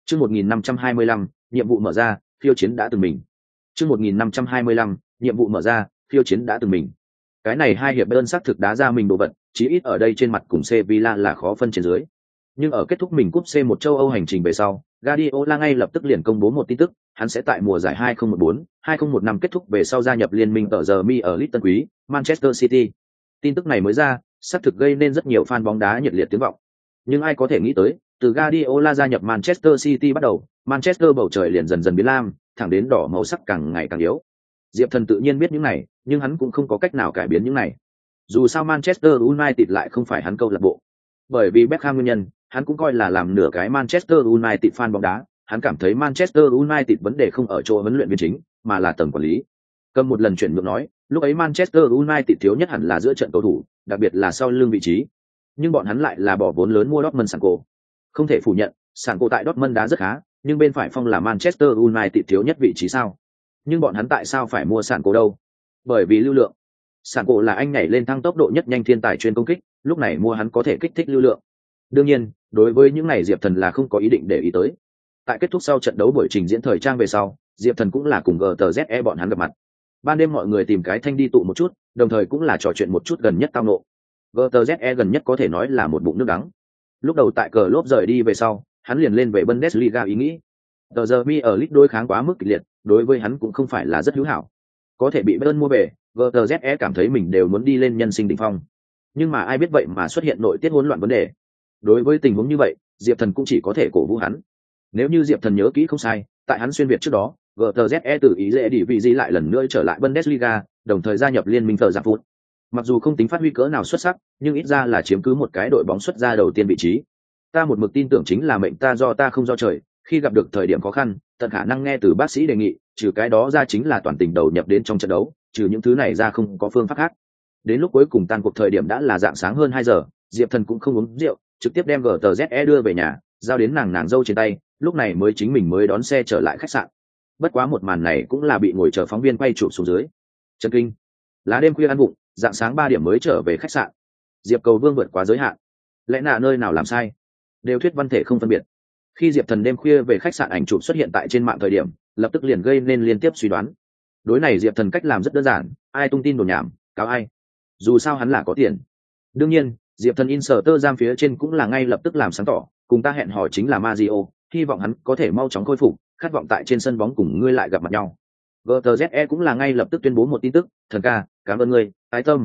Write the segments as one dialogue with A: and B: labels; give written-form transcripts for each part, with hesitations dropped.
A: Chương 1525, nhiệm vụ mở ra, khiêu chiến đã từng mình. Chương 1525, nhiệm vụ mở ra, khiêu chiến đã từng mình. Cái này hai hiệp đơn xác thực đá ra mình đồ vật, chí ít ở đây trên mặt cùng Sevilla là khó phân trên dưới. Nhưng ở kết thúc mình cúp C1 châu Âu hành trình về sau, Guardiola ngay lập tức liền công bố một tin tức, hắn sẽ tại mùa giải 2014-2015 kết thúc về sau gia nhập liên minh tờ giờ mi ở Leeds Tân Quý, Manchester City. Tin tức này mới ra, xác thực gây nên rất nhiều fan bóng đá nhiệt liệt tiếng vọng. Nhưng ai có thể nghĩ tới, từ Guardiola gia nhập Manchester City bắt đầu, Manchester bầu trời liền dần dần biến lam, thẳng đến đỏ màu sắc càng ngày càng yếu. Diệp Thần tự nhiên biết những này, nhưng hắn cũng không có cách nào cải biến những này. Dù sao Manchester United lại không phải hắn câu lạc bộ. Bởi vì Beckham nguyên nhân, hắn cũng coi là làm nửa cái Manchester United fan bóng đá, hắn cảm thấy Manchester United vấn đề không ở chỗ huấn luyện viên chính, mà là tầng quản lý. Cầm một lần chuyển nhượng nói, lúc ấy Manchester United thiếu nhất hẳn là giữa trận cầu thủ, đặc biệt là sau lưng vị trí. Nhưng bọn hắn lại là bỏ vốn lớn mua Dortmund Sancho. Không thể phủ nhận, Sancho tại Dortmund đá rất khá, nhưng bên phải phong là Manchester United thiếu nhất vị trí sao? Nhưng bọn hắn tại sao phải mua Sancho đâu? Bởi vì lưu lượng. Sancho là anh nhảy lên thăng tốc độ nhất nhanh thiên tài chuyên công kích, lúc này mua hắn có thể kích thích lưu lượng. Đương nhiên, đối với những này Diệp Thần là không có ý định để ý tới. Tại kết thúc sau trận đấu buổi trình diễn thời trang về sau, Diệp Thần cũng là cùng GTZE bọn hắn gặp mặt. Ban đêm mọi người tìm cái thanh đi tụ một chút, đồng thời cũng là trò chuyện một chút gần nhất tao nộ. GTZE gần nhất có thể nói là một bụng nước đắng. Lúc đầu tại cờ lốp rời đi về sau, hắn liền lên về Bundesliga ý nghĩ. Tờ giờ mi ở Leeds đối kháng quá mức kịch liệt, đối với hắn cũng không phải là rất hữu hảo. Có thể bị Bayern mua về, GTZE cảm thấy mình đều muốn đi lên nhân sinh đỉnh phong. Nhưng mà ai biết vậy mà xuất hiện nội tiết hỗn loạn vấn đề. Đối với tình huống như vậy, Diệp Thần cũng chỉ có thể cổ vũ hắn. Nếu như Diệp Thần nhớ kỹ không sai, tại hắn xuyên việt trước đó, GTZE từ ý dễ đi vị gì lại lần nữa trở lại Bundesliga, đồng thời gia nhập liên minh tờ giặc phút. Mặc dù không tính phát huy cỡ nào xuất sắc, nhưng ít ra là chiếm cứ một cái đội bóng xuất ra đầu tiên vị trí. Ta một mực tin tưởng chính là mệnh ta do ta không do trời, khi gặp được thời điểm khó khăn, tận khả năng nghe từ bác sĩ đề nghị, trừ cái đó ra chính là toàn tình đầu nhập đến trong trận đấu, trừ những thứ này ra không có phương pháp khác. Đến lúc cuối cùng tan cuộc thời điểm đã là rạng sáng hơn 2 giờ, Diệp Thần cũng không uống rượu, trực tiếp đem GTZE đưa về nhà, giao đến nàng dâu trên tay, lúc này mới chính mình mới đón xe trở lại khách sạn. Bất quá một màn này cũng là bị ngồi chờ phóng viên quay chụp xuống dưới. Chân kinh. Lá đêm khuya ăn vụng, rạng sáng 3 điểm mới trở về khách sạn. Diệp Cầu Vương vượt quá giới hạn. Lẽ nạ nơi nào làm sai? Đều thuyết văn thể không phân biệt. Khi Diệp Thần đêm khuya về khách sạn ảnh chụp xuất hiện tại trên mạng thời điểm, lập tức liền gây nên liên tiếp suy đoán. Đối này Diệp Thần cách làm rất đơn giản, ai tung tin đồn nhảm, cáo ai. Dù sao hắn là có tiền. Đương nhiên, Diệp Thần Insta giam phía trên cũng là ngay lập tức làm sáng tỏ, cùng ta hẹn hò chính là Mario, hy vọng hắn có thể mau chóng khôi phục, khát vọng tại trên sân bóng cùng ngươi lại gặp mặt nhau. GTZE cũng là ngay lập tức tuyên bố một tin tức, thần ca, cảm ơn ngươi,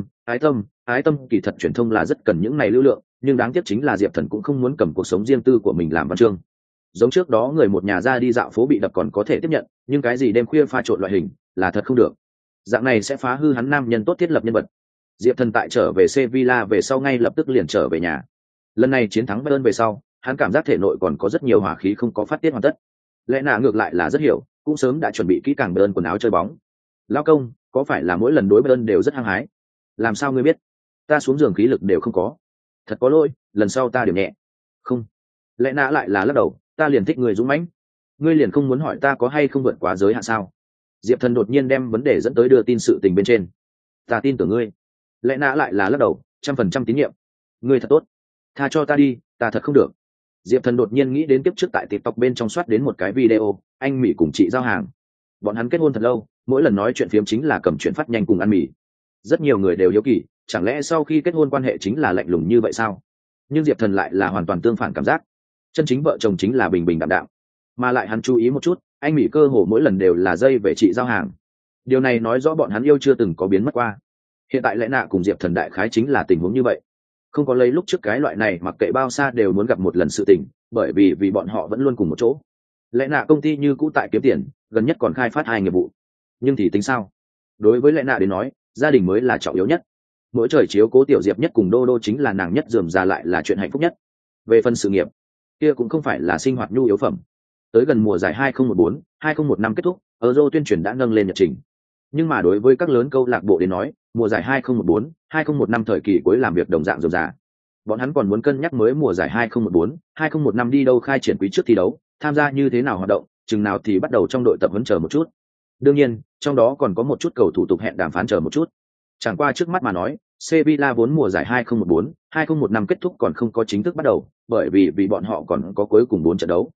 A: ái tâm, kỳ thật truyền thông là rất cần những này lưu lượng, nhưng đáng tiếc chính là Diệp Thần cũng không muốn cầm cuộc sống riêng tư của mình làm văn chương. Giống trước đó người một nhà ra đi dạo phố bị đập còn có thể tiếp nhận, nhưng cái gì đêm khuya pha trộn loại hình, là thật không được. Dạng này sẽ phá hư hắn nam nhân tốt thiết lập nhân vật. Diệp Thần tại trở về Sevilla về sau ngay lập tức liền trở về nhà. Lần này chiến thắng Bayern về sau, hắn cảm giác thể nội còn có rất nhiều hỏa khí không có phát tiết hoàn tất. Lẽ nạ ngược lại là rất hiểu, cũng sớm đã chuẩn bị kỹ càng Bayern quần áo chơi bóng. Lao công, có phải là mỗi lần đối Bayern đều rất hăng hái? Làm sao ngươi biết? Ta xuống giường khí lực đều không có. Thật có lỗi, lần sau ta điểm nhẹ. Không. Lẽ nạ lại là lắc đầu, ta liền thích người dũng mãnh. Ngươi liền không muốn hỏi ta có hay không vượt quá giới hạn sao? Diệp Thần đột nhiên đem vấn đề dẫn tới đưa tin sự tình bên trên. Ta tin tưởng ngươi. Lẽ nạ lại là lắc đầu, 100% tín nhiệm. Ngươi thật tốt. Tha cho ta đi, ta thật không được. Diệp Thần đột nhiên nghĩ đến kiếp trước tại TikTok bên trong soát đến một cái video, anh Mỹ cùng chị giao hàng. Bọn hắn kết hôn thật lâu, mỗi lần nói chuyện phiếm chính là cầm chuyện phát nhanh cùng ăn mì. Rất nhiều người đều hiếu kỳ, chẳng lẽ sau khi kết hôn quan hệ chính là lạnh lùng như vậy sao? Nhưng Diệp Thần lại là hoàn toàn tương phản cảm giác. Chân chính vợ chồng chính là bình bình đạm đạm. Mà lại hắn chú ý một chút, anh Mỹ cơ hồ mỗi lần đều là dây về chị giao hàng. Điều này nói rõ bọn hắn yêu chưa từng có biến mất qua. Hiện tại lẽ nạ cùng Diệp Thần đại khái chính là tình huống như vậy. Không có lấy lúc trước cái loại này mặc kệ bao xa đều muốn gặp một lần sự tình, bởi vì bọn họ vẫn luôn cùng một chỗ. Lẽ nạ công ty như cũ tại kiếm tiền, gần nhất còn khai phát 2 nghiệp vụ. Nhưng thì tính sao? Đối với lẽ nạ đến nói, gia đình mới là trọng yếu nhất. Mỗi trời chiếu cố tiểu Diệp nhất cùng Đô Đô chính là nàng nhất rườm rà lại là chuyện hạnh phúc nhất. Về phần sự nghiệp, kia cũng không phải là sinh hoạt nhu yếu phẩm. Tới gần mùa giải 2014-2015 kết thúc, Euro tuyên truyền đã nâng lên nhật trình. Nhưng mà đối với các lớn câu lạc bộ đến nói, mùa giải 2014-2015 thời kỳ cuối làm việc đồng dạng rườm rà. Bọn hắn còn muốn cân nhắc mới mùa giải 2014-2015 đi đâu khai triển quý trước thi đấu, tham gia như thế nào hoạt động, chừng nào thì bắt đầu trong đội tập huấn chờ một chút. Đương nhiên, trong đó còn có một chút cầu thủ tục hẹn đàm phán chờ một chút. Chẳng qua trước mắt mà nói, Sevilla vốn mùa giải 2014-2015 kết thúc còn không có chính thức bắt đầu, bởi vì bọn họ còn có cuối cùng 4 trận đấu.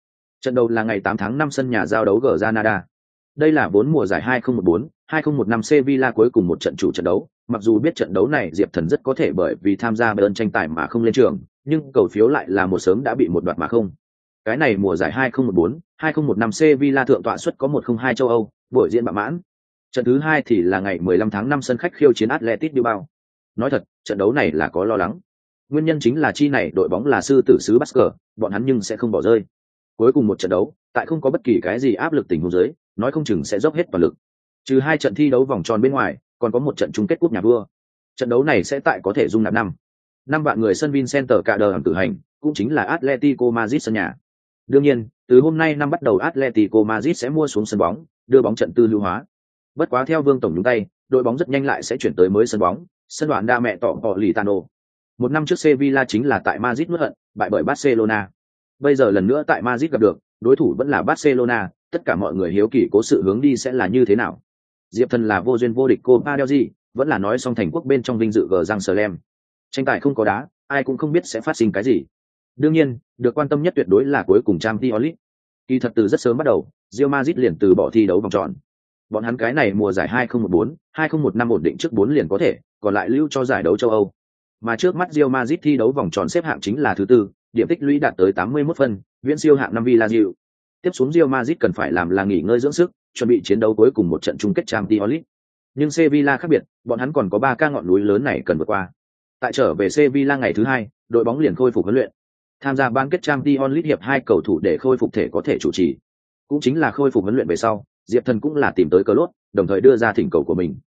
A: Trận đầu là ngày 8 tháng 5 sân nhà giao đấu Granada. Đây là 4 mùa giải 2014-2015 Sevilla cuối cùng một trận chủ trận đấu, mặc dù biết trận đấu này Diệp Thần rất có thể bởi vì tham gia Bayern tranh tài mà không lên trường, nhưng cầu phiếu lại là một sớm đã bị một đoạt mà không. Cái này mùa giải 2014-2015 Sevilla thượng tọa suất có 102 châu Âu, buổi diễn bạ mãn. Trận thứ 2 thì là ngày 15 tháng 5 sân khách khiêu chiến Athletic Bilbao. Nói thật, trận đấu này là có lo lắng. Nguyên nhân chính là chi này đội bóng là sư tử xứ Basque, bọn hắn nhưng sẽ không bỏ rơi. Cuối cùng một trận đấu, tại không có bất kỳ cái gì áp lực tình huống dưới, nói không chừng sẽ dốc hết toàn lực. Trừ 2 trận thi đấu vòng tròn bên ngoài, còn có một trận chung kết cúp nhà vua. Trận đấu này sẽ tại có thể dung nạp 5 vạn người sân Vincenter cả đờ hàng tử hành, cũng chính là Atletico Madrid sân nhà. Đương nhiên, từ hôm nay năm bắt đầu Atletico Madrid sẽ mua xuống sân bóng, đưa bóng trận tư lưu hóa. Bất quá theo Vương tổng nhúng tay, đội bóng rất nhanh lại sẽ chuyển tới mới sân bóng, sân đoạn đa mẹ tỏ Politano. Một năm trước Sevilla chính là tại Madrid nuốt hận, bại bởi Barcelona. Bây giờ lần nữa tại Madrid gặp được, đối thủ vẫn là Barcelona, tất cả mọi người hiếu kỳ cố sự hướng đi sẽ là như thế nào. Diệp Thần là vô duyên vô địch Copa del Rey, vẫn là nói xong thành quốc bên trong vinh dự Jerusalem. Tranh tài không có đá, ai cũng không biết sẽ phát sinh cái gì. Đương nhiên, được quan tâm nhất tuyệt đối là cuối cùng Champions League. Kỳ thật từ rất sớm bắt đầu, Real Madrid liền từ bỏ thi đấu vòng tròn. Bọn hắn cái này mùa giải 2014-2015 ổn định trước 4 liền có thể, còn lại lưu cho giải đấu châu Âu. Mà trước mắt Real Madrid thi đấu vòng tròn xếp hạng chính là thứ 4, điểm tích lũy đạt tới 81 phân, viễn siêu hạng 5 Villarreal. Tiếp xuống Real Madrid cần phải làm là nghỉ ngơi dưỡng sức, chuẩn bị chiến đấu cuối cùng một trận chung kết Champions League. Nhưng Sevilla khác biệt, bọn hắn còn có 3 ca ngọn núi lớn này cần vượt qua. Tại trở về Sevilla ngày thứ 2, đội bóng liền khôi phục huấn luyện. Tham gia bán kết Champions League hiệp 2 cầu thủ để khôi phục thể có thể chủ trì. Cũng chính là khôi phục huấn luyện về sau, Diệp Thần cũng là tìm tới Klopp, đồng thời đưa ra thỉnh cầu của mình.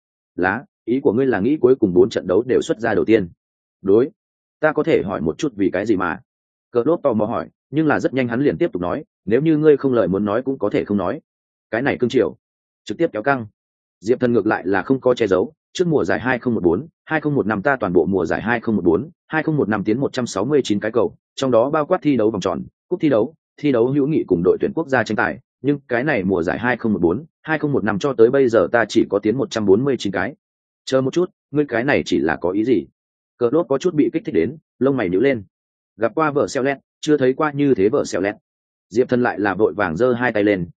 A: Ý của ngươi là nghĩ cuối cùng 4 trận đấu đều xuất ra đầu tiên. Đối, ta có thể hỏi một chút vì cái gì mà? Klopp tò mò hỏi, nhưng là rất nhanh hắn liền tiếp tục nói, nếu như ngươi không lời muốn nói cũng có thể không nói. Cái này cương triều, trực tiếp kéo căng. Diệp Thần ngược lại là không có che giấu, trước mùa giải 2014-2015 ta toàn bộ mùa giải 2014-2015 tiến 169 cái cầu, trong đó bao quát thi đấu vòng tròn, cúp thi đấu hữu nghị cùng đội tuyển quốc gia tranh tài, nhưng cái này mùa giải 2014-2015 cho tới bây giờ ta chỉ có tiến 149 cái. Chờ một chút, ngươi cái này chỉ là có ý gì? Klopp có chút bị kích thích đến, lông mày nhíu lên. Gặp qua vợ xeo lét, chưa thấy qua như thế vợ xeo lét. Diệp Thần lại là vội vàng giơ hai tay lên,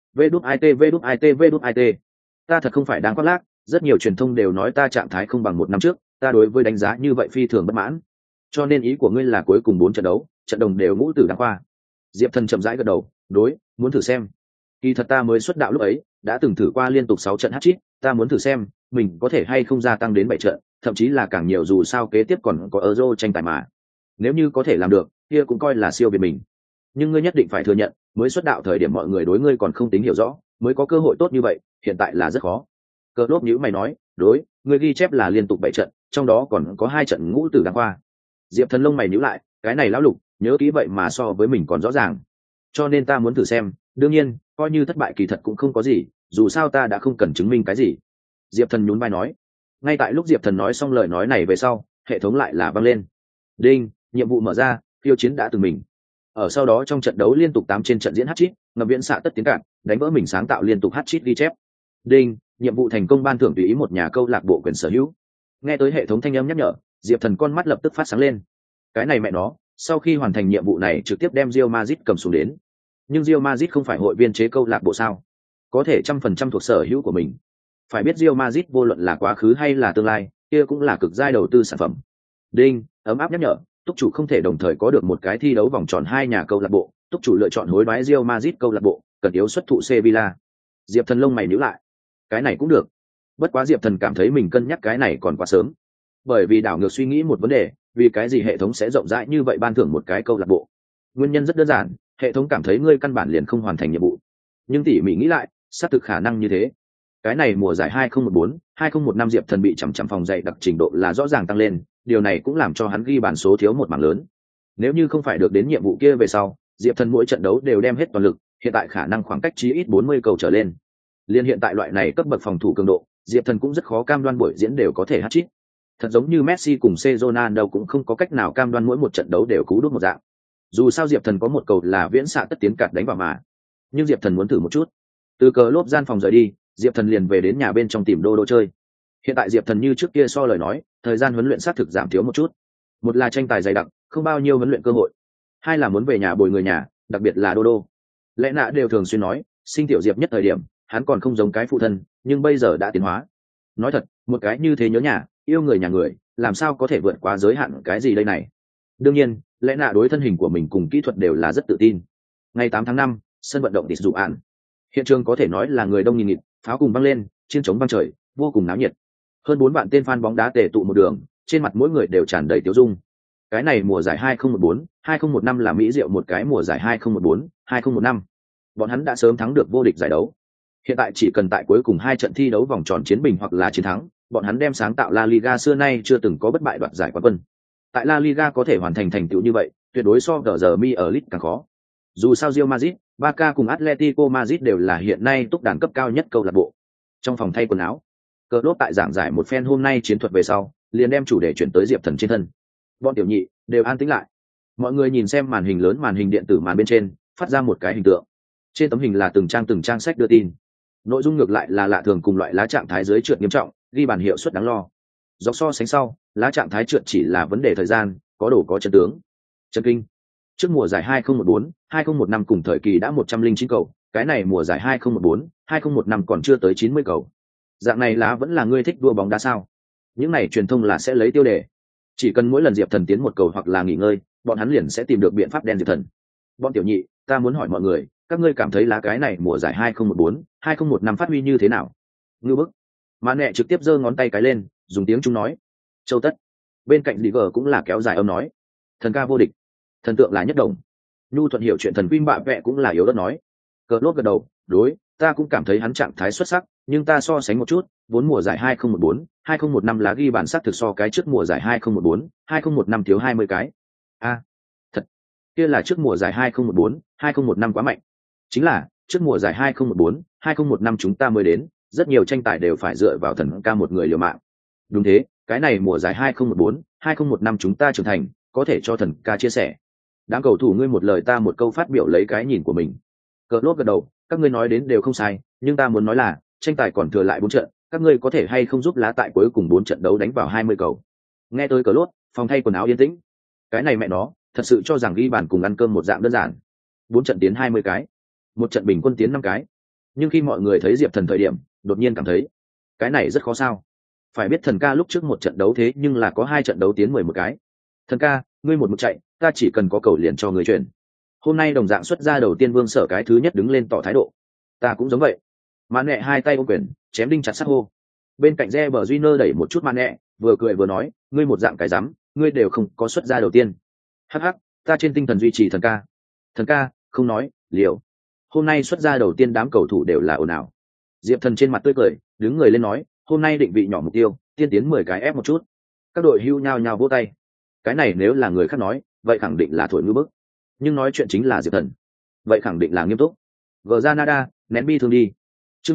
A: vđit. Ta thật không phải đang khoác lác, rất nhiều truyền thông đều nói ta trạng thái không bằng 1 năm trước, ta đối với đánh giá như vậy phi thường bất mãn. Cho nên ý của ngươi là cuối cùng 4 trận đấu, trận đồng đều ngũ tử đăng khoa. Diệp Thần chậm rãi gật đầu, đối, muốn thử xem. Kỳ thật ta mới xuất đạo lúc ấy, đã từng thử qua liên tục 6 trận hat-trick, ta muốn thử xem, mình có thể hay không gia tăng đến 7 trận, thậm chí là càng nhiều dù sao kế tiếp còn có Euro tranh tài mà. Nếu như có thể làm được, kia cũng coi là siêu việt mình. Nhưng ngươi nhất định phải thừa nhận, mới xuất đạo thời điểm mọi người đối ngươi còn không tính hiểu rõ, mới có cơ hội tốt như vậy, hiện tại là rất khó. Klopp nhíu mày nói, đối, ngươi ghi chép là liên tục 7 trận, trong đó còn có 2 trận ngũ tử đăng khoa. Diệp Thần lông mày nhíu lại, cái này lão lục, nhớ kỹ vậy mà so với mình còn rõ ràng. Cho nên ta muốn thử xem, đương nhiên, coi như thất bại kỳ thật cũng không có gì, dù sao ta đã không cần chứng minh cái gì. Diệp Thần nhún vai nói. Ngay tại lúc Diệp Thần nói xong lời nói này về sau, hệ thống lại là vang lên. Đinh, nhiệm vụ mở ra, khiêu chiến đã từng mình. Ở sau đó trong trận đấu liên tục 8 trên trận diễn hat-trick, ngầm viễn xạ tất tiến cản, đánh vỡ mình sáng tạo liên tục hat-trick ghi chép. Đinh, nhiệm vụ thành công ban thưởng tùy ý một nhà câu lạc bộ quyền sở hữu. Nghe tới hệ thống thanh âm nhắc nhở, Diệp Thần con mắt lập tức phát sáng lên. Cái này mẹ nó, sau khi hoàn thành nhiệm vụ này trực tiếp đem Real Madrid cầm xuống đến. Nhưng Real Madrid không phải hội viên chế câu lạc bộ sao? Có thể 100% thuộc sở hữu của mình. Phải biết Real Madrid vô luận là quá khứ hay là tương lai, kia cũng là cực giai đầu tư sản phẩm. Đinh, ấm áp nhắc nhở, túc chủ không thể đồng thời có được một cái thi đấu vòng tròn 2 nhà câu lạc bộ, túc chủ lựa chọn hối đoái Real Madrid câu lạc bộ, cần yếu xuất thụ Sevilla. Diệp Thần lông mày nhíu lại. Cái này cũng được. Bất quá Diệp Thần cảm thấy mình cân nhắc cái này còn quá sớm. Bởi vì đảo ngược suy nghĩ một vấn đề, vì cái gì hệ thống sẽ rộng rãi như vậy ban thưởng một cái câu lạc bộ? Nguyên nhân rất đơn giản, hệ thống cảm thấy ngươi căn bản liền không hoàn thành nhiệm vụ. Nhưng tỉ mỉ nghĩ lại, xác thực khả năng như thế. Cái này mùa giải 2014-2015 Diệp Thần bị chằm chằm phòng dạy đặc trình độ là rõ ràng tăng lên, điều này cũng làm cho hắn ghi bàn số thiếu một mảng lớn. Nếu như không phải được đến nhiệm vụ kia về sau, Diệp Thần mỗi trận đấu đều đem hết toàn lực, hiện tại khả năng khoảng cách chí ít 40 cầu trở lên. Liên hiện tại loại này cấp bậc phòng thủ cường độ, Diệp Thần cũng rất khó cam đoan buổi diễn đều có thể hat-trick. Thật giống như Messi cùng Ronaldo cũng không có cách nào cam đoan mỗi một trận đấu đều cú đúp một dạng. Dù sao Diệp Thần có một cầu là viễn xạ tất tiến cạt đánh vào mà. Nhưng Diệp Thần muốn thử một chút. Từ cờ lốp gian phòng rời đi, Diệp Thần liền về đến nhà bên trong tìm Đô chơi. Hiện tại Diệp Thần như trước kia so lời nói, thời gian huấn luyện xác thực giảm thiếu một chút. Một là tranh tài dày đặc, không bao nhiêu huấn luyện cơ hội. Hai là muốn về nhà bồi người nhà, đặc biệt là Đô. Lẽ nạ đều thường xuyên nói sinh tiểu Diệp nhất thời điểm hắn còn không giống cái phụ thân, nhưng bây giờ đã tiến hóa. Nói thật, một cái như thế nhớ nhà yêu người nhà người làm sao có thể vượt quá giới hạn cái gì đây này. Đương nhiên lẽ nạ đối thân hình của mình cùng kỹ thuật đều là rất tự tin. Ngày 8 tháng 5, sân vận động Tịt Dụ Ạn, hiện trường có thể nói là người đông nghìn nghịt, pháo cùng văng lên, chiên trống văng trời, vô cùng náo nhiệt. Hơn 4 vạn tên fan bóng đá tề tụ một đường, trên mặt mỗi người đều tràn đầy tiêu dung. Cái này mùa giải 2014, 2015 là mỹ diệu một cái mùa giải 2014, 2015. Bọn hắn đã sớm thắng được vô địch giải đấu. Hiện tại chỉ cần tại cuối cùng 2 trận thi đấu vòng tròn chiến bình hoặc là chiến thắng, bọn hắn đem sáng tạo La Liga xưa nay chưa từng có bất bại đoạt giải quán quân. Tại La Liga có thể hoàn thành thành tựu như vậy, tuyệt đối so với giờ mi ở League càng khó. Dù sao Real Madrid, Barca cùng Atletico Madrid đều là hiện nay túc đàn cấp cao nhất câu lạc bộ. Trong phòng thay quần áo, Cờ Lốt tại giảng giải một phen hôm nay chiến thuật về sau, liền đem chủ đề chuyển tới Diệp Thần trên thân. Bọn tiểu nhị đều an tĩnh lại. Mọi người nhìn xem màn hình lớn, màn hình điện tử màn bên trên, phát ra một cái hình tượng. Trên tấm hình là từng trang sách đưa tin. Nội dung ngược lại là lạ thường cùng loại lá trạng thái dưới trượt nghiêm trọng, ghi bàn hiệu suất đáng lo. Dọc so sánh sau, lá trạng thái trượt chỉ là vấn đề thời gian, có đồ có chân tướng. Chân kinh. Trước mùa giải 2014, 2015 cùng thời kỳ đã 109 cầu, cái này mùa giải 2014, 2015 còn chưa tới 90 cầu. Dạng này lá vẫn là ngươi thích đua bóng đá sao? Những này truyền thông là sẽ lấy tiêu đề. Chỉ cần mỗi lần Diệp Thần tiến một cầu hoặc là nghỉ ngơi, bọn hắn liền sẽ tìm được biện pháp đen Diệp Thần. Bọn tiểu nhị, ta muốn hỏi mọi người, các ngươi cảm thấy lá cái này mùa giải 2014, 2015 phát huy như thế nào? Ngưu bức. Mã Nẹ trực tiếp giơ ngón tay cái lên, dùng tiếng Trung nói. Châu Tất. Bên cạnh Liger cũng là kéo dài âm nói. Thần ca vô địch. Thần tượng là nhất đồng. Nhu thuận hiểu chuyện thần Vinh bạ vẹ cũng là yếu đất nói. Cờ Lốt gật đầu, đối, ta cũng cảm thấy hắn trạng thái xuất sắc, nhưng ta so sánh một chút, vốn mùa giải 2014, 2015 lá ghi bản sắc thực so cái trước mùa giải 2014, 2015 thiếu 20 cái. Thật. Kia là trước mùa giải 2014, 2015 quá mạnh. Chính là, trước mùa giải 2014, 2015 chúng ta mới đến, rất nhiều tranh tài đều phải dựa vào thần ca một người liều mạng. Đúng thế, cái này mùa giải 2014, 2015 chúng ta trưởng thành, có thể cho thần ca chia sẻ. Đám cầu thủ ngươi một lời ta một câu phát biểu lấy cái nhìn của mình. Cờ Lốt gật đầu, các ngươi nói đến đều không sai, nhưng ta muốn nói là, tranh tài còn thừa lại 4 trận, các ngươi có thể hay không giúp lá tại cuối cùng 4 trận đấu đánh vào 20 cầu. Nghe tôi Cờ Lốt, phòng thay quần áo yên tĩnh. Cái này mẹ nó, thật sự cho rằng ghi bàn cùng ăn cơm một dạng đơn giản. 4 trận tiến 20 cái, một trận bình quân tiến 5 cái. Nhưng khi mọi người thấy Diệp Thần thời điểm, đột nhiên cảm thấy, cái này rất khó sao. Phải biết thần ca lúc trước một trận đấu thế nhưng là có 2 trận đấu tiến 11 cái. Thần ca, ngươi một mực chạy, ta chỉ cần có cầu liền cho người chuyển. Hôm nay đồng dạng xuất ra đầu tiên Vương Sở cái thứ nhất đứng lên tỏ thái độ. Ta cũng giống vậy. Mã Nẹ hai tay ôm quyền, chém đinh chặt sắt hô. Bên cạnh Reber Júnior đẩy một chút Mã Nẹ, vừa cười vừa nói, ngươi một dạng cái rắm, ngươi đều không có xuất ra đầu tiên. Hắc hắc, ta trên tinh thần duy trì thần ca. Thần ca, không nói, liều. Hôm nay xuất ra đầu tiên đám cầu thủ đều là ồn ào. Diệp Thần trên mặt tươi cười, đứng người lên nói, hôm nay định vị nhỏ mục tiêu, tiên tiến 10 cái ép một chút. Các đội hưu nhao nhao vỗ tay. Cái này nếu là người khác nói, vậy khẳng định là thổi ngư bức. Nhưng nói chuyện chính là Diệp Thần, vậy khẳng định là nghiêm túc. Granada, nén bi thương đi. Chương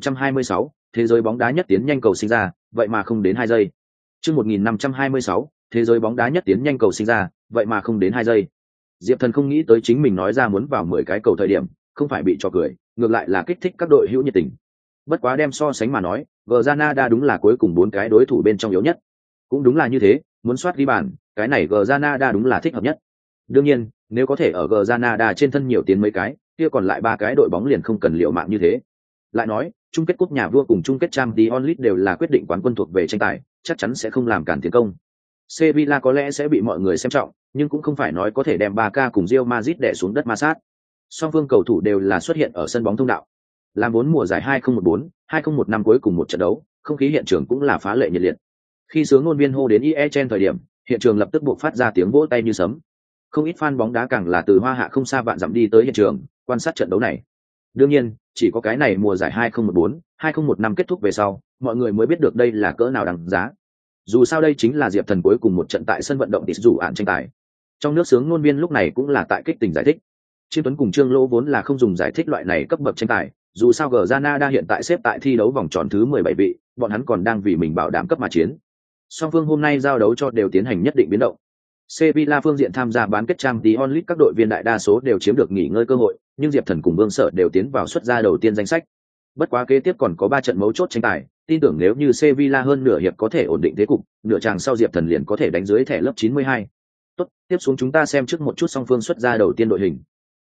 A: 1526, thế giới bóng đá nhất tiến nhanh cầu sinh ra, vậy mà không đến 2 giây. Chương 1526, thế giới bóng đá nhất tiến nhanh cầu sinh ra, vậy mà không đến 2 giây. Diệp Thần không nghĩ tới chính mình nói ra muốn vào 10 cái cầu thời điểm, không phải bị cho cười, ngược lại là kích thích các đội hữu nhiệt tình. Bất quá đem so sánh mà nói, Granada đúng là cuối cùng 4 cái đối thủ bên trong yếu nhất. Cũng đúng là như thế, muốn soát ghi bàn, cái này Granada đúng là thích hợp nhất. Đương nhiên, nếu có thể ở Granada trên thân nhiều tiến mấy cái, kia còn lại 3 cái đội bóng liền không cần liều mạng như thế. Lại nói, chung kết cúp nhà vua cùng chung kết Champions League đều là quyết định quán quân thuộc về tranh tài, chắc chắn sẽ không làm cản tiến công. Sevilla có lẽ sẽ bị mọi người xem trọng, nhưng cũng không phải nói có thể đem Barca cùng Real Madrid đè xuống đất ma sát. Song phương cầu thủ đều là xuất hiện ở sân bóng thông đạo. Làm 4 mùa giải 2014, 2015 cuối cùng một trận đấu, không khí hiện trường cũng là phá lệ nhiệt liệt. Khi sướng ngôn viên hô đến IE trên thời điểm, hiện trường lập tức buộc phát ra tiếng vỗ tay như sấm. Không ít fan bóng đá càng là từ Hoa Hạ không xa vạn dặm đi tới hiện trường, quan sát trận đấu này. Đương nhiên, chỉ có cái này mùa giải 2014, 2015 kết thúc về sau, mọi người mới biết được đây là cỡ nào đáng giá. Dù sao đây chính là Diệp Thần cuối cùng một trận tại sân vận động Tịt Dụ Ạn tranh tài. Trong nước sướng ngôn viên lúc này cũng là tại kích tình giải thích. Chiêm Tuấn cùng Trương Lỗ vốn là không dùng giải thích loại này cấp bậc tranh tài, dù sao Granada hiện tại xếp tại thi đấu vòng tròn thứ 17 vị, bọn hắn còn đang vì mình bảo đảm cấp mà chiến. Song phương hôm nay giao đấu cho đều tiến hành nhất định biến động. Sevilla phương diện tham gia bán kết Champions League các đội viên đại đa số đều chiếm được nghỉ ngơi cơ hội, nhưng Diệp Thần cùng Vương Sở đều tiến vào xuất ra đầu tiên danh sách. Bất quá kế tiếp còn có 3 trận mấu chốt tranh tài, tin tưởng nếu như Sevilla hơn nửa hiệp có thể ổn định thế cục, nửa chàng sau Diệp Thần liền có thể đánh dưới thẻ lớp 92. Tốt, tiếp xuống chúng ta xem trước một chút song phương xuất ra đầu tiên đội hình.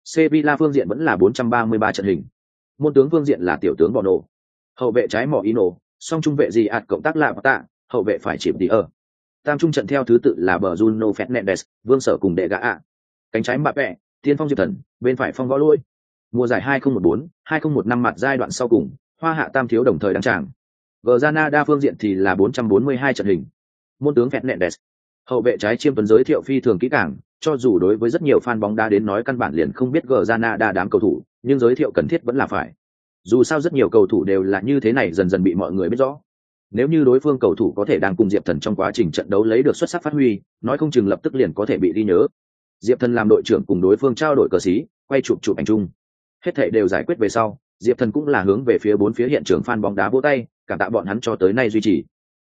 A: Sevilla phương diện vẫn là 433 trận hình. Môn tướng phương diện là tiểu tướng Bono. Hậu vệ trái Mourinho, song trung vệ Ziyech cộng tác là Tạ, hậu vệ phải chìm đi ở. Tam trung trận theo thứ tự là Bruno Fernandes, Vương Sở cùng đệ gã ạ. Cánh trái Mbappé, tiên phong Diệp Thần, bên phải phong võ lỗi. Mùa giải 2014-2015 mặt giai đoạn sau cùng, hoa hạ tam thiếu đồng thời đăng tràng. Granada phương diện thì là 442 trận hình. Môn tướng Fernandes, hậu vệ trái Chiêm Tuấn giới thiệu phi thường kỹ càng, cho dù đối với rất nhiều fan bóng đá đến nói căn bản liền không biết Granada đám cầu thủ, nhưng giới thiệu cần thiết vẫn là phải. Dù sao rất nhiều cầu thủ đều là như thế này dần dần bị mọi người biết rõ. Nếu như đối phương cầu thủ có thể đang cùng Diệp Thần trong quá trình trận đấu lấy được xuất sắc phát huy, nói không chừng lập tức liền có thể bị ghi nhớ. Diệp Thần làm đội trưởng cùng đối phương trao đổi cờ xí, quay chụp ảnh chung. Hết thảy đều giải quyết về sau, Diệp Thần cũng là hướng về phía bốn phía hiện trường fan bóng đá vỗ tay, cảm tạ bọn hắn cho tới nay duy trì.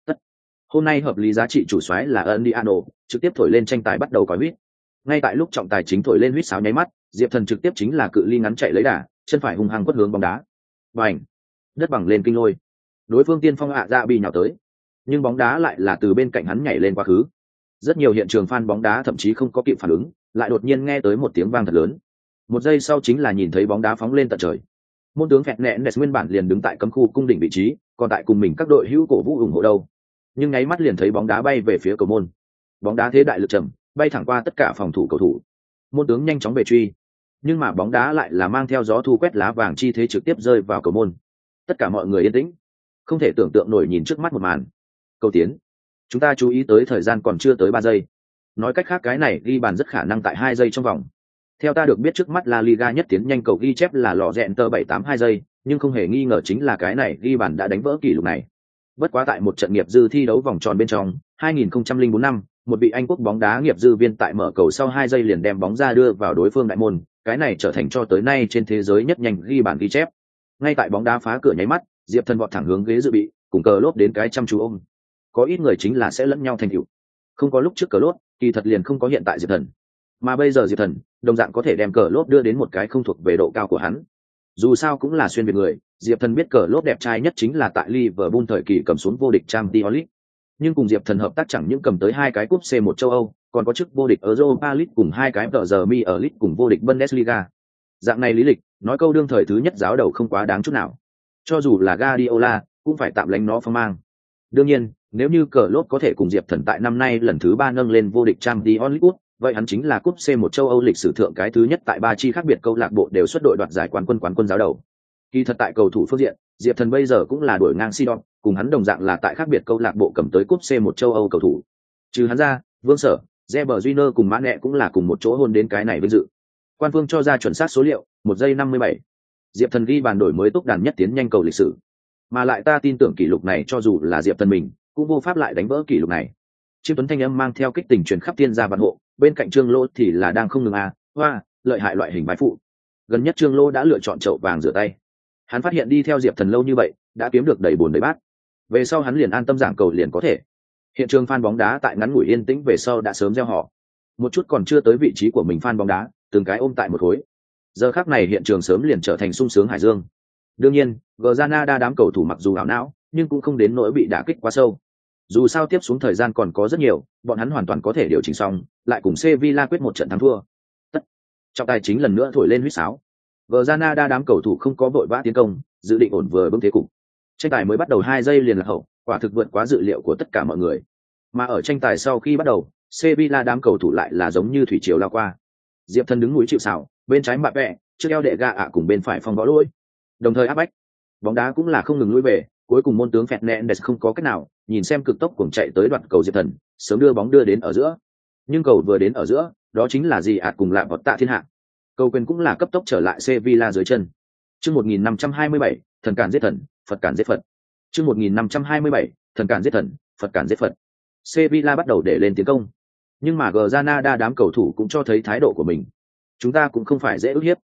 A: Hôm nay hợp lý giá trị chủ soái là Andiano, trực tiếp thổi lên tranh tài bắt đầu còi huýt. Ngay tại lúc trọng tài chính thổi lên huýt sáo nháy mắt, Diệp Thần trực tiếp chính là cự ly ngắn chạy lấy đà, chân phải hung hăng quất hướng bóng đá. Bành! Đất bằng lên kinh lôi. Đối phương tiên phong dạ bị nhào tới, nhưng bóng đá lại là từ bên cạnh hắn nhảy lên quá khứ. Rất nhiều hiện trường fan bóng đá thậm chí không có kịp phản ứng, lại đột nhiên nghe tới một tiếng vang thật lớn. Một giây sau chính là nhìn thấy bóng đá phóng lên tận trời. Môn tướng Fernandes nguyên bản liền đứng tại cấm khu cung đỉnh vị trí, còn tại cùng mình các đội hữu cổ vũ ủng hộ đâu. Nhưng nháy mắt liền thấy bóng đá bay về phía cầu môn. Bóng đá thế đại lực trầm, bay thẳng qua tất cả phòng thủ cầu thủ. Môn tướng nhanh chóng về truy, nhưng mà bóng đá lại là mang theo gió thu quét lá vàng chi thế trực tiếp rơi vào cầu môn. Tất cả mọi người yên tĩnh, không thể tưởng tượng nổi nhìn trước mắt một màn. Cầu tiến. Chúng ta chú ý tới thời gian còn chưa tới 3 giây. Nói cách khác cái này ghi bàn rất khả năng tại 2 giây trong vòng. Theo ta được biết trước mắt La Liga nhất tiến nhanh cầu ghi chép là lọ rẹn tờ 782 giây, nhưng không hề nghi ngờ chính là cái này ghi bàn đã đánh vỡ kỷ lục này. Bất quá tại một trận nghiệp dư thi đấu vòng tròn bên trong, 2004 năm, một vị Anh quốc bóng đá nghiệp dư viên tại mở cầu sau 2 giây liền đem bóng ra đưa vào đối phương đại môn, cái này trở thành cho tới nay trên thế giới nhất nhanh ghi bàn ghi chép. Ngay tại bóng đá phá cửa nháy mắt, Diệp Thần vọt thẳng hướng ghế dự bị, cùng cờ lốp đến cái chăm chú ôm. Có ít người chính là sẽ lẫn nhau thành tựu. Không có lúc trước cờ lốp, kỳ thật liền không có hiện tại Diệp Thần. Mà bây giờ Diệp Thần, đồng dạng có thể đem cờ lốp đưa đến một cái không thuộc về độ cao của hắn. Dù sao cũng là xuyên việt người, Diệp Thần biết cờ lốp đẹp trai nhất chính là tại Liverpool thời kỳ cầm xuống vô địch Champions League. Nhưng cùng Diệp Thần hợp tác chẳng những cầm tới 2 cái cúp C1 châu Âu, còn có chức vô địch Europa League cùng 2 cái Premier League cùng vô địch Bundesliga. Dạng này lý lịch, nói câu đương thời thứ nhất giáo đầu không quá đáng chút nào. Cho dù là Guardiola, cũng phải tạm lánh nó phong mang. Đương nhiên, nếu như cờ lốp có thể cùng Diệp Thần tại năm nay lần thứ 3 nâng lên vô địch Champions League, vậy hắn chính là cúp C1 châu Âu lịch sử thượng cái thứ nhất tại 3 chi khác biệt câu lạc bộ đều xuất đội đoạt giải quán quân giáo đầu. Kỳ thật tại cầu thủ phương diện, Diệp Thần bây giờ cũng là đuổi ngang Sidon, cùng hắn đồng dạng là tại khác biệt câu lạc bộ cầm tới cúp C1 châu Âu cầu thủ. Trừ hắn ra, Vương Sở, Reber Júnior cùng Mã Nẹ cũng là cùng một chỗ hôn đến cái này vinh dự. Quan phương cho ra chuẩn xác số liệu, 1 giây 57. Diệp Thần ghi bàn đổi mới tốc đàn nhất tiến nhanh cầu lịch sử. Mà lại ta tin tưởng kỷ lục này cho dù là Diệp Thần mình, cũng vô pháp lại đánh vỡ kỷ lục này. Chiêm Tuấn thanh âm mang theo kích tình truyền khắp thiên gia vạn hộ, bên cạnh Trương Lô thì là đang không ngừng lợi hại loại hình bái phụ. Gần nhất Trương Lô đã lựa chọn chậu vàng rửa tay. Hắn phát hiện đi theo Diệp Thần lâu như vậy, đã kiếm được đầy bồn đầy bát. Về sau hắn liền an tâm giảng cầu liền có thể. Hiện trường fan bóng đá tại ngắn ngủi yên tĩnh về sau đã sớm reo hò. Một chút còn chưa tới vị trí của mình fan bóng đá, từng cái ôm tại một khối. Giờ khắc này hiện trường sớm liền trở thành sung sướng hải dương. Đương nhiên, Granada đám cầu thủ mặc dù ảo não, nhưng cũng không đến nỗi bị đả kích quá sâu. Dù sao tiếp xuống thời gian còn có rất nhiều, bọn hắn hoàn toàn có thể điều chỉnh xong, lại cùng Sevilla quyết một trận thắng thua. Trọng tài chính lần nữa thổi lên huýt sáo. Granada đám cầu thủ không có vội vã tiến công, dự định ổn vừa vững thế cục. Tranh tài mới bắt đầu 2 giây liền là hậu, quả thực vượt quá dự liệu của tất cả mọi người. Mà ở tranh tài sau khi bắt đầu, Sevilla đám cầu thủ lại là giống như thủy triều lao qua. Diệp Thần đứng núi chịu sào, bên trái Mbappé, trước eo đệ gạ ạ cùng bên phải phong võ lỗi. Đồng thời áp bách. Bóng đá cũng là không ngừng lui về, cuối cùng môn tướng Fernandes không có cách nào, nhìn xem cực tốc cuồng chạy tới đoạn cầu Diệp Thần, sớm đưa bóng đưa đến ở giữa. Nhưng cầu vừa đến ở giữa, đó chính là gì cùng lạm vật tạ thiên hạ. Cầu quyền cũng là cấp tốc trở lại Sevilla dưới chân. Chương 1527, thần cản giết thần, Phật cản giết Phật. Chương 1527, thần cản giết thần, Phật cản giết Phật. Sevilla bắt đầu để lên tiến công, nhưng mà Granada đám cầu thủ cũng cho thấy thái độ của mình. Chúng ta cũng không phải dễ ức hiếp.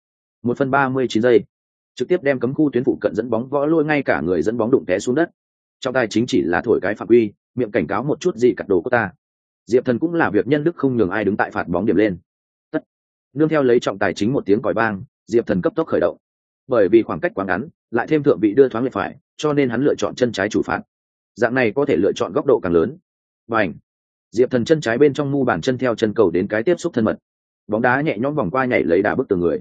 A: 1/39 giây, trực tiếp đem cấm khu tuyến phụ cận dẫn bóng võ lôi ngay cả người dẫn bóng đụng té xuống đất. Trọng tài chính chỉ là thổi cái phạm quy, miệng cảnh cáo một chút gì cắt đồ của ta. Diệp Thần cũng là việc nhân đức không nhường ai đứng tại phạt bóng điểm lên. Tất. Nương theo lấy trọng tài chính một tiếng còi vang, Diệp Thần cấp tốc khởi động. Bởi vì khoảng cách quá ngắn, lại thêm thượng vị đưa thoáng lệch phải, cho nên hắn lựa chọn chân trái chủ phạt. Dạng này có thể lựa chọn góc độ càng lớn. Bành. Diệp Thần chân trái bên trong mu bàn chân theo chân cầu đến cái tiếp xúc thân mật. Bóng đá nhẹ nhõm vòng qua nhảy lấy đà bức tường người.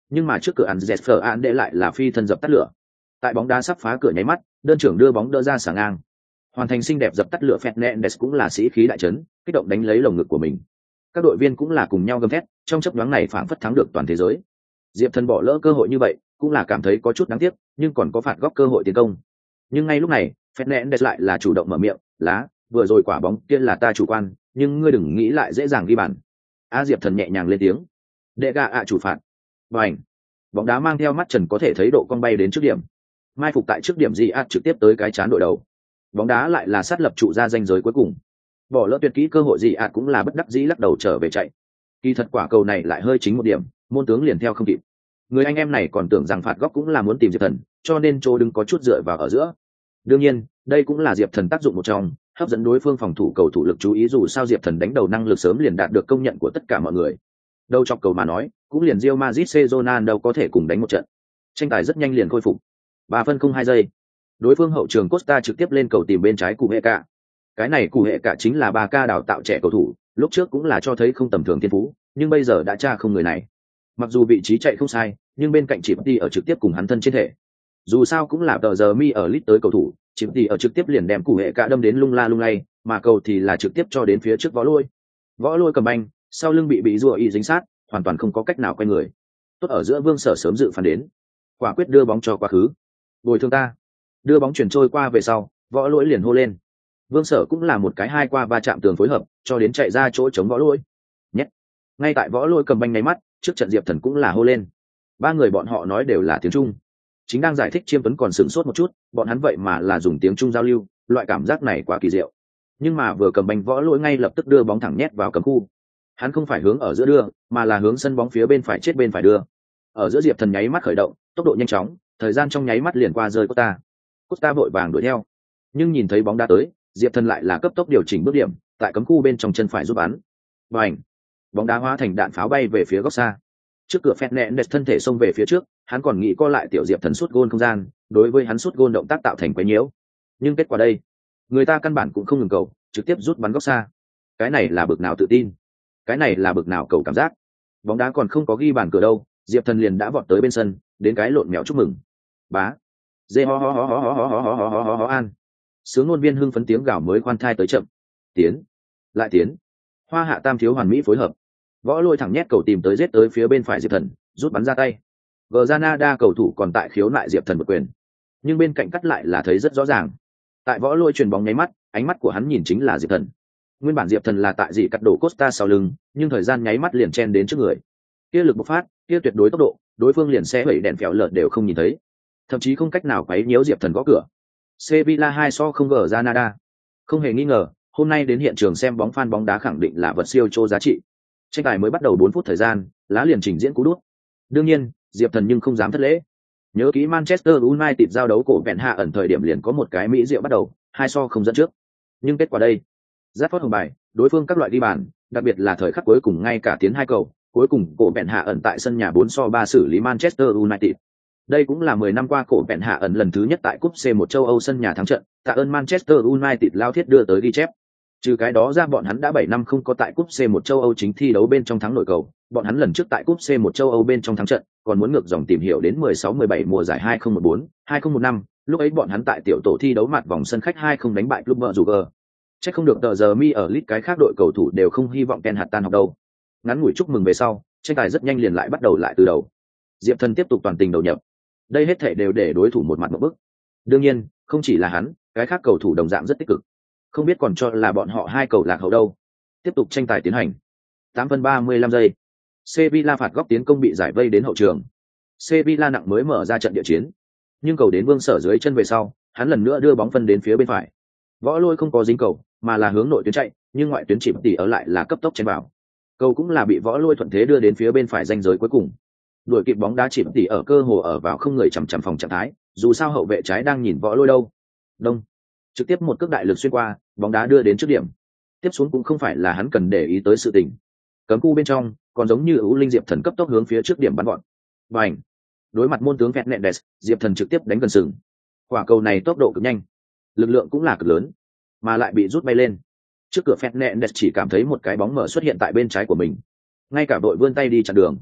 A: nhưng mà trước cửa ăn Jesper an để lại là phi thân dập tắt lửa. Tại bóng đá sắp phá cửa nháy mắt, đơn trưởng đưa bóng đỡ ra xả ngang, hoàn thành xinh đẹp dập tắt lửa. Fernandes cũng là sĩ khí đại trấn, kích động đánh lấy lồng ngực của mình. Các đội viên cũng là cùng nhau gầm thét, trong chớp nhoáng này phảng phất thắng được toàn thế giới. Diệp Thần bỏ lỡ cơ hội như vậy, cũng là cảm thấy có chút đáng tiếc, nhưng còn có phạt góc cơ hội tiến công. Nhưng ngay lúc này, Fernandes lại là chủ động mở miệng, "Lá, vừa rồi quả bóng kia là ta chủ quan, nhưng ngươi đừng nghĩ lại dễ dàng ghi bàn." Diệp Thần nhẹ nhàng lên tiếng, "Đệ gà ạ chủ phạt." Bành! Bóng đá mang theo mắt trần có thể thấy độ cong bay đến trước điểm. Mai phục tại trước điểm Diaz trực tiếp tới cái chán đội đầu. Bóng đá lại là sát lập trụ ra ranh giới cuối cùng. Bỏ lỡ tuyệt kỹ cơ hội Diaz cũng là bất đắc dĩ lắc đầu trở về chạy. Kỳ thật quả cầu này lại hơi chính một điểm, môn tướng liền theo không kịp. Người anh em này còn tưởng rằng phạt góc cũng là muốn tìm Diệp Thần, cho nên chỗ đứng có chút dựa vào ở giữa. Đương nhiên, đây cũng là Diệp Thần tác dụng một trong, hấp dẫn đối phương phòng thủ cầu thủ lực chú ý, dù sao Diệp Thần đánh đầu năng lực sớm liền đạt được công nhận của tất cả mọi người. Đâu chọc cầu mà nói, cũng liền Real Madrid Ronaldo có thể cùng đánh một trận. Tranh tài rất nhanh liền khôi phục. 3 phân 02 giây. Đối phương hậu trường Costa trực tiếp lên cầu tìm bên trái Cụ Hệ Cả. Cái này Cụ Hệ Cả chính là Barca đào tạo trẻ cầu thủ, lúc trước cũng là cho thấy không tầm thường thiên phú, nhưng bây giờ đã tra không người này. Mặc dù vị trí chạy không sai, nhưng bên cạnh chỉ đi ở trực tiếp cùng hắn thân trên thể. Dù sao cũng là tờ giờ mi ở lit tới cầu thủ, chỉ đi ở trực tiếp liền đem Cụ Hệ Cả đâm đến lung la lung lay, mà cầu thì là trực tiếp cho đến phía trước Võ Lôi. Võ Lôi cầm banh, sau lưng bị rùa y dính sát, hoàn toàn không có cách nào quay người. Tốt ở giữa Vương Sở sớm dự phán đến, quả quyết đưa bóng cho quá khứ. Bồi thường ta. Đưa bóng chuyển trôi qua về sau, Võ Lỗi liền hô lên. Vương Sở cũng là một cái hai qua va chạm tường phối hợp, cho đến chạy ra chỗ chống Võ Lỗi. Nhét. Ngay tại Võ Lỗi cầm banh ngay mắt, trước trận Diệp Thần cũng là hô lên. Ba người bọn họ nói đều là tiếng Trung. Chính đang giải thích Chiêm Tuấn còn sửng sốt một chút, bọn hắn vậy mà là dùng tiếng Trung giao lưu, loại cảm giác này quá kỳ diệu. Nhưng mà vừa cầm banh Võ Lỗi ngay lập tức đưa bóng thẳng nhét vào cấm khu. Hắn không phải hướng ở giữa đưa, mà là hướng sân bóng phía bên phải chết bên phải đưa. Ở giữa Diệp Thần nháy mắt khởi động, tốc độ nhanh chóng, thời gian trong nháy mắt liền qua rơi Costa. Costa vội vàng đuổi theo, nhưng nhìn thấy bóng đá tới, Diệp Thần lại là cấp tốc điều chỉnh bước điểm, tại cấm khu bên trong chân phải giúp bắn. Bành! Bóng đá hóa thành đạn pháo bay về phía góc xa. Trước cửa Fernandes thân thể xông về phía trước, hắn còn nghĩ co lại tiểu Diệp Thần sút gôn không gian, đối với hắn sút gôn động tác tạo thành quấy nhiễu. Nhưng kết quả đây, người ta căn bản cũng không ngừng cầu, trực tiếp rút bắn góc xa. Cái này là bực nào tự tin, cái này là bực nào cầu cảm giác. Bóng đá còn không có ghi bàn cửa đâu, Diệp Thần liền đã vọt tới bên sân, đến cái lộn mèo chúc mừng. Bá. Dê ho ho ho ho ho ho ho ho ho ho ho an. Sướng ngôn viên hưng phấn tiếng gào mới khoan thai tới chậm. Tiến, lại tiến. Hoa hạ tam thiếu hoàn mỹ phối hợp. Võ Lôi thẳng nhét cầu tìm tới giết tới phía bên phải Diệp Thần, rút bắn ra tay. Granada cầu thủ còn tại khiếu nại Diệp Thần một quyền, nhưng bên cạnh cắt lại là thấy rất rõ ràng. Tại Võ Lôi chuyền bóng nháy mắt, ánh mắt của hắn nhìn chính là Diệp Thần. Nguyên bản Diệp Thần là tại dị cắt đổ Costa sau lưng, nhưng thời gian nháy mắt liền chen đến trước người. Kia lực bộc phát, kia tuyệt đối tốc độ, đối phương liền xe hủy đèn phèo lợt đều không nhìn thấy, thậm chí không cách nào quấy nhiễu Diệp Thần gõ cửa. Sevilla 2 so không gỡ Granada. Không hề nghi ngờ, hôm nay đến hiện trường xem bóng fan bóng đá khẳng định là vật siêu chô giá trị. Tranh tài mới bắt đầu 4 phút thời gian, lá liền trình diễn cú đút. Đương nhiên, Diệp Thần nhưng không dám thất lễ. Nhớ kỹ Manchester United giao đấu cổ vẹn hạ ẩn thời điểm liền có một cái mỹ diệu bắt đầu, 2 so không dẫn trước. Nhưng kết quả đây, rất phốt hồng bài, đối phương các loại đi bàn, đặc biệt là thời khắc cuối cùng ngay cả tiến 2 cầu, cuối cùng cổ vẹn hạ ẩn tại sân nhà 4 so 3 xử lý Manchester United. Đây cũng là 10 năm qua cổ vẹn hạ ẩn lần thứ nhất tại cúp C1 châu Âu sân nhà thắng trận, tạ ơn Manchester United lao thiết đưa tới ghi chép. Trừ cái đó ra bọn hắn đã 7 năm không có tại cúp C1 châu Âu chính thi đấu bên trong thắng nổi cầu, bọn hắn lần trước tại cúp C1 châu Âu bên trong thắng trận, còn muốn ngược dòng tìm hiểu đến 16-17 mùa giải 2014-2015, lúc ấy bọn hắn tại tiểu tổ thi đấu mặt vòng sân khách 2-0 đánh bại Club Brugge. Chắc không được tờ giờ mi ở lit cái khác đội cầu thủ đều không hy vọng Ken Hạt tan học đâu. Ngắn ngủi chúc mừng về sau, tranh tài rất nhanh liền lại bắt đầu lại từ đầu. Diệp Thần tiếp tục toàn tình đầu nhập. Đây hết thể đều để đối thủ một mặt một bức. Đương nhiên, không chỉ là hắn, cái khác cầu thủ đồng dạng rất tích cực. Không biết còn cho là bọn họ 2 cầu lạc hậu đâu. Tiếp tục tranh tài tiến hành. 8 phân 35 giây. Sevilla phạt góc tiến công bị giải vây đến hậu trường. Sevilla nặng mới mở ra trận địa chiến. Nhưng cầu đến Vương Sở dưới chân về sau, hắn lần nữa đưa bóng phân đến phía bên phải. Võ Lôi không có dính cầu, mà là hướng nội tuyến chạy, nhưng ngoại tuyến chìm tỉ ở lại là cấp tốc chen vào. Cầu cũng là bị Võ Lôi thuận thế đưa đến phía bên phải ranh giới cuối cùng. Đuổi kịp bóng đá chìm tỉ ở cơ hồ ở vào không người chằm chằm phòng trạng thái, dù sao hậu vệ trái đang nhìn Võ Lôi đâu. Đông. Trực tiếp một cước đại lực xuyên qua, bóng đá đưa đến trước điểm. Tiếp xuống cũng không phải là hắn cần để ý tới sự tình. Cấm khu bên trong, còn giống như ưu linh Diệp Thần cấp tốc hướng phía trước điểm bắn gọn. Bành. Đối mặt môn tướng Fernandes, Diệp Thần trực tiếp đánh gần sừng. Quả cầu này tốc độ cực nhanh, lực lượng cũng là cực lớn, mà lại bị rút bay lên. Trước cửa Fernandes chỉ cảm thấy một cái bóng mở xuất hiện tại bên trái của mình, ngay cả đội vươn tay đi chặn đường.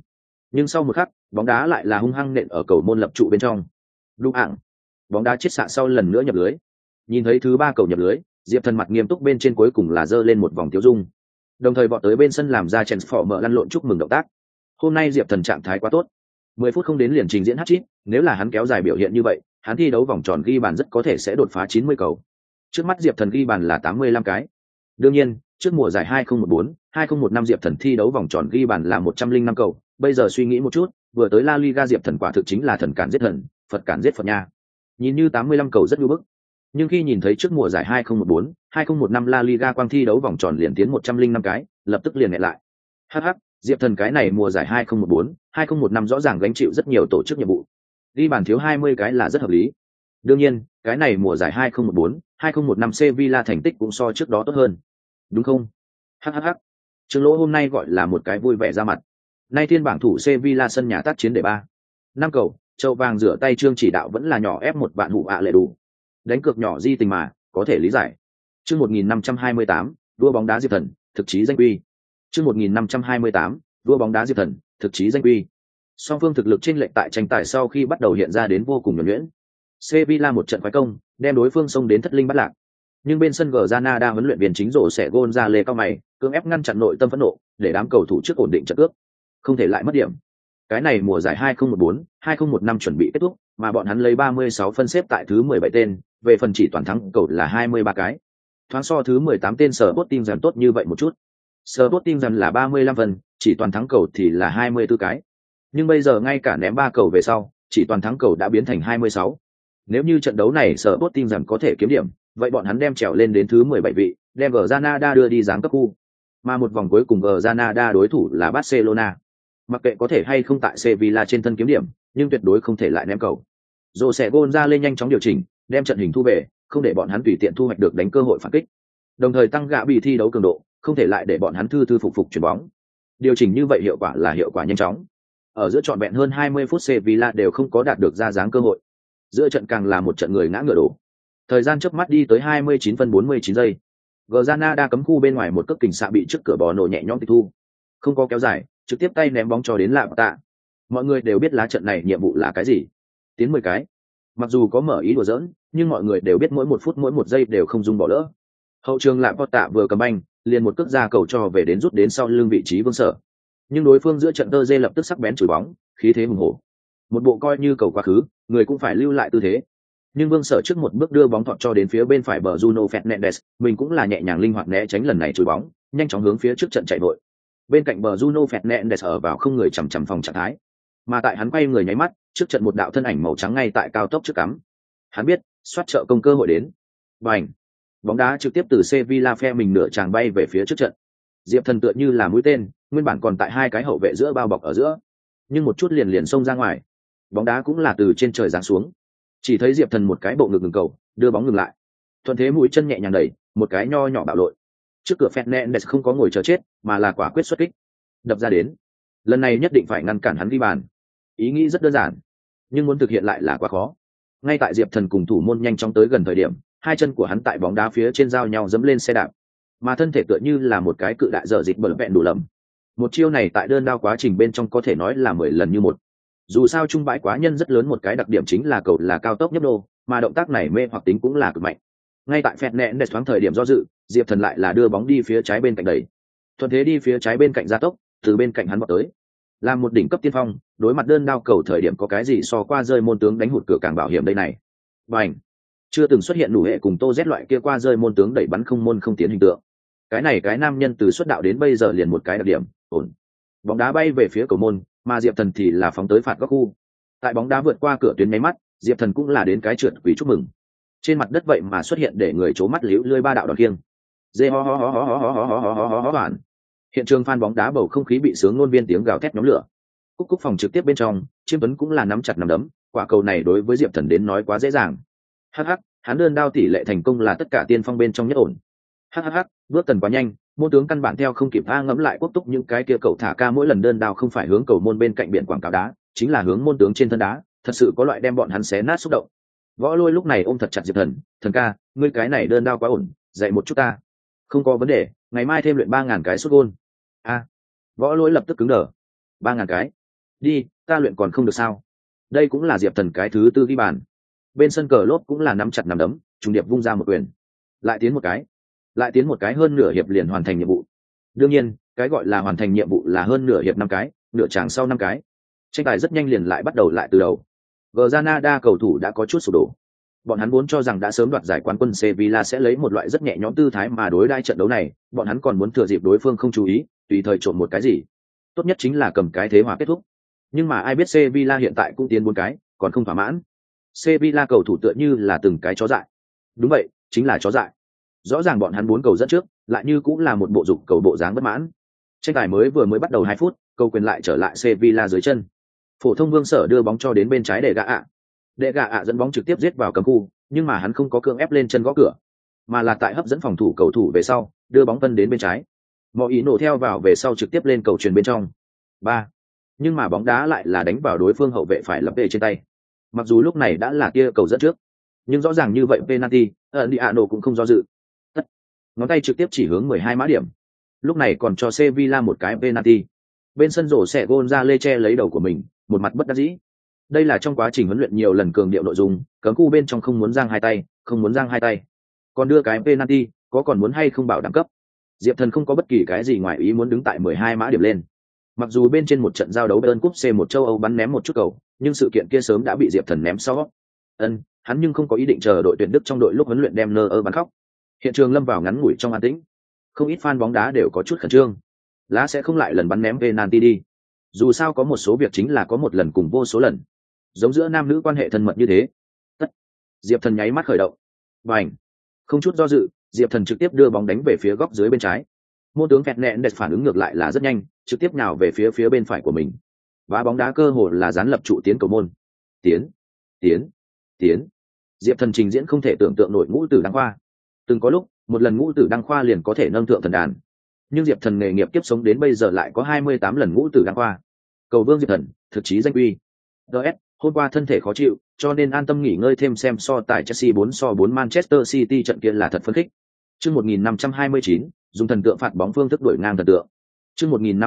A: Nhưng sau một khắc, bóng đá lại là hung hăng nện ở cầu môn lập trụ bên trong. Đụng ảng, bóng đá chiết xạ sau lần nữa nhập lưới. Nhìn thấy thứ 3 cầu nhập lưới, Diệp Thần mặt nghiêm túc bên trên cuối cùng là giơ lên một vòng tiêu dung, đồng thời vọt tới bên sân làm ra transformer lăn lộn chúc mừng động tác. Hôm nay Diệp Thần trạng thái quá tốt, 10 phút không đến liền trình diễn hat-trick, nếu là hắn kéo dài biểu hiện như vậy, hắn thi đấu vòng tròn ghi bàn rất có thể sẽ đột phá 90 cầu. Trước mắt Diệp Thần ghi bàn là 85 cái. Đương nhiên, trước mùa giải 2014-2015 Diệp Thần thi đấu vòng tròn ghi bàn là 105 cầu, bây giờ suy nghĩ một chút, vừa tới La Liga Diệp Thần quả thực chính là thần cản giết thần, Phật cản giết Phật nha. Nhìn như 85 cầu rất nhu bức, nhưng khi nhìn thấy trước mùa giải 2014-2015 La Liga quang thi đấu vòng tròn liền tiến 105 cái, lập tức liền nghẹn lại. Hắc hắc, Diệp Thần cái này mùa giải 2014-2015 rõ ràng gánh chịu rất nhiều tổ chức nhiệm vụ. Ghi bàn thiếu 20 cái là rất hợp lý. Đương nhiên, cái này mùa giải 2014-2015 Sevilla thành tích cũng so trước đó tốt hơn. Đúng không? Hắc hắc hắc. Trương Lỗ hôm nay gọi là một cái vui vẻ ra mặt. Nay thiên bảng thủ Sevilla sân nhà tác chiến để 3. 5 cầu, châu vàng rửa tay Trương chỉ đạo vẫn là nhỏ ép một bạn hụ lệ đủ. Đánh cược nhỏ di tình mà, có thể lý giải. Chương 1528, đua bóng đá Diệp Thần, thực chí danh quy. Chương 1528, đua bóng đá Diệp Thần, thực chí danh quy. Song phương thực lực chênh lệch tại tranh tài sau khi bắt đầu hiện ra đến vô cùng nhuần nhuyễn. Sevilla một trận quái công, đem đối phương xông đến thất linh bắt lạc. Nhưng bên sân Granada huấn luyện viên chính rổ sẽ gôn ra lê cao mày, cưỡng ép ngăn chặn nội tâm phẫn nộ, để đám cầu thủ trước ổn định trận cước, không thể lại mất điểm. Cái này mùa giải 2014-2015 chuẩn bị kết thúc, mà bọn hắn lấy 36 phân xếp tại thứ 17 tên, về phần chỉ toàn thắng cầu là 23 cái. Thoáng so thứ 18 tên Sporting dần tốt như vậy một chút. Sporting dần là 35 phần, chỉ toàn thắng cầu thì là 24 cái. Nhưng bây giờ ngay cả ném 3 cầu về sau, chỉ toàn thắng cầu đã biến thành 26. Nếu như trận đấu này Sporting dần có thể kiếm điểm, vậy bọn hắn đem trèo lên đến thứ 17 vị, đem Granada đưa đi giáng cấp khu. Mà một vòng cuối cùng Granada đối thủ là Barcelona. Mặc kệ có thể hay không tại Sevilla trên thân kiếm điểm, nhưng tuyệt đối không thể lại ném cầu. Rồi sẽ gôn ra lên nhanh chóng điều chỉnh, đem trận hình thu về, không để bọn hắn tùy tiện thu hoạch được đánh cơ hội phản kích. Đồng thời tăng gạ bị thi đấu cường độ, không thể lại để bọn hắn thư phục chuyển bóng. Điều chỉnh như vậy hiệu quả là hiệu quả nhanh chóng. Ở giữa trọn vẹn hơn 20 phút Sevilla đều không có đạt được ra dáng cơ hội. Giữa trận càng là một trận người ngã ngựa đổ. Thời gian chớp mắt đi tới 29 phân 49 giây. Granada cấm khu bên ngoài một cước kình xạ bị trước cửa bò nổ nhẹ nhõm tịch thu. Không có kéo dài, trực tiếp tay ném bóng cho đến lạ tạ. Mọi người đều biết lá trận này nhiệm vụ là cái gì. Tiến 10 cái. Mặc dù có mở ý đùa giỡn, nhưng mọi người đều biết mỗi một phút mỗi một giây đều không dung bỏ lỡ. Hậu trường lạ tạ vừa cầm banh, liền một cước ra cầu cho về đến rút đến sau lưng vị trí Vương Sở. Nhưng đối phương giữa trận tơ dê lập tức sắc bén chửi bóng, khí thế hùng hổ. Một bộ coi như cầu quá khứ, người cũng phải lưu lại tư thế. Nhưng Vương Sở trước một bước đưa bóng thọt cho đến phía bên phải bờ Bruno Fernandes, mình cũng là nhẹ nhàng linh hoạt né tránh lần này chùi bóng, nhanh chóng hướng phía trước trận chạy vội. Bên cạnh bờ Bruno Fernandes ở vào không người chằm chằm phòng trạng thái, mà tại hắn quay người nháy mắt, trước trận một đạo thân ảnh màu trắng ngay tại cao tốc trước cắm. Hắn biết, soát trợ công cơ hội đến. Bành! Bóng đá trực tiếp từ Sevilla phe mình nửa tràng bay về phía trước trận. Diệp Thần tựa như là mũi tên, nguyên bản còn tại hai cái hậu vệ giữa bao bọc ở giữa, nhưng một chút liền xông ra ngoài. Bóng đá cũng là từ trên trời giáng xuống. Chỉ thấy Diệp Thần một cái bộ ngực ngừng cầu, đưa bóng ngừng lại. Thuận thế mũi chân nhẹ nhàng đẩy, một cái nho nhỏ bạo lội. Trước cửa Fernandes không có ngồi chờ chết, mà là quả quyết xuất kích. Đập ra đến. Lần này nhất định phải ngăn cản hắn ghi bàn. Ý nghĩ rất đơn giản, nhưng muốn thực hiện lại là quá khó. Ngay tại Diệp Thần cùng thủ môn nhanh chóng tới gần thời điểm, hai chân của hắn tại bóng đá phía trên giao nhau dẫm lên xe đạp, mà thân thể tựa như là một cái cự đại dở dịch bẩn vẹn đủ lầm. Một chiêu này tại đơn đao quá trình bên trong có thể nói là 10 lần như một. Dù sao trung bãi quá nhân rất lớn một cái đặc điểm chính là cầu là cao tốc nhấp đô, mà động tác này mê hoặc tính cũng là cực mạnh. Ngay tại Fernandes thoáng thời điểm do dự, Diệp Thần lại là đưa bóng đi phía trái bên cạnh đẩy. Thuận thế đi phía trái bên cạnh gia tốc, từ bên cạnh hắn vọt tới. Làm một đỉnh cấp tiên phong, đối mặt đơn đao cầu thời điểm có cái gì so qua rơi môn tướng đánh hụt cửa càng bảo hiểm đây này. Bành! Chưa từng xuất hiện đủ hệ cùng Tô Z loại kia qua rơi môn tướng đẩy bắn không môn không tiến hình tượng. Cái này cái nam nhân từ xuất đạo đến bây giờ liền một cái đặc điểm, ổn. Bóng đá bay về phía cầu môn, mà Diệp Thần thì là phóng tới phạt góc khu. Tại bóng đá vượt qua cửa tuyến nháy mắt, Diệp Thần cũng là đến cái trượt quỷ chúc mừng. Trên mặt đất vậy mà xuất hiện để người chố mắt liễu lươi ba đạo đòn khiêng. Dê ho ho ho ho ho ho ho ho ho ho ho bản. Hiện trường fan bóng đá bầu không khí bị sướng ngôn viên tiếng gào thét nhóm lửa. Cúc phòng trực tiếp bên trong, Chiêm Tuấn cũng là nắm chặt nắm đấm, quả cầu này đối với Diệp Thần đến nói quá dễ dàng. Hắc hắc, hắn đơn đao tỷ lệ thành công là tất cả tiên phong bên trong nhất ổn. Hắc hắc hắc, bước tần quá nhanh, môn tướng căn bản theo không kịp ngẫm lại quốc túc những cái kia cậu thả ca mỗi lần đơn đao không phải hướng cầu môn bên cạnh biển quảng cáo đá, chính là hướng môn tướng trên thân đá, thật sự có loại đem bọn hắn xé nát xúc động. Võ Lôi lúc này ôm thật chặt Diệp Thần, "Thần ca, ngươi cái này đơn đao quá ổn, dạy một chút ta." "Không có vấn đề, ngày mai thêm luyện 3000 cái sút gôn." "A." Võ Lôi lập tức cứng đờ. 3000 cái? Đi, ta luyện còn không được sao? Đây cũng là Diệp Thần cái thứ tư ghi bàn. Bên sân cờ lốp cũng là nắm chặt nắm đấm, trùng điệp vung ra một quyền. Lại tiến một cái hơn nửa hiệp liền hoàn thành nhiệm vụ. Đương nhiên, cái gọi là hoàn thành nhiệm vụ là hơn nửa hiệp 5 cái, nửa tràng sau 5 cái. Tranh tài rất nhanh liền lại bắt đầu lại từ đầu. Granada cầu thủ đã có chút sụp đổ. Bọn hắn vốn cho rằng đã sớm đoạt giải quán quân, Sevilla sẽ lấy một loại rất nhẹ nhõm tư thái mà đối đãi trận đấu này, bọn hắn còn muốn thừa dịp đối phương không chú ý, tùy thời trộn một cái gì. Tốt nhất chính là cầm cái thế hòa kết thúc. Nhưng mà ai biết Sevilla hiện tại cũng tiến 4 cái, còn không thỏa mãn. Sevilla cầu thủ tựa như là từng cái chó dại. Đúng vậy, chính là chó dại. Rõ ràng bọn hắn 4 cầu dẫn trước, lại như cũng là một bộ dục cầu bộ dáng bất mãn. Tranh tài vừa mới bắt đầu 2 phút, cầu quyền lại trở lại Sevilla dưới chân. Phổ thông Vương Sở đưa bóng cho đến bên trái để gạ ạ. Đệ gạ ạ dẫn bóng trực tiếp giết vào cấm khu, nhưng mà hắn không có cưỡng ép lên chân gõ cửa, mà là tại hấp dẫn phòng thủ cầu thủ về sau, đưa bóng phân đến bên trái. Mọi ý nổ theo vào về sau trực tiếp lên cầu truyền bên trong. 3. Nhưng mà bóng đá lại là đánh vào đối phương hậu vệ phải lập về trên tay. Mặc dù lúc này đã là kia cầu dẫn trước, nhưng rõ ràng như vậy penalty, Diano cũng không do dự. Tất. Ngón tay trực tiếp chỉ hướng 12 mã điểm. Lúc này còn cho Sevilla một cái penalty. Bên sân rổ sẽ gôn ra lê che lấy đầu của mình, một mặt bất đắc dĩ. Đây là trong quá trình huấn luyện nhiều lần cường điệu nội dung, cấm khu bên trong không muốn giang hai tay. Còn đưa cái penalty, có còn muốn hay không bảo đảm cấp. Diệp Thần không có bất kỳ cái gì ngoài ý muốn đứng tại 12 mã điểm lên. Mặc dù bên trên một trận giao đấu Bayern Cup C1 châu Âu bắn ném một chút cầu, nhưng sự kiện kia sớm đã bị Diệp Thần ném sau. Hắn nhưng không có ý định chờ đội tuyển Đức trong đội lúc huấn luyện đem nơ bắn khóc. Hiện trường lâm vào ngắn ngủi trong an tĩnh. Không ít fan bóng đá đều có chút khẩn trương. Lá sẽ không lại lần bắn ném penalty đi. Dù sao có một số việc chính là có một lần cùng vô số lần. Giống giữa nam nữ quan hệ thân mật như thế. Tất. Diệp Thần nháy mắt khởi động. Bành. Không chút do dự, Diệp Thần trực tiếp đưa bóng đánh về phía góc dưới bên trái. Môn tướng Fernandes phản ứng ngược lại là rất nhanh, trực tiếp nhào về phía bên phải của mình. Và bóng đá cơ hồ là dán lập trụ tiến cầu môn. Tiến. Diệp Thần trình diễn không thể tưởng tượng nổi ngũ tử đăng khoa. Từng có lúc, một lần ngũ tử đăng khoa liền có thể nâng thượng thần đàn. Nhưng Diệp Thần nghề nghiệp kiếp sống đến bây giờ lại có 28 lần ngũ tử đăng khoa. Cầu vương Diệp Thần, thực chí danh uy. DS, hôm qua thân thể khó chịu, cho nên an tâm nghỉ ngơi thêm xem so tài Chelsea 4-4 Manchester City trận kia là thật phấn khích. Chương 1529, dùng thần tượng phạt bóng phương thức đuổi ngang thần tượng. Chương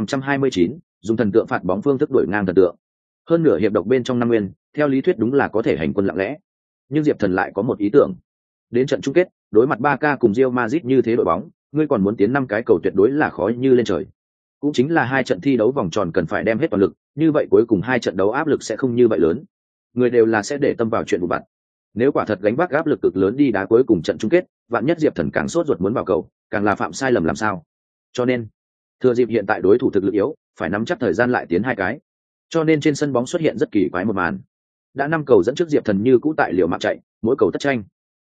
A: 1529, dùng thần tượng phạt bóng phương thức đuổi ngang thần tượng. Hơn nửa hiệp độc bên trong năm nguyên, theo lý thuyết đúng là có thể hành quân lặng lẽ. Nhưng Diệp Thần lại có một ý tưởng. Đến trận chung kết, đối mặt Barca cùng Real Madrid như thế đội bóng, ngươi còn muốn tiến 5 cái cầu tuyệt đối là khó như lên trời. Cũng chính là 2 trận thi đấu vòng tròn cần phải đem hết toàn lực, như vậy cuối cùng 2 trận đấu áp lực sẽ không như vậy lớn. Người đều là sẽ để tâm vào chuyện vụ vặt. Nếu quả thật gánh vác áp lực cực lớn đi đá cuối cùng trận chung kết, vạn nhất Diệp Thần càng sốt ruột muốn vào cầu, càng là phạm sai lầm làm sao. Cho nên, thừa dịp hiện tại đối thủ thực lực yếu, phải nắm chắc thời gian lại tiến 2 cái. Cho nên trên sân bóng xuất hiện rất kỳ quái một màn. Đã 5 cầu dẫn trước Diệp Thần như cũ tại liều mạng chạy, mỗi cầu tất tranh.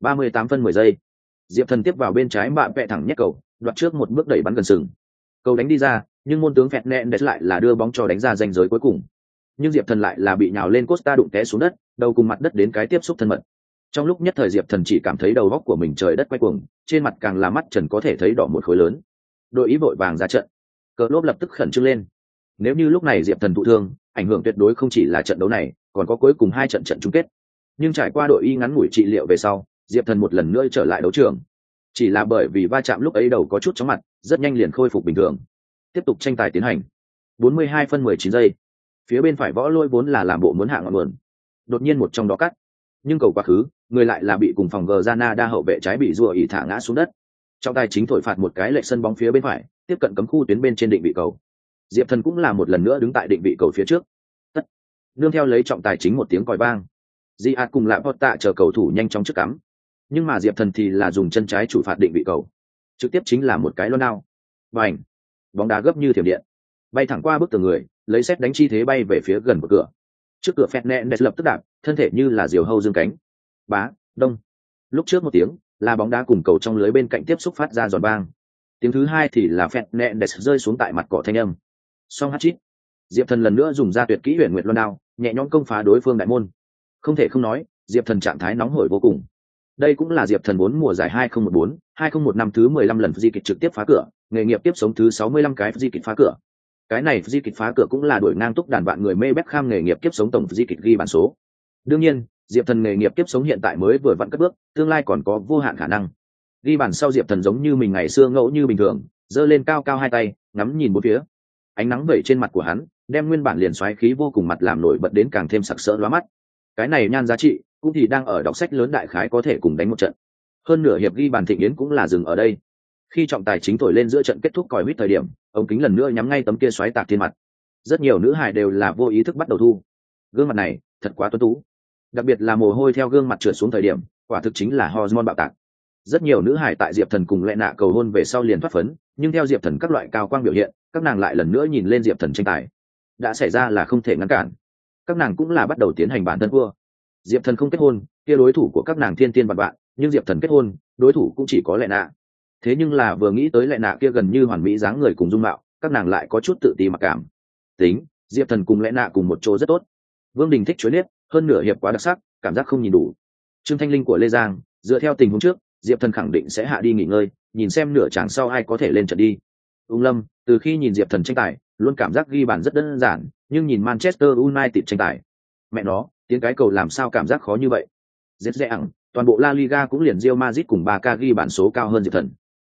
A: 38 phân 10 giây. Diệp Thần tiếp vào bên trái bạ vẽ thẳng nhét cầu, đoạt trước một bước đẩy bắn gần sừng. Cầu đánh đi ra, nhưng môn tướng Fernandes lại là đưa bóng cho đánh ra ranh giới cuối cùng. Nhưng Diệp Thần lại là bị nhào lên Costa đụng té xuống đất, đầu cùng mặt đất đến cái tiếp xúc thân mật. Trong lúc nhất thời Diệp Thần chỉ cảm thấy đầu góc của mình trời đất quay cuồng, trên mặt càng là mắt trần có thể thấy đỏ một khối lớn. Đội ý vội vàng ra trận. Cờ lốp lập tức khẩn trương lên. Nếu như lúc này Diệp Thần thụ thương, ảnh hưởng tuyệt đối không chỉ là trận đấu này, còn có cuối cùng 2 trận chung kết. Nhưng trải qua đội y ngắn ngủi trị liệu về sau, Diệp Thần một lần nữa trở lại đấu trường. Chỉ là bởi vì va chạm lúc ấy đầu có chút chóng mặt, rất nhanh liền khôi phục bình thường. Tiếp tục tranh tài tiến hành. 42 phân 19 giây. Phía bên phải Võ Lôi vốn là làm bộ muốn hạ ngọn nguồn. Đột nhiên một trong đó cắt. Nhưng cầu quá khứ, người lại là bị cùng phòng Granada hậu vệ trái bị rùa ỉ thả ngã xuống đất. Trọng tài chính thổi phạt một cái lệch sân bóng phía bên phải, tiếp cận cấm khu tuyến bên trên định vị cầu. Diệp Thần cũng là một lần nữa đứng tại định vị cầu phía trước. Tất. Nương theo lấy trọng tài chính một tiếng còi vang. Diaz cùng lại Porta chờ cầu thủ nhanh chóng trước cắm. Nhưng mà Diệp Thần thì là dùng chân trái chủ phạt định vị cầu. Trực tiếp chính là một cái lon out. Bành. Bóng đá gấp như thiểm điện. Bay thẳng qua bức tường người, lấy xét đánh chi thế bay về phía gần của cửa. Trước cửa Fernandes lập tức đạp, thân thể như là diều hâu dương cánh. Bá, đông. Lúc trước một tiếng, là bóng đá cùng cầu trong lưới bên cạnh tiếp xúc phát ra giòn vang. Tiếng thứ hai thì là Fernandes rơi xuống tại mặt cỏ thanh âm. Song hat-trick. Diệp Thần lần nữa dùng ra tuyệt kỹ huyền nguyệt luân đao, nhẹ nhõm công phá đối phương đại môn. Không thể không nói, Diệp Thần trạng thái nóng hổi vô cùng. Đây cũng là Diệp Thần 4 mùa giải 2014, 2015 thứ 15 lần di kịch trực tiếp phá cửa, nghề nghiệp tiếp sống thứ 65 cái di kịch phá cửa. Cái này di kịch phá cửa cũng là đuổi ngang túc đàn vạn người mê Beckham nghề nghiệp tiếp sống tổng di kịch ghi bản số. Đương nhiên, Diệp Thần nghề nghiệp tiếp sống hiện tại mới vừa vặn cất bước, tương lai còn có vô hạn khả năng. Ghi bản sau Diệp Thần giống như mình ngày xưa ngẫu như bình thường, giơ lên cao cao 2 tay, ngắm nhìn bốn phía. Ánh nắng vẩy trên mặt của hắn, đem nguyên bản liền xoáy khí vô cùng mặt làm nổi bật đến càng thêm sặc sỡ lóa mắt. Cái này nhan giá trị cũng thì đang ở đọc sách lớn đại khái có thể cùng đánh một trận. Hơn nửa hiệp ghi bàn thịnh yến cũng là dừng ở đây. Khi trọng tài chính thổi lên giữa trận kết thúc còi huýt thời điểm, ống kính lần nữa nhắm ngay tấm kia xoáy tạc thiên mặt. Rất nhiều nữ hài đều là vô ý thức bắt đầu thu. Gương mặt này thật quá tuấn tú, đặc biệt là mồ hôi theo gương mặt trượt xuống thời điểm, quả thực chính là hormone bạo tạc. Rất nhiều nữ hài tại Diệp Thần cùng Lệ Nạ cầu hôn về sau liền thoát phấn, nhưng theo Diệp Thần các loại cao quang biểu hiện, các nàng lại lần nữa nhìn lên Diệp Thần tranh tài. Đã xảy ra là không thể ngăn cản. Các nàng cũng là bắt đầu tiến hành bản thân vua. Diệp Thần không kết hôn, kia đối thủ của các nàng thiên tiên vạn vạn, nhưng Diệp Thần kết hôn, đối thủ cũng chỉ có Lệ Nạ. Thế nhưng là vừa nghĩ tới Lệ Nạ kia gần như hoàn mỹ dáng người cùng dung mạo, các nàng lại có chút tự ti mặc cảm. Tính, Diệp Thần cùng Lệ Nạ cùng một chỗ rất tốt. Vương Đình thích chuối nếp, hơn nửa hiệp quá đặc sắc, cảm giác không nhìn đủ. Trương Thanh Linh của Lê Giang, dựa theo tình huống trước, Diệp Thần khẳng định sẽ hạ đi nghỉ ngơi, nhìn xem nửa chàng sau ai có thể lên trận đi. Ung Lâm, từ khi nhìn Diệp Thần tranh tài, luôn cảm giác ghi bàn rất đơn giản, nhưng nhìn Manchester United tranh tài, mẹ nó, tiếng cái cầu làm sao cảm giác khó như vậy. Rất dễ ẳng, toàn bộ La Liga cũng liền Real Madrid cùng Barca ghi bàn số cao hơn Diệp Thần.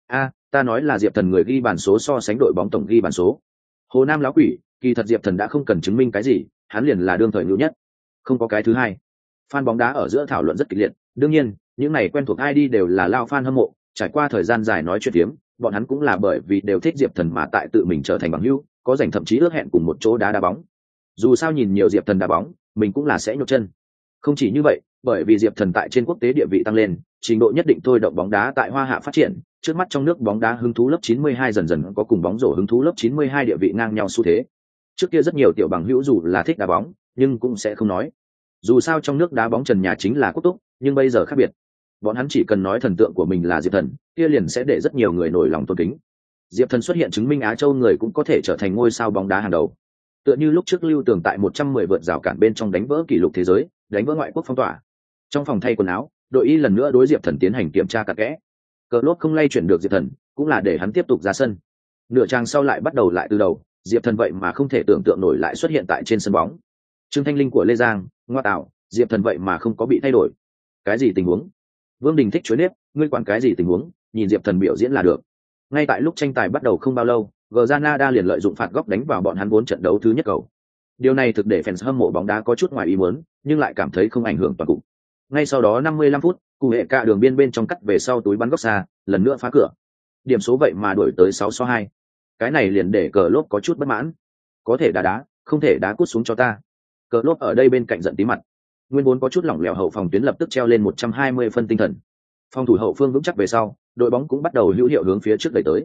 A: Ta nói là Diệp Thần người ghi bàn số so sánh đội bóng tổng ghi bàn số. Hồ Nam láo quỷ, kỳ thật Diệp Thần đã không cần chứng minh cái gì, hắn liền là đương thời nhu nhất, không có cái thứ hai. Fan bóng đá ở giữa thảo luận rất kịch liệt, đương nhiên, những này quen thuộc ID đều là lao fan hâm mộ, trải qua thời gian dài nói chuyện phiếm, bọn hắn cũng là bởi vì đều thích Diệp Thần mà tại tự mình trở thành bằng hữu, có rảnh thậm chí ước hẹn cùng một chỗ đá bóng. Dù sao nhìn nhiều Diệp Thần đá bóng, mình cũng là sẽ nhột chân. Không chỉ như vậy, bởi vì Diệp Thần tại trên quốc tế địa vị tăng lên, trình độ nhất định thôi động bóng đá tại Hoa Hạ phát triển, trước mắt trong nước bóng đá hứng thú lớp 92 dần dần có cùng bóng rổ hứng thú lớp 92 địa vị ngang nhau xu thế. Trước kia rất nhiều tiểu bằng hữu dù là thích đá bóng, nhưng cũng sẽ không nói. Dù sao trong nước đá bóng trần nhà chính là quốc túc, nhưng bây giờ khác biệt. Bọn hắn chỉ cần nói thần tượng của mình là Diệp Thần, kia liền sẽ để rất nhiều người nổi lòng tôn kính. Diệp Thần xuất hiện chứng minh Á Châu người cũng có thể trở thành ngôi sao bóng đá hàng đầu. Tựa như lúc trước Lưu Tường tại 110 vượt rào cản bên trong đánh vỡ kỷ lục thế giới, đánh vỡ ngoại quốc phong tỏa. Trong phòng thay quần áo, đội y lần nữa đối Diệp Thần tiến hành kiểm tra cặn kẽ. Cờ lốt không lay chuyển được Diệp Thần, cũng là để hắn tiếp tục ra sân. Nửa trang sau lại bắt đầu lại từ đầu, Diệp Thần vậy mà không thể tưởng tượng nổi lại xuất hiện tại trên sân bóng. Trương Thanh Linh của Lê Giang, ngoa tạo, Diệp Thần vậy mà không có bị thay đổi. Cái gì tình huống? Vương Đình thích chuối nếp, ngươi quản cái gì tình huống, nhìn Diệp Thần biểu diễn là được. Ngay tại lúc tranh tài bắt đầu không bao lâu, Granada liền lợi dụng phạt góc đánh vào bọn hắn 4 trận đấu thứ nhất cầu. Điều này thực để fans hâm mộ bóng đá có chút ngoài ý muốn, nhưng lại cảm thấy không ảnh hưởng toàn cục. Ngay sau đó 55 phút, cụ hệ cả đường biên bên trong cắt về sau túi bắn góc xa, lần nữa phá cửa. Điểm số vậy mà đuổi tới 6-2. Cái này liền để cờ lốp có chút bất mãn. Có thể đá, không thể đá cút xuống cho ta. Cờ lốp ở đây bên cạnh giận tí mặt. Nguyên vốn có chút lỏng lẻo hậu phòng tuyến lập tức treo lên 120 phân tinh thần. Phòng thủ hậu phương vững chắc về sau, đội bóng cũng bắt đầu hữu hiệu hướng phía trước đẩy tới.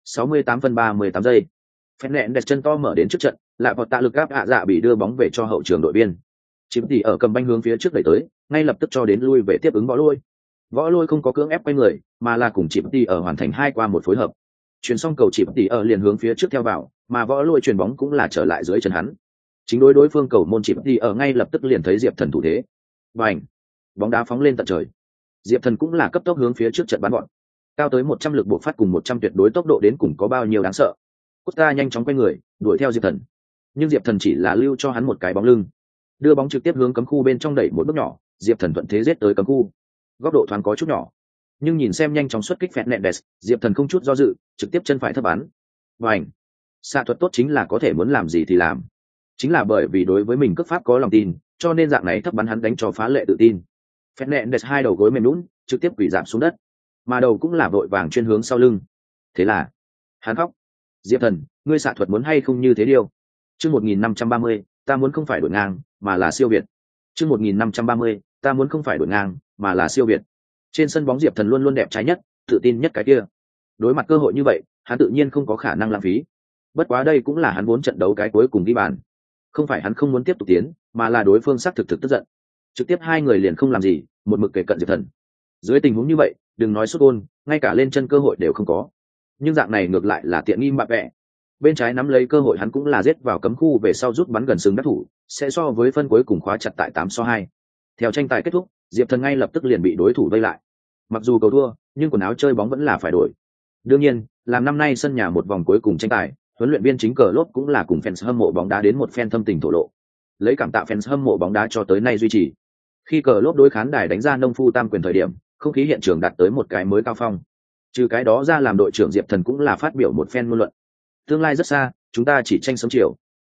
A: 68 phân 38 giây. Phép nện đẹp chân to mở đến trước trận, lại vọt tạ lực gáp dạ bị đưa bóng về cho hậu trường đội biên. Chiếm tỷ ở cầm banh hướng phía trước đẩy tới, ngay lập tức cho đến lui về tiếp ứng võ lôi. Võ lôi không có cưỡng ép quay người, mà là cùng Chiếm tỷ ở hoàn thành 2 qua 1 phối hợp. Chuyển xong cầu Chiếm tỷ ở liền hướng phía trước theo vào, mà võ lôi chuyền bóng cũng là trở lại dưới chân hắn. Chính đối phương cầu môn Chiếm tỷ ở ngay lập tức liền thấy Diệp Thần thủ thế. Bành! Bóng đá phóng lên tận trời. Diệp Thần cũng là cấp tốc hướng phía trước trận bắn gọn. Cao tới 100 lực bộc phát cùng 100 tuyệt đối tốc độ đến cùng có bao nhiêu đáng sợ. Costa nhanh chóng quay người, đuổi theo Diệp Thần. Nhưng Diệp Thần chỉ là lưu cho hắn một cái bóng lưng. Đưa bóng trực tiếp hướng cấm khu bên trong đẩy một bước nhỏ, Diệp Thần thuận thế giết tới cấm khu. Góc độ thoáng có chút nhỏ, nhưng nhìn xem nhanh chóng xuất kích Fernandes, Diệp Thần không chút do dự, trực tiếp chân phải thấp bắn. Bành! Xạ thuật tốt chính là có thể muốn làm gì thì làm. Chính là bởi vì đối với mình cước pháp có lòng tin, cho nên dạng này thấp bắn hắn đánh cho phá lệ tự tin. Fernandes 2 đầu gối mềm nhũn, trực tiếp quỳ rạp xuống đất, mà đầu cũng là vội vàng chuyên hướng sau lưng. Thế là hắn khóc. Diệp Thần, ngươi xạ thuật muốn hay không như thế điều. Chương 1530, ta muốn không phải đổi ngang, mà là siêu việt. Chương 1530, ta muốn không phải đổi ngang, mà là siêu việt. Trên sân bóng Diệp Thần luôn luôn đẹp trái nhất, tự tin nhất cái kia. Đối mặt cơ hội như vậy, hắn tự nhiên không có khả năng lãng phí. Bất quá đây cũng là hắn muốn trận đấu cái cuối cùng ghi bàn. Không phải hắn không muốn tiếp tục tiến, mà là đối phương xác thực tức giận. Trực tiếp hai người liền không làm gì, một mực kề cận Diệp Thần. Dưới tình huống như vậy, đừng nói sút gôn, ngay cả lên chân cơ hội đều không có. Nhưng dạng này ngược lại là tiện nghi bạ vẽ. Bên trái nắm lấy cơ hội hắn cũng là giết vào cấm khu về sau rút bắn gần sừng đắc thủ, sẽ so với phân cuối cùng khóa chặt tại 8-2. Theo tranh tài kết thúc, Diệp Thần ngay lập tức liền bị đối thủ vây lại. Mặc dù cầu thua, nhưng quần áo chơi bóng vẫn là phải đổi. Đương nhiên, làm năm nay sân nhà một vòng cuối cùng tranh tài, huấn luyện viên chính cờ lốt cũng là cùng fans hâm mộ bóng đá đến một phen thâm tình thổ lộ. Lấy cảm tạ fans hâm mộ bóng đá cho tới nay duy trì. Khi cờ lốt đối khán đài đánh ra nông phu tam quyền thời điểm, không khí hiện trường đạt tới một cái mới cao phong. Trừ cái đó ra làm đội trưởng Diệp Thần cũng là phát biểu một phen ngôn luận. Tương lai rất xa, chúng ta chỉ tranh sớm chiều.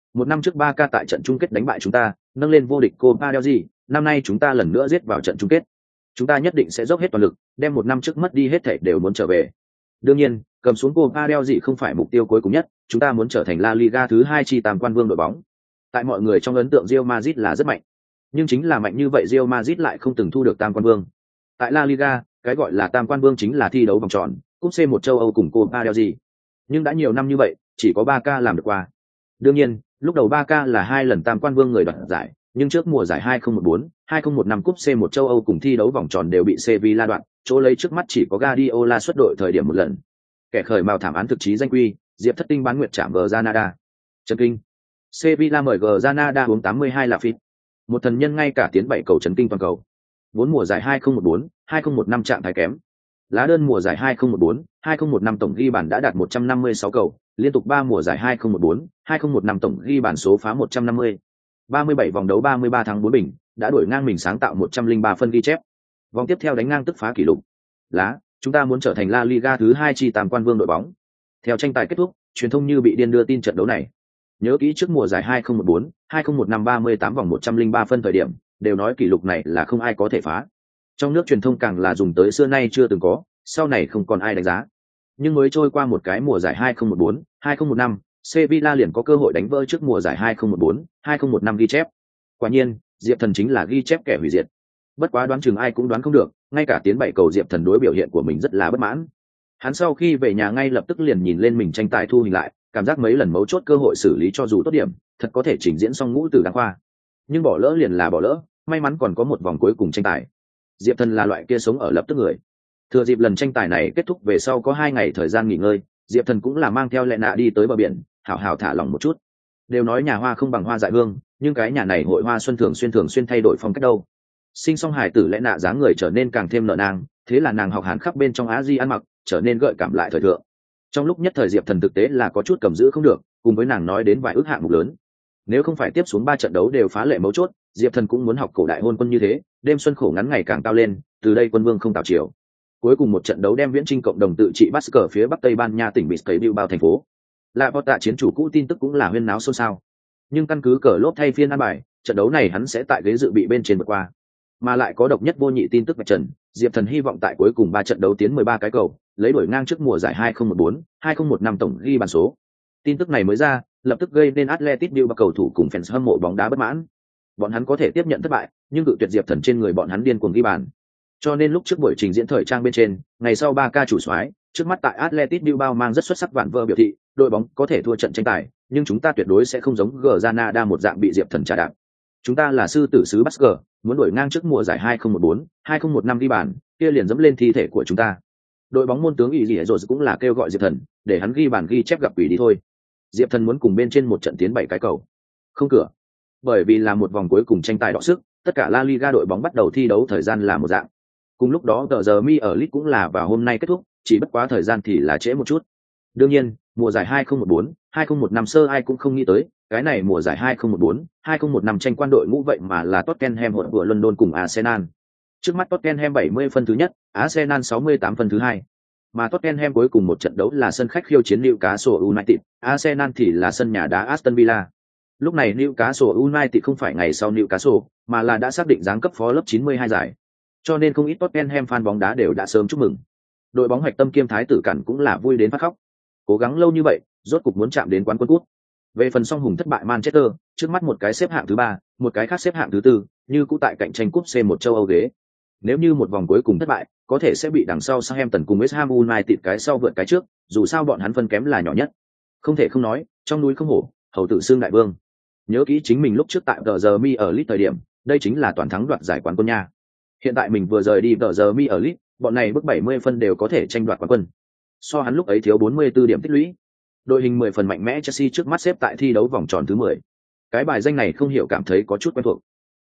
A: Một năm trước Barca tại trận chung kết đánh bại chúng ta, nâng lên vô địch Copa del Rey, năm nay chúng ta lần nữa giết vào trận chung kết. Chúng ta nhất định sẽ dốc hết toàn lực, đem một năm trước mất đi hết thảy đều muốn trở về. Đương nhiên, cầm xuống Copa del Rey không phải mục tiêu cuối cùng nhất, chúng ta muốn trở thành La Liga thứ 2 chi tam quan vương đội bóng. Tại mọi người trong ấn tượng Real Madrid là rất mạnh, nhưng chính là mạnh như vậy Real Madrid lại không từng thu được tam quan vương. Tại La Liga, cái gọi là tam quan vương chính là thi đấu vòng tròn, cúp C1 châu Âu cùng Copa del Rey. Nhưng đã nhiều năm như vậy, chỉ có Barca làm được qua. Đương nhiên, lúc đầu Barca là 2 lần tam quan vương người đoạt giải, nhưng trước mùa giải 2014, 2015 cúp C1 châu Âu cùng thi đấu vòng tròn đều bị Sevilla đoạt, chỗ lấy trước mắt chỉ có Guardiola xuất đội thời điểm một lần. Kẻ khởi mào thảm án thực chí danh quy, Diệp Thất Tinh bán nguyệt chạm Granada. Chấn kinh. Sevilla mời Granada uống 82 là phít. Một thần nhân ngay cả tiến 7 cầu chấn kinh toàn cầu. Vốn mùa giải 2014, 2015 trạng thái kém. Lá đơn mùa giải 2014, 2015 tổng ghi bàn đã đạt 156 cầu, liên tục 3 mùa giải 2014, 2015 tổng ghi bàn số phá 150. 37 vòng đấu 33 thắng 4 bình, đã đuổi ngang mình sáng tạo 103 phân ghi chép. Vòng tiếp theo đánh ngang tức phá kỷ lục. Lá, chúng ta muốn trở thành La Liga thứ 2 chi tam quan vương đội bóng. Theo tranh tài kết thúc, truyền thông như bị điên đưa tin trận đấu này. Nhớ kỹ trước mùa giải 2014, 2015 38 vòng 103 phân thời điểm, đều nói kỷ lục này là không ai có thể phá. Trong nước truyền thông càng là dùng tới xưa nay chưa từng có, sau này không còn ai đánh giá. Nhưng mới trôi qua một cái mùa giải 2014, 2015, Sevilla liền có cơ hội đánh vỡ trước mùa giải 2014, 2015 ghi chép. Quả nhiên, Diệp Thần chính là ghi chép kẻ hủy diệt. Bất quá đoán chừng ai cũng đoán không được, ngay cả tiến 7 cầu Diệp Thần đối biểu hiện của mình rất là bất mãn. Hắn sau khi về nhà ngay lập tức liền nhìn lên mình tranh tài thu hình lại, cảm giác mấy lần mấu chốt cơ hội xử lý cho dù tốt điểm, thật có thể chỉnh diễn xong ngũ từ đáng khoa. Nhưng bỏ lỡ liền là bỏ lỡ, may mắn còn có một vòng cuối cùng tranh tài. Diệp Thần là loại kia sống ở lập tức người. Thừa dịp lần tranh tài này kết thúc về sau có 2 ngày thời gian nghỉ ngơi, Diệp Thần cũng là mang theo Lệ Nạ đi tới bờ biển, hảo hảo thả lỏng một chút. Đều nói nhà hoa không bằng hoa dại hương, nhưng cái nhà này hội hoa xuân thường xuyên thay đổi phong cách đâu. Sinh xong hài tử Lệ Nạ dáng người trở nên càng thêm nợ nang, thế là nàng học Hàn khắp bên trong Á Di ăn mặc, trở nên gợi cảm lại thời thượng. Trong lúc nhất thời Diệp Thần thực tế là có chút cầm giữ không được, cùng với nàng nói đến vài ước hạng mục lớn. Nếu không phải tiếp xuống 3 trận đấu đều phá lệ mấu chốt, Diệp Thần cũng muốn học cổ đại hôn quân như thế, đêm xuân khổ ngắn ngày càng cao lên, từ đây quân vương không tảo chiều. Cuối cùng một trận đấu đem viễn chinh cộng đồng tự trị Basque phía bắc Tây Ban Nha tỉnh Biscay Bilbao thành phố. Lạ Vọt Tạ chiến chủ cũ tin tức cũng là huyên náo xôn xao. Nhưng căn cứ cờ lốp thay phiên ăn bài, trận đấu này hắn sẽ tại ghế dự bị bên trên vượt qua. Mà lại có độc nhất vô nhị tin tức vạch trần, Diệp Thần hy vọng tại cuối cùng 3 trận đấu tiến 13 cái cầu, lấy đuổi ngang trước mùa giải 2014, 2015 tổng ghi bàn số. Tin tức này mới ra, lập tức gây nên Atletico Bilbao cầu thủ cùng fans hâm mộ bóng đá bất mãn. Bọn hắn có thể tiếp nhận thất bại, nhưng cự tuyệt Diệp Thần trên người bọn hắn điên cuồng ghi bàn. Cho nên lúc trước buổi trình diễn thời trang bên trên, ngày sau 3K chủ soái, trước mắt tại Atletico Bilbao mang rất xuất sắc vạn vơ biểu thị, đội bóng có thể thua trận tranh tài, nhưng chúng ta tuyệt đối sẽ không giống Granada một dạng bị Diệp Thần trà đạp. Chúng ta là sư tử xứ Basque, muốn đuổi ngang trước mùa giải 2014, 2015 ghi bàn, kia liền dẫm lên thi thể của chúng ta. Đội bóng môn tướng ý gì rồi cũng là kêu gọi Diệp Thần, để hắn ghi bàn ghi chép gặp quỷ đi thôi. Diệp Thần muốn cùng bên trên một trận tiến 7 cái cầu. Không cửa. Bởi vì là một vòng cuối cùng tranh tài đọ sức, tất cả La Liga đội bóng bắt đầu thi đấu thời gian là một dạng. Cùng lúc đó tờ giờ mi ở League cũng là vào hôm nay kết thúc, chỉ bất quá thời gian thì là trễ một chút. Đương nhiên, mùa giải 2014, 2015 sơ ai cũng không nghĩ tới, cái này mùa giải 2014, 2015 tranh quan đội ngũ vậy mà là Tottenham hỗn của London cùng Arsenal. Trước mắt Tottenham 70 phân thứ nhất, Arsenal 68 phân thứ hai. Mà Tottenham cuối cùng một trận đấu là sân khách khiêu chiến Newcastle United, Arsenal thì là sân nhà đá Aston Villa. Lúc này Newcastle United không phải ngày sau Newcastle, mà là đã xác định giáng cấp phó lớp 92 giải. Cho nên không ít Tottenham fan bóng đá đều đã sớm chúc mừng. Đội bóng hoạch tâm kiêm thái tử cản cũng là vui đến phát khóc. Cố gắng lâu như vậy, rốt cục muốn chạm đến quán quân cúp. Về phần song hùng thất bại Manchester, trước mắt một cái xếp hạng thứ 3, một cái khác xếp hạng thứ 4, như cũ tại cạnh tranh cúp C1 châu Âu ghế. Nếu như một vòng cuối cùng thất bại, có thể sẽ bị đằng sau Southampton cùng West Ham United cái sau vượt cái trước, dù sao bọn hắn phân kém là nhỏ nhất. Không thể không nói, trong núi không hổ, hầu tử xương đại vương. Nhớ kỹ chính mình lúc trước tại tờ giờ mi ở League thời điểm, đây chính là toàn thắng đoạt giải quán quân nha. Hiện tại mình vừa rời đi tờ giờ mi ở League, bọn này bước 70 phân đều có thể tranh đoạt quán quân. So hắn lúc ấy thiếu 44 điểm tích lũy. Đội hình 10 phần mạnh mẽ Chelsea trước mắt xếp tại thi đấu vòng tròn thứ 10. Cái bài danh này không hiểu cảm thấy có chút quen thuộc.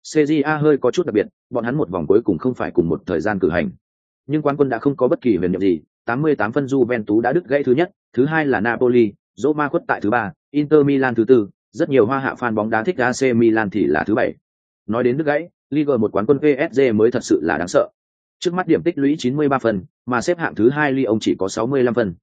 A: CJA hơi có chút đặc biệt, bọn hắn một vòng cuối cùng không phải cùng một thời gian cử hành. Nhưng quán quân đã không có bất kỳ huyền nhiệm gì, 88 phân Juventus đã đứt gãy thứ nhất, thứ hai là Napoli, Roma khuất tại thứ 3, Inter Milan thứ 4, rất nhiều hoa hạ fan bóng đá thích AC Milan thì là thứ 7. Nói đến đứt gãy, Liga một quán quân PSG mới thật sự là đáng sợ. Trước mắt điểm tích lũy 93 phần, mà xếp hạng thứ 2 Lyon chỉ có 65 phần.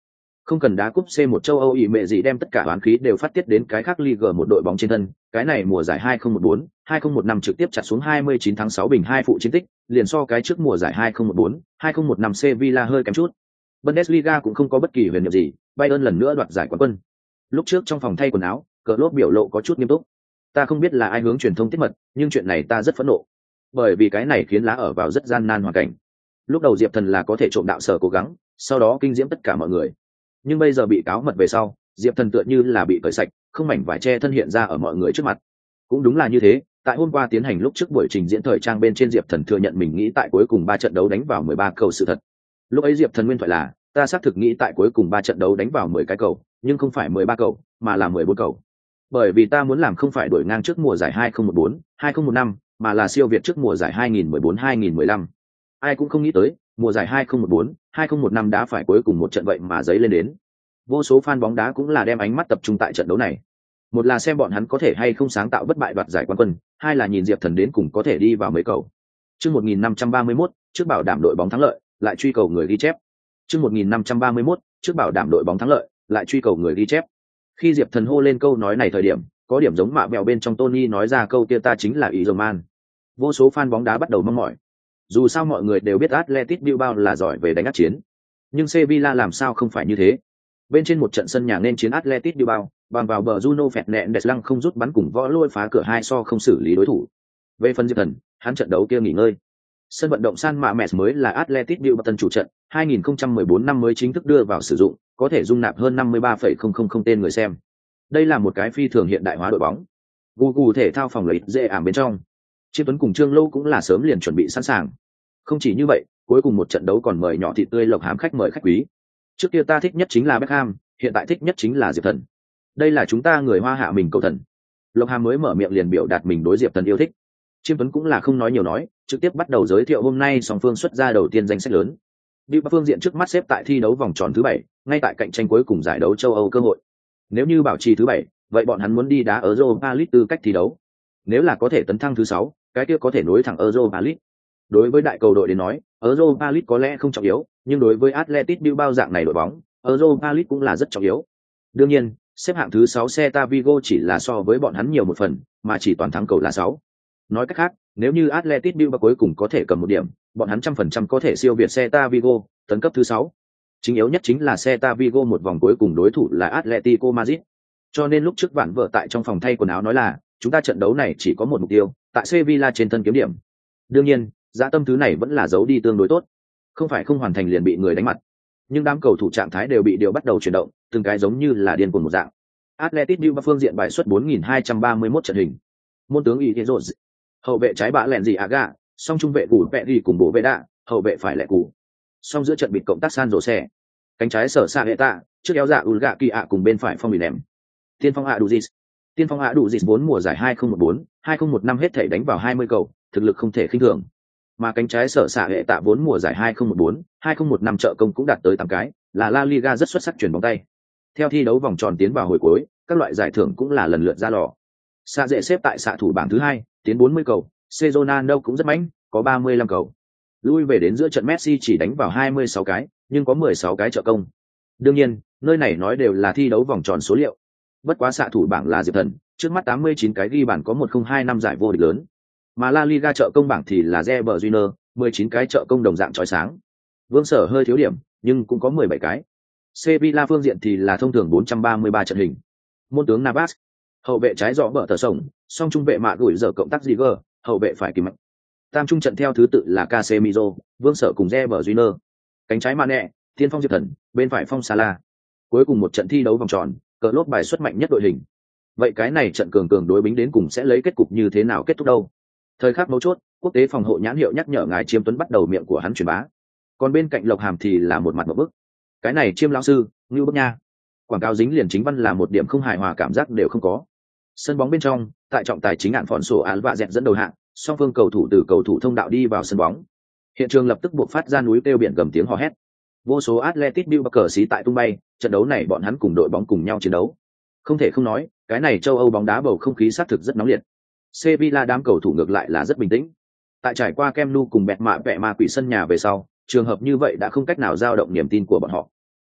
A: Không cần đá cúp C1 châu Âu ỷ mệ gì đem tất cả oán khí đều phát tiết đến cái khác Ligue một đội bóng trên thân, cái này mùa giải 2014, 2015 trực tiếp chặt xuống 29 tháng 6 bình 2 phụ chiến tích, liền so cái trước mùa giải 2014, 2015 Sevilla hơi kém chút. Bundesliga cũng không có bất kỳ huyền nhiệm gì, Bayern lần nữa đoạt giải quán quân. Lúc trước trong phòng thay quần áo, Klopp biểu lộ có chút nghiêm túc. Ta không biết là ai hướng truyền thông tiết mật, nhưng chuyện này ta rất phẫn nộ. Bởi vì cái này khiến lá ở vào rất gian nan hoàn cảnh. Lúc đầu Diệp Thần là có thể trộm đạo sở cố gắng, sau đó kinh diễm tất cả mọi người. Nhưng bây giờ bị cáo mật về sau, Diệp Thần tựa như là bị cởi sạch, không mảnh vải che thân hiện ra ở mọi người trước mặt. Cũng đúng là như thế, tại hôm qua tiến hành lúc trước buổi trình diễn thời trang bên trên, Diệp Thần thừa nhận mình nghĩ tại cuối cùng 3 trận đấu đánh vào 13 cầu sự thật. Lúc ấy Diệp Thần nguyên thoại là, ta xác thực nghĩ tại cuối cùng 3 trận đấu đánh vào 10 cái cầu, nhưng không phải 13 cầu, mà là 14 cầu. Bởi vì ta muốn làm không phải đuổi ngang trước mùa giải 2014, 2015, mà là siêu việt trước mùa giải 2014-2015. Ai cũng không nghĩ tới, mùa giải 2014, 2015 đá phải cuối cùng một trận vậy mà giấy lên đến. Vô số fan bóng đá cũng là đem ánh mắt tập trung tại trận đấu này. Một là xem bọn hắn có thể hay không sáng tạo bất bại đoạt giải quán quân, hai là nhìn Diệp Thần đến cùng có thể đi vào mấy cầu. Chương 1531, trước bảo đảm đội bóng thắng lợi, lại truy cầu người ghi chép. Chương 1531, trước bảo đảm đội bóng thắng lợi, lại truy cầu người ghi chép. Khi Diệp Thần hô lên câu nói này thời điểm, có điểm giống mạ bèo bên trong Tony nói ra câu kia ta chính là ý dầu man. Vô số fan bóng đá bắt đầu mong mỏi. Dù sao mọi người đều biết Athletic Bilbao là giỏi về đánh áp chiến, nhưng Sevilla làm sao không phải như thế. Bên trên một trận sân nhà nên chiến Athletic Bilbao, bằng vào bờ Juno Fernandes lăng không rút bắn cùng võ lôi phá cửa 2 so không xử lý đối thủ. Về phần Diệp Thần, hắn trận đấu kia nghỉ ngơi. Sân vận động San Mamés mới là Athletic Bilbao tân chủ trận, 2014 năm mới chính thức đưa vào sử dụng, có thể dung nạp hơn 53,000 tên người xem. Đây là một cái phi thường hiện đại hóa đội bóng. Gu thể thao phòng lợi dễ ảm bên trong. Chiêm Tuấn cùng Trương Lâu cũng là sớm liền chuẩn bị sẵn sàng. Không chỉ như vậy, cuối cùng một trận đấu còn mời nhỏ thịt tươi lộc hám khách mời khách quý. Trước kia ta thích nhất chính là Beckham, hiện tại thích nhất chính là Diệp Thần. Đây là chúng ta người Hoa hạ mình cầu thần. Lộc Hàm mới mở miệng liền biểu đạt mình đối Diệp Thần yêu thích. Chiêm Tuấn cũng là không nói nhiều nói, trực tiếp bắt đầu giới thiệu hôm nay song phương xuất ra đầu tiên danh sách lớn. Đi phương diện trước mắt xếp tại thi đấu vòng tròn thứ 7, ngay tại cạnh tranh cuối cùng giải đấu châu Âu cơ hội. Nếu như bảo trì thứ 7, vậy bọn hắn muốn đi đá ở Europa League tư cách thi đấu. Nếu là có thể tấn thăng thứ 6, cái kia có thể nối thẳng Europa League. Đối với đại cầu đội đến nói, Europa League có lẽ không trọng yếu, nhưng đối với Athletic Bilbao dạng này đội bóng, Europa League cũng là rất trọng yếu. Đương nhiên, xếp hạng thứ 6 Celta Vigo chỉ là so với bọn hắn nhiều một phần, mà chỉ toàn thắng cầu là 6. Nói cách khác, nếu như Athletic Bilbao cuối cùng có thể cầm một điểm, bọn hắn 100% có thể siêu việt Celta Vigo, tấn cấp thứ 6. Chính yếu nhất chính là Celta Vigo một vòng cuối cùng đối thủ là Atletico Madrid. Cho nên lúc trước Vạn Vợ tại trong phòng thay quần áo nói là, chúng ta trận đấu này chỉ có một mục tiêu, tại Sevilla trên thân kiếm điểm. Đương nhiên, dã tâm thứ này vẫn là giấu đi tương đối tốt, không phải không hoàn thành liền bị người đánh mặt. Nhưng đám cầu thủ trạng thái đều bị điều bắt đầu chuyển động, từng cái giống như là điên cuồng một dạng. Athletic Bilbao phương diện bài xuất 4231 trận hình. Môn tướng Iguez, hậu vệ trái bạ lẹn gì Aga, song trung vệ củ vẹ đi cùng bố vệ đạ, hậu vệ phải lẹ củ. Song giữa trận bịt cộng tác San Jose. Cánh trái sở xa hệ tạ, trước éo dạ Ulga Kỳ ạ cùng bên phải phong bị ném. Tiên phong ạ đủ dịch. Tiên phong ạ đủ dịch 4 mùa giải 2014, 2015 hết thể đánh vào 20 cầu, thực lực không thể khinh thường. Mà cánh trái sở xạ hệ tạ 4 mùa giải 2014, 2015 trợ công cũng đạt tới 8 cái, là La Liga rất xuất sắc chuyển bóng tay. Theo thi đấu vòng tròn tiến vào hồi cuối, các loại giải thưởng cũng là lần lượt ra lò. Xạ dễ xếp tại xạ thủ bảng thứ 2, tiến 40 cầu, Sezonano cũng rất mạnh, có 35 cầu. Lui về đến giữa trận Messi chỉ đánh vào 26 cái, nhưng có 16 cái trợ công. Đương nhiên, nơi này nói đều là thi đấu vòng tròn số liệu. Bất quá xạ thủ bảng là Diệp Thần, trước mắt 89 cái ghi bàn có 1025 năm giải vô địch lớn. Mà La Liga trợ công bảng thì là Reber Júnior, 19 cái trợ công đồng dạng chói sáng. Vương Sở hơi thiếu điểm, nhưng cũng có 17 cái. Sevilla phương diện thì là thông thường 433 trận hình. Môn tướng Navas, hậu vệ trái dọ bờ tờ sổng, song trung vệ mạ gửi giờ cộng tác Ziger, hậu vệ phải Kim Mạnh. Tam trung trận theo thứ tự là Casemiro, Vương Sở cùng Reber Júnior. Cánh trái Mane, tiên phong Diệp Thần, bên phải phong Salah. Cuối cùng một trận thi đấu vòng tròn, cờ lốt bài xuất mạnh nhất đội hình. Vậy cái này trận cường cường đối bính đến cùng sẽ lấy kết cục như thế nào kết thúc đâu? Thời khắc mấu chốt, quốc tế phòng hộ nhãn hiệu nhắc nhở ngài Chiêm Tuấn bắt đầu miệng của hắn truyền bá. Còn bên cạnh Lộc Hàm thì là một mặt một bức. Cái này Chiêm lão sư, ngưu bức nha. Quảng cáo dính liền chính văn là một điểm không hài hòa cảm giác đều không có. Sân bóng bên trong, tại trọng tài chính ạn phòn sổ án vạ dẹt dẫn đầu hạng, song phương cầu thủ từ cầu thủ thông đạo đi vào sân bóng. Hiện trường lập tức buộc phát ra núi kêu biển gầm tiếng hò hét. Vô số Athletic Bilbao cờ xí tại tung bay, trận đấu này bọn hắn cùng đội bóng cùng nhau chiến đấu. Không thể không nói, cái này châu Âu bóng đá bầu không khí xác thực rất nóng liệt. Sevilla đám cầu thủ ngược lại là rất bình tĩnh. Tại trải qua Camp Nou cùng bẹt mạ vẹ ma quỷ sân nhà về sau, trường hợp như vậy đã không cách nào dao động niềm tin của bọn họ.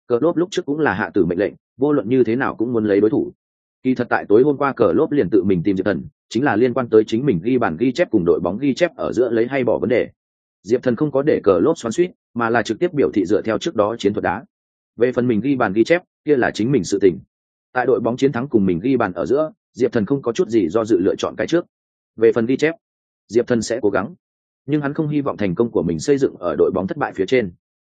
A: Cờ lốp lúc trước cũng là hạ tử mệnh lệnh, vô luận như thế nào cũng muốn lấy đối thủ. Kỳ thật tại tối hôm qua cờ lốp liền tự mình tìm Diệp Thần, chính là liên quan tới chính mình ghi bàn ghi chép cùng đội bóng ghi chép ở giữa lấy hay bỏ vấn đề. Diệp Thần không có để cờ lốp xoắn xuýt, mà là trực tiếp biểu thị dựa theo trước đó chiến thuật đá. Về phần mình ghi bàn ghi chép, kia là chính mình sự tình. Tại đội bóng chiến thắng cùng mình ghi bàn ở giữa, Diệp Thần không có chút gì do dự lựa chọn cái trước. Về phần ghi chép, Diệp Thần sẽ cố gắng, nhưng hắn không hy vọng thành công của mình xây dựng ở đội bóng thất bại phía trên.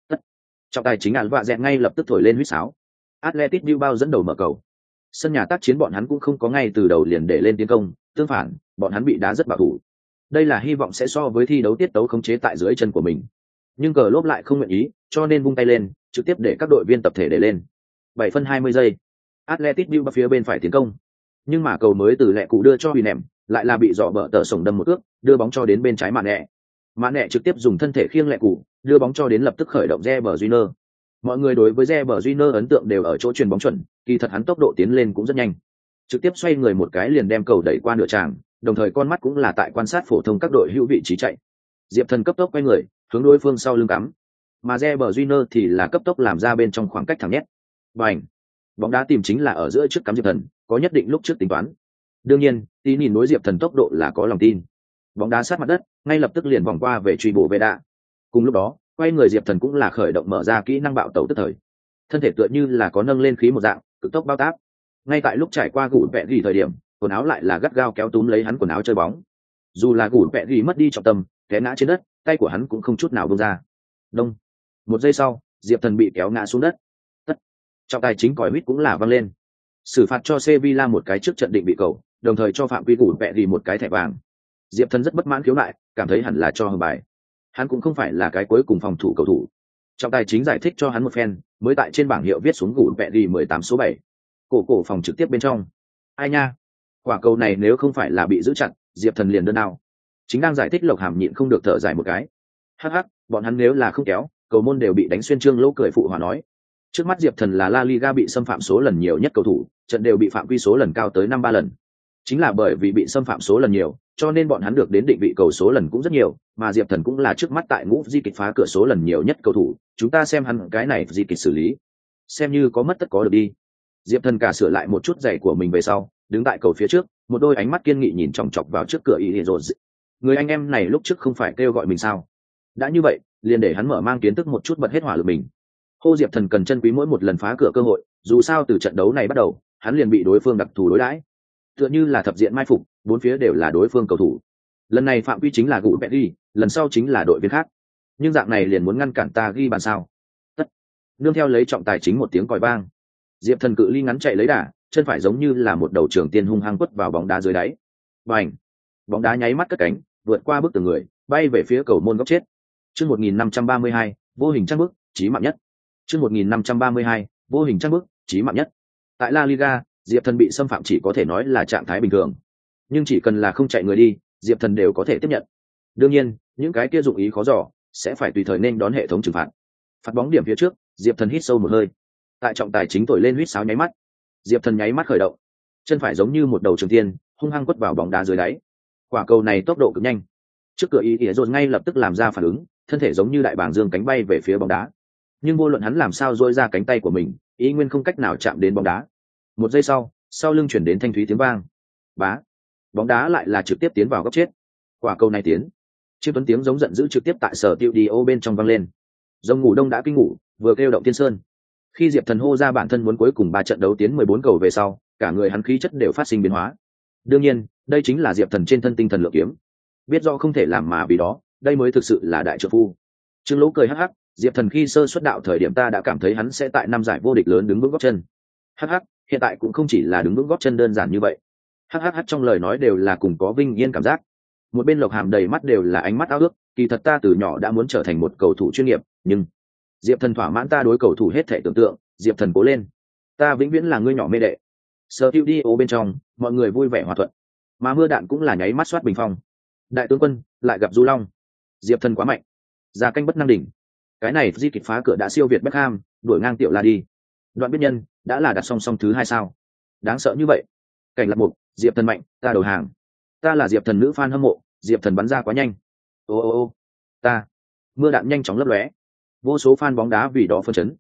A: Trọng tài chính vạ dẹt ngay lập tức thổi lên huýt sáo. Atletico Bilbao dẫn đầu mở cầu. Sân nhà tác chiến bọn hắn cũng không có ngay từ đầu liền để lên tiến công, tương phản, bọn hắn bị đá rất bảo thủ. Đây là hy vọng sẽ so với thi đấu tiết tấu khống chế tại dưới chân của mình. Nhưng cờ lốp lại không nguyện ý, cho nên vung tay lên, trực tiếp để các đội viên tập thể để lên. 7 phân 20 giây. Atletico Bilbao phía bên phải tiến công. Nhưng mà cầu mới từ lẹ cụ đưa cho Huy ném, lại là bị dọ bờ tờ sổng đâm một cước, đưa bóng cho đến bên trái mạn nẹ. Mạn nẹ trực tiếp dùng thân thể khiêng lẹ cụ, đưa bóng cho đến lập tức khởi động Reber Júnior. Mọi người đối với Reber Júnior ấn tượng đều ở chỗ chuyền bóng chuẩn, kỳ thật hắn tốc độ tiến lên cũng rất nhanh. Trực tiếp xoay người một cái liền đem cầu đẩy qua nửa tràng, đồng thời con mắt cũng là tại quan sát phổ thông các đội hữu vị trí chạy. Diệp Thần cấp tốc quay người, hướng đối phương sau lưng cắm. Mà Reber Júnior thì là cấp tốc làm ra bên trong khoảng cách thẳng nhét. Bành! Bóng đá tìm chính là ở giữa trước cắm Diệp Thần, có nhất định lúc trước tính toán. Đương nhiên, tí nhìn đối Diệp Thần tốc độ là có lòng tin. Bóng đá sát mặt đất, ngay lập tức liền vòng qua về truy bổ về đạ. Cùng lúc đó, quay người Diệp Thần cũng là khởi động mở ra kỹ năng bạo tẩu tức thời. Thân thể tựa như là có nâng lên khí một dạng, cực tốc bao tác. Ngay tại lúc trải qua gùn vẹn gỉ thời điểm, quần áo lại là gắt gao kéo túm lấy hắn quần áo chơi bóng. Dù là gùn vẹn gỉ mất đi trọng tâm, té ngã trên đất, tay của hắn cũng không chút nào buông ra. Đông. Một giây sau, Diệp Thần bị kéo ngã xuống đất. Tất. Trọng tài chính còi huýt cũng là vang lên. Xử phạt cho Sevilla một cái trước trận định bị cầu, đồng thời cho phạm quy gùn vẹn gỉ một cái thẻ vàng. Diệp Thần rất bất mãn khiếu nại, cảm thấy hẳn là cho hưởng bài. Hắn cũng không phải là cái cuối cùng phòng thủ cầu thủ. Trọng tài chính giải thích cho hắn một phen, mới tại trên bảng hiệu viết xuống gùn vẹn gỉ 18 số 7. Cổ phòng trực tiếp bên trong. Ai nha, quả cầu này nếu không phải là bị giữ chặt, Diệp Thần liền đơn đao. Chính đang giải thích Lộc Hàm nhịn không được thở dài một cái. Hắc hắc, bọn hắn nếu là không kéo, cầu môn đều bị đánh xuyên. Trương Lỗ cười phụ hòa nói. Trước mắt Diệp Thần là La Liga bị xâm phạm số lần nhiều nhất cầu thủ, trận đều bị phạm quy số lần cao tới 5-3 lần. Chính là bởi vì bị xâm phạm số lần nhiều, cho nên bọn hắn được đến định vị cầu số lần cũng rất nhiều, mà Diệp Thần cũng là trước mắt tại ngũ di kịch phá cửa số lần nhiều nhất cầu thủ, chúng ta xem hắn cái này di kịch xử lý, xem như có mất tất có được đi. Diệp Thần cả sửa lại một chút giày của mình về sau, đứng tại cầu phía trước, một đôi ánh mắt kiên nghị nhìn chòng chọc vào trước cửa y rồi. Người anh em này lúc trước không phải kêu gọi mình sao? Đã như vậy, liền để hắn mở mang kiến thức một chút, bật hết hỏa lực mình. Hô Diệp Thần cần chân quý mỗi một lần phá cửa cơ hội, dù sao từ trận đấu này bắt đầu, hắn liền bị đối phương đặc thù đối đãi. Tựa như là thập diện mai phục, bốn phía đều là đối phương cầu thủ. Lần này phạm quy chính là gụ bẹt đi, lần sau chính là đội viên khác. Nhưng dạng này liền muốn ngăn cản ta ghi bàn sao? Tất. Nương theo lấy trọng tài chính một tiếng còi vang. Diệp Thần cự ly ngắn chạy lấy đà, chân phải giống như là một đầu trường tiên hung hăng quất vào bóng đá dưới đáy. Bành! Bóng đá nháy mắt cất cánh, vượt qua bức tường người, bay về phía cầu môn góc chết. Chương 1532, vô hình trang bức, chí mạng nhất. Chương 1532, vô hình trang bức, chí mạng nhất. Tại La Liga, Diệp Thần bị xâm phạm chỉ có thể nói là trạng thái bình thường. Nhưng chỉ cần là không chạy người đi, Diệp Thần đều có thể tiếp nhận. Đương nhiên, những cái kia dụng ý khó dò, sẽ phải tùy thời nên đón hệ thống trừng phạt. Phạt bóng điểm phía trước, Diệp Thần hít sâu một hơi. Tại trọng tài chính thổi lên huýt sáo nháy mắt, Diệp Thần nháy mắt khởi động, chân phải giống như một đầu trường tiên hung hăng quất vào bóng đá dưới đáy. Quả cầu này tốc độ cực nhanh, trước cửa ý ỉa rồi ngay lập tức làm ra phản ứng, thân thể giống như đại bàng dương cánh bay về phía bóng đá. Nhưng vô luận hắn làm sao dỗi ra cánh tay của mình, ý nguyên không cách nào chạm đến bóng đá. Một giây sau lưng chuyển đến thanh thúy tiếng vang. Bá, bóng đá lại là trực tiếp tiến vào góc chết. Quả cầu này tiến, chiếc tuấn tiếng giống giận dữ trực tiếp tại sở tiêu đi ô bên trong vang lên. Rồng ngủ đông đã kinh ngủ, vừa kêu động tiên sơn. Khi Diệp Thần hô ra bản thân muốn cuối cùng 3 trận đấu tiến 14 cầu về sau, cả người hắn khí chất đều phát sinh biến hóa. Đương nhiên, đây chính là Diệp Thần trên thân tinh thần lượng kiếm. Biết rõ không thể làm mà vì đó, đây mới thực sự là đại trợ phu. Trương Lỗ cười hắc hắc, Diệp Thần khi sơ xuất đạo thời điểm ta đã cảm thấy hắn sẽ tại 5 giải vô địch lớn đứng vững gót chân. Hắc hắc, hiện tại cũng không chỉ là đứng vững gót chân đơn giản như vậy. Hắc hắc trong lời nói đều là cùng có vinh yên cảm giác. Một bên Lộc Hàm đầy mắt đều là ánh mắt ao ước, kỳ thật ta từ nhỏ đã muốn trở thành một cầu thủ chuyên nghiệp, nhưng Diệp Thần thỏa mãn ta đối cầu thủ hết thể tưởng tượng. Diệp Thần cố lên, ta vĩnh viễn là ngươi nhỏ mê đệ. Studio bên trong, mọi người vui vẻ hòa thuận, mà mưa đạn cũng là nháy mắt soát bình phong. Đại tướng quân lại gặp Du Long, Diệp Thần quá mạnh, ra canh bất năng đỉnh. Cái này di kịch phá cửa đã siêu việt Beckham, đuổi ngang Tiểu La đi. Đoạn biết nhân đã là đặt song song thứ 2 sao? Đáng sợ như vậy. Cảnh lập mục, Diệp Thần mạnh, ta đầu hàng. Ta là Diệp Thần nữ fan hâm mộ, Diệp Thần bắn ra quá nhanh. Ô, ta. Mưa đạn nhanh chóng lấp lóe. Vô số fan bóng đá vì đó phân chấn.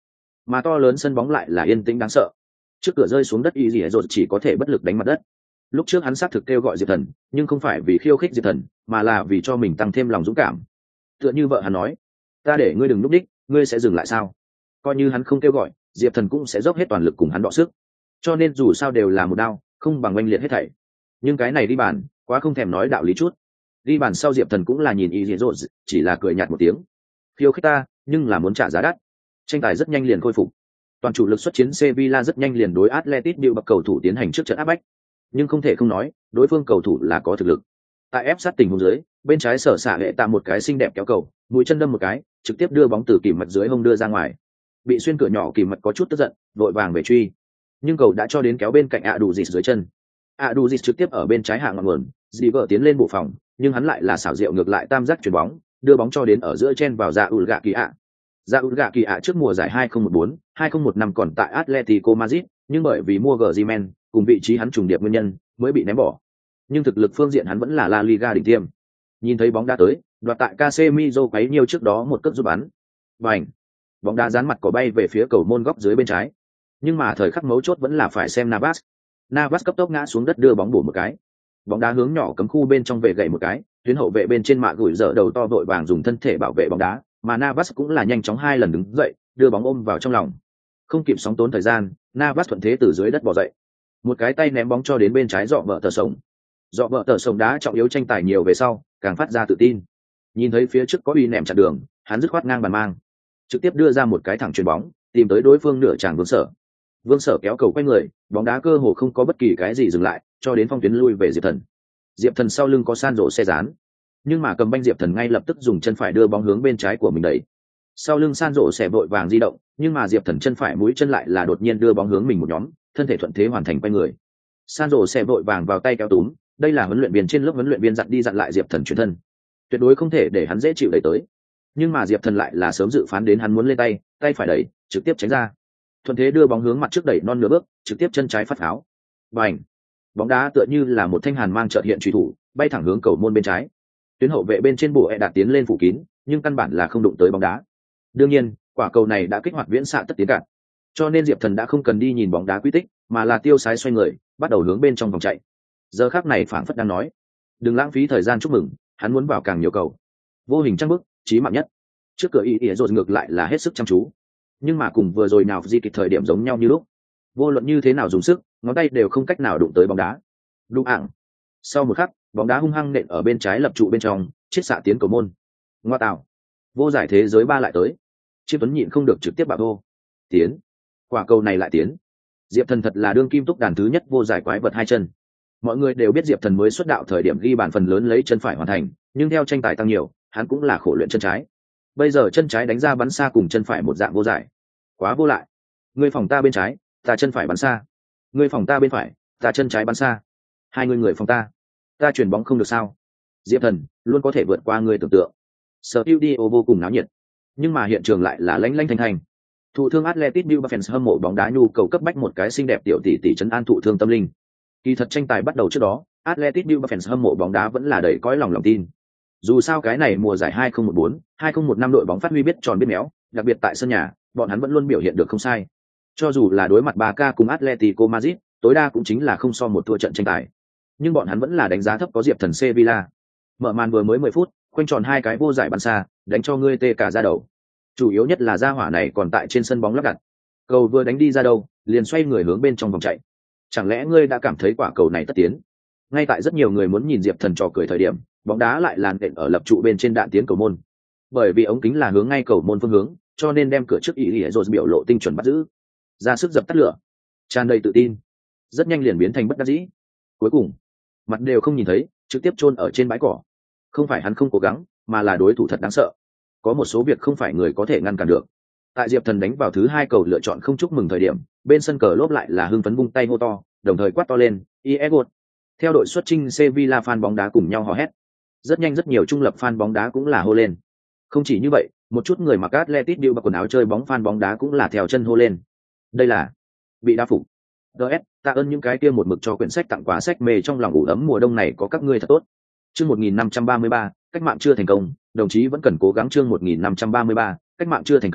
A: mà to lớn sân bóng lại là yên tĩnh đáng sợ. Trước cửa rơi xuống đất y gì rồi chỉ có thể bất lực đánh mặt đất. Lúc trước hắn xác thực kêu gọi Diệp Thần, nhưng không phải vì khiêu khích Diệp Thần, mà là vì cho mình tăng thêm lòng dũng cảm. Tựa như vợ hắn nói, ta để ngươi đừng núp đích, ngươi sẽ dừng lại sao? Coi như hắn không kêu gọi, Diệp Thần cũng sẽ dốc hết toàn lực cùng hắn đọ sức. Cho nên dù sao đều là một đao, không bằng oanh liệt hết thảy. Nhưng cái này đi bàn, quá không thèm nói đạo lý chút. Đi bàn sau Diệp Thần cũng là nhìn y rồi, chỉ là cười nhạt một tiếng. Khiêu khích ta, nhưng là muốn trả giá đắt. Tranh tài rất nhanh liền khôi phục. Toàn chủ lực xuất chiến Sevilla rất nhanh liền đối Atletico Bilbao cầu thủ tiến hành trước trận áp bách. Nhưng không thể không nói, đối phương cầu thủ là có thực lực. Tại ép sát tình huống dưới, bên trái sở xạ hệ tạo một cái xinh đẹp kéo cầu, mũi chân đâm một cái, trực tiếp đưa bóng từ kìm mạch dưới hông đưa ra ngoài. Bị xuyên cửa nhỏ kìm mạch có chút tức giận, vội vàng về truy. Nhưng cầu đã cho đến kéo bên cạnh Aduzis dưới chân. Aduzis trực tiếp ở bên trái hạ ngọn nguồn, dì vợ tiến lên bộ phòng, nhưng hắn lại là xảo diệu ngược lại tam giác chuyền bóng, đưa bóng cho đến ở giữa chen vào Zaulga Kỳ ạ. Zaulga Kỳ ạ trước mùa giải 2014-2015 còn tại Atletico Madrid, nhưng bởi vì mua Griezmann, cùng vị trí hắn trùng điệp nguyên nhân, mới bị ném bỏ. Nhưng thực lực phương diện hắn vẫn là La Liga đỉnh tiêm. Nhìn thấy bóng đá tới, đoạt tại Casemiro quấy nhiều trước đó một cước giúp bắn. Bành! Bóng đá dán mặt cỏ bay về phía cầu môn góc dưới bên trái. Nhưng mà thời khắc mấu chốt vẫn là phải xem Navas. Navas cấp tốc ngã xuống đất đưa bóng bổ một cái. Bóng đá hướng nhỏ cấm khu bên trong về gậy một cái, tuyến hậu vệ bên trên mạ gửi dở đầu to vội vàng dùng thân thể bảo vệ bóng đá, mà Navas cũng là nhanh chóng 2 lần đứng dậy, đưa bóng ôm vào trong lòng. Không kịp sóng tốn thời gian, Navas thuận thế từ dưới đất bò dậy. Một cái tay ném bóng cho đến bên trái dọ vợ tờ sống. Dọ vợ tờ sống đá trọng yếu tranh tài nhiều về sau, càng phát ra tự tin. Nhìn thấy phía trước có uy ném chặn đường, hắn dứt khoát ngang bàn mang, trực tiếp đưa ra một cái thẳng chuyền bóng, tìm tới đối phương nửa tràng Vương Sở. Vương Sở kéo cầu quay người, bóng đá cơ hồ không có bất kỳ cái gì dừng lại, cho đến phong tuyến lui về Diệp Thần. Diệp Thần sau lưng có san rổ xe dán, nhưng mà cầm banh Diệp Thần ngay lập tức dùng chân phải đưa bóng hướng bên trái của mình đẩy. Sau lưng san rổ xe vội vàng di động, nhưng mà Diệp Thần chân phải mũi chân lại là đột nhiên đưa bóng hướng mình một nhóm, thân thể thuận thế hoàn thành quay người. San rổ xe vội vàng vào tay kéo túm, đây là huấn luyện viên trên lớp huấn luyện viên dặn đi dặn lại Diệp Thần chuyển thân, tuyệt đối không thể để hắn dễ chịu đẩy tới. Nhưng mà Diệp Thần lại là sớm dự phán đến hắn muốn lên tay, tay phải đẩy, trực tiếp tránh ra. Thuận thế đưa bóng hướng mặt trước đẩy non nửa bước, trực tiếp chân trái phát áo. Bành! Bóng đá tựa như là một thanh hàn mang chợt hiện truy thủ, bay thẳng hướng cầu môn bên trái. Tuyến hậu vệ bên trên bộ đạt tiến lên phủ kín, nhưng căn bản là không đụng tới bóng đá. Đương nhiên, quả cầu này đã kích hoạt viễn xạ tất tiến cản, cho nên Diệp Thần đã không cần đi nhìn bóng đá quy tích, mà là tiêu sái xoay người, bắt đầu hướng bên trong vòng chạy. Giờ khắc này phảng phất đang nói, đừng lãng phí thời gian chúc mừng, hắn muốn vào càng nhiều cầu. Vô hình trăng bức, chí mạng nhất. Trước cửa ý rồi ngược lại là hết sức chăm chú, nhưng mà cùng vừa rồi nào di kịch thời điểm giống nhau như lúc, vô luận như thế nào dùng sức, ngón tay đều không cách nào đụng tới bóng đá. Đụng ảng. Sau một khắc, bóng đá hung hăng nện ở bên trái lập trụ bên trong, chiết xạ tiến cầu môn. Ngoa tạo, vô giải thế giới 3 lại tới. Chiêm Tuấn nhịn không được trực tiếp bảo hô. Tiến. Quả cầu này lại tiến. Diệp Thần thật là đương kim túc đàn thứ nhất vô giải quái vật 2 chân. Mọi người đều biết Diệp Thần mới xuất đạo thời điểm ghi bàn phần lớn lấy chân phải hoàn thành, nhưng theo tranh tài tăng nhiều, hắn cũng là khổ luyện chân trái. Bây giờ chân trái đánh ra bắn xa cùng chân phải một dạng vô giải. Quá vô lại. Ngươi phòng ta bên trái, ta chân phải bắn xa. Ngươi phòng ta bên phải, ta chân trái bắn xa. Hai người phòng ta chuyển bóng không được sao? Diệp Thần luôn có thể vượt qua người tưởng tượng. Studio vô cùng náo nhiệt, nhưng mà hiện trường lại là lanh lanh thanh thanh. Thủ thương Atletico Bilbao fans hâm mộ bóng đá nhu cầu cấp bách một cái xinh đẹp tiểu tỷ tỷ trấn an thụ thương tâm linh. Kỳ thật tranh tài bắt đầu trước đó, Atletico Bilbao fans hâm mộ bóng đá vẫn là đầy cõi lòng tin. Dù sao cái này mùa giải 2014-2015 đội bóng phát huy biết tròn biết méo, đặc biệt tại sân nhà, bọn hắn vẫn luôn biểu hiện được không sai. Cho dù là đối mặt Barca cùng Atletico Madrid, tối đa cũng chính là không so một thua trận tranh tài. Nhưng bọn hắn vẫn là đánh giá thấp có Diệp Thần Sevilla. Mở màn vừa mới 10 phút, khoanh tròn 2 cái vô giải bắn xa, đánh cho ngươi tê cả da đầu. Chủ yếu nhất là gia hỏa này còn tại trên sân bóng lắp đặt. Cầu vừa đánh đi ra đâu, liền xoay người hướng bên trong vòng chạy. Chẳng lẽ ngươi đã cảm thấy quả cầu này tất tiến? Ngay tại rất nhiều người muốn nhìn Diệp Thần trò cười thời điểm, bóng đá lại làn đện ở lập trụ bên trên đạn tiến cầu môn. Bởi vì ống kính là hướng ngay cầu môn phương hướng, cho nên đem cửa trước ý rồi biểu lộ tinh chuẩn bắt giữ. Ra sức dập tắt lửa, tràn đầy tự tin, rất nhanh liền biến thành bất đắc dĩ. Cuối cùng, mặt đều không nhìn thấy, trực tiếp chôn ở trên bãi cỏ. Không phải hắn không cố gắng, mà là đối thủ thật đáng sợ. Có một số việc không phải người có thể ngăn cản được. Tại Diệp Thần đánh vào thứ 2 cầu lựa chọn không chúc mừng thời điểm, bên sân cờ lốp lại là hưng phấn vung tay hô to, đồng thời quát to lên, "Iegod!" Theo đội xuất chinh Sevilla fan bóng đá cùng nhau hò hét. Rất nhanh rất nhiều trung lập fan bóng đá cũng là hô lên. Không chỉ như vậy, một chút người mặc Atletico Bilbao quần áo chơi bóng fan bóng đá cũng là theo chân hô lên. Đây là bị đá phục. DS, tạ ơn những cái kia một mực cho quyển sách tặng quà sách mê trong lòng ủ ấm mùa đông này có các ngươi thật tốt. Chương 1533, cách mạng chưa thành công, đồng chí vẫn cần cố gắng. Chương 1533, cách mạng chưa thành công,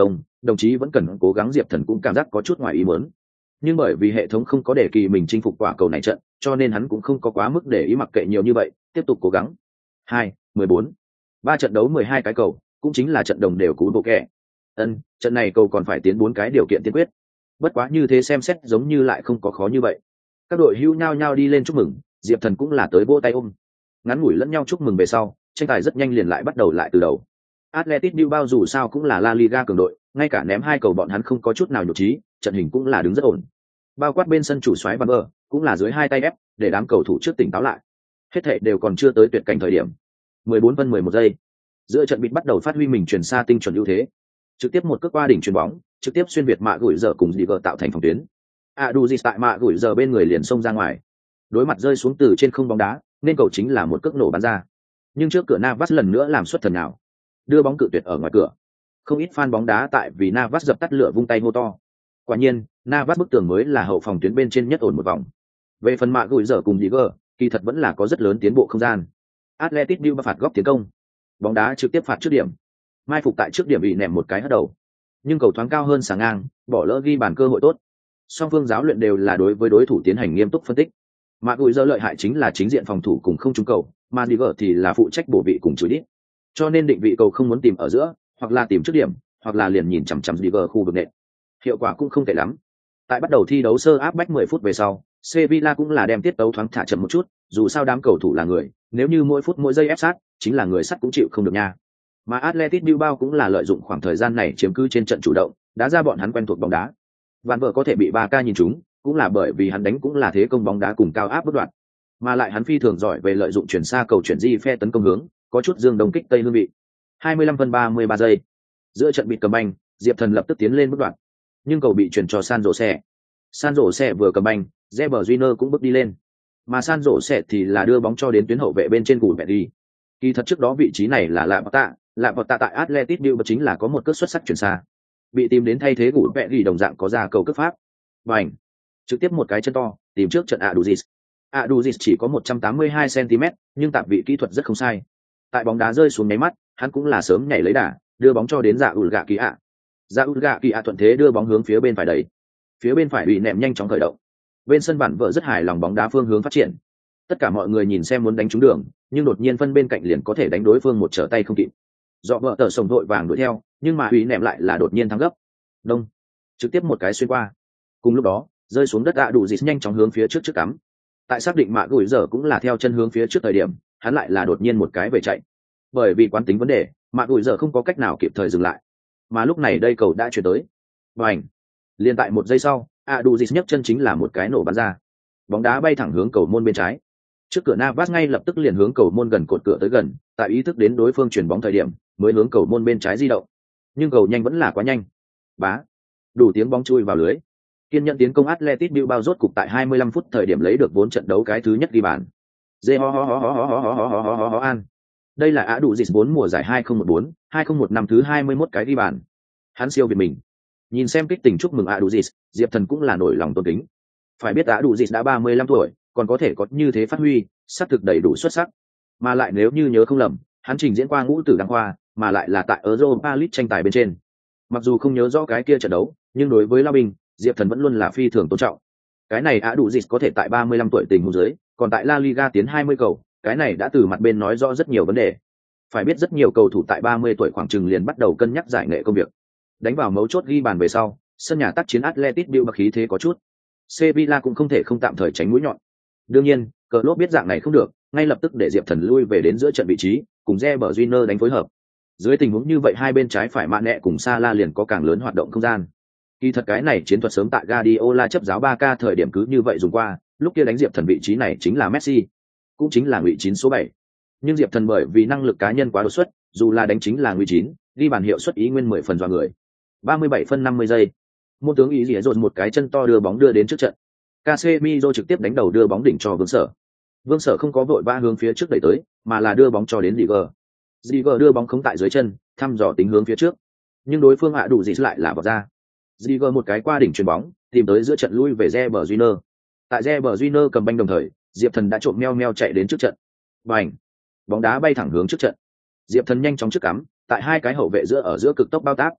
A: đồng chí vẫn cần cố gắng. Diệp Thần cũng cảm giác có chút ngoài ý muốn, nhưng bởi vì hệ thống không có để kỳ mình chinh phục quả cầu này trận, cho nên hắn cũng không có quá mức để ý, mặc kệ nhiều như vậy, tiếp tục cố gắng. 2-14, 3 trận đấu 12 cái cầu, cũng chính là trận đồng đều cú bộ kẹ. Trận này cầu còn phải tiến 4 cái điều kiện tiên quyết. Bất quá như thế xem xét giống như lại không có khó như vậy. Các đội hưu nhao nhao đi lên chúc mừng, Diệp Thần cũng là tới vỗ tay ôm. Ngắn ngủi lẫn nhau chúc mừng về sau, tranh tài rất nhanh liền lại bắt đầu lại từ đầu. Atletico Bilbao dù sao cũng là La Liga cường đội, ngay cả ném 2 cầu bọn hắn không có chút nào nhụt chí, trận hình cũng là đứng rất ổn. Bao quát bên sân chủ soái Van Bơ, cũng là dưới 2 tay ép, để đám cầu thủ trước tỉnh táo lại. Hết thảy đều còn chưa tới tuyệt cảnh thời điểm. 14 phân 11 giây. Giữa trận bịt bắt đầu phát huy mình chuyển xa tinh chuẩn ưu thế. Trực tiếp một cước qua đỉnh chuyền bóng, trực tiếp xuyên việt mạ gửi giờ cùng Diver tạo thành phòng tuyến. Aduzis tại mạ gửi giờ bên người liền xông ra ngoài. Đối mặt rơi xuống từ trên không bóng đá, nên cầu chính là một cước nổ bắn ra. Nhưng trước cửa Navas lần nữa làm xuất thần nào, đưa bóng cự tuyệt ở ngoài cửa. Không ít fan bóng đá tại vì Navas dập tắt lửa vung tay hô to. Quả nhiên, Navas bức tường mới là hậu phòng tuyến bên trên nhất ổn một vòng. Về phần mạ gửi giờ cùng Diver, kỳ thật vẫn là có rất lớn tiến bộ không gian. Atletico Bilbao phạt góc tiến công, bóng đá trực tiếp phạt trước điểm, mai phục tại trước điểm bị ném một cái hất đầu, nhưng cầu thoáng cao hơn sáng ngang, bỏ lỡ ghi bàn cơ hội tốt. Song phương giáo luyện đều là đối với đối thủ tiến hành nghiêm túc phân tích. Mạ gùi giờ lợi hại chính là chính diện phòng thủ cùng không trúng cầu, mà Diver thì là phụ trách bổ vị cùng chửi đít. Cho nên định vị cầu không muốn tìm ở giữa, hoặc là tìm trước điểm, hoặc là liền nhìn chằm chằm Diver khu vực nện. Hiệu quả cũng không tệ lắm. Tại bắt đầu thi đấu sơ áp bách 10 phút về sau, Sevilla cũng là đem tiết tấu thoáng thả chậm một chút, dù sao đám cầu thủ là người, nếu như mỗi phút mỗi giây ép sát, chính là người sắt cũng chịu không được nha. Mà Atletico Bilbao cũng là lợi dụng khoảng thời gian này chiếm cứ trên trận chủ động, đá ra bọn hắn quen thuộc bóng đá. Van Vở có thể bị Barca nhìn trúng, cũng là bởi vì hắn đánh cũng là thế công bóng đá cùng cao áp bất đoạn, mà lại hắn phi thường giỏi về lợi dụng chuyển xa cầu chuyển di phe tấn công hướng, có chút dương đông kích tây hương vị. 25 phân 33 giây, giữa trận bị cầm banh, Diệp Thần lập tức tiến lên bất đoạn, nhưng cầu bị chuyển cho San Jose. San Jose vừa cầm banh, Reber Júnior cũng bước đi lên, mà San Jose thì là đưa bóng cho đến tuyến hậu vệ bên trên cùi bẹt đi. Kỳ thật trước đó vị trí này là Lạ Bọt Tạ tại Atletico Bilbao chính là có một cước xuất sắc chuyển xa, bị tìm đến thay thế cùi bẹt đi đồng dạng có ra cầu cước pháp. Bành, trực tiếp một cái chân to, tìm trước trận Aduzis. Aduzis chỉ có 182 cm, nhưng tạp vị kỹ thuật rất không sai. Tại bóng đá rơi xuống nháy mắt, hắn cũng là sớm nhảy lấy đà, đưa bóng cho đến Ulga Kỳ ạ. Ulga Kỳ ạ thuận thế đưa bóng hướng phía bên phải đẩy. Phía bên phải bị ném nhanh chóng khởi động. Bên sân bản vợ rất hài lòng bóng đá phương hướng phát triển. Tất cả mọi người nhìn xem muốn đánh trúng đường, nhưng đột nhiên phân bên cạnh liền có thể đánh đối phương một trở tay không kịp. Dọ vợ tờ sồng vội vàng đuổi theo, nhưng mà hủy ném lại là đột nhiên thắng gấp. Đông, trực tiếp một cái xuyên qua. Cùng lúc đó, rơi xuống đất Aduzis nhanh chóng hướng phía trước cắm. Tại xác định mạ gửi giờ cũng là theo chân hướng phía trước thời điểm, hắn lại là đột nhiên một cái về chạy. Bởi vì quán tính vấn đề, mạ gửi giờ không có cách nào kịp thời dừng lại. Mà lúc này đây cầu đã chuyển tới. Bành, liền tại một giây sau, Aduzis nhấc chân chính là một cái nổ bắn ra. Bóng đá bay thẳng hướng cầu môn bên trái. Trước cửa Navas ngay lập tức liền hướng cầu môn gần cột cửa tới gần, tại ý thức đến đối phương chuyển bóng thời điểm, mới hướng cầu môn bên trái di động. Nhưng cầu nhanh vẫn là quá nhanh. Bá, đủ tiếng bóng chui vào lưới. Kiên nhẫn tiến công Atletico Bilbao rốt cục tại 25 phút thời điểm lấy được 4 trận đấu cái thứ nhất ghi bàn. An. Đây là Aduzis 4 mùa giải 2014-2015 thứ 21 cái ghi bàn. Hắn siêu việt mình. Nhìn xem kích tình chúc mừng Aduzis, Diệp Thần cũng là nổi lòng tôn kính. Phải biết Aduzis đã 35 tuổi, còn có thể có như thế phát huy, xác thực đầy đủ xuất sắc. Mà lại nếu như nhớ không lầm, hắn trình diễn qua ngũ tử đăng khoa, mà lại là tại Europa League tranh tài bên trên. Mặc dù không nhớ rõ cái kia trận đấu, nhưng đối với Lao Binh, Diệp Thần vẫn luôn là phi thường tôn trọng. Cái này Aduzis có thể tại 35 tuổi tình huống dưới, còn tại La Liga tiến 20 cầu, cái này đã từ mặt bên nói rõ rất nhiều vấn đề. Phải biết rất nhiều cầu thủ tại 30 tuổi khoảng chừng liền bắt đầu cân nhắc giải nghệ công việc. Đánh vào mấu chốt ghi bàn về sau, sân nhà tác chiến Atletico Bilbao khí thế có chút. Sevilla cũng không thể không tạm thời tránh mũi nhọn. Đương nhiên, Klopp biết dạng này không được, ngay lập tức để Diệp Thần lui về đến giữa trận vị trí, cùng Reber Júnior đánh phối hợp. Dưới tình huống như vậy hai bên trái phải Mane cùng Salah liền có càng lớn hoạt động không gian. Kỳ thật cái này chiến thuật sớm tại Guardiola chấp giáo Barca thời điểm cứ như vậy dùng qua, lúc kia đánh Diệp Thần vị trí này chính là Messi, cũng chính là ngụy 9 số 7. Nhưng Diệp Thần bởi vì năng lực cá nhân quá đột xuất, dù là đánh chính là ngụy 9, ghi bàn hiệu suất ý nguyên 10 phần dọa người. 37 phân 50 giây. Môn tướng ý rỉa dồn một cái chân to đưa bóng đưa đến trước trận. Casemiro trực tiếp đánh đầu đưa bóng đỉnh cho Vương Sở. Vương Sở không có vội vã hướng phía trước đẩy tới, mà là đưa bóng cho đến Ziger. Ziger đưa bóng khống tại dưới chân, thăm dò tính hướng phía trước. Nhưng đối phương hạ đủ gì lại là vào ra. Ziger một cái qua đỉnh chuyền bóng, tìm tới giữa trận lui về Reber Júnior. Tại Reber Júnior cầm banh đồng thời, Diệp Thần đã trộm meo chạy đến trước trận. Bành! Bóng đá bay thẳng hướng trước trận. Diệp Thần nhanh chóng trước cắm, tại hai cái hậu vệ giữa ở giữa cực tốc bao tác.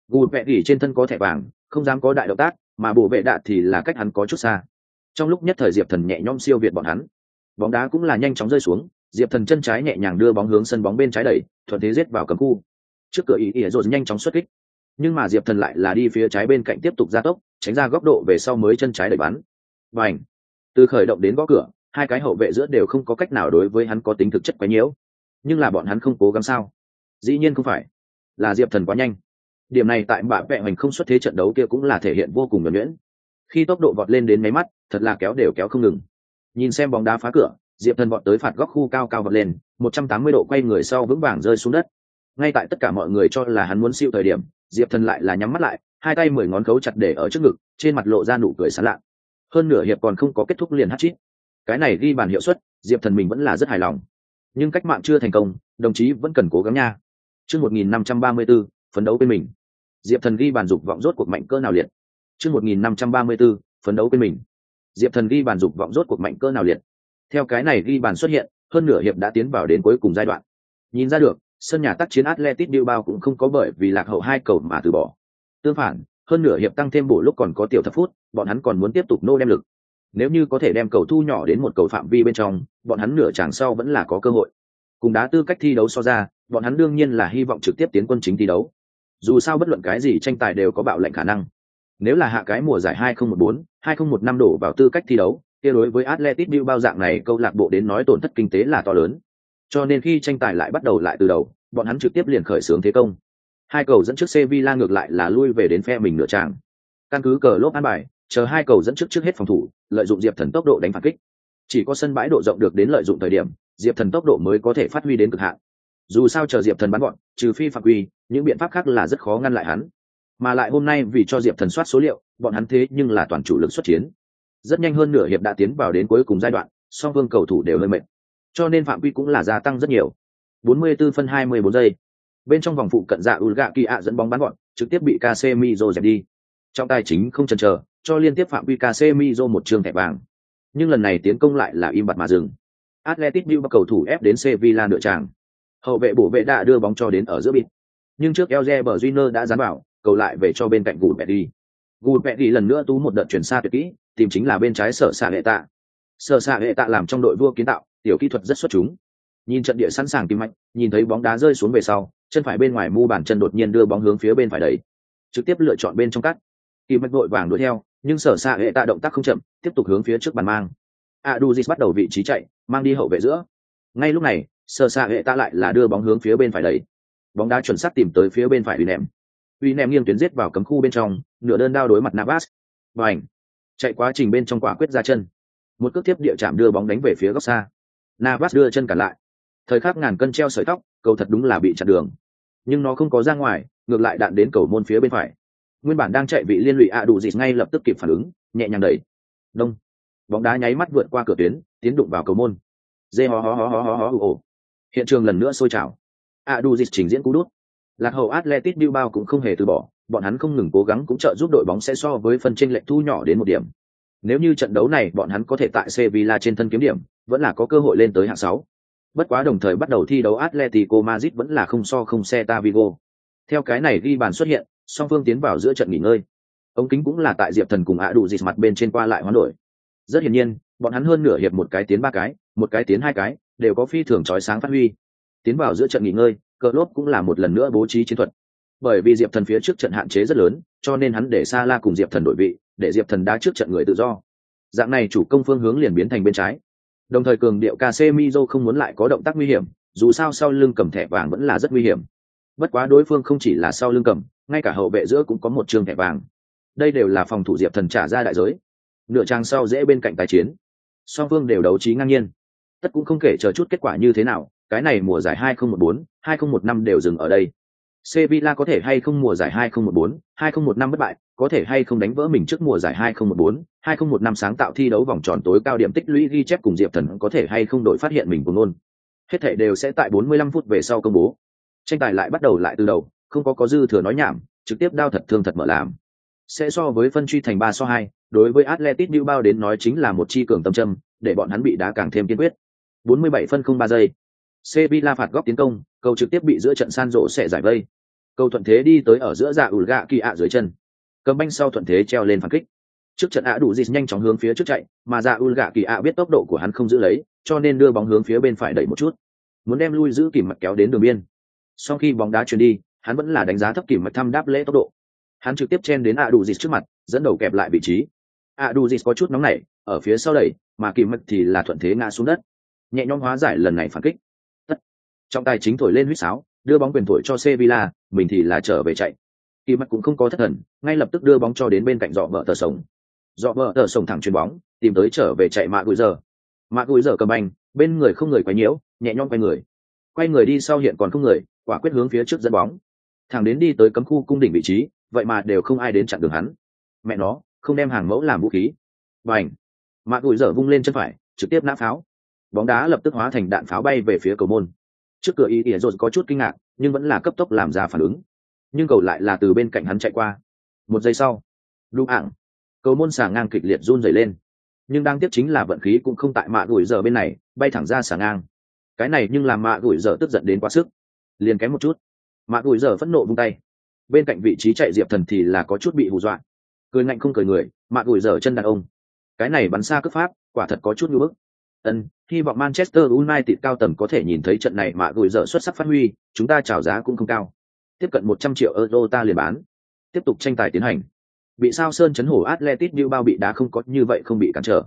A: Gùn vẹ gỉ trên thân có thẻ vàng, không dám có đại động tác, mà bổ vệ đạ thì là cách hắn có chút xa. Trong lúc nhất thời Diệp Thần nhẹ nhõm siêu việt bọn hắn. Bóng đá cũng là nhanh chóng rơi xuống, Diệp Thần chân trái nhẹ nhàng đưa bóng hướng sân bóng bên trái đẩy, thuận thế giết vào cấm khu. Trước cửa ý rồi nhanh chóng xuất kích. Nhưng mà Diệp Thần lại là đi phía trái bên cạnh tiếp tục gia tốc, tránh ra góc độ về sau mới chân trái đẩy bắn. Bành! Từ khởi động đến gõ cửa, hai cái hậu vệ giữa đều không có cách nào đối với hắn có tính thực chất quấy nhiễu. Nhưng là bọn hắn không cố gắng sao? Dĩ nhiên không phải, là Diệp Thần quá nhanh. Điểm này tại bạ vẹ hoành không xuất thế trận đấu kia cũng là thể hiện vô cùng nhuần nhuyễn. Khi tốc độ vọt lên đến máy mắt, thật là kéo đều kéo không ngừng. Nhìn xem bóng đá phá cửa, Diệp Thần vọt tới phạt góc khu cao cao vọt lên, 180 độ quay người sau vững vàng rơi xuống đất. Ngay tại tất cả mọi người cho là hắn muốn siêu thời điểm, Diệp Thần lại là nhắm mắt lại, hai tay 10 ngón khấu chặt để ở trước ngực, trên mặt lộ ra nụ cười sảng lạ. Hơn nửa hiệp còn không có kết thúc liền hat-trick. Cái này ghi bàn hiệu suất, Diệp Thần mình vẫn là rất hài lòng. Nhưng cách mạng chưa thành công, đồng chí vẫn cần cố gắng nha. Chương 1534, phấn đấu bên mình. Diệp Thần ghi bàn dục vọng rốt cuộc mạnh cỡ nào liệt. Chương 1534, phấn đấu bên mình. Diệp Thần ghi bàn dục vọng rốt cuộc mạnh cỡ nào liệt. Theo cái này ghi bàn xuất hiện, hơn nửa hiệp đã tiến vào đến cuối cùng giai đoạn. Nhìn ra được, sân nhà tác chiến Atletico Bilbao cũng không có bởi vì lạc hậu 2 cầu mà từ bỏ. Tương phản, hơn nửa hiệp tăng thêm bổ lúc còn có tiểu thập phút, bọn hắn còn muốn tiếp tục nô đem lực. Nếu như có thể đem cầu thu nhỏ đến một cầu phạm vi bên trong, bọn hắn nửa chàng sau vẫn là có cơ hội. Cùng đá tư cách thi đấu so ra, bọn hắn đương nhiên là hy vọng trực tiếp tiến quân chính thi đấu. Dù sao bất luận cái gì tranh tài đều có bạo lệnh khả năng. Nếu là hạ cái mùa giải 2014, 2015 đổ vào tư cách thi đấu, kia đối với Atletico Bilbao dạng này câu lạc bộ đến nói tổn thất kinh tế là to lớn. Cho nên khi tranh tài lại bắt đầu lại từ đầu, bọn hắn trực tiếp liền khởi xướng thế công. Hai cầu dẫn trước Sevilla ngược lại là lui về đến phe mình nửa tràng. Căn cứ cờ lốp an bài, chờ hai cầu dẫn trước hết phòng thủ, lợi dụng Diệp Thần tốc độ đánh phản kích. Chỉ có sân bãi độ rộng được đến lợi dụng thời điểm, Diệp Thần tốc độ mới có thể phát huy đến cực hạn. Dù sao chờ Diệp Thần bắn gọn, trừ phi phạm quy, những biện pháp khác là rất khó ngăn lại hắn. Mà lại hôm nay vì cho Diệp Thần soát số liệu, bọn hắn thế nhưng là toàn chủ lực xuất chiến. Rất nhanh hơn nửa hiệp đã tiến vào đến cuối cùng giai đoạn, song phương cầu thủ đều hơi mệt. Cho nên phạm quy cũng là gia tăng rất nhiều. 44 phân 24 giây. Bên trong vòng phụ cận dạ Ulgaki dẫn bóng bắn gọn, trực tiếp bị Casemiro dẹp đi. Trong tài chính không chần chờ, cho liên tiếp phạm quy Casemiro một trường thẻ vàng. Nhưng lần này tiến công lại là im bặt mà dừng. Atletico Bilbao cầu thủ ép đến Sevilla nửa tràng. Hậu vệ bổ vệ đã đưa bóng cho đến ở giữa bịt. Nhưng trước Elze Berginer đã dán vào, cầu lại về cho bên cạnh Gulpedi. Gulpedi lần nữa tú một đợt chuyển xa tuyệt kỹ, tìm chính là bên trái Sở Xạ Hệ Tạ. Sở Xạ Hệ Tạ làm trong đội vua kiến tạo, tiểu kỹ thuật rất xuất chúng. Nhìn trận địa sẵn sàng tim mạnh, nhìn thấy bóng đá rơi xuống về sau, chân phải bên ngoài mu bàn chân đột nhiên đưa bóng hướng phía bên phải đẩy, trực tiếp lựa chọn bên trong cắt. Kim Mạch vội vàng đuổi theo, nhưng Sở Xạ Hệ Tạ động tác không chậm, tiếp tục hướng phía trước bàn mang. Aduzis bắt đầu vị trí chạy, mang đi hậu vệ giữa. Ngay lúc này, Sở Xạ Hệ Tạ lại là đưa bóng hướng phía bên phải đẩy. Bóng đá chuẩn xác tìm tới phía bên phải Winem nghiêng tuyến giết vào cấm khu bên trong, nửa đơn đao đối mặt Navas. Bành! Chạy quá trình bên trong quả quyết ra chân. Một cước tiếp địa chạm đưa bóng đánh về phía góc xa. Navas đưa chân cản lại. Thời khắc ngàn cân treo sợi tóc, cầu thật đúng là bị chặn đường. Nhưng nó không có ra ngoài, ngược lại đạn đến cầu môn phía bên phải. Nguyên bản đang chạy vị liên lụy Aduzis ngay lập tức kịp phản ứng, nhẹ nhàng đẩy. Đông. Bóng đá nháy mắt vượt qua cửa tuyến, tiến đụng vào cầu môn. Ồ. Hiện trường lần nữa sôi trào. Aduzis trình diễn cú đút. Lạc hậu Atletico Bilbao cũng không hề từ bỏ, bọn hắn không ngừng cố gắng cũng trợ giúp đội bóng sẽ so với phần chênh lệch thu nhỏ đến 1 điểm. Nếu như trận đấu này bọn hắn có thể tại Sevilla trên thân kiếm điểm, vẫn là có cơ hội lên tới hạng 6. Bất quá đồng thời bắt đầu thi đấu Atletico Madrid vẫn là không so không Celta Vigo. Theo cái này ghi bàn xuất hiện, song phương tiến vào giữa trận nghỉ ngơi. Ống kính cũng là tại Diệp Thần cùng Aduzis mặt bên trên qua lại hoán đổi. Rất hiển nhiên, bọn hắn hơn nửa hiệp một cái tiến 3 cái, một cái tiến 2 cái, đều có phi thường chói sáng phát huy. Tiến vào giữa trận nghỉ ngơi, Klopp cũng là một lần nữa bố trí chiến thuật. Bởi vì Diệp Thần phía trước trận hạn chế rất lớn, cho nên hắn để Salah cùng Diệp Thần đổi vị, để Diệp Thần đá trước trận người tự do. Dạng này chủ công phương hướng liền biến thành bên trái. Đồng thời cường điệu Casemiro không muốn lại có động tác nguy hiểm, dù sao sau lưng cầm thẻ vàng vẫn là rất nguy hiểm. Bất quá đối phương không chỉ là sau lưng cầm, ngay cả hậu vệ giữa cũng có một trường thẻ vàng. Đây đều là phòng thủ Diệp Thần trả ra đại giới. Nửa trang sau dễ bên cạnh tái chiến. Song phương đều đấu trí ngang nhiên. Tất cũng không kể chờ chút kết quả như thế nào, cái này mùa giải 2014, 2015 đều dừng ở đây. Sevilla có thể hay không mùa giải 2014, 2015 bất bại, có thể hay không đánh vỡ mình trước mùa giải 2014, 2015 sáng tạo thi đấu vòng tròn tối cao điểm tích lũy ghi chép cùng Diệp Thần có thể hay không đội phát hiện mình cùng nôn. Hết thảy đều sẽ tại 45 phút về sau công bố. Tranh tài lại bắt đầu lại từ đầu, không có dư thừa nói nhảm, trực tiếp đao thật thương thật mở làm. Sẽ so với phân truy thành 3-2, đối với Atletico Bilbao đến nói chính là một chi cường tâm châm, để bọn hắn bị đá càng thêm kiên quyết. 47 phân 03 giây. Sevilla phạt góc tiến công, cầu trực tiếp bị giữa trận San Rộ sẽ giải vây. Cầu thuận thế đi tới ở giữa dạ ủi gạ kỳ ạ dưới chân, cầm banh sau thuận thế treo lên phản kích. Trước trận ạ đủ dịt nhanh chóng hướng phía trước chạy, mà dạ ủi gạ kỳ ạ biết tốc độ của hắn không giữ lấy, cho nên đưa bóng hướng phía bên phải đẩy một chút, muốn đem lui giữ kìm mạch kéo đến đường biên. Sau khi bóng đá chuyền đi, hắn vẫn là đánh giá thấp kìm mạch thăm đáp lễ tốc độ, hắn trực tiếp chen đến ạ đủ dịt trước mặt, dẫn đầu kẹp lại vị trí. ạ đủ dịt có chút nóng nảy, ở phía sau đẩy, mà kìm mạch thì là thuận thế ngã xuống đất, nhẹ nhõm hóa giải lần này phản kích. Trọng tài chính thổi lên huýt sáo, đưa bóng quyền thổi cho Sevilla, mình thì là trở về chạy. Kỳ mạch cũng không có thất thần, ngay lập tức đưa bóng cho đến bên cạnh dọ vợ tờ sống. Dọ vợ tờ sống thẳng chuyền bóng, tìm tới trở về chạy Mạ Gùi giờ cầm banh, bên người không người quấy nhiễu, nhẹ nhõm quay người đi sau hiện còn không người, quả quyết hướng phía trước dẫn bóng, thẳng đến đi tới cấm khu cung đỉnh vị trí, vậy mà đều không ai đến chặn đường hắn. Mẹ nó, không đem hàng mẫu làm vũ khí. Bành! Mạ Gùi giờ vung lên chân phải, trực tiếp nã pháo. Bóng đá lập tức hóa thành đạn pháo bay về phía cầu môn. Trước cửa ý ỉa rồi có chút kinh ngạc, nhưng vẫn là cấp tốc làm ra phản ứng, nhưng cầu lại là từ bên cạnh hắn chạy qua. Một giây sau, đụng ảng, cầu môn xà ngang kịch liệt run rẩy lên, nhưng đáng tiếc chính là vận khí cũng không tại Mạ Gùi giờ bên này, bay thẳng ra xà ngang. Cái này nhưng làm Mạ Gùi giờ tức giận đến quá sức, liền kém một chút. Mạ Gùi giờ phẫn nộ vung tay, bên cạnh vị trí chạy Diệp Thần thì là có chút bị hù dọa, cười ngạnh không cười người. Mạ Gùi giờ chân đàn ông, cái này bắn xa cướp pháp, quả thật có chút nhu bức. Hy vọng Manchester United cao tầng có thể nhìn thấy trận này mà gửi dở xuất sắc phát huy, chúng ta chào giá cũng không cao. Tiếp cận 100 triệu euro ta liền bán. Tiếp tục tranh tài tiến hành. Bị sao Sơn chấn hổ Atletico Bilbao bị đá không có như vậy không bị cản trở.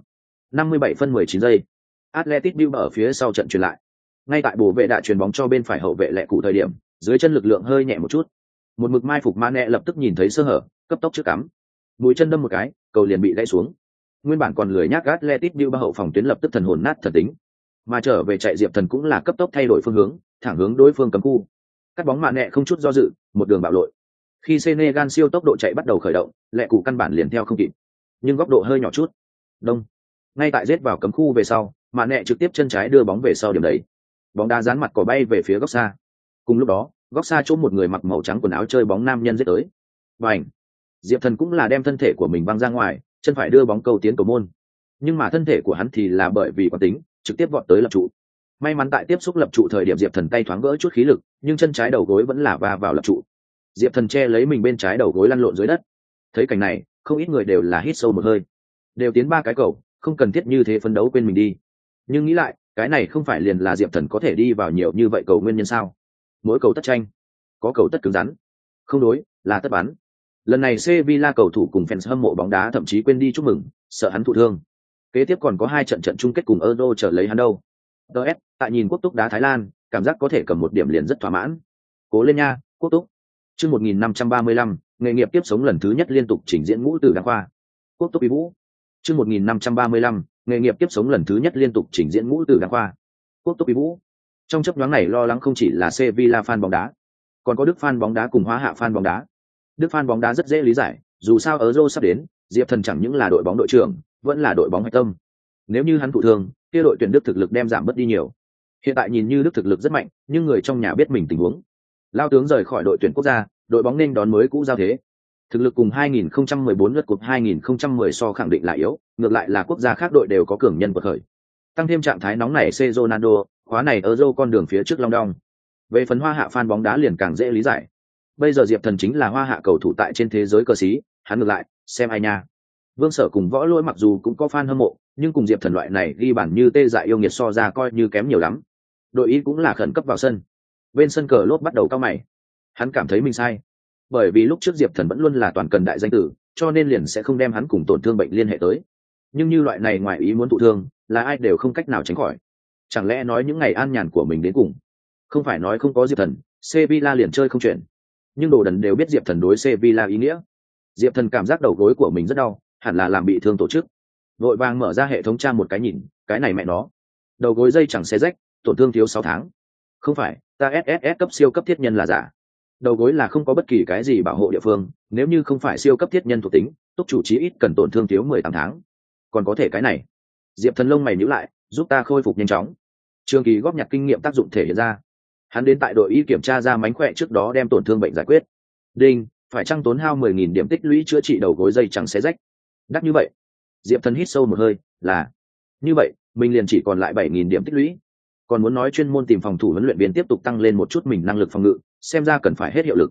A: 57 phân 19 giây. Atletico Bilbao ở phía sau trận truyền lại. Ngay tại bổ vệ đã truyền bóng cho bên phải hậu vệ lẹ cụ thời điểm, dưới chân lực lượng hơi nhẹ một chút. Một mực mai phục Mane lập tức nhìn thấy sơ hở, cấp tốc trước cắm. Mũi chân đâm một cái, cầu liền bị gãy xuống. Nguyên bản còn lười nhác Atletico Bilbao hậu phòng tuyến lập tức thần hồn nát thần tính, mà trở về chạy Diệp Thần cũng là cấp tốc thay đổi phương hướng, thẳng hướng đối phương cấm khu. Cắt bóng Mạn Nẹ không chút do dự, một đường bạo lội. Khi Senegal siêu tốc độ chạy bắt đầu khởi động, lẹ cụ căn bản liền theo không kịp, nhưng góc độ hơi nhỏ chút. Đông. Ngay tại giết vào cấm khu về sau, Mạn Nẹ trực tiếp chân trái đưa bóng về sau điểm đấy. Bóng đá dán mặt cỏ bay về phía góc xa. Cùng lúc đó, góc xa chỗ một người mặc màu trắng quần áo chơi bóng nam nhân giết tới. Bành. Diệp Thần cũng là đem thân thể của mình văng ra ngoài, chân phải đưa bóng cầu tiến cầu môn, nhưng mà thân thể của hắn thì là bởi vì quán tính trực tiếp vọt tới lập trụ. May mắn tại tiếp xúc lập trụ thời điểm Diệp Thần tay thoáng gỡ chút khí lực, nhưng chân trái đầu gối vẫn là va vào lập trụ. Diệp Thần che lấy mình bên trái đầu gối lăn lộn dưới đất. Thấy cảnh này, không ít người đều là hít sâu một hơi, đều tiến 3 cái cầu, không cần thiết như thế phấn đấu quên mình đi. Nhưng nghĩ lại, cái này không phải liền là Diệp Thần có thể đi vào nhiều như vậy cầu nguyên nhân sao? Mỗi cầu tất tranh, có cầu tất cứng rắn, không đối là tất bắn. Lần này Sevilla cầu thủ cùng fans hâm mộ bóng đá thậm chí quên đi chúc mừng, sợ hắn thụ thương. Kế tiếp còn có 2 trận chung kết cùng Euro chờ lấy hắn đâu. DS, tại nhìn Quốc Túc đá Thái Lan, cảm giác có thể cầm 1 điểm liền rất thỏa mãn. Cố lên nha, Quốc Túc. Chương 1535, nghề nghiệp tiếp sống lần thứ nhất liên tục trình diễn ngũ từ đăng khoa. Quốc Túc Uy Vũ. Chương 1535, nghề nghiệp tiếp sống lần thứ nhất liên tục trình diễn ngũ từ đăng khoa. Quốc Túc Uy Vũ. Trong chấp nhoáng này lo lắng không chỉ là Sevilla fan bóng đá, còn có Đức fan bóng đá cùng Hóa Hạ fan bóng đá. Đức fan bóng đá rất dễ lý giải, dù sao Euro sắp đến, Diệp Thần chẳng những là đội bóng đội trưởng, vẫn là đội bóng hạch tâm. Nếu như hắn thụ thương, kia đội tuyển Đức thực lực đem giảm bớt đi nhiều. Hiện tại nhìn như Đức thực lực rất mạnh, nhưng người trong nhà biết mình tình huống. Lao tướng rời khỏi đội tuyển quốc gia, đội bóng nên đón mới cũ giao thế. Thực lực cùng 2014 lượt cúp 2010 so khẳng định là yếu, ngược lại là quốc gia khác đội đều có cường nhân quật khởi. Tăng thêm trạng thái nóng nảy C Ronaldo, khóa này Euro con đường phía trước long đong. Về phần Hoa Hạ fan bóng đá liền càng dễ lý giải. Bây giờ Diệp Thần chính là Hoa Hạ cầu thủ tại trên thế giới cờ sĩ, hắn ngược lại, xem ai nha. Vương Sở cùng Võ Lỗi mặc dù cũng có fan hâm mộ, nhưng cùng Diệp Thần loại này ghi bản như tê dại yêu nghiệt so ra coi như kém nhiều lắm. Đội ý cũng là khẩn cấp vào sân. Bên sân cờ lốt bắt đầu cao mày. Hắn cảm thấy mình sai. Bởi vì lúc trước Diệp Thần vẫn luôn là toàn cần đại danh tử, cho nên liền sẽ không đem hắn cùng tổn thương bệnh liên hệ tới. Nhưng như loại này ngoài ý muốn thụ thương, là ai đều không cách nào tránh khỏi. Chẳng lẽ nói những ngày an nhàn của mình đến cùng? Không phải nói không có Diệp Thần, Sevilla liền chơi không chuyện. Nhưng đồ đần đều biết Diệp Thần đối Sevilla ý nghĩa. Diệp Thần cảm giác đầu gối của mình rất đau, hẳn là làm bị thương tổ chức. Vội vàng mở ra hệ thống tra một cái nhìn, cái này mẹ nó, đầu gối dây chẳng xé rách, tổn thương thiếu 6 tháng. Không phải, ta SSS cấp siêu cấp thiết nhân là giả. Đầu gối là không có bất kỳ cái gì bảo hộ địa phương, nếu như không phải siêu cấp thiết nhân thuộc tính, túc chủ chí ít cần tổn thương thiếu 18 tháng. Còn có thể cái này. Diệp Thần lông mày nhíu lại, giúp ta khôi phục nhanh chóng. Trường kỳ góp nhặt kinh nghiệm tác dụng thể hiện ra. Hắn đến tại đội y kiểm tra ra mánh khỏe trước đó đem tổn thương bệnh giải quyết. Đinh, phải chăng tốn hao 10.000 điểm tích lũy chữa trị đầu gối dây chẳng xé rách. Đắt như vậy. Diệp Thần hít sâu một hơi, là như vậy, mình liền chỉ còn lại 7.000 điểm tích lũy. Còn muốn nói chuyên môn tìm phòng thủ huấn luyện viên tiếp tục tăng lên một chút mình năng lực phòng ngự, xem ra cần phải hết hiệu lực.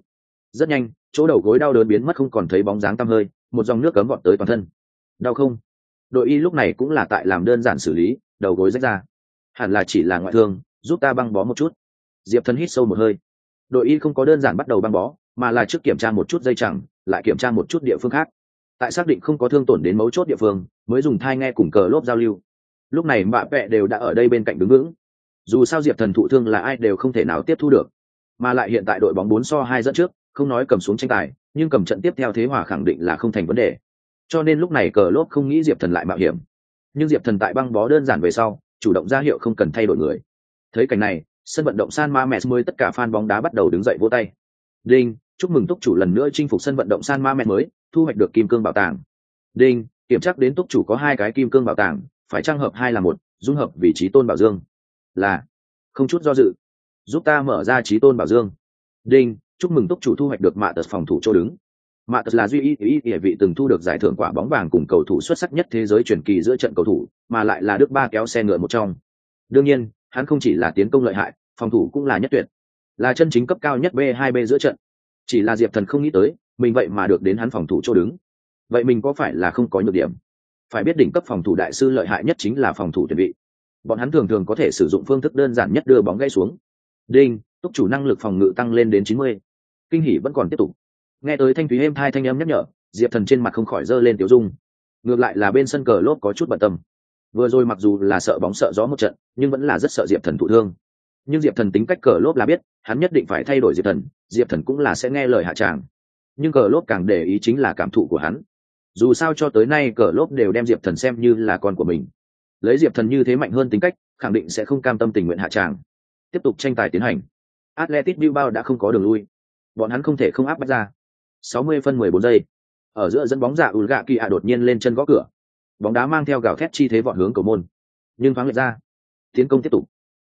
A: Rất nhanh, chỗ đầu gối đau đớn biến mất không còn thấy bóng dáng tăm hơi, một dòng nước cấm vọt tới toàn thân. Đau không? Đội y lúc này cũng là tại làm đơn giản xử lý, đầu gối rách ra. Hẳn là chỉ là ngoại thương, giúp ta băng bó một chút. Diệp Thần hít sâu một hơi. Đội y không có đơn giản bắt đầu băng bó, mà là trước kiểm tra một chút dây chằng, lại kiểm tra một chút địa phương khác. Tại xác định không có thương tổn đến mấu chốt địa phương, mới dùng thai nghe cùng cờ lốp giao lưu. Lúc này Mạ Vẹ đều đã ở đây bên cạnh đứng vững. Dù sao Diệp Thần thụ thương là ai đều không thể nào tiếp thu được, mà lại hiện tại đội bóng 4-2 dẫn trước, không nói cầm xuống tranh tài, nhưng cầm trận tiếp theo thế hòa khẳng định là không thành vấn đề. Cho nên lúc này cờ lốp không nghĩ Diệp Thần lại mạo hiểm. Nhưng Diệp Thần tại băng bó đơn giản về sau, chủ động ra hiệu không cần thay đổi người. Thấy cảnh này, sân vận động San Mamés mới tất cả fan bóng đá bắt đầu đứng dậy vỗ tay. Đinh, chúc mừng túc chủ lần nữa chinh phục sân vận động San Mamés mới, thu hoạch được kim cương bảo tàng. Đinh, kiểm tra đến túc chủ có 2 cái kim cương bảo tàng, phải trang hợp 2 là 1, dung hợp vị trí tôn bảo dương. Là, không chút do dự, giúp ta mở ra trí tôn bảo dương. Đinh, chúc mừng túc chủ thu hoạch được mạ tật phòng thủ chỗ đứng. Mạ tật là duy ý địa vị từng thu được giải thưởng quả bóng vàng cùng cầu thủ xuất sắc nhất thế giới truyền kỳ giữa trận cầu thủ, mà lại là Đức Ba kéo xe ngựa một trong. Đương nhiên, hắn không chỉ là tiến công lợi hại, phòng thủ cũng là nhất tuyệt, là chân chính cấp cao nhất B2B giữa trận. Chỉ là Diệp Thần không nghĩ tới, mình vậy mà được đến hắn phòng thủ chỗ đứng. Vậy mình có phải là không có nhược điểm? Phải biết đỉnh cấp phòng thủ đại sư lợi hại nhất chính là phòng thủ tuyển vị. Bọn hắn thường thường có thể sử dụng phương thức đơn giản nhất đưa bóng gãy xuống. Đinh, túc chủ năng lực phòng ngự tăng lên đến 90. Kinh hỉ vẫn còn tiếp tục. Nghe tới thanh thúy êm thai thanh âm nhắc nhở, Diệp Thần trên mặt không khỏi giơ lên tiểu dung. Ngược lại là bên sân cờ lốp có chút bận tâm. Vừa rồi mặc dù là sợ bóng sợ gió một trận, nhưng vẫn là rất sợ Diệp Thần thụ thương. Nhưng Diệp Thần tính cách cờ lốp là biết, hắn nhất định phải thay đổi Diệp Thần cũng là sẽ nghe lời hạ tràng. Nhưng cờ lốp càng để ý chính là cảm thụ của hắn. Dù sao cho tới nay cờ lốp đều đem Diệp Thần xem như là con của mình. Lấy Diệp Thần như thế mạnh hơn tính cách, khẳng định sẽ không cam tâm tình nguyện hạ tràng. Tiếp tục tranh tài tiến hành. Atletico Bilbao đã không có đường lui. Bọn hắn không thể không áp bách ra. 60 phân 14 giây. Ở giữa dẫn bóng giả Ulga Kia đột nhiên lên chân gõ cửa. Bóng đá mang theo gào thét chi thế vọt hướng cầu môn. Nhưng thoáng lệch ra. Tiến công tiếp tục.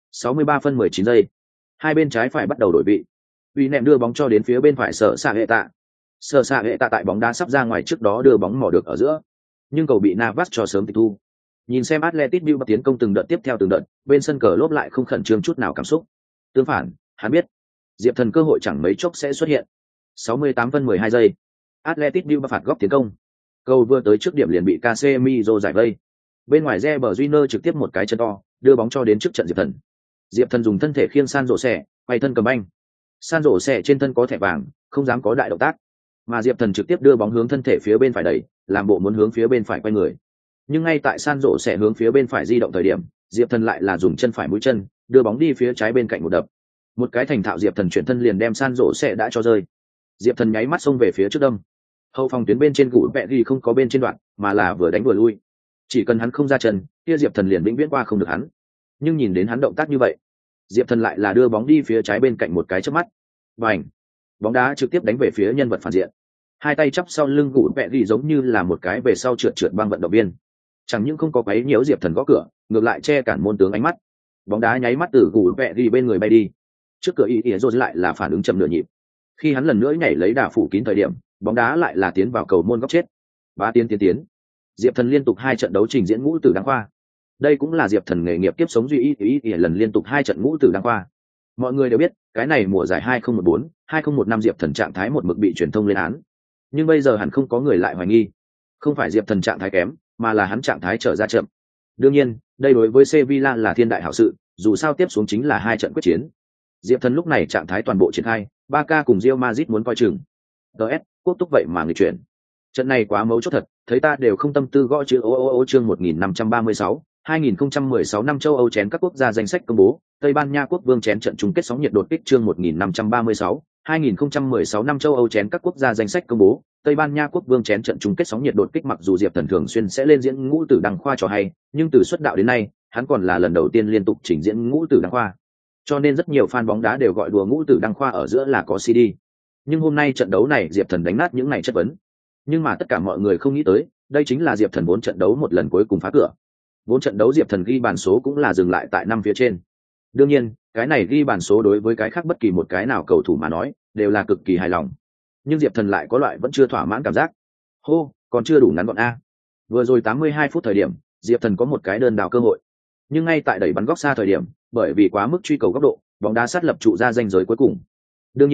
A: 63 phân 19 giây. Hai bên trái phải bắt đầu đổi vị. Uy nẹm đưa bóng cho đến phía bên phải Sở Xạ Hệ Tạ. Sở Xạ Hệ Tạ tại bóng đá sắp ra ngoài trước đó đưa bóng mò được ở giữa. Nhưng cầu bị Navas cho sớm tịch thu. Nhìn xem Atletico Bilbao tiến công từng đợt tiếp theo từng đợt, bên sân cờ lốp lại không khẩn trương chút nào cảm xúc. Tương phản, hắn biết, Diệp Thần cơ hội chẳng mấy chốc sẽ xuất hiện. 68 phân 12 giây. Atletico Bilbao phạt góc tiến công. Cầu vừa tới trước điểm liền bị Casemiro giải vây. Bên ngoài Reber Júnior trực tiếp một cái chân to, đưa bóng cho đến trước trận Diệp Thần. Diệp Thần dùng thân thể khiêng San rổ xẻ, quay thân cầm banh. San rổ xẻ trên thân có thẻ vàng, không dám có đại động tác. Mà Diệp Thần trực tiếp đưa bóng hướng thân thể phía bên phải đẩy, làm bộ muốn hướng phía bên phải quay người. Nhưng ngay tại San rổ xẻ hướng phía bên phải di động thời điểm, Diệp Thần lại là dùng chân phải mũi chân, đưa bóng đi phía trái bên cạnh một đập. Một cái thành thạo Diệp Thần chuyển thân liền đem San rổ xẻ đã cho rơi. Diệp Thần nháy mắt xông về phía trước đâm. Hậu phòng tuyến bên trên gũ vẹ ghi không có bên trên đoạn, mà là vừa đánh vừa lui. Chỉ cần hắn không ra chân, kia Diệp Thần liền vĩnh viễn qua không được hắn. Nhưng nhìn đến hắn động tác như vậy, Diệp Thần lại là đưa bóng đi phía trái bên cạnh một cái chớp mắt. Bành! Bóng đá trực tiếp đánh về phía nhân vật phản diện. Hai tay chắp sau lưng gũ vẹ ghi giống như là một cái về sau trượt băng vận động viên. Chẳng những không có quấy nhiễu Diệp Thần gõ cửa, ngược lại che cản môn tướng ánh mắt. Bóng đá nháy mắt từ gù vẹ ghi bên người bay đi. Trước cửa ý rồi lại là phản ứng chậm nửa nhịp. Khi hắn lần nữa nhảy lấy đà phủ kín thời điểm, bóng đá lại là tiến vào cầu môn góc chết. Bá tiến. Diệp Thần liên tục 2 trận đấu trình diễn ngũ tử đăng khoa. Đây cũng là Diệp Thần nghề nghiệp kiếp sống duy ý lần liên tục 2 trận ngũ tử đăng khoa. Mọi người đều biết, cái này mùa giải 2014, 2015 Diệp Thần trạng thái một mực bị truyền thông lên án. Nhưng bây giờ hẳn không có người lại hoài nghi. Không phải Diệp Thần trạng thái kém, mà là hắn trạng thái trở ra chậm. Đương nhiên, đây đối với Sevilla là thiên đại hảo sự, dù sao tiếp xuống chính là 2 trận quyết chiến. Diệp Thần lúc này trạng thái toàn bộ triển khai, Barca cùng Real Madrid muốn coi chừng. DS, quốc túc vậy mà người chuyển. Trận này quá mấu chốt thật, thấy ta đều không tâm tư gõ chữ chương 1536, 2016 năm châu Âu chén các quốc gia danh sách công bố, Tây Ban Nha quốc vương chén trận chung kết sóng nhiệt đột kích chương 1536, 2016 năm châu Âu chén các quốc gia danh sách công bố, Tây Ban Nha quốc vương chén trận chung kết sóng nhiệt đột kích mặc dù Diệp Thần thường xuyên sẽ lên diễn ngũ tử đăng khoa trò hay, nhưng từ xuất đạo đến nay, hắn còn là lần đầu tiên liên tục trình diễn ngũ tử đăng khoa. Cho nên rất nhiều fan bóng đá đều gọi đùa ngũ tử đăng khoa ở giữa là có CD. Nhưng hôm nay trận đấu này Diệp Thần đánh nát những này chất vấn. Nhưng mà tất cả mọi người không nghĩ tới, đây chính là Diệp Thần 4 trận đấu một lần cuối cùng phá cửa. 4 trận đấu Diệp Thần ghi bàn số cũng là dừng lại tại 5 phía trên. Đương nhiên, cái này ghi bàn số đối với cái khác bất kỳ một cái nào cầu thủ mà nói, đều là cực kỳ hài lòng. Nhưng Diệp Thần lại có loại vẫn chưa thỏa mãn cảm giác. Hô, còn chưa đủ ngắn gọn a. Vừa rồi 82 phút thời điểm, Diệp Thần có một cái đơn đào cơ hội. Nhưng ngay tại đẩy bắn góc xa thời điểm, bởi vì quá mức truy cầu góc độ, bóng đá sát lập trụ ra ranh giới cuối cùng. Đương nhiên,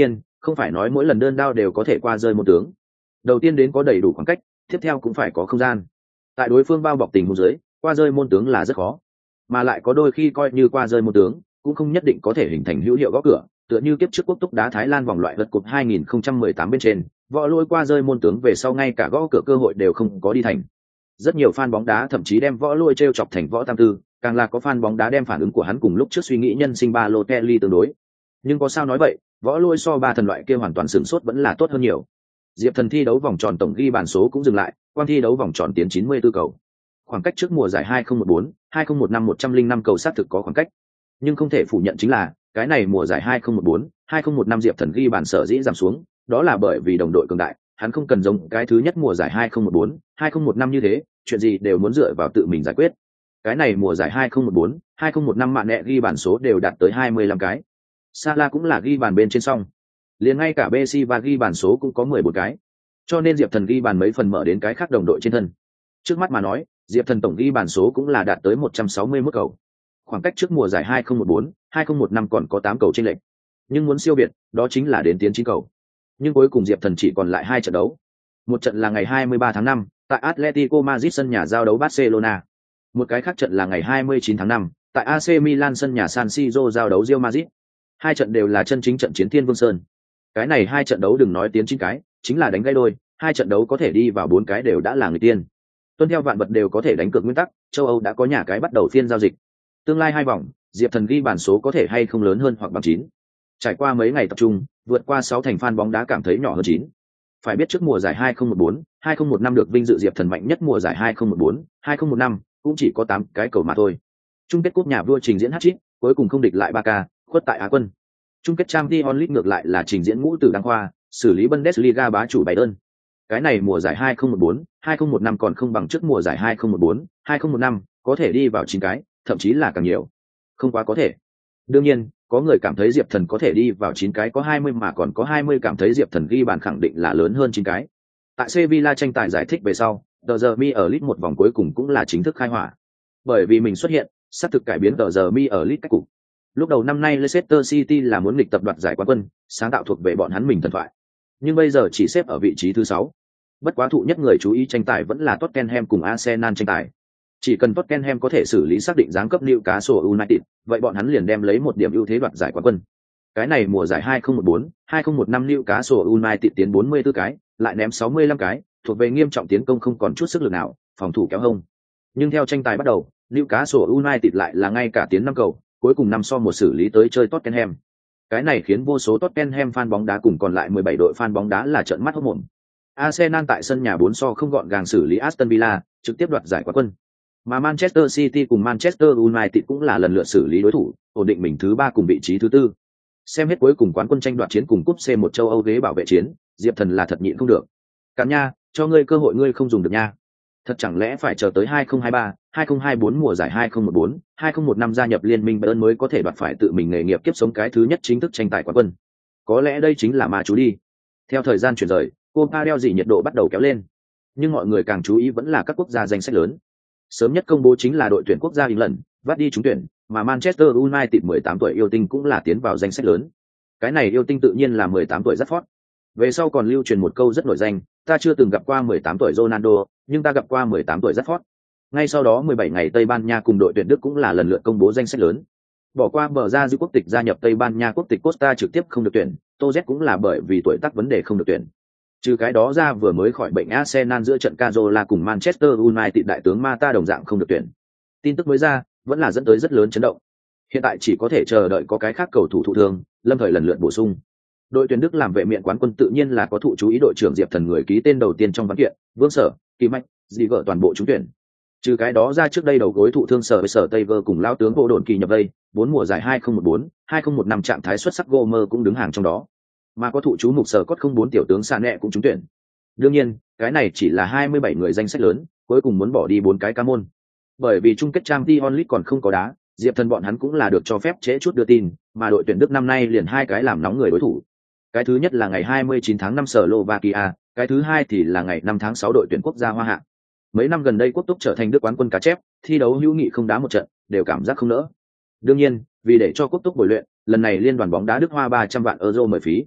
A: không phải nói mỗi lần đơn đao đều có thể qua rơi môn tướng. Đầu tiên đến có đầy đủ khoảng cách, tiếp theo cũng phải có không gian. Tại đối phương bao bọc tình huống dưới, qua rơi môn tướng là rất khó, mà lại có đôi khi coi như qua rơi môn tướng cũng không nhất định có thể hình thành hữu hiệu gõ cửa, tựa như kiếp trước quốc túc đá Thái Lan vòng loại vật cột 2018 bên trên, võ lôi qua rơi môn tướng về sau ngay cả gõ cửa cơ hội đều không có đi thành. Rất nhiều fan bóng đá thậm chí đem võ lôi treo chọc thành võ tam tư, càng là có fan bóng đá đem phản ứng của hắn cùng lúc trước suy nghĩ nhân sinh Balotelli tương đối. Nhưng có sao nói vậy, võ lôi so ba thần loại kia hoàn toàn sửng sốt vẫn là tốt hơn nhiều. Diệp Thần thi đấu vòng tròn tổng ghi bàn số cũng dừng lại, quan thi đấu vòng tròn tiến 94 cầu. Khoảng cách trước mùa giải 2014, 2015 105 cầu xác thực có khoảng cách. Nhưng không thể phủ nhận chính là, cái này mùa giải 2014, 2015 Diệp Thần ghi bàn sở dĩ giảm xuống, đó là bởi vì đồng đội cường đại, hắn không cần giống cái thứ nhất mùa giải 2014, 2015 như thế, chuyện gì đều muốn dựa vào tự mình giải quyết. Cái này mùa giải 2014, 2015 mạn nẹ ghi bàn số đều đạt tới 25 cái. Salah cũng là ghi bàn bên trên song. Liền ngay cả Messi và ghi bàn số cũng có 14 cái. Cho nên Diệp Thần ghi bàn mấy phần mở đến cái khác đồng đội trên thân. Trước mắt mà nói, Diệp Thần tổng ghi bàn số cũng là đạt tới 161 cầu. Khoảng cách trước mùa giải 2014, 2015 còn có 8 cầu chênh lệch. Nhưng muốn siêu việt, đó chính là đến tiến 9 cầu. Nhưng cuối cùng Diệp Thần chỉ còn lại 2 trận đấu. Một trận là ngày 23 tháng 5, tại Atletico Madrid sân nhà giao đấu Barcelona. Một cái khác trận là ngày 29 tháng 5, tại AC Milan sân nhà San Siro giao đấu Real Madrid. Hai trận đều là chân chính trận chiến Thiên Vương Sơn. Cái này hai trận đấu đừng nói tiến 9 cái, chính là đánh gãy đôi, hai trận đấu có thể đi vào 4 cái đều đã là người tiên. Tuân theo vạn vật đều có thể đánh cược nguyên tắc, châu Âu đã có nhà cái bắt đầu phiên giao dịch. Tương lai 2 vòng, Diệp Thần ghi bàn số có thể hay không lớn hơn hoặc bằng 9. Trải qua mấy ngày tập trung, vượt qua 6 thành fan bóng đá cảm thấy nhỏ hơn 9. Phải biết trước mùa giải 2014, 2015 được vinh dự Diệp Thần mạnh nhất mùa giải 2014, 2015 cũng chỉ có 8 cái cầu mà thôi. Chung kết cúp nhà vua trình diễn hat-trick, cuối cùng không địch lại Barca, khuất tại Á quân. Chung kết Champions League ngược lại là trình diễn ngũ tử đăng khoa, xử lý Bundesliga bá chủ Bayern. Cái này mùa giải 2014, 2015 còn không bằng trước mùa giải 2014, 2015, có thể đi vào 9 cái, thậm chí là càng nhiều. Không quá có thể. Đương nhiên, có người cảm thấy Diệp Thần có thể đi vào 9 cái có 20 mà còn có 20 cảm thấy Diệp Thần ghi bàn khẳng định là lớn hơn 9 cái. Tại Sevilla tranh tài giải thích về sau, tờ giờ mi ở League một vòng cuối cùng cũng là chính thức khai hỏa. Bởi vì mình xuất hiện, sắp thực cải biến tờ giờ mi ở League cách cục. Lúc đầu năm nay Leicester City là muốn nghịch tập đoạt giải quán quân, sáng tạo thuộc về bọn hắn mình thần thoại. Nhưng bây giờ chỉ xếp ở vị trí thứ 6. Bất quá thụ nhất người chú ý tranh tài vẫn là Tottenham cùng Arsenal tranh tài. Chỉ cần Tottenham có thể xử lý xác định giáng cấp Newcastle United, vậy bọn hắn liền đem lấy một điểm ưu thế đoạt giải quán quân. Cái này mùa giải 2014, 2015 Newcastle United tiến 44 cái, lại ném 65 cái, thuộc về nghiêm trọng tiến công không còn chút sức lực nào, phòng thủ kéo hông. Nhưng theo tranh tài bắt đầu, Newcastle United lại là ngay cả tiến 5 cầu, cuối cùng 5 so 1 xử lý tới chơi Tottenham. Cái này khiến vô số Tottenham fan bóng đá cùng còn lại 17 đội fan bóng đá là trợn mắt hốt mồm. Arsenal tại sân nhà 4 so không gọn gàng xử lý Aston Villa, trực tiếp đoạt giải quán quân. Mà Manchester City cùng Manchester United cũng là lần lượt xử lý đối thủ, ổn định mình thứ 3 cùng vị trí thứ 4. Xem hết cuối cùng quán quân tranh đoạt chiến cùng cúp C1 châu Âu ghế bảo vệ chiến, Diệp Thần là thật nhịn không được. Cản nha, cho ngươi cơ hội ngươi không dùng được nha. Thật chẳng lẽ phải chờ tới 2023, 2024 mùa giải 2014, 2015 gia nhập liên minh Bayern mới có thể đoạt phải tự mình nghề nghiệp kiếp sống cái thứ nhất chính thức tranh tài quán quân. Có lẽ đây chính là ma chú đi. Theo thời gian chuyển rời, Copa del Rey nhiệt độ bắt đầu kéo lên. Nhưng mọi người càng chú ý vẫn là các quốc gia danh sách lớn. Sớm nhất công bố chính là đội tuyển quốc gia England, vắt đi trúng tuyển, mà Manchester United 18 tuổi yêu tinh cũng là tiến vào danh sách lớn. Cái này yêu tinh tự nhiên là 18 tuổi rất hot. Về sau còn lưu truyền một câu rất nổi danh, ta chưa từng gặp qua 18 tuổi Ronaldo, nhưng ta gặp qua 18 tuổi rất hot. Ngay sau đó 17 ngày Tây Ban Nha cùng đội tuyển Đức cũng là lần lượt công bố danh sách lớn. Bỏ qua bờ ra dư quốc tịch gia nhập Tây Ban Nha quốc tịch Costa trực tiếp không được tuyển, Toz cũng là bởi vì tuổi tác vấn đề không được tuyển. Trừ cái đó ra vừa mới khỏi bệnh Arsenal giữa trận Cazorla cùng Manchester United đại tướng Mata đồng dạng không được tuyển. Tin tức mới ra, vẫn là dẫn tới rất lớn chấn động. Hiện tại chỉ có thể chờ đợi có cái khác cầu thủ thụ thương, lâm thời lần lượt bổ sung. Đội tuyển Đức làm vệ miện quán quân tự nhiên là có thụ chú ý đội trưởng Diệp Thần người ký tên đầu tiên trong văn kiện, Vương Sở, Kỳ Mạch, Dì vợ toàn bộ trúng tuyển. Trừ cái đó ra trước đây đầu gối thụ thương Sở với Sở Tây Vơ cùng lão tướng Bộ Đồn Kỳ nhập vây, 4 mùa giải 2014, 2015 trạng thái xuất sắc Gomer cũng đứng hàng trong đó. Mà có thụ chú mục Sở Cốt 04 tiểu tướng Sa Nẹ cũng trúng tuyển. Đương nhiên, cái này chỉ là 27 người danh sách lớn, cuối cùng muốn bỏ đi 4 cái ca môn. Bởi vì chung kết Champions League còn không có đá, Diệp Thần bọn hắn cũng là được cho phép trễ chút đưa tin, mà đội tuyển Đức năm nay liền 2 cái làm nóng người đối thủ. Cái thứ nhất là ngày 29 tháng 5 Slovakia, cái thứ hai thì là ngày 5 tháng 6 đội tuyển quốc gia Hoa Hạ. Mấy năm gần đây quốc túc trở thành Đức quán quân cá chép, thi đấu hữu nghị không đá một trận, đều cảm giác không nỡ. Đương nhiên, vì để cho quốc túc bồi luyện, lần này liên đoàn bóng đá Đức hoa 300 vạn euro mời phí.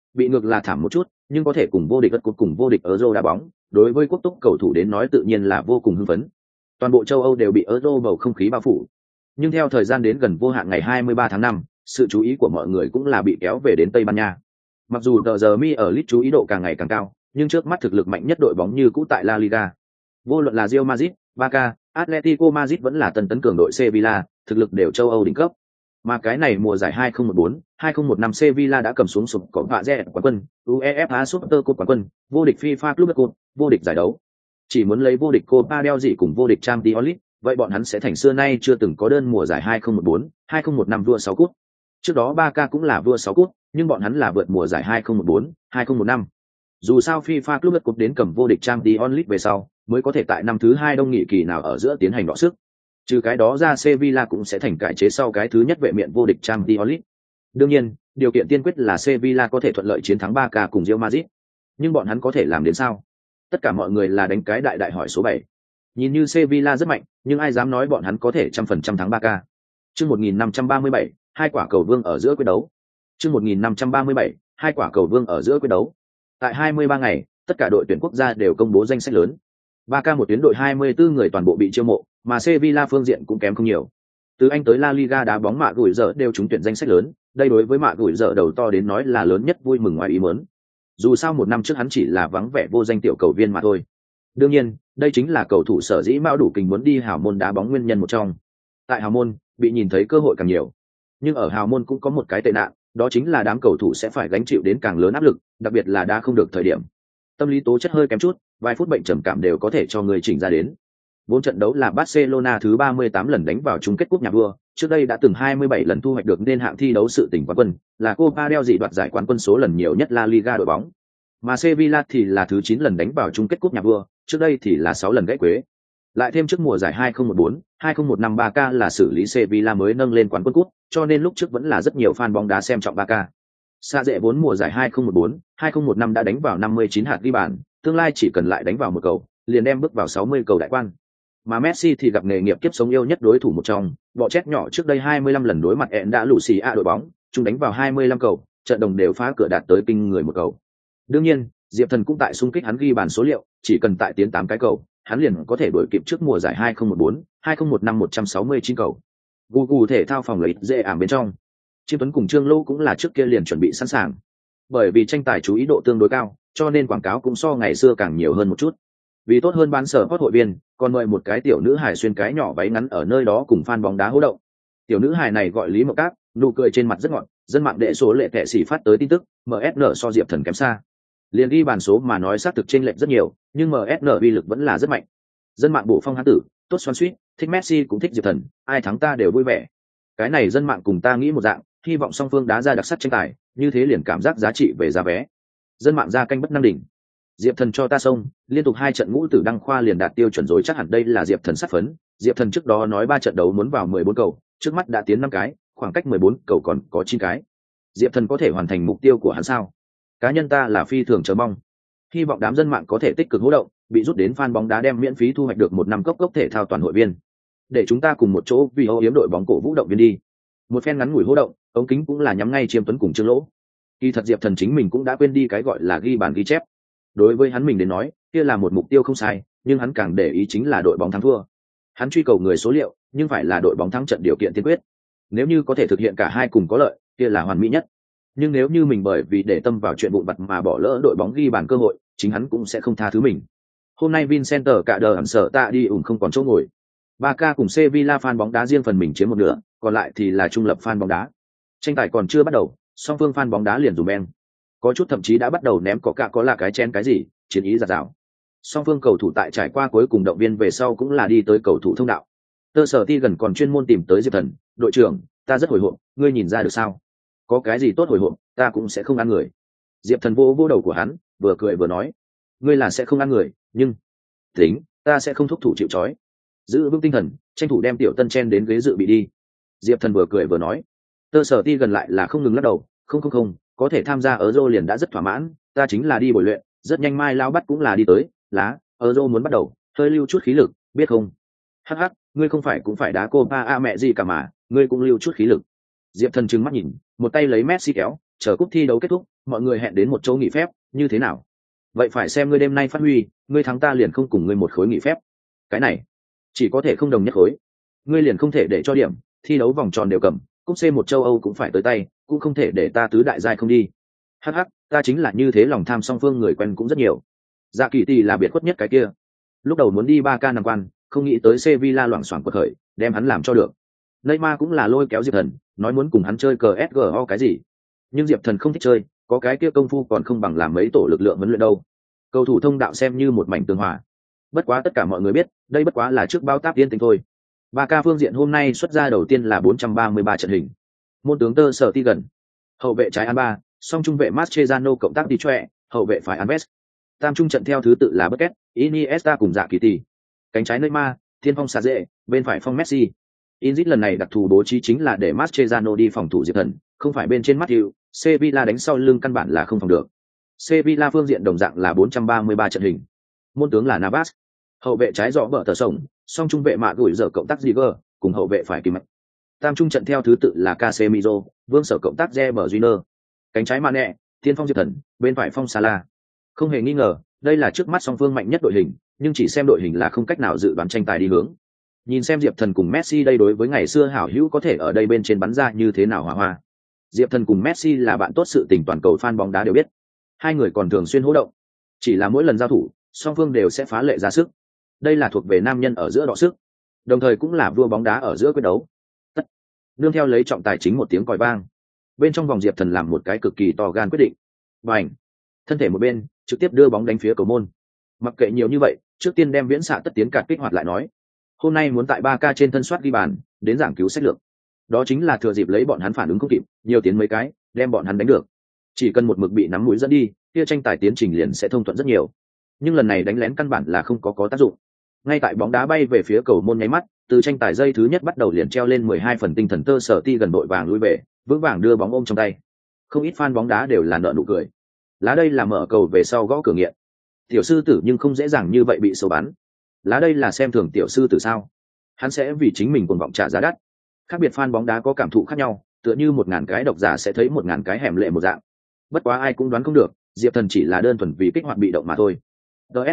A: bị ngược là thảm một chút, nhưng có thể cùng vô địch cúp cùng vô địch Euro đá bóng, đối với quốc túc cầu thủ đến nói tự nhiên là vô cùng hưng phấn. Toàn bộ châu Âu đều bị Euro bầu không khí bao phủ. Nhưng theo thời gian đến gần vô hạn ngày 23 tháng 5, sự chú ý của mọi người cũng là bị kéo về đến Tây Ban Nha. Mặc dù tờ giờ mi ở Leeds chú ý độ càng ngày càng cao, nhưng trước mắt thực lực mạnh nhất đội bóng như cũ tại La Liga. Vô luận là Real Madrid, Barca, Atletico Madrid vẫn là tân tấn cường đội Sevilla, thực lực đều châu Âu đỉnh cấp. Mà cái này mùa giải 2014-2015 Sevilla đã cầm xuống sụp cỏ vạ rẻ quán quân, UEFA Super Cup quán quân, vô địch FIFA Club Cup, vô địch giải đấu. Chỉ muốn lấy vô địch Copa del Rey cùng vô địch Champions League, vậy bọn hắn sẽ thành xưa nay chưa từng có đơn mùa giải 2014-2015 vua 6 cúp. Trước đó Barca cũng là vua 6 cúp, nhưng bọn hắn là vượt mùa giải 2014-2015. Dù sao FIFA Club Cup đến cầm vô địch Champions League về sau, mới có thể tại năm thứ 2 đông nghị kỳ nào ở giữa tiến hành đọ sức. Trừ cái đó ra Sevilla cũng sẽ thành cải chế sau cái thứ nhất vệ miện vô địch Champions League. Đương nhiên, điều kiện tiên quyết là Sevilla có thể thuận lợi chiến thắng Barca cùng Real Madrid. Nhưng bọn hắn có thể làm đến sao? Tất cả mọi người là đánh cái đại đại hỏi số 7. Nhìn như Sevilla rất mạnh, nhưng ai dám nói bọn hắn có thể 100% thắng Barca. Chương 1537, hai quả cầu vương ở giữa quyết đấu. Chương 1537, hai quả cầu vương ở giữa quyết đấu. Tại 23 ngày, tất cả đội tuyển quốc gia đều công bố danh sách lớn. Barca một tuyến đội 24 người toàn bộ bị chiêu mộ, mà Sevilla phương diện cũng kém không nhiều. Từ Anh tới La Liga đá bóng mạ gửi giờ đều trúng tuyển danh sách lớn, đây đối với mạ gửi giờ đầu to đến nói là lớn nhất vui mừng ngoài ý muốn. Dù sao một năm trước hắn chỉ là vắng vẻ vô danh tiểu cầu viên mà thôi. Đương nhiên, đây chính là cầu thủ sở dĩ Mao đủ kình muốn đi hào môn đá bóng nguyên nhân một trong. Tại hào môn, bị nhìn thấy cơ hội càng nhiều. Nhưng ở hào môn cũng có một cái tệ nạn, đó chính là đám cầu thủ sẽ phải gánh chịu đến càng lớn áp lực, đặc biệt là đá không được thời điểm. Tâm lý tố chất hơi kém chút, vài phút bệnh trầm cảm đều có thể cho người chỉnh ra đến. 4 trận đấu là Barcelona thứ 38 lần đánh vào chung kết cúp nhà vua, trước đây đã từng 27 lần thu hoạch được nên hạng thi đấu sự tỉnh quán quân, là Copa del Rey đoạt giải quán quân số lần nhiều nhất La Liga đội bóng. Mà Sevilla thì là thứ 9 lần đánh vào chung kết cúp nhà vua, trước đây thì là 6 lần gãy quế. Lại thêm trước mùa giải 2014-2015 Barca là xử lý Sevilla mới nâng lên quán quân cúp, cho nên lúc trước vẫn là rất nhiều fan bóng đá xem trọng Barca. Xa dễ vốn mùa giải 2014-2015 đã đánh vào 59 hạt ghi bàn, tương lai chỉ cần lại đánh vào một cầu, liền đem bước vào 60 cầu đại quan. Mà Messi thì gặp nghề nghiệp kiếp sống yêu nhất đối thủ một trong, bọ chét nhỏ trước đây 25 lần đối mặt đã Lucia đội bóng, chúng đánh vào 25 cầu, trận đồng đều phá cửa đạt tới kinh người một cầu. Đương nhiên, Diệp Thần cũng tại xung kích hắn ghi bàn số liệu, chỉ cần tại tiến 8 cái cầu, hắn liền có thể đuổi kịp trước mùa giải 2014-2015 169 cầu. Gu thể thao phòng lợi dễ ảm bên trong. Chiêm Tuấn cùng Trương Lô cũng là trước kia liền chuẩn bị sẵn sàng. Bởi vì tranh tài chú ý độ tương đối cao, cho nên quảng cáo cũng so ngày xưa càng nhiều hơn một chút. Vì tốt hơn bán sở hot hội viên, còn mời một cái tiểu nữ hài xuyên cái nhỏ váy ngắn ở nơi đó cùng fan bóng đá hô động. Tiểu nữ hài này gọi Lý Mộc Cáp, nụ cười trên mặt rất ngọt, dân mạng đệ số lệ tệ xỉ phát tới tin tức, MSN so Diệp Thần kém xa. Liền ghi bàn số mà nói xác thực chênh lệch rất nhiều, nhưng MSN uy lực vẫn là rất mạnh. Dân mạng bổ phong hán tử, tốt xoắn xuýt, thích Messi cũng thích Diệp Thần, ai thắng ta đều vui vẻ. Cái này dân mạng cùng ta nghĩ một dạng, hy vọng song phương đá ra đặc sắc tranh tài, như thế liền cảm giác giá trị về giá vé. Dân mạng ra canh bất năng đỉnh. Diệp Thần cho ta xông, liên tục 2 trận ngũ tử đăng khoa liền đạt tiêu chuẩn rồi, chắc hẳn đây là Diệp Thần sát phấn. Diệp Thần trước đó nói 3 trận đấu muốn vào 14 cầu, trước mắt đã tiến 5 cái, khoảng cách 14 cầu còn có 9 cái. Diệp Thần có thể hoàn thành mục tiêu của hắn sao? Cá nhân ta là phi thường chờ mong. Hy vọng đám dân mạng có thể tích cực hỗ động, bị rút đến fan bóng đá đem miễn phí thu hoạch được 1 năm cốc thể thao toàn hội viên. Để chúng ta cùng một chỗ vì âu yếm đội bóng cổ vũ động viên đi. Một phen ngắn ngủi hỗ động, ống kính cũng là nhắm ngay Chiêm Tuấn cùng Trương Lỗ. Kỳ thật Diệp Thần chính mình cũng đã quên đi cái gọi là ghi bàn ghi chép. Đối với hắn mình đến nói, kia là một mục tiêu không sai, nhưng hắn càng để ý chính là đội bóng thắng thua. Hắn truy cầu người số liệu, nhưng phải là đội bóng thắng trận điều kiện tiên quyết. Nếu như có thể thực hiện cả hai cùng có lợi, kia là hoàn mỹ nhất. Nhưng nếu như mình bởi vì để tâm vào chuyện vụn vặt mà bỏ lỡ đội bóng ghi bàn cơ hội, chính hắn cũng sẽ không tha thứ mình. Hôm nay Vincenter cả đờ ẩn sở tạ đi ủng không còn chỗ ngồi. Barca cùng Sevilla fan bóng đá riêng phần mình chiếm một nửa, còn lại thì là trung lập fan bóng đá. Tranh tài còn chưa bắt đầu, song phương fan bóng đá liền dùng beng. Có chút thậm chí đã bắt đầu ném có là cái chen cái gì, chiến ý giạt rào. Song phương cầu thủ tại trải qua cuối cùng động viên về sau cũng là đi tới cầu thủ thông đạo. Tơ sở ti gần còn chuyên môn tìm tới Diệp Thần, đội trưởng, ta rất hồi hộp, ngươi nhìn ra được sao? Có cái gì tốt hồi hộp, ta cũng sẽ không ăn người. Diệp Thần vô đầu của hắn, vừa cười vừa nói, ngươi là sẽ không ăn người, nhưng tính, ta sẽ không thúc thủ chịu trói. Giữ vững tinh thần, tranh thủ đem tiểu tân chen đến ghế dự bị đi. Diệp Thần vừa cười vừa nói. Tơ sở ti gần lại là không ngừng lắc đầu, không, có thể tham gia Euro liền đã rất thỏa mãn, ta chính là đi bồi luyện, rất nhanh mai lao bắt cũng là đi tới, Euro muốn bắt đầu, hơi lưu chút khí lực, biết không? Hắc, ngươi không phải cũng phải đá Copa mẹ gì cả mà, ngươi cũng lưu chút khí lực. Diệp Thần trừng mắt nhìn, một tay lấy Messi kéo, chờ cúp thi đấu kết thúc mọi người hẹn đến một chỗ nghỉ phép như thế nào? Vậy phải xem ngươi đêm nay phát huy, ngươi thắng ta liền không cùng ngươi một khối nghỉ phép. Cái này chỉ có thể không đồng nhất khối, ngươi liền không thể để cho điểm, thi đấu vòng tròn đều cầm, cúp C1 châu Âu cũng phải tới tay, cũng không thể để ta tứ đại giai không đi. Hắc hắc, ta chính là như thế, lòng tham song phương người quen cũng rất nhiều. Dạ Kỳ Tỷ là biệt khuất nhất cái kia. Lúc đầu muốn đi 3K nằm quan, không nghĩ tới Sevilla loảng xoảng quật khởi, đem hắn làm cho được. Neymar cũng là lôi kéo Diệp Thần, nói muốn cùng hắn chơi cờ SGO cái gì. Nhưng Diệp Thần không thích chơi, có cái kia công phu còn không bằng làm mấy tổ lực lượng huấn luyện đâu. Cầu thủ thông đạo xem như một mảnh tường hòa. Bất quá tất cả mọi người biết, đây bất quá là trước bao táp tiên tình thôi. 3K phương diện hôm nay xuất ra đầu tiên là 433 trận hình. Môn tướng Tơ Sở Ti gần. Hậu vệ trái Alba, song trung vệ Mascherano cộng tác đi choe, hậu vệ phải Alves. Tam trung trận theo thứ tự là Busquets, Iniesta cùng Dạ Kỳ Tỷ. Cánh trái Neymar, thiên phong xà dễ, bên phải phong Messi. Inzit lần này đặc thù bố trí chính là để Mascherano đi phòng thủ Diệp Thần, không phải bên trên Matthew, Sevilla đánh sau lưng căn bản là không phòng được. Sevilla phương diện đồng dạng là 433 trận hình. Môn tướng là Navas, hậu vệ trái rõ bờ tờ sổng, song trung vệ mạ gửi giờ cộng tác Ziver, cùng hậu vệ phải Kim Mạch. Tam trung trận theo thứ tự là Casemiro, Vương Sở cộng tác Reber Júnior. Cánh trái Mane, thiên phong Diệp Thần, bên phải phong Salah. Không hề nghi ngờ, đây là trước mắt song phương mạnh nhất đội hình, nhưng chỉ xem đội hình là không cách nào dự đoán tranh tài đi hướng. Nhìn xem Diệp Thần cùng Messi đây đối với ngày xưa hảo hữu có thể ở đây bên trên bắn ra như thế nào hòa hoa. Diệp Thần cùng Messi là bạn tốt sự tình toàn cầu fan bóng đá đều biết. Hai người còn thường xuyên hỗ động. Chỉ là mỗi lần giao thủ, song phương đều sẽ phá lệ ra sức. Đây là thuộc về nam nhân ở giữa đọ sức, đồng thời cũng là vua bóng đá ở giữa quyết đấu. Tất. Nương theo lấy trọng tài chính một tiếng còi vang. Bên trong vòng Diệp Thần làm một cái cực kỳ to gan quyết định. Bành. Thân thể một bên, trực tiếp đưa bóng đánh phía cầu môn. Mặc kệ nhiều như vậy, trước tiên đem viễn xạ tất tiến cạt kích hoạt lại nói. Hôm nay muốn tại 3K trên thân soát ghi bàn, đến giảng cứu sách lược. Đó chính là thừa dịp lấy bọn hắn phản ứng không kịp, nhiều tiến mấy cái, đem bọn hắn đánh được. Chỉ cần một mực bị nắm mũi dẫn đi, kia tranh tài tiến trình liền sẽ thông thuận rất nhiều. Nhưng lần này đánh lén căn bản là không có tác dụng. Ngay tại bóng đá bay về phía cầu môn nháy mắt, từ tranh tài giây thứ nhất bắt đầu liền treo lên 12 phần tinh thần Tơ Sở Ti gần đội vàng lui về, vững vàng đưa bóng ôm trong tay. Không ít fan bóng đá đều là nở nụ cười. Lá đây là mở cầu về sau gõ cửa nghiện. Tiểu sư tử nhưng không dễ dàng như vậy bị sâu bắn. Lá đây là xem thường tiểu sư tử sao? Hắn sẽ vì chính mình cuồng vọng trả giá đắt. Khác biệt fan bóng đá có cảm thụ khác nhau, tựa như 1000 cái độc giả sẽ thấy 1000 cái hẻm lệ một dạng. Bất quá ai cũng đoán không được, Diệp Thần chỉ là đơn thuần vì kích hoạt bị động mà thôi. DS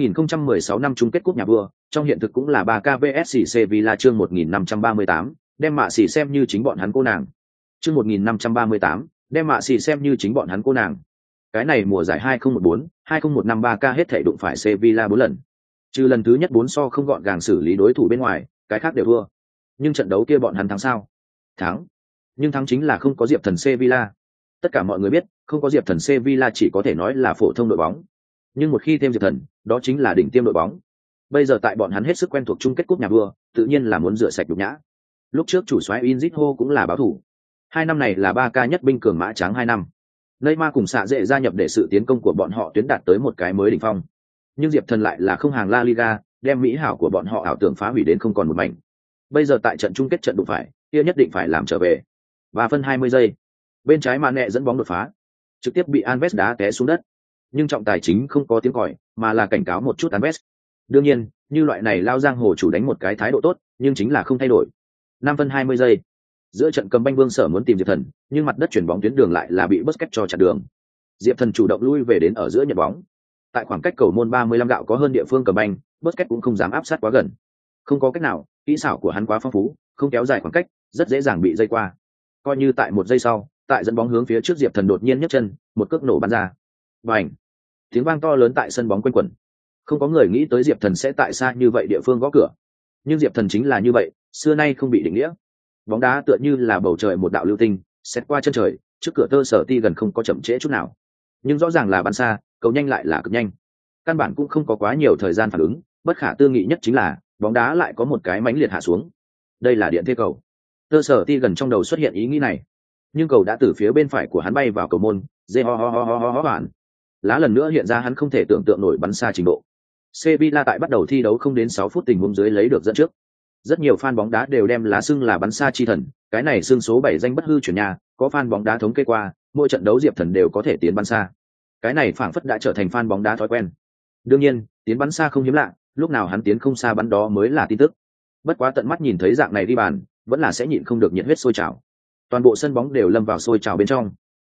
A: 2016 năm chung kết cúp nhà vua, trong hiện thực cũng là 3K vs Sevilla chương 1538, đem mạ xỉ xem như chính bọn hắn cô nàng. Chương 1538, đem mạ xỉ xem như chính bọn hắn cô nàng. Cái này mùa giải 2014, 2015 3K hết thảy đụng phải Sevilla 4 lần. Trừ lần thứ nhất 4 so không gọn gàng xử lý đối thủ bên ngoài, cái khác đều thua. Nhưng trận đấu kia bọn hắn thắng sao? Thắng. Nhưng thắng chính là không có Diệp Thần Sevilla. Tất cả mọi người biết, không có Diệp Thần Sevilla chỉ có thể nói là phổ thông đội bóng. Nhưng một khi thêm Diệp Thần, đó chính là đỉnh tiêm đội bóng. Bây giờ tại bọn hắn hết sức quen thuộc chung kết cúp nhà vua, tự nhiên là muốn rửa sạch nhục nhã. Lúc trước chủ soái Inzit cũng là báo thủ. 2 năm này là 3K nhất binh cường mã trắng 2 năm. Neymar cùng xạ dễ gia nhập để sự tiến công của bọn họ tuyến đạt tới một cái mới đỉnh phong. Nhưng Diệp Thần lại là không hàng La Liga, đem mỹ hảo của bọn họ ảo tưởng phá hủy đến không còn một mảnh. Bây giờ tại trận chung kết trận đụng phải, kia nhất định phải làm trở về. Và phân 20 giây, bên trái Mane dẫn bóng đột phá, trực tiếp bị Alves đá té xuống đất. Nhưng trọng tài chính không có tiếng còi, mà là cảnh cáo một chút Alves. Đương nhiên, như loại này lao giang hồ chủ đánh một cái thái độ tốt, nhưng chính là không thay đổi. 5 phân 20 giây, giữa trận cầm banh Vương Sở muốn tìm Diệp Thần, nhưng mặt đất chuyển bóng tuyến đường lại là bị Busquets cho chặn đường. Diệp Thần chủ động lui về đến ở giữa nhận bóng. Tại khoảng cách cầu môn 35 gạo có hơn địa phương cầm banh, Busquets cũng không dám áp sát quá gần. Không có cách nào, kỹ xảo của hắn quá phong phú, không kéo dài khoảng cách, rất dễ dàng bị dây qua. Coi như tại 1 giây sau, tại dẫn bóng hướng phía trước Diệp Thần đột nhiên nhấc chân, một cước nổ bắn ra. Bành! Tiếng vang to lớn tại sân bóng quanh quẩn. Không có người nghĩ tới Diệp Thần sẽ tại xa như vậy địa phương gõ cửa. Nhưng Diệp Thần chính là như vậy, xưa nay không bị định nghĩa. Bóng đá tựa như là bầu trời một đạo lưu tinh, xét qua chân trời, trước cửa Tơ Sở Ti gần không có chậm trễ chút nào. Nhưng rõ ràng là bắn xa, cầu nhanh lại là cực nhanh. Căn bản cũng không có quá nhiều thời gian phản ứng, bất khả tư nghị nhất chính là bóng đá lại có một cái mãnh liệt hạ xuống. Đây là điện thế cầu. Tơ Sở Ti gần trong đầu xuất hiện ý nghĩ này, nhưng cầu đã từ phía bên phải của hắn bay vào cầu môn, dê ho ho ho ho ho ho bạn. Lá lần nữa hiện ra hắn không thể tưởng tượng nổi bắn xa trình độ. Sevilla tại bắt đầu thi đấu không đến 6 phút tình huống dưới lấy được dẫn trước. Rất nhiều fan bóng đá đều đem lá xưng là bắn xa chi thần, cái này xưng số 7 danh bất hư chuyển nhà, có fan bóng đá thống kê qua, mỗi trận đấu Diệp Thần đều có thể tiến bắn xa. Cái này phảng phất đã trở thành fan bóng đá thói quen. Đương nhiên, tiến bắn xa không hiếm lạ, lúc nào hắn tiến không xa bắn đó mới là tin tức. Bất quá tận mắt nhìn thấy dạng này đi bàn, vẫn là sẽ nhịn không được nhiệt huyết sôi trào. Toàn bộ sân bóng đều lâm vào sôi trào bên trong.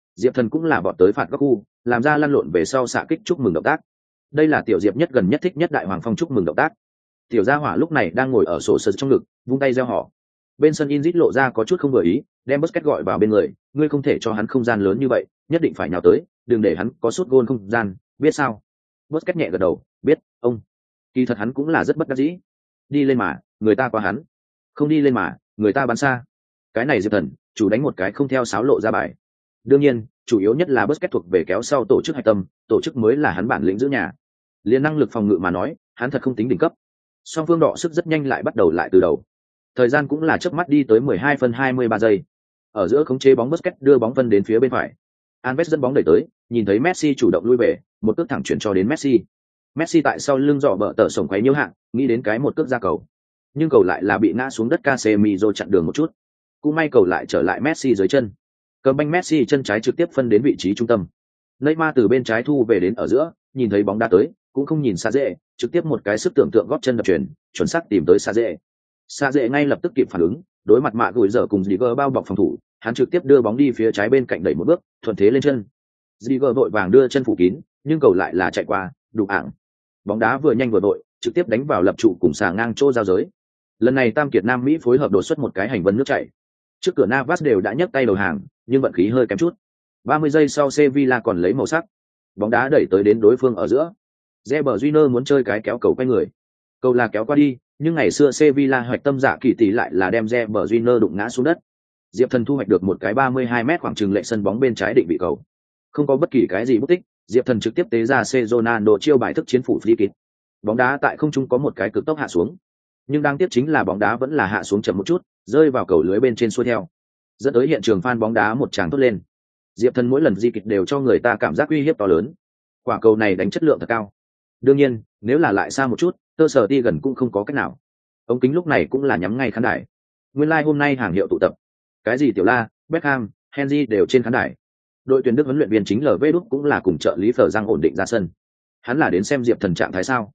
A: Diệp Thần cũng là vọt tới phạt góc khu, làm ra lăn lộn về sau xạ kích chúc mừng động tác. Đây là tiểu Diệp nhất gần nhất thích nhất đại hoàng phong chúc mừng động tác. Tiểu Gia Hỏa lúc này đang ngồi ở sổ sật trong ngực, vung tay reo hò. Bên sân Inzit lộ ra có chút không vừa ý, đem Busquets gọi vào bên người, ngươi không thể cho hắn không gian lớn như vậy, nhất định phải nhào tới, đừng để hắn có sút gôn không gian, biết sao? Busquets nhẹ gật đầu, biết, ông. Kỳ thật hắn cũng là rất bất đắc dĩ. Đi lên mà, người ta qua hắn. Không đi lên mà, người ta bắn xa. Cái này Diệp Thần, chủ đánh một cái không theo sáo lộ ra bài. Đương nhiên, chủ yếu nhất là Busquets thuộc về kéo sau tổ chức hạch tâm, tổ chức mới là hắn bản lĩnh giữ nhà. Liên năng lực phòng ngự mà nói, hắn thật không tính đỉnh cấp. Song phương đọ sức rất nhanh lại bắt đầu lại từ đầu. Thời gian cũng là chớp mắt đi tới 12 phân 23 giây. Ở giữa khống chế bóng Busquets đưa bóng phân đến phía bên phải. Alves dẫn bóng đẩy tới, nhìn thấy Messi chủ động lui về, một cước thẳng chuyển cho đến Messi. Messi tại sau lưng dọ bờ tờ sổng quấy nhiễu hạng, nghĩ đến cái một cước ra cầu. Nhưng cầu lại là bị ngã xuống đất, Casemiro chặn đường một chút. Cũng may cầu lại trở lại Messi dưới chân. Cầm banh Messi chân trái trực tiếp phân đến vị trí trung tâm. Neymar từ bên trái thu về đến ở giữa, nhìn thấy bóng đá tới, cũng không nhìn xa dễ, trực tiếp một cái sức tưởng tượng góp chân đập chuyền, chuẩn xác tìm tới xa dễ. Xa dễ ngay lập tức kịp phản ứng, đối mặt mạ gùi giờ cùng Ziger bao bọc phòng thủ, hắn trực tiếp đưa bóng đi phía trái bên cạnh đẩy một bước, thuận thế lên chân. Ziger vội vàng đưa chân phủ kín, nhưng cầu lại là chạy qua, đụng ảng. Bóng đá vừa nhanh vừa vội, trực tiếp đánh vào lập trụ cùng xà ngang chỗ giao giới. Lần này Tam Kiệt Nam Mỹ phối hợp đột xuất một cái hành vân nước chảy. Trước cửa Navas đều đã nhấc tay đầu hàng, nhưng vận khí hơi kém chút. 30 giây sau Sevilla còn lấy màu sắc. Bóng đá đẩy tới đến đối phương ở giữa. Reber Júnior muốn chơi cái kéo cầu quay người. Cầu là kéo qua đi, nhưng ngày xưa Sevilla hoạch tâm giả kỳ tỷ lại là đem Reber Júnior đụng ngã xuống đất. Diệp Thần thu hoạch được một cái 32m khoảng chừng lệch sân bóng bên trái định vị cầu. Không có bất kỳ cái gì bút tích, Diệp Thần trực tiếp tế ra Ronaldo chiêu bài thức chiến phủ free kick. Bóng đá tại không trung có một cái cực tốc hạ xuống. Nhưng đáng tiếc chính là bóng đá vẫn là hạ xuống chậm một chút, rơi vào cầu lưới bên trên xuôi theo. Dẫn tới hiện trường fan bóng đá một tràng tốt lên. Diệp Thần mỗi lần di kịch đều cho người ta cảm giác uy hiếp to lớn. Quả cầu này đánh chất lượng thật cao. Đương nhiên, nếu là lại xa một chút, cơ sở đi gần cũng không có cách nào. Ống kính lúc này cũng là nhắm ngay khán đài. Nguyên lai hôm nay hàng hiệu tụ tập. Cái gì Tiểu La, Beckham, Henry đều trên khán đài. Đội tuyển Đức huấn luyện viên chính LV Đúc cũng là cùng trợ lý Phở Giang ổn định ra sân. Hắn là đến xem Diệp Thần trạng thái sao?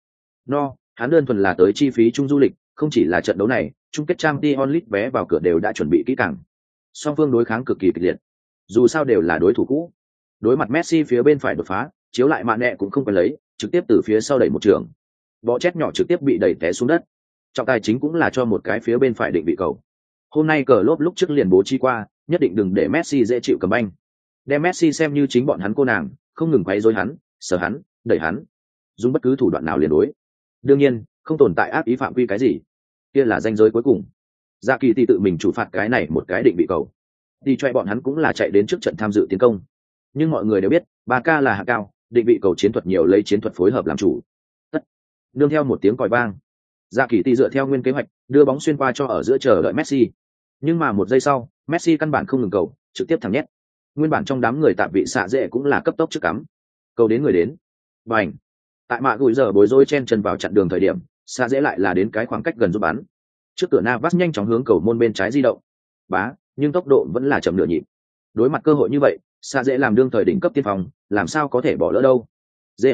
A: Hắn đơn thuần là tới chi phí chung du lịch, không chỉ là trận đấu này, chung kết Champions League vé vào cửa đều đã chuẩn bị kỹ càng. Song phương đối kháng cực kỳ kịch liệt. Dù sao đều là đối thủ cũ. Đối mặt Messi phía bên phải đột phá, chiếu lại mạn nẹ cũng không phải lấy, trực tiếp từ phía sau đẩy một trường. Bọ chết nhỏ trực tiếp bị đẩy té xuống đất. Trọng tài chính cũng là cho một cái phía bên phải định vị cầu. Hôm nay cờ lốp lúc trước liền bố trí qua, nhất định đừng để Messi dễ chịu cầm banh. Đem Messi xem như chính bọn hắn cô nàng, không ngừng quấy rối hắn, sờ hắn, đẩy hắn, dùng bất cứ thủ đoạn nào liền đối. Đương nhiên, không tồn tại ác ý phạm quy cái gì. Kia là ranh giới cuối cùng. Dạ Kỳ thì tự mình chủ phạt cái này một cái định vị cầu. Đi cho bọn hắn cũng là chạy đến trước trận tham dự tiến công. Nhưng mọi người đều biết, Barca là hạng cao, định vị cầu chiến thuật nhiều lấy chiến thuật phối hợp làm chủ. Tất. Nương theo một tiếng còi vang. Dạ Kỳ thì dựa theo nguyên kế hoạch, đưa bóng xuyên qua cho ở giữa chờ đợi Messi. Nhưng mà một giây sau, Messi căn bản không ngừng cầu, trực tiếp thẳng nhét. Nguyên bản trong đám người tạm vị xạ dễ cũng là cấp tốc trước cắm. Cầu đến người đến. Bành. Tại mạ gùi giờ bối rối chen chân vào chặn đường thời điểm, xạ dễ lại là đến cái khoảng cách gần giúp bắn. Trước cửa Navas nhanh chóng hướng cầu môn bên trái di động. Bá, nhưng tốc độ vẫn là chậm nửa nhịp. Đối mặt cơ hội như vậy, xạ dễ làm đương thời đỉnh cấp tiên phong, làm sao có thể bỏ lỡ đâu. Dê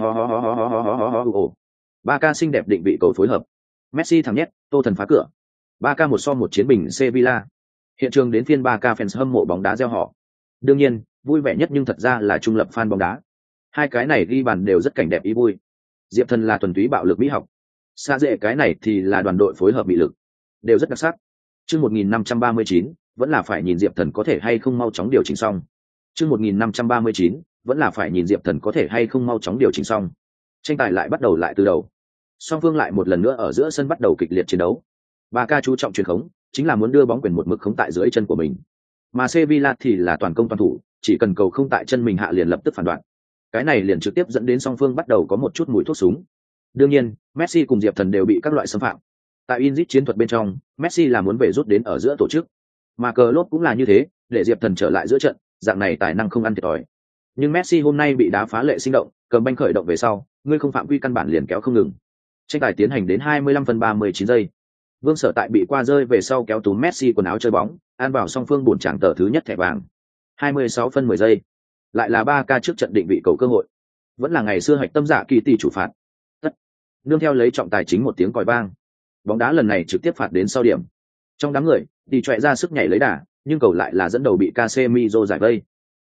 A: ho. Barca xinh đẹp định vị cầu phối hợp. Messi thẳng nhét, Tô Thần phá cửa. Barca 1-1 chiến bình Sevilla. Hiện trường đến phiên Barca fans hâm mộ bóng đá reo hò. Đương nhiên, vui vẻ nhất nhưng thật ra là trung lập fan bóng đá. Hai cái này ghi bàn đều rất cảnh đẹp ý vui. Diệp Thần là thuần túy bạo lực mỹ học. Xa dễ cái này thì là đoàn đội phối hợp bị lực. Đều rất đặc sắc. Chương 1539, vẫn là phải nhìn Diệp Thần có thể hay không mau chóng điều chỉnh xong. Chương 1539, vẫn là phải nhìn Diệp Thần có thể hay không mau chóng điều chỉnh xong. Tranh tài lại bắt đầu lại từ đầu. Song phương lại một lần nữa ở giữa sân bắt đầu kịch liệt chiến đấu. Barca chú trọng truyền khống, chính là muốn đưa bóng quyền một mực khống tại dưới chân của mình. Mà Sevilla thì là toàn công toàn thủ, chỉ cần cầu không tại chân mình hạ liền lập tức phản đoạn. Cái này liền trực tiếp dẫn đến song phương bắt đầu có một chút mùi thuốc súng. Đương nhiên, Messi cùng Diệp Thần đều bị các loại xâm phạm. Tại Inzit chiến thuật bên trong, Messi là muốn về rút đến ở giữa tổ chức, mà cờ lốt cũng là như thế, để Diệp Thần trở lại giữa trận, dạng này tài năng không ăn thiệt thòi. Nhưng Messi hôm nay bị đá phá lệ sinh động, cầm banh khởi động về sau, ngươi không phạm quy căn bản liền kéo không ngừng. Tranh tài tiến hành đến 25 phân 39 giây. Vương Sở Tại bị qua rơi về sau kéo túm Messi quần áo chơi bóng, an vào song phương buồn tràng tờ thứ nhất thẻ vàng. 26 phân 10 giây. Lại là 3K trước trận định vị cầu cơ hội. Vẫn là ngày xưa hạch tâm giả kỳ tỷ chủ phạt. Tất. Nương theo lấy trọng tài chính một tiếng còi vang. Bóng đá lần này trực tiếp phạt đến sau điểm. Trong đám người, đi chạy ra sức nhảy lấy đà, nhưng cầu lại là dẫn đầu bị Casemiro giải vây.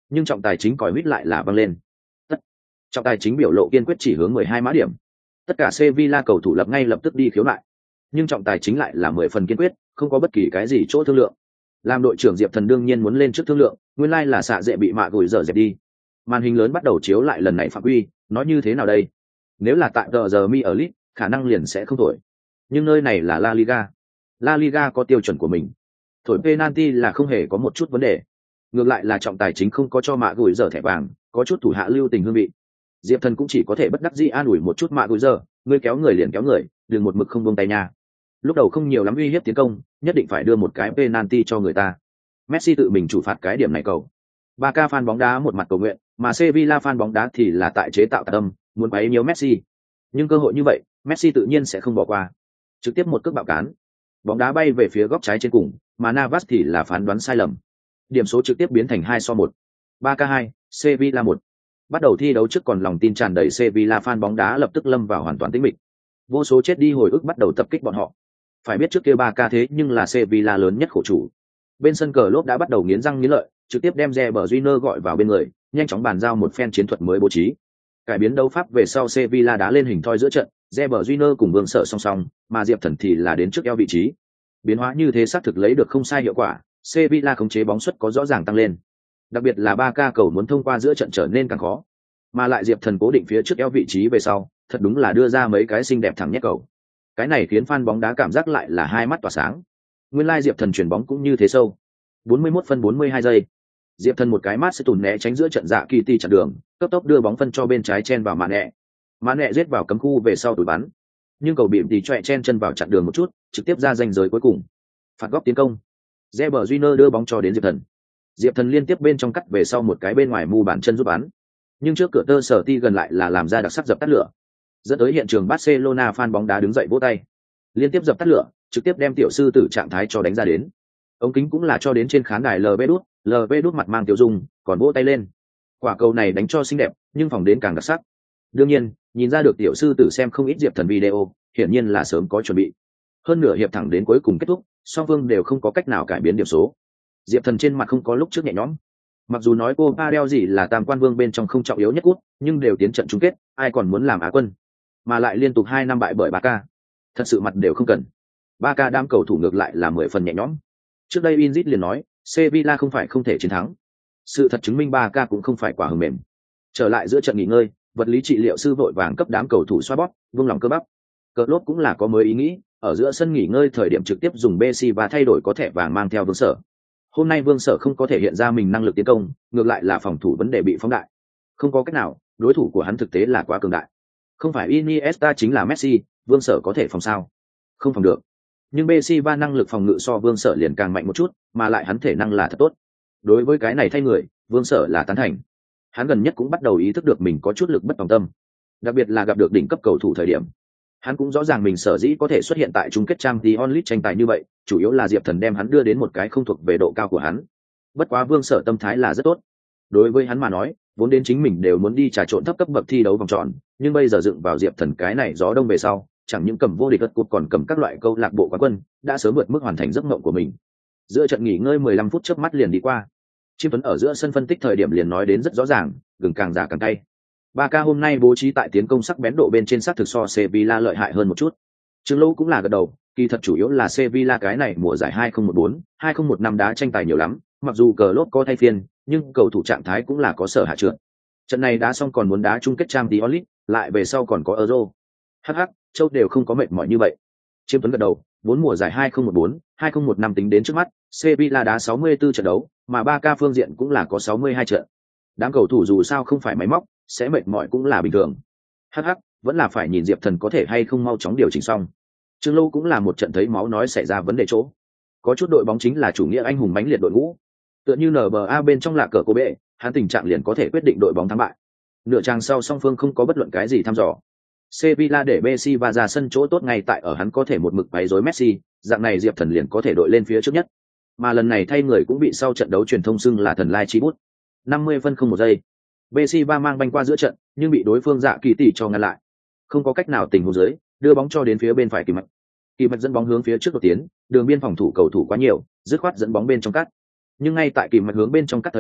A: nhưng trọng tài chính còi huýt lại là văng lên. Trọng tài chính biểu lộ kiên quyết chỉ hướng 12 mã điểm. Tất cả Sevilla cầu thủ lập ngay lập tức đi khiếu nại, nhưng trọng tài chính lại là 10 phần kiên quyết, không có bất kỳ cái gì chỗ thương lượng. Làm đội trưởng Diệp Thần đương nhiên muốn lên trước thương lượng, nguyên lai là xạ dễ bị mạ gùi dở dẹp đi. Màn hình lớn bắt đầu chiếu lại lần này phạm quy, nói như thế nào đây? Nếu là tại giờ mi ở League, khả năng liền sẽ không thổi. Nhưng nơi này là La Liga. La Liga có tiêu chuẩn của mình. Thổi penalty là không hề có một chút vấn đề. Ngược lại là trọng tài chính không có cho mạ gùi dở thẻ vàng, có chút thủ hạ lưu tình hương vị. Diệp Thần cũng chỉ có thể bất đắc dĩ an ủi một chút mạ gùi dở, ngươi kéo người liền kéo người, đừng một mực không buông tay nha. Lúc đầu không nhiều lắm uy hiếp tiến công, nhất định phải đưa một cái penalty cho người ta. Messi tự mình chủ phạt cái điểm này cầu. Barca fan bóng đá một mặt cầu nguyện, mà Sevilla fan bóng đá thì là tại chế tạo tạc tâm, muốn bấy nhiều Messi. Nhưng cơ hội như vậy, Messi tự nhiên sẽ không bỏ qua. Trực tiếp một cước bạo cán. Bóng đá bay về phía góc trái trên cùng, mà Navas thì là phán đoán sai lầm. Điểm số trực tiếp biến thành 2-1. Barca 2, Sevilla 1. Bắt đầu thi đấu trước còn lòng tin tràn đầy Sevilla fan bóng đá lập tức lâm vào hoàn toàn tĩnh mịch. Vô số chết đi hồi ức bắt đầu tập kích bọn họ. Phải biết trước kia Barca thế nhưng là Sevilla lớn nhất khổ chủ. Bên sân cờ lốp đã bắt đầu nghiến răng nghiến lợi, trực tiếp đem Reber Júnior gọi vào bên người, nhanh chóng bàn giao một phen chiến thuật mới bố trí. Cải biến đấu pháp về sau Sevilla đá lên hình thoi giữa trận, Reber Júnior cùng Vương Sở song song, mà Diệp Thần thì là đến trước eo vị trí. Biến hóa như thế xác thực lấy được không sai hiệu quả, Sevilla khống chế bóng suất có rõ ràng tăng lên. Đặc biệt là Barca cầu muốn thông qua giữa trận trở nên càng khó. Mà lại Diệp Thần cố định phía trước eo vị trí về sau, thật đúng là đưa ra mấy cái xinh đẹp thẳng nhét cầu. Cái này khiến fan bóng đá cảm giác lại là hai mắt tỏa sáng. Nguyên lai Diệp Thần chuyển bóng cũng như thế sâu. 41 phân 42 giây. Diệp Thần một cái mát sẽ tùn né tránh giữa trận dạ kỳ ti chặn đường, cấp tốc đưa bóng phân cho bên trái chen vào màn nẹ. Màn nẹ giết vào cấm khu về sau tủi bắn. Nhưng cầu bị thì choẹ chen chân vào chặn đường một chút, trực tiếp ra ranh giới cuối cùng. Phạt góc tiến công. Reber Júnior đưa bóng cho đến Diệp Thần. Diệp Thần liên tiếp bên trong cắt về sau một cái bên ngoài mu bàn chân giúp bắn. Nhưng trước cửa tơ sở ti gần lại là làm ra đặc sắc dập tắt lửa. Dẫn tới hiện trường Barcelona fan bóng đá đứng dậy vỗ tay. Liên tiếp dập tắt lửa, trực tiếp đem tiểu sư tử trạng thái cho đánh ra đến. Ống kính cũng là cho đến trên khán đài LV đút mặt mang tiểu dung, còn vỗ tay lên. Quả cầu này đánh cho xinh đẹp, nhưng phòng đến càng đặc sắc. Đương nhiên, nhìn ra được tiểu sư tử xem không ít Diệp Thần video, hiển nhiên là sớm có chuẩn bị. Hơn nửa hiệp thẳng đến cuối cùng kết thúc, song phương đều không có cách nào cải biến điểm số. Diệp Thần trên mặt không có lúc trước nhẹ nhõm. Mặc dù nói cô Padel gì là tam quan vương bên trong không trọng yếu nhất cút, nhưng đều tiến trận chung kết, ai còn muốn làm Á quân? Mà lại liên tục 2 năm bại bởi Barca. Thật sự mặt đều không cần. Barca đám cầu thủ ngược lại là 10 phần nhẹ nhõm. Trước đây Inzit liền nói, Sevilla không phải không thể chiến thắng. Sự thật chứng minh Barca cũng không phải quả hờ mềm. Trở lại giữa trận nghỉ ngơi, vật lý trị liệu sư vội vàng cấp đám cầu thủ xoa bóp, vương lòng cơ bắp. Cờ lốt cũng là có mới ý nghĩ, ở giữa sân nghỉ ngơi thời điểm trực tiếp dùng BC và thay đổi có thẻ vàng mang theo Vương Sở. Hôm nay Vương Sở không có thể hiện ra mình năng lực tiến công, ngược lại là phòng thủ vấn đề bị phóng đại. Không có cách nào, đối thủ của hắn thực tế là quá cường đại. Không phải Iniesta chính là Messi, Vương Sở có thể phòng sao? Không phòng được. Nhưng BC3 năng lực phòng ngự so Vương Sở liền càng mạnh một chút, mà lại hắn thể năng là thật tốt. Đối với cái này thay người, Vương Sở là tán thành. Hắn gần nhất cũng bắt đầu ý thức được mình có chút lực bất tòng tâm. Đặc biệt là gặp được đỉnh cấp cầu thủ thời điểm. Hắn cũng rõ ràng mình sở dĩ có thể xuất hiện tại chung kết Champions League tranh tài như vậy, chủ yếu là Diệp Thần đem hắn đưa đến một cái không thuộc về độ cao của hắn. Bất quá Vương Sở tâm thái là rất tốt. Đối với hắn mà nói, vốn đến chính mình đều muốn đi trà trộn thấp cấp bậc thi đấu vòng tròn, nhưng bây giờ dựng vào Diệp Thần cái này gió đông về sau, chẳng những cầm vô địch đất cột còn cầm các loại câu lạc bộ quán quân, đã sớm vượt mức hoàn thành giấc mộng của mình. Giữa trận nghỉ ngơi 15 phút chớp mắt liền đi qua. Chiêm Tuấn ở giữa sân phân tích thời điểm liền nói đến rất rõ ràng, gừng càng già càng cay. Barca hôm nay bố trí tại tiến công sắc bén độ bên trên sát thực so Sevilla lợi hại hơn một chút. Trương Lâu cũng là gật đầu, kỳ thật chủ yếu là Sevilla cái này mùa giải 2014, 2015 đá tranh tài nhiều lắm, mặc dù cờ lốt có thay phiên, nhưng cầu thủ trạng thái cũng là có sở hạ trượt. Trận này đá xong còn muốn đá chung kết Champions League, lại về sau còn có Euro. Hắc, châu đều không có mệt mỏi như vậy. Chiêm Tuấn gật đầu, vốn mùa giải 2014, 2015 tính đến trước mắt, Sevilla đá 64 trận đấu, mà Barca phương diện cũng là có 62 trận. Đám cầu thủ dù sao không phải máy móc, sẽ mệt mỏi cũng là bình thường. Hắc, vẫn là phải nhìn Diệp Thần có thể hay không mau chóng điều chỉnh xong. Trương Lâu cũng là một trận thấy máu nói xảy ra vấn đề chỗ. Có chút đội bóng chính là chủ nghĩa anh hùng mãnh liệt đội ngũ. Tựa như NBA bên trong là cờ cô bệ, hắn tình trạng liền có thể quyết định đội bóng thắng bại. Nửa trang sau song phương không có bất luận cái gì thăm dò. Sevilla để Messi và ra sân chỗ tốt ngay tại ở hắn có thể một mực bày rối Messi, dạng này Diệp Thần liền có thể đội lên phía trước nhất. Mà lần này thay người cũng bị sau trận đấu truyền thông xưng là thần lai chi bút. 50 phân không một giây. BC3 mang banh qua giữa trận, nhưng bị đối phương dạ kỳ tỷ cho ngăn lại. Không có cách nào tình huống dưới, đưa bóng cho đến phía bên phải Kỳ Mạch. Kỳ Mạch dẫn bóng hướng phía trước đột tiến, đường biên phòng thủ cầu thủ quá nhiều, dứt khoát dẫn bóng bên trong cắt. Nhưng ngay tại Kỳ Mạch hướng bên trong cắt thời điểm,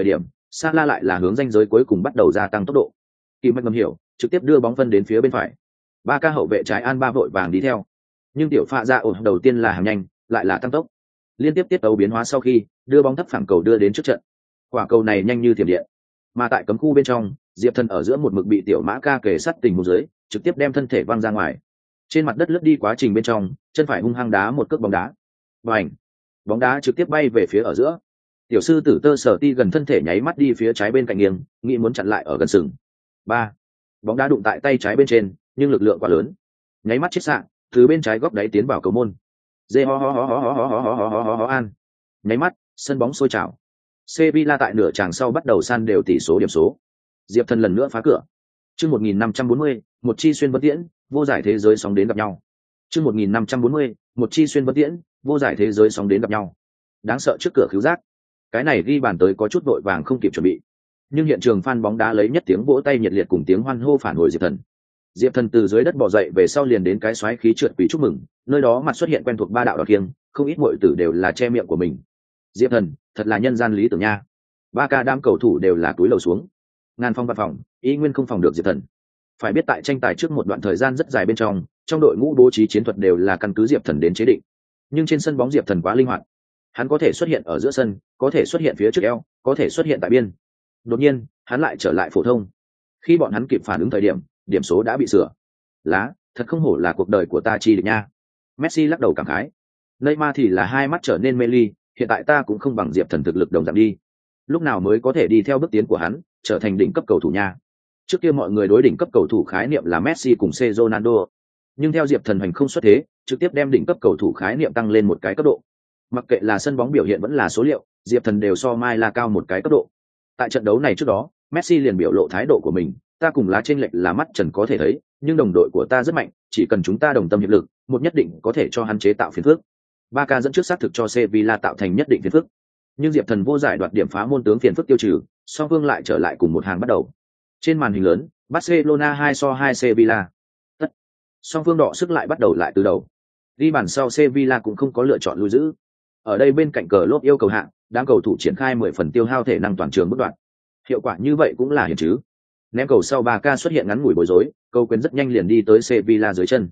A: Sala lại là hướng ranh giới cuối cùng bắt đầu gia tăng tốc độ. Kim Mạch ngầm hiểu, trực tiếp đưa bóng phân đến phía bên phải. Barca hậu vệ trái Alba vội vàng đi theo. Nhưng tiểu Phạ Dạ ổn đầu tiên là hàng nhanh, lại là tăng tốc. Liên tiếp tiết tấu biến hóa sau khi đưa bóng thấp phẳng cầu đưa đến trước trận. Quả cầu này nhanh như thiểm điện. Mà tại cấm khu bên trong, Diệp Thần ở giữa một mực bị tiểu Mã Ca kề sát tình huống dưới, trực tiếp đem thân thể văng ra ngoài. Trên mặt đất lướt đi quá trình bên trong, chân phải hung hăng đá một cước bóng đá. Bành! Bóng đá trực tiếp bay về phía ở giữa. Tiểu sư tử Tơ Sở Ti gần thân thể nháy mắt đi phía trái bên cạnh nghiêng, nghĩ muốn chặn lại ở gần sừng. Ba! Bóng đá đụng tại tay trái bên trên, nhưng lực lượng quá lớn. Nháy mắt chết xạ, từ bên trái góc đáy tiến vào cầu môn. Dê ho ho ho ho ho ho ho ho ho ho ho an. Nháy mắt, sân bóng sôi trào. Sevilla tại nửa tràng sau bắt đầu san đều tỷ số điểm số. Diệp Thần lần nữa phá cửa. Chương 1540, một chi xuyên vân tiễn, vô giải thế giới sóng đến gặp nhau. Chương 1540, một chi xuyên vân tiễn, vô giải thế giới sóng đến gặp nhau. Đáng sợ trước cửa khiếu giác. Cái này ghi bàn tới có chút vội vàng không kịp chuẩn bị. Nhưng hiện trường fan bóng đá lấy nhất tiếng vỗ tay nhiệt liệt cùng tiếng hoan hô phản hồi Diệp Thần. Diệp Thần từ dưới đất bò dậy về sau liền đến cái xoáy khí trượt quỷ chúc mừng, nơi đó mặt xuất hiện quen thuộc ba đạo đọt kiêng, không ít muội tử đều là che miệng của mình. Diệp Thần, thật là nhân gian lý tưởng nha. Ba ca đám cầu thủ đều là túi lầu xuống. Ngàn phong văn phòng, ý nguyên không phòng được Diệp Thần. Phải biết tại tranh tài trước một đoạn thời gian rất dài bên trong đội ngũ bố trí chiến thuật đều là căn cứ Diệp Thần đến chế định. Nhưng trên sân bóng Diệp Thần quá linh hoạt. Hắn có thể xuất hiện ở giữa sân, có thể xuất hiện phía trước eo, có thể xuất hiện tại biên. Đột nhiên, hắn lại trở lại phổ thông. Khi bọn hắn kịp phản ứng thời điểm, điểm số đã bị sửa. Lá, thật không hổ là cuộc đời của ta chi địch nha. Messi lắc đầu cảm khái. Neymar thì là hai mắt trở nên mê ly, hiện tại ta cũng không bằng Diệp Thần thực lực đồng dạng đi. Lúc nào mới có thể đi theo bước tiến của hắn, trở thành đỉnh cấp cầu thủ nha. Trước kia mọi người đối đỉnh cấp cầu thủ khái niệm là Messi cùng C Ronaldo, nhưng theo Diệp Thần hành không xuất thế, trực tiếp đem đỉnh cấp cầu thủ khái niệm tăng lên một cái cấp độ. Mặc kệ là sân bóng biểu hiện vẫn là số liệu, Diệp Thần đều so Mai là cao một cái cấp độ. Tại trận đấu này trước đó, Messi liền biểu lộ thái độ của mình, ta cùng lá chênh lệch là mắt trần có thể thấy, nhưng đồng đội của ta rất mạnh, chỉ cần chúng ta đồng tâm hiệp lực, một nhất định có thể cho hắn chế tạo phiền phức. Barca dẫn trước xác thực cho Sevilla tạo thành nhất định phiền phức. Nhưng Diệp Thần vô giải đoạt điểm phá môn tướng phiền phức tiêu trừ, song phương lại trở lại cùng một hàng bắt đầu. Trên màn hình lớn, Barcelona 2-2 Sevilla. Tất. Song phương đọ sức lại bắt đầu lại từ đầu. Ghi bàn sau Sevilla cũng không có lựa chọn lui giữ. Ở đây bên cạnh cờ lốp yêu cầu hạng, đám cầu thủ triển khai 10 phần tiêu hao thể năng toàn trường bất đoạn. Hiệu quả như vậy cũng là hiển chứ. Ném cầu sau Barca xuất hiện ngắn ngủi bối rối, câu quyền rất nhanh liền đi tới Sevilla dưới chân.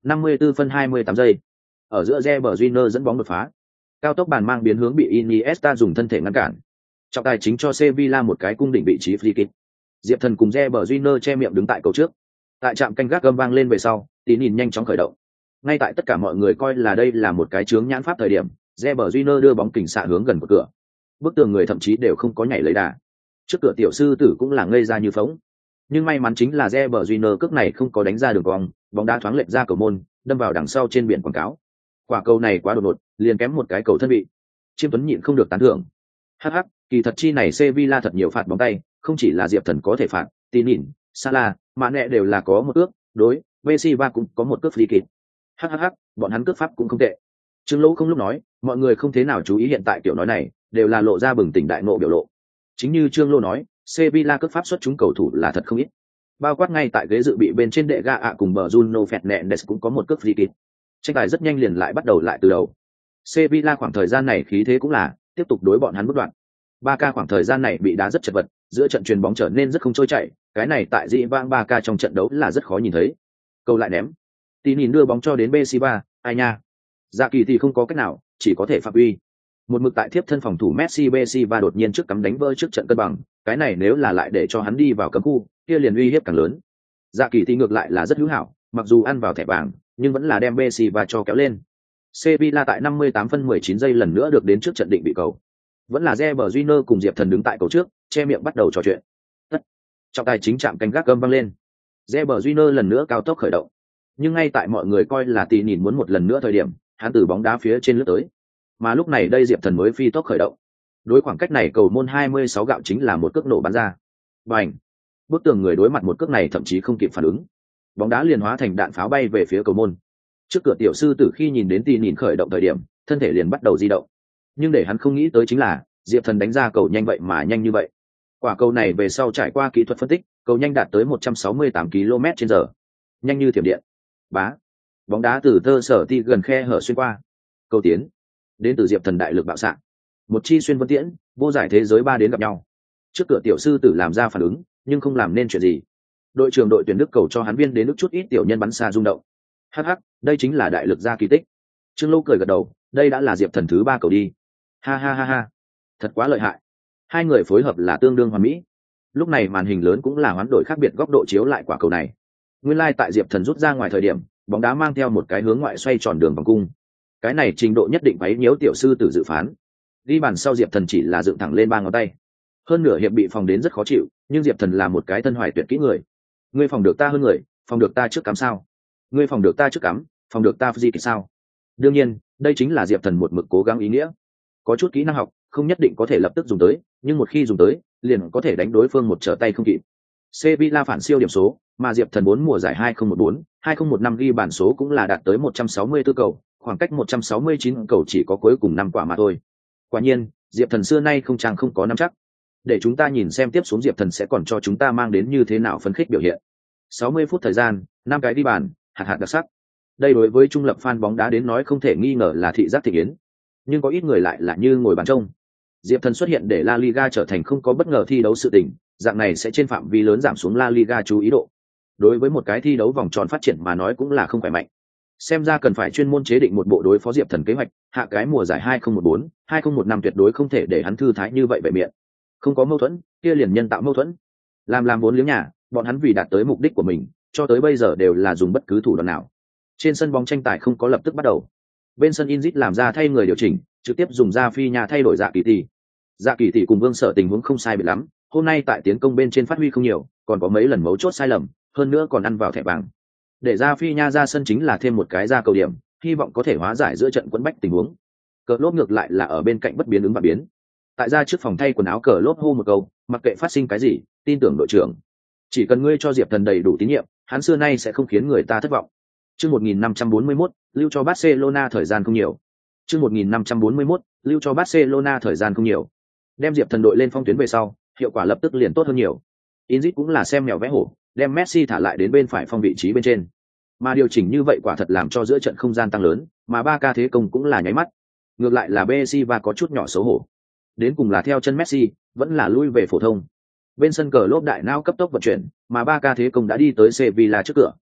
A: 54 phân 28 giây. Ở giữa Reber Júnior dẫn bóng đột phá. Cao tốc bàn mang biến hướng bị Iniesta dùng thân thể ngăn cản. Trọng tài chính cho Sevilla một cái cung đỉnh vị trí free kick. Diệp Thần cùng Reber Júnior che miệng đứng tại cầu trước. Tại trạm canh gác gầm vang lên về sau, tí nhìn nhanh chóng khởi động. Ngay tại tất cả mọi người coi là đây là một cái chướng nhãn pháp thời điểm, Reber Júnior đưa bóng kình xạ hướng gần cửa. Bức tường người thậm chí đều không có nhảy lấy đà. Trước cửa tiểu sư tử cũng là ngây ra như phóng. Nhưng may mắn chính là Reber Júnior cước này không có đánh ra đường cong, bóng đá thoáng lệch ra cầu môn, đâm vào đằng sau trên biển quảng cáo. Quả cầu này quá đột ngột, liền kém một cái cầu thân bị. Chiêm Tuấn nhịn không được tán thưởng. Hắc, kỳ thật chi này Sevilla thật nhiều phạt bóng tay, không chỉ là Diệp Thần có thể phạt, Tin nhìn, Salah, Mane đều là có một cước, đối, Bessiva cũng có một cước free kick. Hắc, bọn hắn cước pháp cũng không tệ. Trương Lỗ không lúc nói, mọi người không thế nào chú ý hiện tại kiểu nói này, đều là lộ ra bừng tỉnh đại ngộ biểu lộ. Chính như Trương Lô nói, Sevilla cước pháp xuất chúng cầu thủ là thật không ít. Bao quát ngay tại ghế dự bị bên trên đệ ga cùng bờ Bruno Fernandes cũng có một cước free kick. Tranh tài rất nhanh liền lại bắt đầu lại từ đầu. Sevilla khoảng thời gian này khí thế cũng là tiếp tục đối bọn hắn bất đoạn. Barca khoảng thời gian này bị đá rất chật vật, giữa trận chuyền bóng trở nên rất không trôi chảy, cái này tại dĩ vãng Barca trong trận đấu là rất khó nhìn thấy. Cầu lại ném. Tí nhìn đưa bóng cho đến Bessiva, ai nha. Dạ kỳ thì không có cách nào, chỉ có thể phạm uy. Một mực tại tiếp thân phòng thủ Messi Bessiva đột nhiên trước cắm đánh vỡ trước trận cân bằng, cái này nếu là lại để cho hắn đi vào cấm khu, kia liền uy hiếp càng lớn. Dạ kỳ thì ngược lại là rất hữu hảo, mặc dù ăn vào thẻ vàng, nhưng vẫn là đem Bessiva cho kéo lên. Sevilla tại 58 phân 19 giây lần nữa được đến trước trận định bị cầu. Vẫn là Reber Júnior cùng Diệp Thần đứng tại cầu trước, che miệng bắt đầu trò chuyện. Tất. Trọng tài chính chạm canh gác gầm vang lên. Reber Júnior lần nữa cao tốc khởi động. Nhưng ngay tại mọi người coi là Tỷ nhìn muốn một lần nữa thời điểm, hắn từ bóng đá phía trên lướt tới. Mà lúc này đây Diệp Thần mới phi tốc khởi động. Đối khoảng cách này cầu môn 26 gạo chính là một cước nổ bắn ra. Bành. Bức tường người đối mặt một cước này thậm chí không kịp phản ứng. Bóng đá liền hóa thành đạn pháo bay về phía cầu môn. Trước cửa tiểu sư tử khi nhìn đến Tỷ nhìn khởi động thời điểm, thân thể liền bắt đầu di động. Nhưng để hắn không nghĩ tới chính là, Diệp Thần đánh ra cầu nhanh vậy mà nhanh như vậy. Quả cầu này về sau trải qua kỹ thuật phân tích, cầu nhanh đạt tới 168 km/h. Nhanh như thiểm điện. Bá. Bóng đá từ Tơ Sở Ti gần khe hở xuyên qua. Cầu tiến. Đến từ Diệp Thần đại lực bạo xạ. Một chi xuyên vân tiễn, vô giải thế giới ba đến gặp nhau. Trước cửa tiểu sư tử làm ra phản ứng, nhưng không làm nên chuyện gì. Đội trưởng đội tuyển Đức cầu cho hắn viên đến nước chút ít tiểu nhân bắn xa rung động. Hắc hắc, đây chính là đại lực gia kỳ tích. Trương Lâu cười gật đầu, đây đã là Diệp Thần thứ 3 cầu đi. Ha ha ha ha, thật quá lợi hại. Hai người phối hợp là tương đương hoàn mỹ. Lúc này màn hình lớn cũng là hoán đổi khác biệt góc độ chiếu lại quả cầu này. Nguyên lai tại Diệp Thần rút ra ngoài thời điểm, bóng đá mang theo một cái hướng ngoại xoay tròn đường vòng cung. Cái này trình độ nhất định quấy nhiễu tiểu sư tử dự phán. Ghi bàn sau Diệp Thần chỉ là dựng thẳng lên 3 ngón tay. Hơn nửa hiệp bị phòng đến rất khó chịu, nhưng Diệp Thần là một cái thân hoài tuyệt kỹ người. Ngươi phòng được ta hơn người, phòng được ta trước cắm sao? Ngươi phòng được ta trước cắm, phòng được ta gì thì sao? Đương nhiên, đây chính là Diệp Thần một mực cố gắng ý nghĩa. Có chút kỹ năng học, không nhất định có thể lập tức dùng tới, nhưng một khi dùng tới, liền có thể đánh đối phương một trở tay không kịp. Sevilla phản siêu điểm số, mà Diệp Thần 4 mùa giải 2014, 2015 ghi bàn số cũng là đạt tới 164 cầu, khoảng cách 169 cầu chỉ có cuối cùng 5 quả mà thôi. Quả nhiên, Diệp Thần xưa nay không có nắm chắc. Để chúng ta nhìn xem tiếp xuống Diệp Thần sẽ còn cho chúng ta mang đến như thế nào phấn khích biểu hiện. 60 phút thời gian, 5 cái ghi bàn, hạt đặc sắc. Đây đối với trung lập fan bóng đá đến nói không thể nghi ngờ là thị giác thị kiến. Nhưng có ít người lại là như ngồi bàn trông. Diệp Thần xuất hiện để La Liga trở thành không có bất ngờ thi đấu sự tình, dạng này sẽ trên phạm vi lớn giảm xuống La Liga chú ý độ. Đối với một cái thi đấu vòng tròn phát triển mà nói cũng là không phải mạnh. Xem ra cần phải chuyên môn chế định một bộ đối phó Diệp Thần kế hoạch, hạ cái mùa giải 2014, 2015 tuyệt đối không thể để hắn thư thái như vậy bệ miệng. Không có mâu thuẫn, kia liền nhân tạo mâu thuẫn. Làm vốn liếng nhà, bọn hắn vì đạt tới mục đích của mình, cho tới bây giờ đều là dùng bất cứ thủ đoạn nào. Trên sân bóng tranh tài không có lập tức bắt đầu. Bên sân Inzit làm ra thay người điều chỉnh, trực tiếp dùng ra phi nhà thay đổi Dạ Kỳ Tỷ. Dạ Kỳ Tỷ cùng Vương Sở tình huống không sai biệt lắm, hôm nay tại tiến công bên trên phát huy không nhiều, còn có mấy lần mấu chốt sai lầm, hơn nữa còn ăn vào thẻ vàng. Để ra phi nha ra sân chính là thêm một cái ra cầu điểm, hy vọng có thể hóa giải giữa trận quẫn bách tình huống. Cờ lốp ngược lại là ở bên cạnh bất biến ứng và biến. Tại ra trước phòng thay quần áo cờ lốp hô một câu, mặc kệ phát sinh cái gì, tin tưởng đội trưởng. Chỉ cần ngươi cho Diệp Thần đầy đủ tín nhiệm, hắn xưa nay sẽ không khiến người ta thất vọng. Chương 1541, lưu cho Barcelona thời gian không nhiều. Chương 1541, lưu cho Barcelona thời gian không nhiều. Đem Diệp Thần đội lên phong tuyến về sau, hiệu quả lập tức liền tốt hơn nhiều. Inzit cũng là xem mèo vẽ hổ, đem Messi thả lại đến bên phải phong vị trí bên trên. Mà điều chỉnh như vậy quả thật làm cho giữa trận không gian tăng lớn, mà Barca thế công cũng là nháy mắt. Ngược lại là Messi và có chút nhỏ xấu hổ. Đến cùng là theo chân Messi, vẫn là lui về phổ thông. Bên sân cờ lốp đại não cấp tốc vận chuyển, mà Barca thế công đã đi tới Sevilla trước cửa.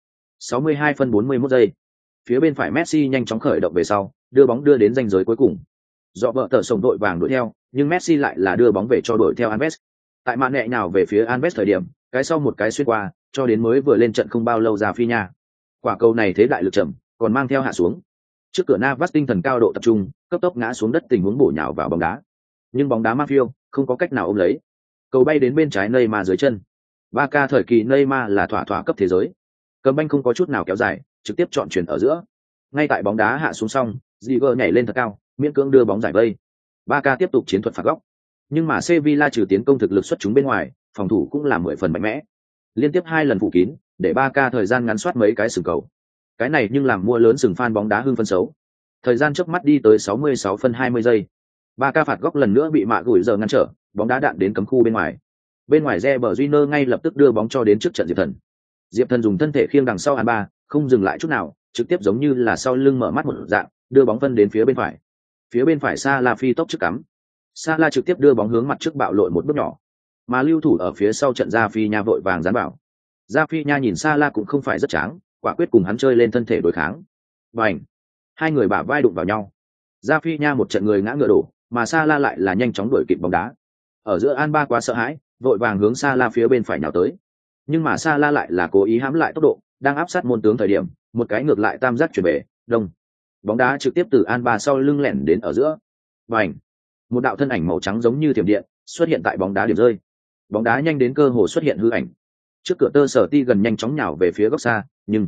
A: 62 phân 41 giây. Phía bên phải Messi nhanh chóng khởi động về sau, đưa bóng đưa đến ranh giới cuối cùng. Dọ vợ tờ sổng đội vàng đuổi theo, nhưng Messi lại là đưa bóng về cho đuổi theo Alves. Tại mạn nhẹ nào về phía Alves thời điểm, cái sau một cái xuyên qua, cho đến mới vừa lên trận không bao lâu ra phi nha. Quả cầu này thế đại lực chậm, còn mang theo hạ xuống. Trước cửa Navas tinh thần cao độ tập trung, cấp tốc ngã xuống đất tình huống bổ nhào vào bóng đá. Nhưng bóng đá Mafio không có cách nào ôm lấy. Cầu bay đến bên trái Neymar dưới chân. Barca thời kỳ Neymar là thỏa cấp thế giới. Cầm banh không có chút nào kéo dài, trực tiếp chọn chuyển ở giữa. Ngay tại bóng đá hạ xuống xong, Ziger nhảy lên thật cao, miễn cưỡng đưa bóng giải vây. Barca tiếp tục chiến thuật phạt góc. Nhưng mà Sevilla trừ tiến công thực lực xuất chúng bên ngoài, phòng thủ cũng là 10 phần mạnh mẽ. Liên tiếp 2 lần phủ kín, để Barca thời gian ngắn soát mấy cái sừng cầu. Cái này nhưng làm mua lớn sừng fan bóng đá hưng phân xấu. Thời gian chớp mắt đi tới 66 phân 20 giây. Barca phạt góc lần nữa bị mạ gùi giờ ngăn trở, bóng đá đạn đến cấm khu bên ngoài. Bên ngoài Reber Júnior ngay lập tức đưa bóng cho đến trước trận Diệp Thần. Diệp Thần dùng thân thể khiêng đằng sau An3, không dừng lại chút nào, trực tiếp giống như là sau lưng mở mắt một dạng, đưa bóng phân đến phía bên phải. Phía bên phải Salah phi tốc trước cắm. Salah trực tiếp đưa bóng hướng mặt trước bạo lội một bước nhỏ. Mà lưu thủ ở phía sau trận Ra Phi Nha vội vàng dán bảo. Ra Phi Nha nhìn Salah cũng không phải rất tráng, quả quyết cùng hắn chơi lên thân thể đối kháng. Bành! Hai người bả vai đụng vào nhau. Ra Phi Nha một trận người ngã ngựa đổ, mà Salah lại là nhanh chóng đuổi kịp bóng đá. Ở giữa An3 quá sợ hãi, vội vàng hướng Salah phía bên phải nhào tới. Nhưng mà Salah lại là cố ý hãm lại tốc độ, đang áp sát môn tướng thời điểm, một cái ngược lại tam giác chuyển về, đông. Bóng đá trực tiếp từ An3 sau lưng lẻn đến ở giữa. Bành! Một đạo thân ảnh màu trắng giống như thiểm điện xuất hiện tại bóng đá điểm rơi. Bóng đá nhanh đến cơ hồ xuất hiện hư ảnh. Trước cửa tơ sở ti gần nhanh chóng nhào về phía góc xa, nhưng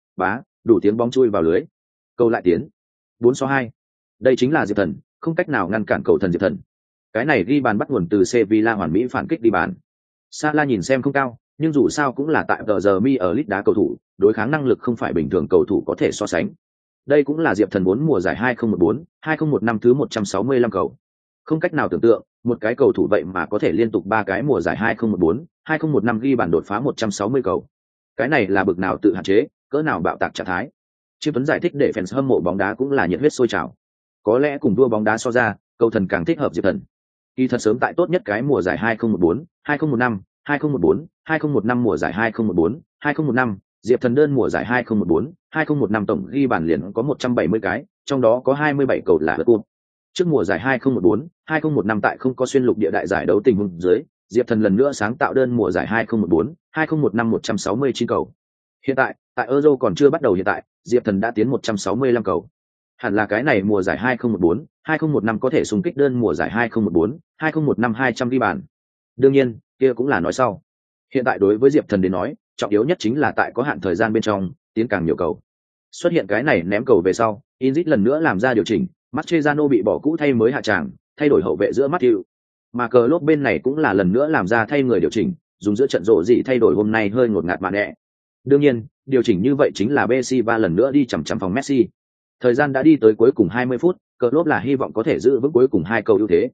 A: đủ tiếng bóng chui vào lưới. Cầu lại tiến. 4-2. Đây chính là Diệp Thần, không cách nào ngăn cản cầu thần Diệp Thần. Cái này ghi bàn bắt nguồn từ Sevilla hoàn mỹ phản kích đi bàn. Salah nhìn xem không cao, nhưng dù sao cũng là tại giờ mi ở lit đá cầu thủ, đối kháng năng lực không phải bình thường cầu thủ có thể so sánh. Đây cũng là Diệp Thần 4 mùa giải 2014, 2015 thứ 165 cầu. Không cách nào tưởng tượng, một cái cầu thủ vậy mà có thể liên tục 3 cái mùa giải 2014, 2015 ghi bàn đột phá 160 cầu. Cái này là bực nào tự hạn chế, cỡ nào bạo tạc trạng thái. Chiêm Tuấn giải thích để fans hâm mộ bóng đá cũng là nhiệt huyết sôi trào. Có lẽ cùng đua bóng đá so ra, cầu thần càng thích hợp Diệp Thần. Kỳ thật sớm tại tốt nhất cái mùa giải 2014, 2015, 2014, 2015 mùa giải 2014, 2015, Diệp Thần đơn mùa giải 2014, 2015 tổng ghi bàn liền có 170 cái, trong đó có 27 cầu là vượt cột. Trước mùa giải 2014, 2015 tại không có xuyên lục địa đại giải đấu tình huống dưới, Diệp Thần lần nữa sáng tạo đơn mùa giải 2014, 2015 169 cầu. Hiện tại, tại Euro còn chưa bắt đầu hiện tại, Diệp Thần đã tiến 165 cầu. Hẳn là cái này mùa giải 2014, 2015 có thể xung kích đơn mùa giải 2014, 2015 200 ghi bàn. Đương nhiên, kia cũng là nói sau. Hiện tại đối với Diệp Thần đến nói, trọng yếu nhất chính là tại có hạn thời gian bên trong, tiến càng nhiều cầu. Xuất hiện cái này ném cầu về sau, Inzit lần nữa làm ra điều chỉnh, Mascherano bị bỏ cũ thay mới hạ tràng, thay đổi hậu vệ giữa Matthew. Mà Klopp bên này cũng là lần nữa làm ra thay người điều chỉnh, dùng giữa trận rộ gì thay đổi hôm nay hơi ngột ngạt mà nẹ. Đương nhiên, điều chỉnh như vậy chính là Bessiva lần nữa đi chằm chằm phòng Messi. Thời gian đã đi tới cuối cùng 20 phút, Klopp là hy vọng có thể giữ vững cuối cùng 2 cầu ưu thế.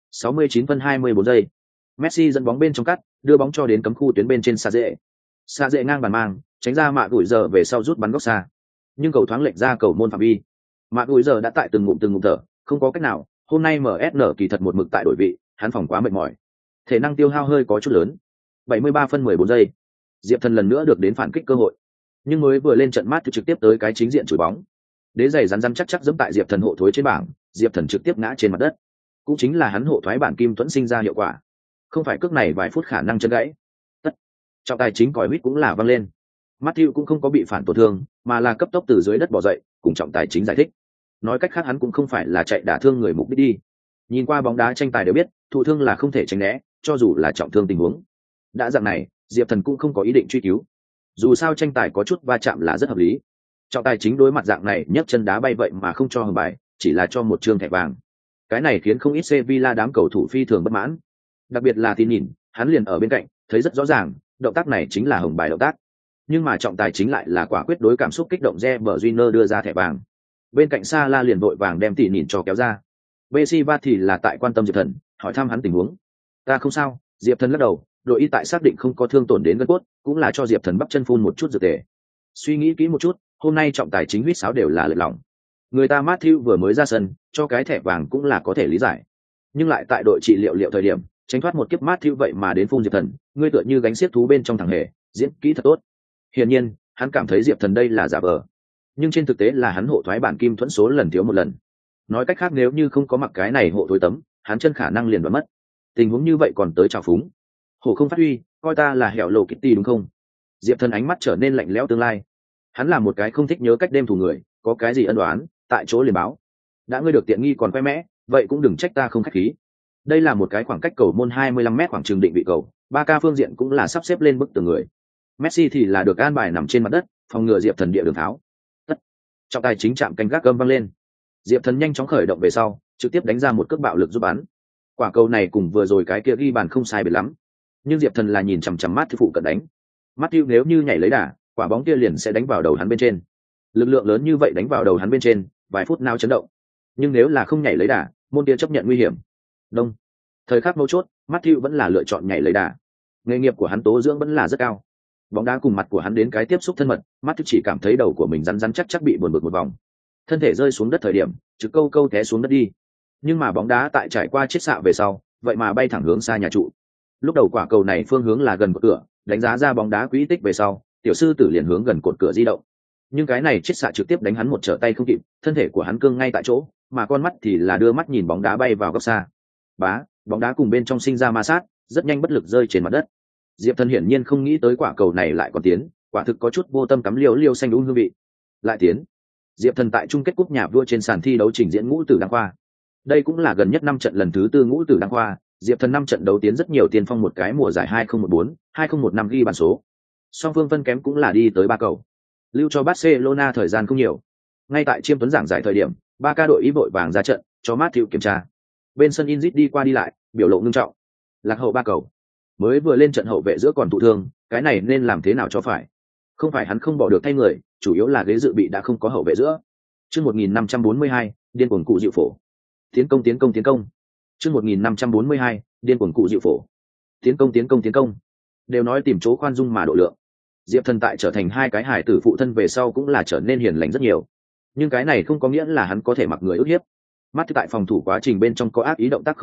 A: 69 phân 24 giây. Messi dẫn bóng bên trong cắt, đưa bóng cho đến cấm khu tuyến bên trên xa dễ. Xa dễ ngang bàn mang, tránh ra mạ gùi giờ về sau rút bắn góc xa. Nhưng cầu thoáng lệch ra cầu môn phạm vi. Mạ gùi giờ đã tại từng ngụm thở, không có cách nào, hôm nay MSN kỳ thật một mực tại đổi vị, hắn phòng quá mệt mỏi. Thể năng tiêu hao hơi có chút lớn. 73 phân 14 giây. Diệp Thần lần nữa được đến phản kích cơ hội. Nhưng mới vừa lên trận mát thì trực tiếp tới cái chính diện chùi bóng. Đế giày rắn chắc giẫm tại Diệp Thần hộ thối trên bảng, Diệp Thần trực tiếp ngã trên mặt đất. Cũng chính là hắn hộ thoái bản kim tuẫn sinh ra hiệu quả. Không phải cước này vài phút khả năng chân gãy. Tất. Trọng tài chính còi huýt cũng là vang lên. Matthew cũng không có bị phản tổn thương, mà là cấp tốc từ dưới đất bò dậy, cùng trọng tài chính giải thích. Nói cách khác hắn cũng không phải là chạy đả thương người mục đích đi. Nhìn qua bóng đá tranh tài đều biết, thụ thương là không thể tránh né, cho dù là trọng thương tình huống. Đã dạng này, Diệp Thần cũng không có ý định truy cứu. Dù sao tranh tài có chút va chạm là rất hợp lý. Trọng tài chính đối mặt dạng này nhấc chân đá bay vậy mà không cho hưởng bài, chỉ là cho một trương thẻ vàng. Cái này khiến không ít Sevilla đám cầu thủ phi thường bất mãn. Đặc biệt là thì nhìn, hắn liền ở bên cạnh, thấy rất rõ ràng, động tác này chính là hưởng bài động tác. Nhưng mà trọng tài chính lại là quả quyết đối cảm xúc kích động Reber Júnior đưa ra thẻ vàng. Bên cạnh Salah liền vội vàng đem tỉ nhìn cho kéo ra. Bessiva thì là tại quan tâm Diệp Thần, hỏi thăm hắn tình huống. Ta không sao, Diệp Thần lắc đầu, đội y tại xác định không có thương tổn đến gân cốt, cũng là cho Diệp Thần bắp chân phun một chút dược tề. Suy nghĩ kỹ một chút, hôm nay trọng tài chính huýt sáo đều là lệch lòng. Người ta Matthew vừa mới ra sân, cho cái thẻ vàng cũng là có thể lý giải. Nhưng lại tại đội trị liệu thời điểm, tránh thoát một kiếp Matthew vậy mà đến phun Diệp Thần, ngươi tựa như gánh xiết thú bên trong thằng hề, diễn kỹ thật tốt. Hiển nhiên, hắn cảm thấy Diệp Thần đây là giả vờ. Nhưng trên thực tế là hắn hộ thoái bản kim thuẫn số lần thiếu một lần. Nói cách khác nếu như không có mặc cái này hộ thối tấm, hắn chân khả năng liền đoán mất. Tình huống như vậy còn tới trào phúng. Hổ không phát huy, coi ta là hẻo lộ Kitty đúng không? Diệp Thần ánh mắt trở nên lạnh lẽo tương lai. Hắn là một cái không thích nhớ cách đêm thù người, có cái gì ân đoán, tại chỗ liền báo. Đã ngươi được tiện nghi còn khoe mẽ, vậy cũng đừng trách ta không khách khí. Đây là một cái khoảng cách cầu môn 25m khoảng trường định vị cầu, Barca phương diện cũng là sắp xếp lên bức tường người. Messi thì là được an bài nằm trên mặt đất, phòng ngừa Diệp Thần địa đường tháo. Tất. Trọng tài chính chạm canh gác gầm vang lên. Diệp Thần nhanh chóng khởi động về sau, trực tiếp đánh ra một cước bạo lực giúp bắn. Quả cầu này cùng vừa rồi cái kia ghi bàn không sai biệt lắm, nhưng Diệp Thần là nhìn chằm chằm mắt phụ cận đánh. Matthew nếu như nhảy lấy đà, quả bóng kia liền sẽ đánh vào đầu hắn bên trên. Lực lượng lớn như vậy đánh vào đầu hắn bên trên, vài phút nào chấn động. Nhưng nếu là không nhảy lấy đà, môn kia chấp nhận nguy hiểm. Đông. Thời khắc mấu chốt, Matthew vẫn là lựa chọn nhảy lấy đà. Nghề nghiệp của hắn tố dưỡng vẫn là rất cao. Bóng đá cùng mặt của hắn đến cái tiếp xúc thân mật, Matthew chỉ cảm thấy đầu của mình rắn chắc bị buồn bực một vòng. Thân thể rơi xuống đất thời điểm, trực câu té xuống đất đi. Nhưng mà bóng đá tại trải qua chiết xạ về sau, vậy mà bay thẳng hướng xa nhà trụ. Lúc đầu quả cầu này phương hướng là gần cột cửa, đánh giá ra bóng đá quỹ tích về sau, tiểu sư tử liền hướng gần cột cửa di động. Nhưng cái này chiết xạ trực tiếp đánh hắn một trở tay không kịp, thân thể của hắn cương ngay tại chỗ, mà con mắt thì là đưa mắt nhìn bóng đá bay vào góc xa. Bóng đá cùng bên trong sinh ra ma sát, rất nhanh bất lực rơi trên mặt đất. Diệp Thần hiển nhiên không nghĩ tới quả cầu này lại còn tiến, quả thực có chút vô tâm cắm liêu xanh đúng hương vị. Lại tiến. Diệp Thần tại chung kết cúp nhà vua trên sàn thi đấu trình diễn ngũ tử đăng khoa. Đây cũng là gần nhất 5 trận lần thứ 4 ngũ tử đăng khoa, Diệp Thần 5 trận đấu tiến rất nhiều tiền phong một cái mùa giải 2014, 2015 ghi bàn số. Song phương phân kém cũng là đi tới 3 cầu. Lưu cho Barcelona thời gian không nhiều. Ngay tại chiêm tuấn giảng giải thời điểm, Barca đội ý vội vàng ra trận, cho Matthew kiểm tra. Bên sân Inzit đi qua đi lại, biểu lộ ngưng trọng. Lạc hậu 3 cầu. Mới vừa lên trận hậu vệ giữa còn thụ thương, cái này nên làm thế nào cho phải? Không phải hắn không bỏ được thay người, chủ yếu là ghế dự bị đã không có hậu vệ giữa. Chương 1542, điên cuồng cụ dịu phổ. Tiến công. Chương 1542, điên cuồng cụ dịu phổ. Tiến công. Đều nói tìm chỗ khoan dung mà độ lượng. Diệp Thần tại trở thành 2 cái hài tử phụ thân về sau cũng là trở nên hiền lành rất nhiều. Nhưng cái này không có nghĩa là hắn có thể mặc người ức hiếp. Mắt tại phòng thủ quá trình bên trong có ác ý động tác không nói,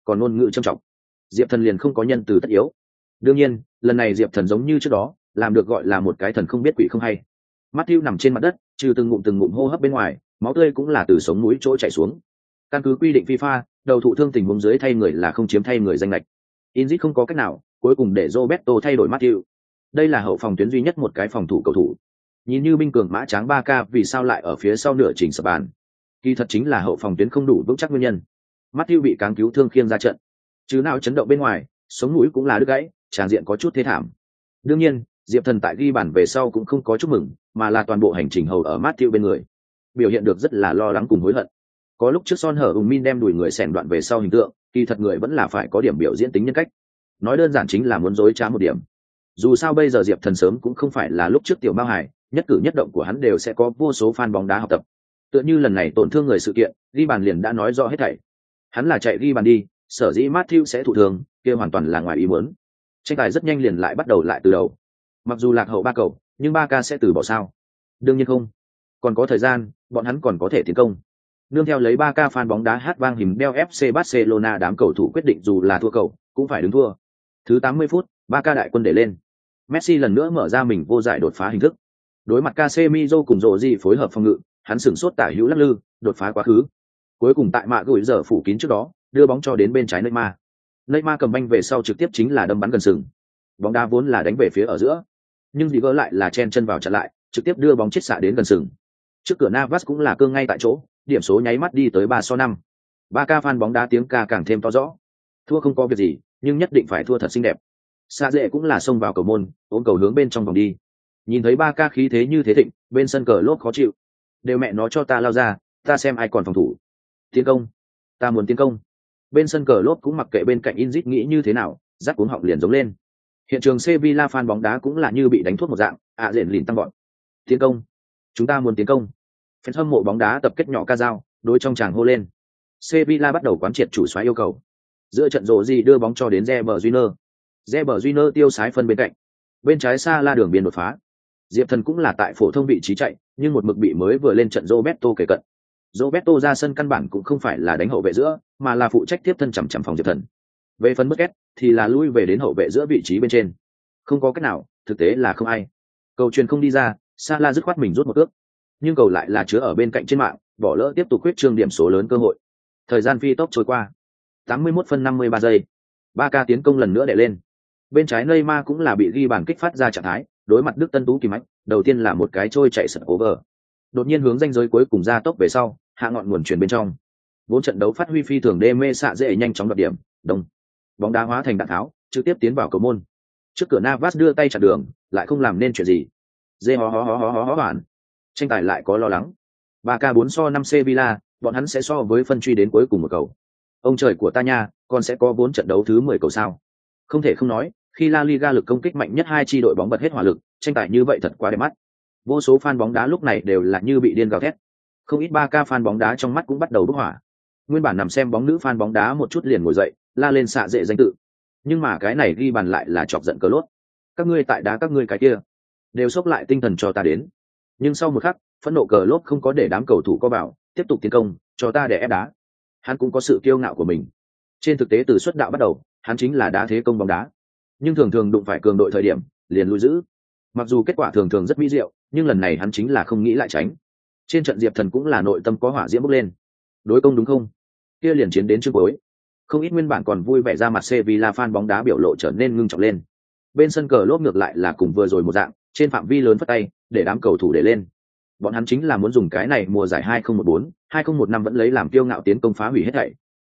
A: còn ngôn ngữ trầm trọng, Diệp Thần liền không có nhân từ tất yếu. Đương nhiên, lần này Diệp Thần giống như trước đó, làm được gọi là một cái thần không biết quỷ không hay. Matthew nằm trên mặt đất, trừ từng ngụm hô hấp bên ngoài, máu tươi cũng là từ sống mũi chỗ chảy xuống. Căn cứ quy định FIFA, đầu thụ thương tình huống dưới thay người là không chiếm thay người danh lệch. Inzit không có cách nào, cuối cùng để Roberto thay đổi Matthew. Đây là hậu phòng tuyến duy nhất một cái phòng thủ cầu thủ. Nhìn như binh cường mã tráng 3K vì sao lại ở phía sau nửa chỉnh sập bàn. Kỳ thật chính là hậu phòng tuyến không đủ vững chắc nguyên nhân. Matthew bị cáng cứu thương khiêng ra trận. Chứ nào chấn động bên ngoài, sống mũi cũng là đứt gãy, tràng diện có chút thê thảm. Đương nhiên, Diệp Thần tại ghi bàn về sau cũng không có chúc mừng, mà là toàn bộ hành trình hầu ở Matthew bên người. Biểu hiện được rất là lo lắng cùng hối hận. Có lúc trước Son Hở Min đem đùi người xẻn đoạn về sau hình tượng, kỳ thật người vẫn là phải có điểm biểu diễn tính nhân cách. Nói đơn giản chính là muốn dối trá một điểm. Dù sao bây giờ Diệp Thần sớm cũng không phải là lúc trước tiểu Mao Hải, nhất cử nhất động của hắn đều sẽ có vô số fan bóng đá học tập. Tựa như lần này tổn thương người sự kiện, ghi bàn liền đã nói rõ hết thảy. Hắn là chạy ghi bàn đi, sở dĩ Matthew sẽ thụ thương, kia hoàn toàn là ngoài ý muốn. Tranh tài rất nhanh liền lại bắt đầu lại từ đầu. Mặc dù lạc hậu 3 cầu, nhưng Barca sẽ từ bỏ sao? Đương nhiên không. Còn có thời gian, bọn hắn còn có thể tiến công. Nương theo lấy 3K fan bóng đá hát vang hình bell FC Barcelona đám cầu thủ quyết định dù là thua cầu, cũng phải đứng thua. Thứ 80 phút, 3K đại quân để lên. Messi lần nữa mở ra mình vô giải đột phá hình thức. Đối mặt Casemiro cùng Rodri phối hợp phòng ngự, hắn sửng sốt tả hữu lắc lư, đột phá quá khứ. Cuối cùng tại mạ gửi giờ phủ kín trước đó, đưa bóng cho đến bên trái Neymar. Neymar cầm banh về sau trực tiếp chính là đâm bắn gần sừng. Bóng đá vốn là đánh về phía ở giữa, nhưng gì gỡ lại là chen chân vào chặn lại, trực tiếp đưa bóng chết xạ đến gần sừng. Trước cửa Navas cũng là cương ngay tại chỗ, điểm số nháy mắt đi tới 3-5. 3K fan bóng đá tiếng ca càng thêm to rõ. Thua không có việc gì, nhưng nhất định phải thua thật xinh đẹp. Sa dễ cũng là xông vào cầu môn, ôm cầu hướng bên trong vòng đi. Nhìn thấy 3K khí thế như thế thịnh, bên sân cờ lốp khó chịu. Đều mẹ nó cho ta lao ra, ta xem ai còn phòng thủ. Tiến công, ta muốn tiến công. Bên sân cờ lốp cũng mặc kệ bên cạnh Inzit nghĩ như thế nào, rắc cuống họng liền giống lên. Hiện trường Sevilla fan bóng đá cũng là như bị đánh thuốc một dạng, rền lìn tăng gọn. Tiến công, chúng ta muốn tiến công. Fan hâm mộ bóng đá tập kết nhỏ ca dao, đối trong tràng hô lên. Sevilla bắt đầu quán triệt chủ soái yêu cầu. Giữa trận rộ gì đưa bóng cho đến Reber Júnior. Reber Júnior tiêu sái phân bên cạnh. Bên trái xa la đường biên đột phá. Diệp Thần cũng là tại phổ thông vị trí chạy, nhưng một mực bị mới vừa lên trận Roberto kề cận. Roberto ra sân căn bản cũng không phải là đánh hậu vệ giữa, mà là phụ trách tiếp thân chằm phòng Diệp Thần. Về phần Busquets thì là lui về đến hậu vệ giữa vị trí bên trên. Không có cách nào, thực tế là không ai. Cầu truyền không đi ra, Salah dứt khoát mình rút một cước. Nhưng cầu lại là chứa ở bên cạnh trên mạng, bỏ lỡ tiếp tục khuyết trương điểm số lớn cơ hội. Thời gian phi tốc trôi qua. 81 phân 53 giây. 3K tiến công lần nữa đè lên. Bên trái Neymar cũng là bị ghi bàn kích phát ra trạng thái, đối mặt Đức Tân Tú Kim Mạch, đầu tiên là một cái trôi chạy sật over. Đột nhiên hướng ranh giới cuối cùng ra tốc về sau, hạ ngọn nguồn chuyển bên trong. Vốn trận đấu phát huy phi thường đê mê xạ dễ nhanh chóng đoạt điểm, đồng. Bóng đá hóa thành đạn tháo, trực tiếp tiến vào cầu môn. Trước cửa Navas đưa tay chặn đường, lại không làm nên chuyện gì. Dê hó bản. Tranh tài lại có lo lắng. 3K4 so 5 Sevilla, bọn hắn sẽ so với phân truy đến cuối cùng một cầu. Ông trời của ta nha, còn sẽ có 4 trận đấu thứ 10 cầu sao? Không thể không nói, khi La Liga lực công kích mạnh nhất hai chi đội bóng bật hết hỏa lực, tranh tài như vậy thật quá đẹp mắt. Vô số fan bóng đá lúc này đều là như bị điên gào thét. Không ít 3K fan bóng đá trong mắt cũng bắt đầu bốc hỏa. Nguyên bản nằm xem bóng nữ fan bóng đá một chút liền ngồi dậy, la lên xạ dễ danh tự. Nhưng mà cái này ghi bàn lại là chọc giận cờ lốt. Các ngươi tại đá các ngươi cái kia, đều xốc lại tinh thần cho ta đến. Nhưng sau một khắc, phẫn nộ cờ lốt không có để đám cầu thủ co vào, tiếp tục tiến công, cho ta để ép đá. Hắn cũng có sự kiêu ngạo của mình. Trên thực tế từ xuất đạo bắt đầu, hắn chính là đá thế công bóng đá. Nhưng thường thường đụng phải cường đội thời điểm, liền lui giữ. Mặc dù kết quả thường thường rất mỹ diệu, nhưng lần này hắn chính là không nghĩ lại tránh. Trên trận Diệp Thần cũng là nội tâm có hỏa diễm bốc lên. Đối công đúng không? Kia liền chiến đến trước cuối. Không ít nguyên bản còn vui vẻ ra mặt Sevilla fan bóng đá biểu lộ trở nên ngưng trọng lên. Bên sân cờ lốp ngược lại là cùng vừa rồi một dạng, trên phạm vi lớn phất tay, để đám cầu thủ để lên. Bọn hắn chính là muốn dùng cái này mùa giải 2014, 2015 vẫn lấy làm kiêu ngạo tiến công phá hủy hết thảy.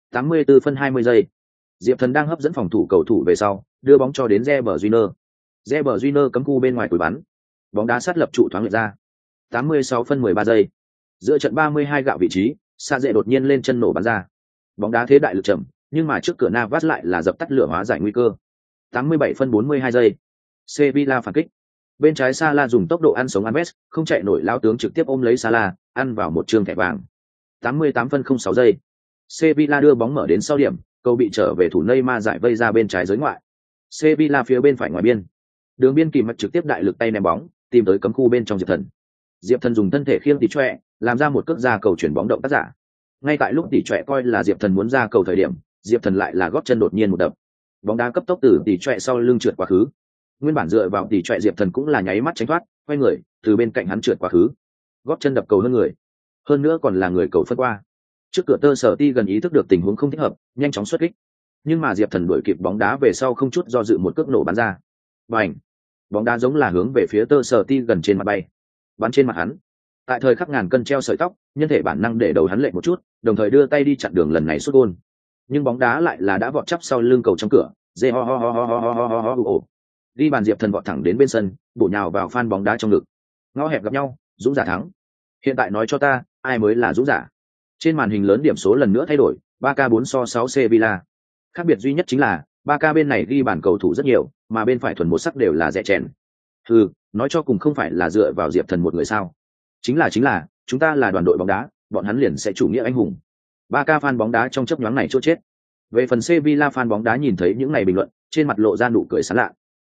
A: 84 phân 20 giây. Diệp Thần đang hấp dẫn phòng thủ cầu thủ về sau, đưa bóng cho đến Reber Júnior. Reber Júnior cấm khu bên ngoài cùi bắn. Bóng đá sát lập trụ thoáng lệch ra. 86 phân 13 giây. Giữa trận 32 gạo vị trí, Sa dễ đột nhiên lên chân nổ bắn ra. Bóng đá thế đại lực chậm, nhưng mà trước cửa Navas lại là dập tắt lửa hóa giải nguy cơ. 87 phân 42 giây. Sevilla phản kích. Bên trái Salah dùng tốc độ ăn sống Alves, không chạy nổi lão tướng trực tiếp ôm lấy Salah, ăn vào một trường thẻ vàng. 88 phân 06 giây. Sevilla đưa bóng mở đến sau điểm, cầu bị trở về thủ Neymar giải vây ra bên trái giới ngoại. Sevilla phía bên phải ngoài biên. Đường biên kìm mặt trực tiếp đại lực tay ném bóng, tìm tới cấm khu bên trong Diệp Thần. Diệp Thần dùng thân thể khiêng tỉ choẹ, làm ra một cước ra cầu chuyển bóng động tác giả. Ngay tại lúc tỉ choẹ coi là Diệp Thần muốn ra cầu thời điểm, Diệp Thần lại là gót chân đột nhiên một đập, bóng đá cấp tốc từ tỉ trọe sau lưng trượt quá khứ. Nguyên bản dựa vào tỉ trọe Diệp Thần cũng là nháy mắt tránh thoát, quay người từ bên cạnh hắn trượt quá khứ, gót chân đập cầu hơn người, hơn nữa còn là người cầu phân qua. Trước cửa tơ sở ti gần ý thức được tình huống không thích hợp, nhanh chóng xuất kích, nhưng mà Diệp Thần đuổi kịp bóng đá về sau không chút do dự một cước nổ bắn ra. Bành! Bóng đá giống là hướng về phía tơ sở ti gần trên mặt bay, bắn trên mặt hắn. Tại thời khắc ngàn cân treo sợi tóc, nhân thể bản năng để đầu hắn lệch một chút, đồng thời đưa tay đi chặn đường lần này sút gôn. Nhưng bóng đá lại là đã vọt chắp sau lưng cầu trong cửa, dê ho ho ho ho ho ho ho ho ho. Đi bàn Diệp Thần vọt thẳng đến bên sân, bổ nhào vào phan bóng đá trong ngực. Ngõ hẹp gặp nhau, Dũng giả thắng. Hiện tại nói cho ta, ai mới là Dũng giả? Trên màn hình lớn điểm số lần nữa thay đổi, 3K4-6 Sevilla. Khác biệt duy nhất chính là 3K bên này ghi bàn cầu thủ rất nhiều, mà bên phải thuần một sắc đều là rẻ chèn. Nói cho cùng không phải là dựa vào Diệp Thần một người sao? Chính là, chúng ta là đoàn đội bóng đá, bọn hắn liền sẽ chủ nghĩa anh hùng. 3K fan bóng đá trong chớp nhoáng này chốt chết. Về phần Sevilla fan bóng đá nhìn thấy những này bình luận, trên mặt lộ ra nụ cười sảng lạ.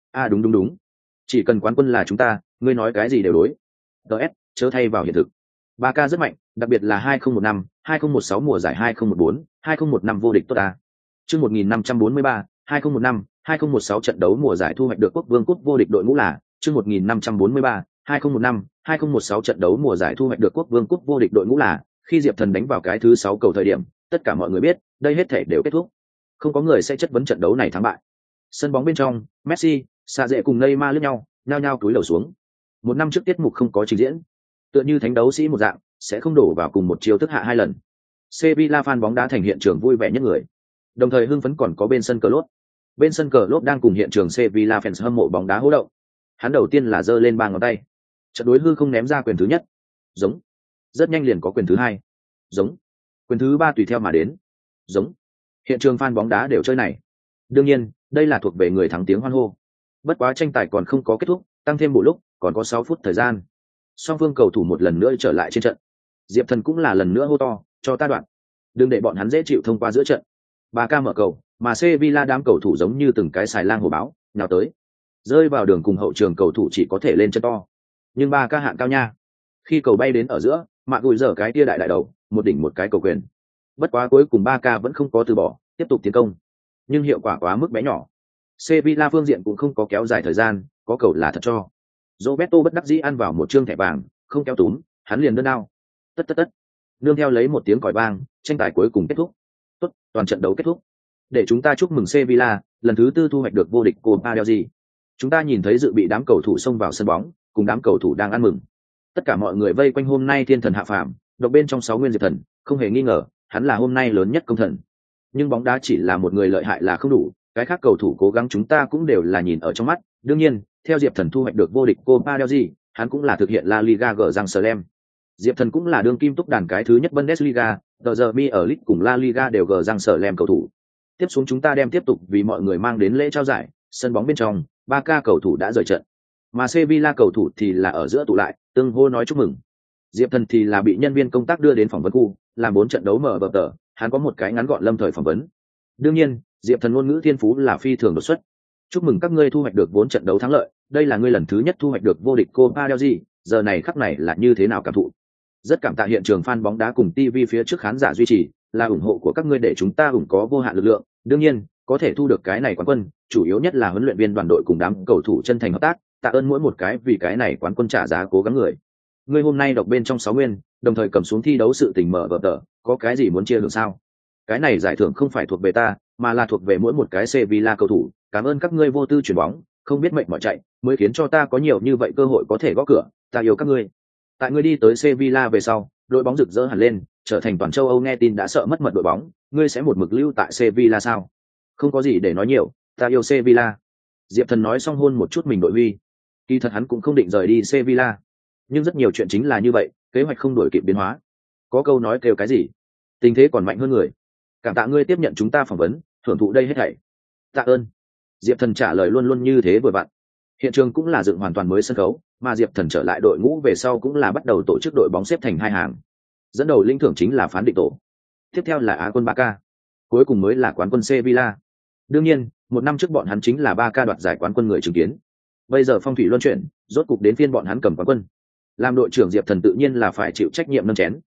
A: Đúng. Chỉ cần quán quân là chúng ta, ngươi nói cái gì đều đối. DS, chớ thay vào hiện thực. 3K rất mạnh, đặc biệt là 2015, 2016 mùa giải 2014, 2015 vô địch tốt ta. Chương 1543, 2015, 2016 trận đấu mùa giải thu hoạch được quốc vương cúp vô địch đội ngũ là chương 1543, 2015, 2016 trận đấu mùa giải thu hoạch được quốc vương cúp vô địch đội ngũ là khi Diệp Thần đánh vào cái thứ 6 cầu thời điểm, tất cả mọi người biết, đây hết thể đều kết thúc. Không có người sẽ chất vấn trận đấu này thắng bại. Sân bóng bên trong, Messi, Sa Dệ cùng Neymar liếc nhau, nhao nhao cúi đầu xuống. Một năm trước tiết mục không có trình diễn, tựa như thánh đấu sĩ một dạng, sẽ không đổ vào cùng một chiêu thức hạ hai lần. Sevilla fan bóng đá thành hiện trường vui vẻ nhất người. Đồng thời hưng phấn còn có bên sân cờ lốt. Bên sân cờ lốt đang cùng hiện trường Sevilla fans hâm mộ bóng đá hô động. Hắn đầu tiên là giơ lên ba ngón tay. Trận đối hư không ném ra quyền thứ nhất. Giống. Rất nhanh liền có quyền thứ hai. Giống. Quyền thứ ba tùy theo mà đến. Giống. Hiện trường fan bóng đá đều chơi này. Đương nhiên, đây là thuộc về người thắng tiếng hoan hô. Bất quá tranh tài còn không có kết thúc, tăng thêm bộ lúc, còn có 6 phút thời gian. Song phương cầu thủ một lần nữa trở lại trên trận. Diệp Thần cũng là lần nữa hô to, cho ta đoạn. Đừng để bọn hắn dễ chịu thông qua giữa trận. 3K mở cầu, mà Sevilla đám cầu thủ giống như từng cái xài lang hổ báo, nhào tới. Rơi vào đường cùng hậu trường cầu thủ chỉ có thể lên chân to. Nhưng 3K hạng cao nha. Khi cầu bay đến ở giữa, mạ gùi dở cái tia đại đầu, một đỉnh một cái cầu quyền. Bất quá cuối cùng 3K vẫn không có từ bỏ, tiếp tục tiến công. Nhưng hiệu quả quá mức bé nhỏ. Sevilla phương diện cũng không có kéo dài thời gian, có cầu là thật cho. Roberto bất đắc dĩ ăn vào một trương thẻ vàng, không kéo túm, hắn liền đơn đao. Tất. Nương theo lấy một tiếng còi vang, tranh tài cuối cùng kết thúc. Tốt, toàn trận đấu kết thúc. Để chúng ta chúc mừng Sevilla, lần thứ 4 thu hoạch được vô địch Copa del Rey. Chúng ta nhìn thấy dự bị đám cầu thủ xông vào sân bóng, cùng đám cầu thủ đang ăn mừng. Tất cả mọi người vây quanh hôm nay thiên thần hạ phàm, độc bên trong 6 nguyên Diệp Thần, không hề nghi ngờ, hắn là hôm nay lớn nhất công thần. Nhưng bóng đá chỉ là một người lợi hại là không đủ, cái khác cầu thủ cố gắng chúng ta cũng đều là nhìn ở trong mắt. Đương nhiên, theo Diệp Thần thu hoạch được vô địch Copa del Rey, hắn cũng là thực hiện La Liga gỡ răng Slam. Diệp Thần cũng là đương kim túc đàn cái thứ nhất Bundesliga, The Derby ở League cùng La Liga đều gỡ răng Slam cầu thủ. Tiếp xuống chúng ta đem tiếp tục vì mọi người mang đến lễ trao giải, sân bóng bên trong, 3K cầu thủ đã rời trận. Mà Sevilla cầu thủ thì là ở giữa tụ lại, tương hô nói chúc mừng. Diệp Thần thì là bị nhân viên công tác đưa đến phỏng vấn khu, làm 4 trận đấu mở bờ tờ, hắn có một cái ngắn gọn lâm thời phỏng vấn. Đương nhiên, Diệp Thần ngôn ngữ thiên phú là phi thường đột xuất. Chúc mừng các ngươi thu hoạch được 4 trận đấu thắng lợi, đây là ngươi lần thứ nhất thu hoạch được vô địch Copa del Rey, giờ này khắc này là như thế nào cảm thụ? Rất cảm tạ hiện trường fan bóng đá cùng TV phía trước khán giả duy trì, là ủng hộ của các ngươi để chúng ta ủng có vô hạn lực lượng. Đương nhiên, có thể thu được cái này quán quân, chủ yếu nhất là huấn luyện viên đoàn đội cùng đám cầu thủ chân thành hợp tác, tạ ơn mỗi một cái vì cái này quán quân trả giá cố gắng người. Ngươi hôm nay đọc bên trong 6 nguyên, đồng thời cầm xuống thi đấu sự tình mở vở tờ, có cái gì muốn chia được sao? Cái này giải thưởng không phải thuộc về ta, mà là thuộc về mỗi một cái Sevilla cầu thủ, cảm ơn các ngươi vô tư chuyển bóng, không biết mệnh mỏi chạy, mới khiến cho ta có nhiều như vậy cơ hội có thể gõ cửa, ta yêu các ngươi. Tại ngươi đi tới Sevilla về sau, đội bóng rực rỡ hẳn lên, trở thành toàn châu Âu nghe tin đã sợ mất mật đội bóng, ngươi sẽ một mực lưu tại Sevilla sao? Không có gì để nói nhiều, ta yêu Sevilla. Diệp Thần nói xong hôn một chút mình đội huy. Kỳ thật hắn cũng không định rời đi Sevilla, nhưng rất nhiều chuyện chính là như vậy, kế hoạch không đổi kịp biến hóa. Có câu nói kêu cái gì? Tình thế còn mạnh hơn người. Cảm tạ ngươi tiếp nhận chúng ta phỏng vấn, hưởng thụ đây hết thảy. Tạ ơn. Diệp Thần trả lời luôn luôn như thế vừa vặn. Hiện trường cũng là dựng hoàn toàn mới sân khấu, mà Diệp Thần trở lại đội ngũ về sau cũng là bắt đầu tổ chức đội bóng xếp thành 2 hàng. Dẫn đầu lĩnh thưởng chính là phán định tổ. Tiếp theo là Á quân 3K. Cuối cùng mới là quán quân Sevilla. Đương nhiên, một năm trước bọn hắn chính là 3K đoạt giải quán quân người chứng kiến. Bây giờ phong thủy luân chuyển, rốt cục đến phiên bọn hắn cầm quán quân. Làm đội trưởng Diệp Thần tự nhiên là phải chịu trách nhiệm nâng chén.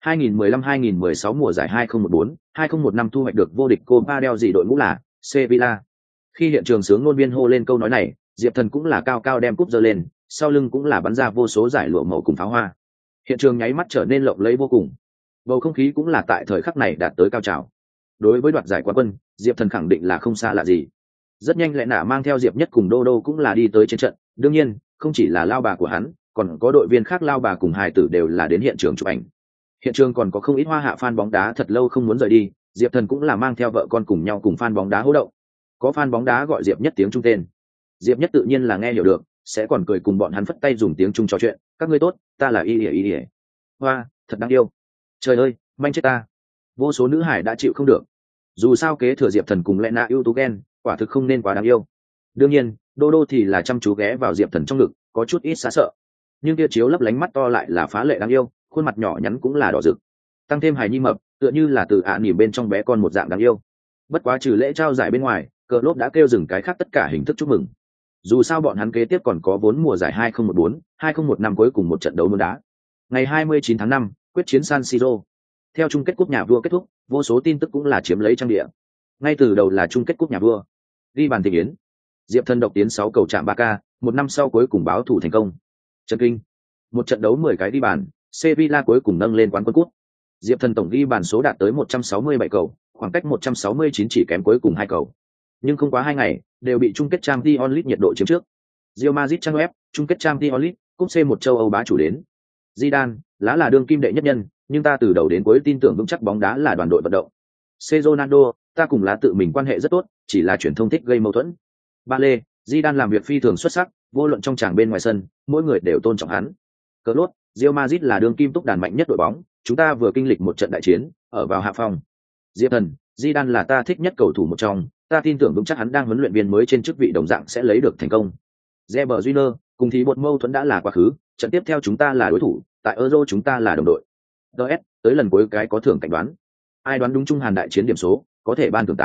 A: 2015-2016 mùa giải 2014-2015 thu hoạch được vô địch Copa del Rey đội ngũ là Sevilla. Khi hiện trường sướng ngôn viên hô lên câu nói này, Diệp Thần cũng là cao cao đem cúp giơ lên, sau lưng cũng là bắn ra vô số giải lụa màu cùng pháo hoa. Hiện trường nháy mắt trở nên lộng lẫy vô cùng. Bầu không khí cũng là tại thời khắc này đạt tới cao trào. Đối với đoạt giải quán quân, Diệp Thần khẳng định là không xa lạ gì. Rất nhanh Lệ Nạ mang theo Diệp Nhất cùng Đô Đô cũng là đi tới trên trận, đương nhiên, không chỉ là lao bà của hắn, còn có đội viên khác lao bà cùng hài tử đều là đến hiện trường chụp ảnh. Hiện trường còn có không ít hoa hạ fan bóng đá thật lâu không muốn rời đi, Diệp Thần cũng là mang theo vợ con cùng nhau cùng fan bóng đá hô động. Có fan bóng đá gọi Diệp Nhất tiếng Trung tên. Diệp Nhất tự nhiên là nghe hiểu được, sẽ còn cười cùng bọn hắn phất tay dùng tiếng Trung trò chuyện, các ngươi tốt, ta là Y Y. Hoa, thật đáng yêu. Trời ơi, manh chết ta. Vô số nữ hải đã chịu không được. Dù sao kế thừa Diệp Thần cùng Lệ Nạ ưu tú ghen, quả thực không nên quá đáng yêu. Đương nhiên, Đô Đô thì là chăm chú ghé vào Diệp Thần trong ngực, có chút ít xá sợ. Nhưng kia chiếu lấp lánh mắt to lại là phá lệ đáng yêu, khuôn mặt nhỏ nhắn cũng là đỏ rực. Tăng thêm hài nhi mập, tựa như là từ nỉm bên trong bé con một dạng đáng yêu. Bất quá trừ lễ trao giải bên ngoài, cờ lốp đã kêu dừng cái khác tất cả hình thức chúc mừng. Dù sao bọn hắn kế tiếp còn có 4 mùa giải 2014-2015 cuối cùng một trận đấu môn đá. Ngày 29 tháng 5, quyết chiến San Siro. Theo chung kết cúp nhà vua kết thúc, vô số tin tức cũng là chiếm lấy trang địa. Ngay từ đầu là chung kết cúp nhà vua. Ghi bàn tình yến. Diệp Thần độc tiến 6 cầu chạm 3K, một năm sau cuối cùng báo thủ thành công. Trận kinh. Một trận đấu 10 cái ghi bàn, Sevilla cuối cùng nâng lên quán quân cúp. Diệp Thần tổng ghi bàn số đạt tới 167 cầu, khoảng cách 169 chỉ kém cuối cùng 2 cầu. Nhưng không quá 2 ngày, đều bị chung kết Champions League nhiệt độ chiếm trước. Real Madrid trang web, chung kết Champions League, cúp C1 châu Âu bá chủ đến. Zidane, lá là đương kim đệ nhất nhân, nhưng ta từ đầu đến cuối tin tưởng vững chắc bóng đá là đoàn đội vận động. Ronaldo, ta cùng lá tự mình quan hệ rất tốt, chỉ là truyền thông thích gây mâu thuẫn. Bale, Zidane làm việc phi thường xuất sắc, vô luận trong tràng bên ngoài sân, mỗi người đều tôn trọng hắn. Klopp, Real Madrid là đương kim túc đàn mạnh nhất đội bóng, chúng ta vừa kinh lịch một trận đại chiến, ở vào hạ phong. Diệp Thần, Zidane là ta thích nhất cầu thủ một trong, ta tin tưởng vững chắc hắn đang huấn luyện viên mới trên chức vị đồng dạng sẽ lấy được thành công. Reber Júnior, cùng thì một mâu thuẫn đã là quá khứ, trận tiếp theo chúng ta là đối thủ, tại Euro chúng ta là đồng đội. DS, tới lần cuối cái có thưởng cảnh đoán. Ai đoán đúng Trung Hàn đại chiến điểm số, có thể ban thưởng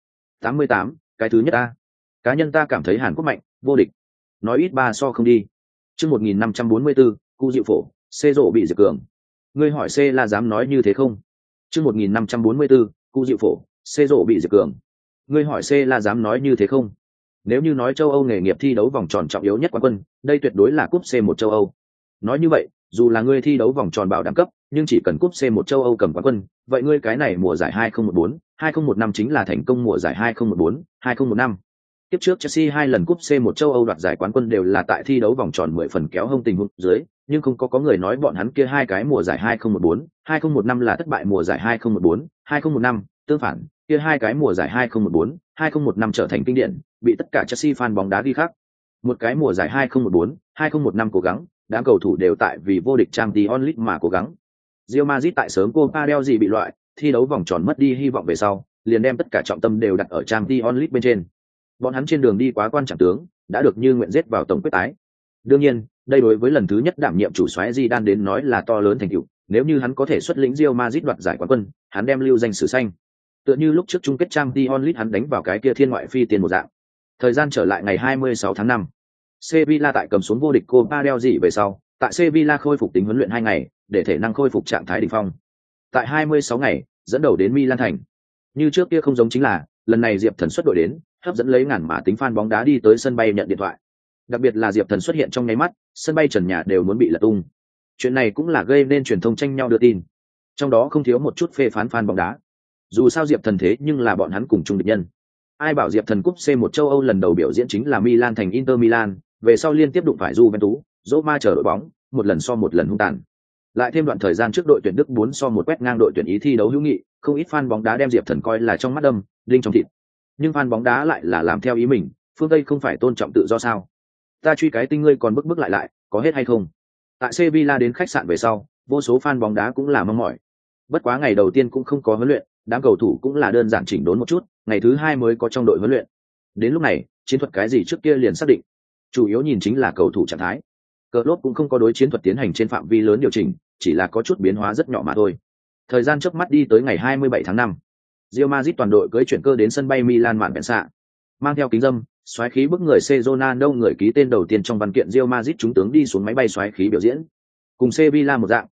A: 88, cái thứ nhất ta. Cá nhân ta cảm thấy Hàn Quốc mạnh, vô địch. Nói ít 3 so không đi. Chương 1544, Cu Diệu Phổ, C rộ bị Diệp Cường. Ngươi hỏi C là dám nói như thế không? Chương 1544, Cu Diệu Phổ, C rộ bị Diệp Cường. Ngươi hỏi C là dám nói như thế không? Nếu như nói châu Âu nghề nghiệp thi đấu vòng tròn trọng yếu nhất quán quân, đây tuyệt đối là cúp C1 châu Âu. Nói như vậy, dù là ngươi thi đấu vòng tròn bảo đảm cấp, nhưng chỉ cần cúp C1 châu Âu cầm quán quân, vậy ngươi cái này mùa giải 2014-2015 chính là thành công mùa giải 2014-2015. Tiếp trước Chelsea 2 lần cúp C1 châu Âu đoạt giải quán quân đều là tại thi đấu vòng tròn 10 phần kéo hông tình huống dưới, nhưng không có người nói bọn hắn kia hai cái mùa giải 2014-2015 là thất bại mùa giải 2014-2015, tương phản, kia hai cái mùa giải 2014-2015 trở thành kinh điển, bị tất cả Chelsea fan bóng đá ghi khắc. Một cái mùa giải 2014-2015 cố gắng, đám cầu thủ đều tại vì vô địch Champions League mà cố gắng. Real Madrid tại sớm Copa del Rey bị loại, thi đấu vòng tròn mất đi hy vọng về sau, liền đem tất cả trọng tâm đều đặt ở Champions League bên trên. Bọn hắn trên đường đi quá quan trọng tướng, đã được như nguyện giết vào tổng quyết tái. Đương nhiên, đây đối với lần thứ nhất đảm nhiệm chủ soái Zidane đến nói là to lớn thành tựu, nếu như hắn có thể xuất lĩnh Real Madrid đoạt giải quán quân, hắn đem lưu danh sử xanh. Tựa như lúc trước chung kết Champions League hắn đánh vào cái kia thiên ngoại phi tiền một dạng. Thời gian trở lại ngày 26 tháng 5. Sevilla tại cầm xuống vô địch Copa del Rey về sau, tại Sevilla khôi phục tính huấn luyện 2 ngày, để thể năng khôi phục trạng thái đỉnh phong. Tại 26 ngày, dẫn đầu đến Milan thành. Như trước kia không giống chính là, lần này Diệp Thần xuất đội đến, hấp dẫn lấy ngàn mã tính fan bóng đá đi tới sân bay nhận điện thoại. Đặc biệt là Diệp Thần xuất hiện trong nháy mắt, sân bay trần nhà đều muốn bị lật tung. Chuyện này cũng là gây nên truyền thông tranh nhau đưa tin. Trong đó không thiếu một chút phê phán fan bóng đá. Dù sao Diệp Thần thế nhưng là bọn hắn cùng chung địch nhân. Ai bảo Diệp Thần cúp C1 châu Âu lần đầu biểu diễn chính là Milan thành Inter Milan, về sau liên tiếp đụng phải Juventus, Roma chờ đội bóng, một lần so một lần hung tàn. Lại thêm đoạn thời gian trước đội tuyển Đức 4 so 1 quét ngang đội tuyển Ý thi đấu hữu nghị, không ít fan bóng đá đem Diệp Thần coi là trong mắt đâm, đinh trong thịt. Nhưng fan bóng đá lại là làm theo ý mình, phương Tây không phải tôn trọng tự do sao? Ta truy cái tinh ngươi còn bức lại, có hết hay không? Tại Sevilla đến khách sạn về sau, vô số fan bóng đá cũng là mong mỏi. Bất quá ngày đầu tiên cũng không có huấn luyện, đám cầu thủ cũng là đơn giản chỉnh đốn một chút, ngày thứ 2 mới có trong đội huấn luyện. Đến lúc này, chiến thuật cái gì trước kia liền xác định, chủ yếu nhìn chính là cầu thủ trạng thái. Klopp cũng không có đối chiến thuật tiến hành trên phạm vi lớn điều chỉnh, chỉ là có chút biến hóa rất nhỏ mà thôi. Thời gian chớp mắt đi tới ngày 27 tháng 5. Real Madrid toàn đội cưỡi chuyển cơ đến sân bay Milan mạn bèn xạ. Mang theo kính dâm, xoáy khí bức người Ronaldo người ký tên đầu tiên trong văn kiện Real Madrid chúng tướng đi xuống máy bay xoáy khí biểu diễn. Cùng Sevilla một dạng,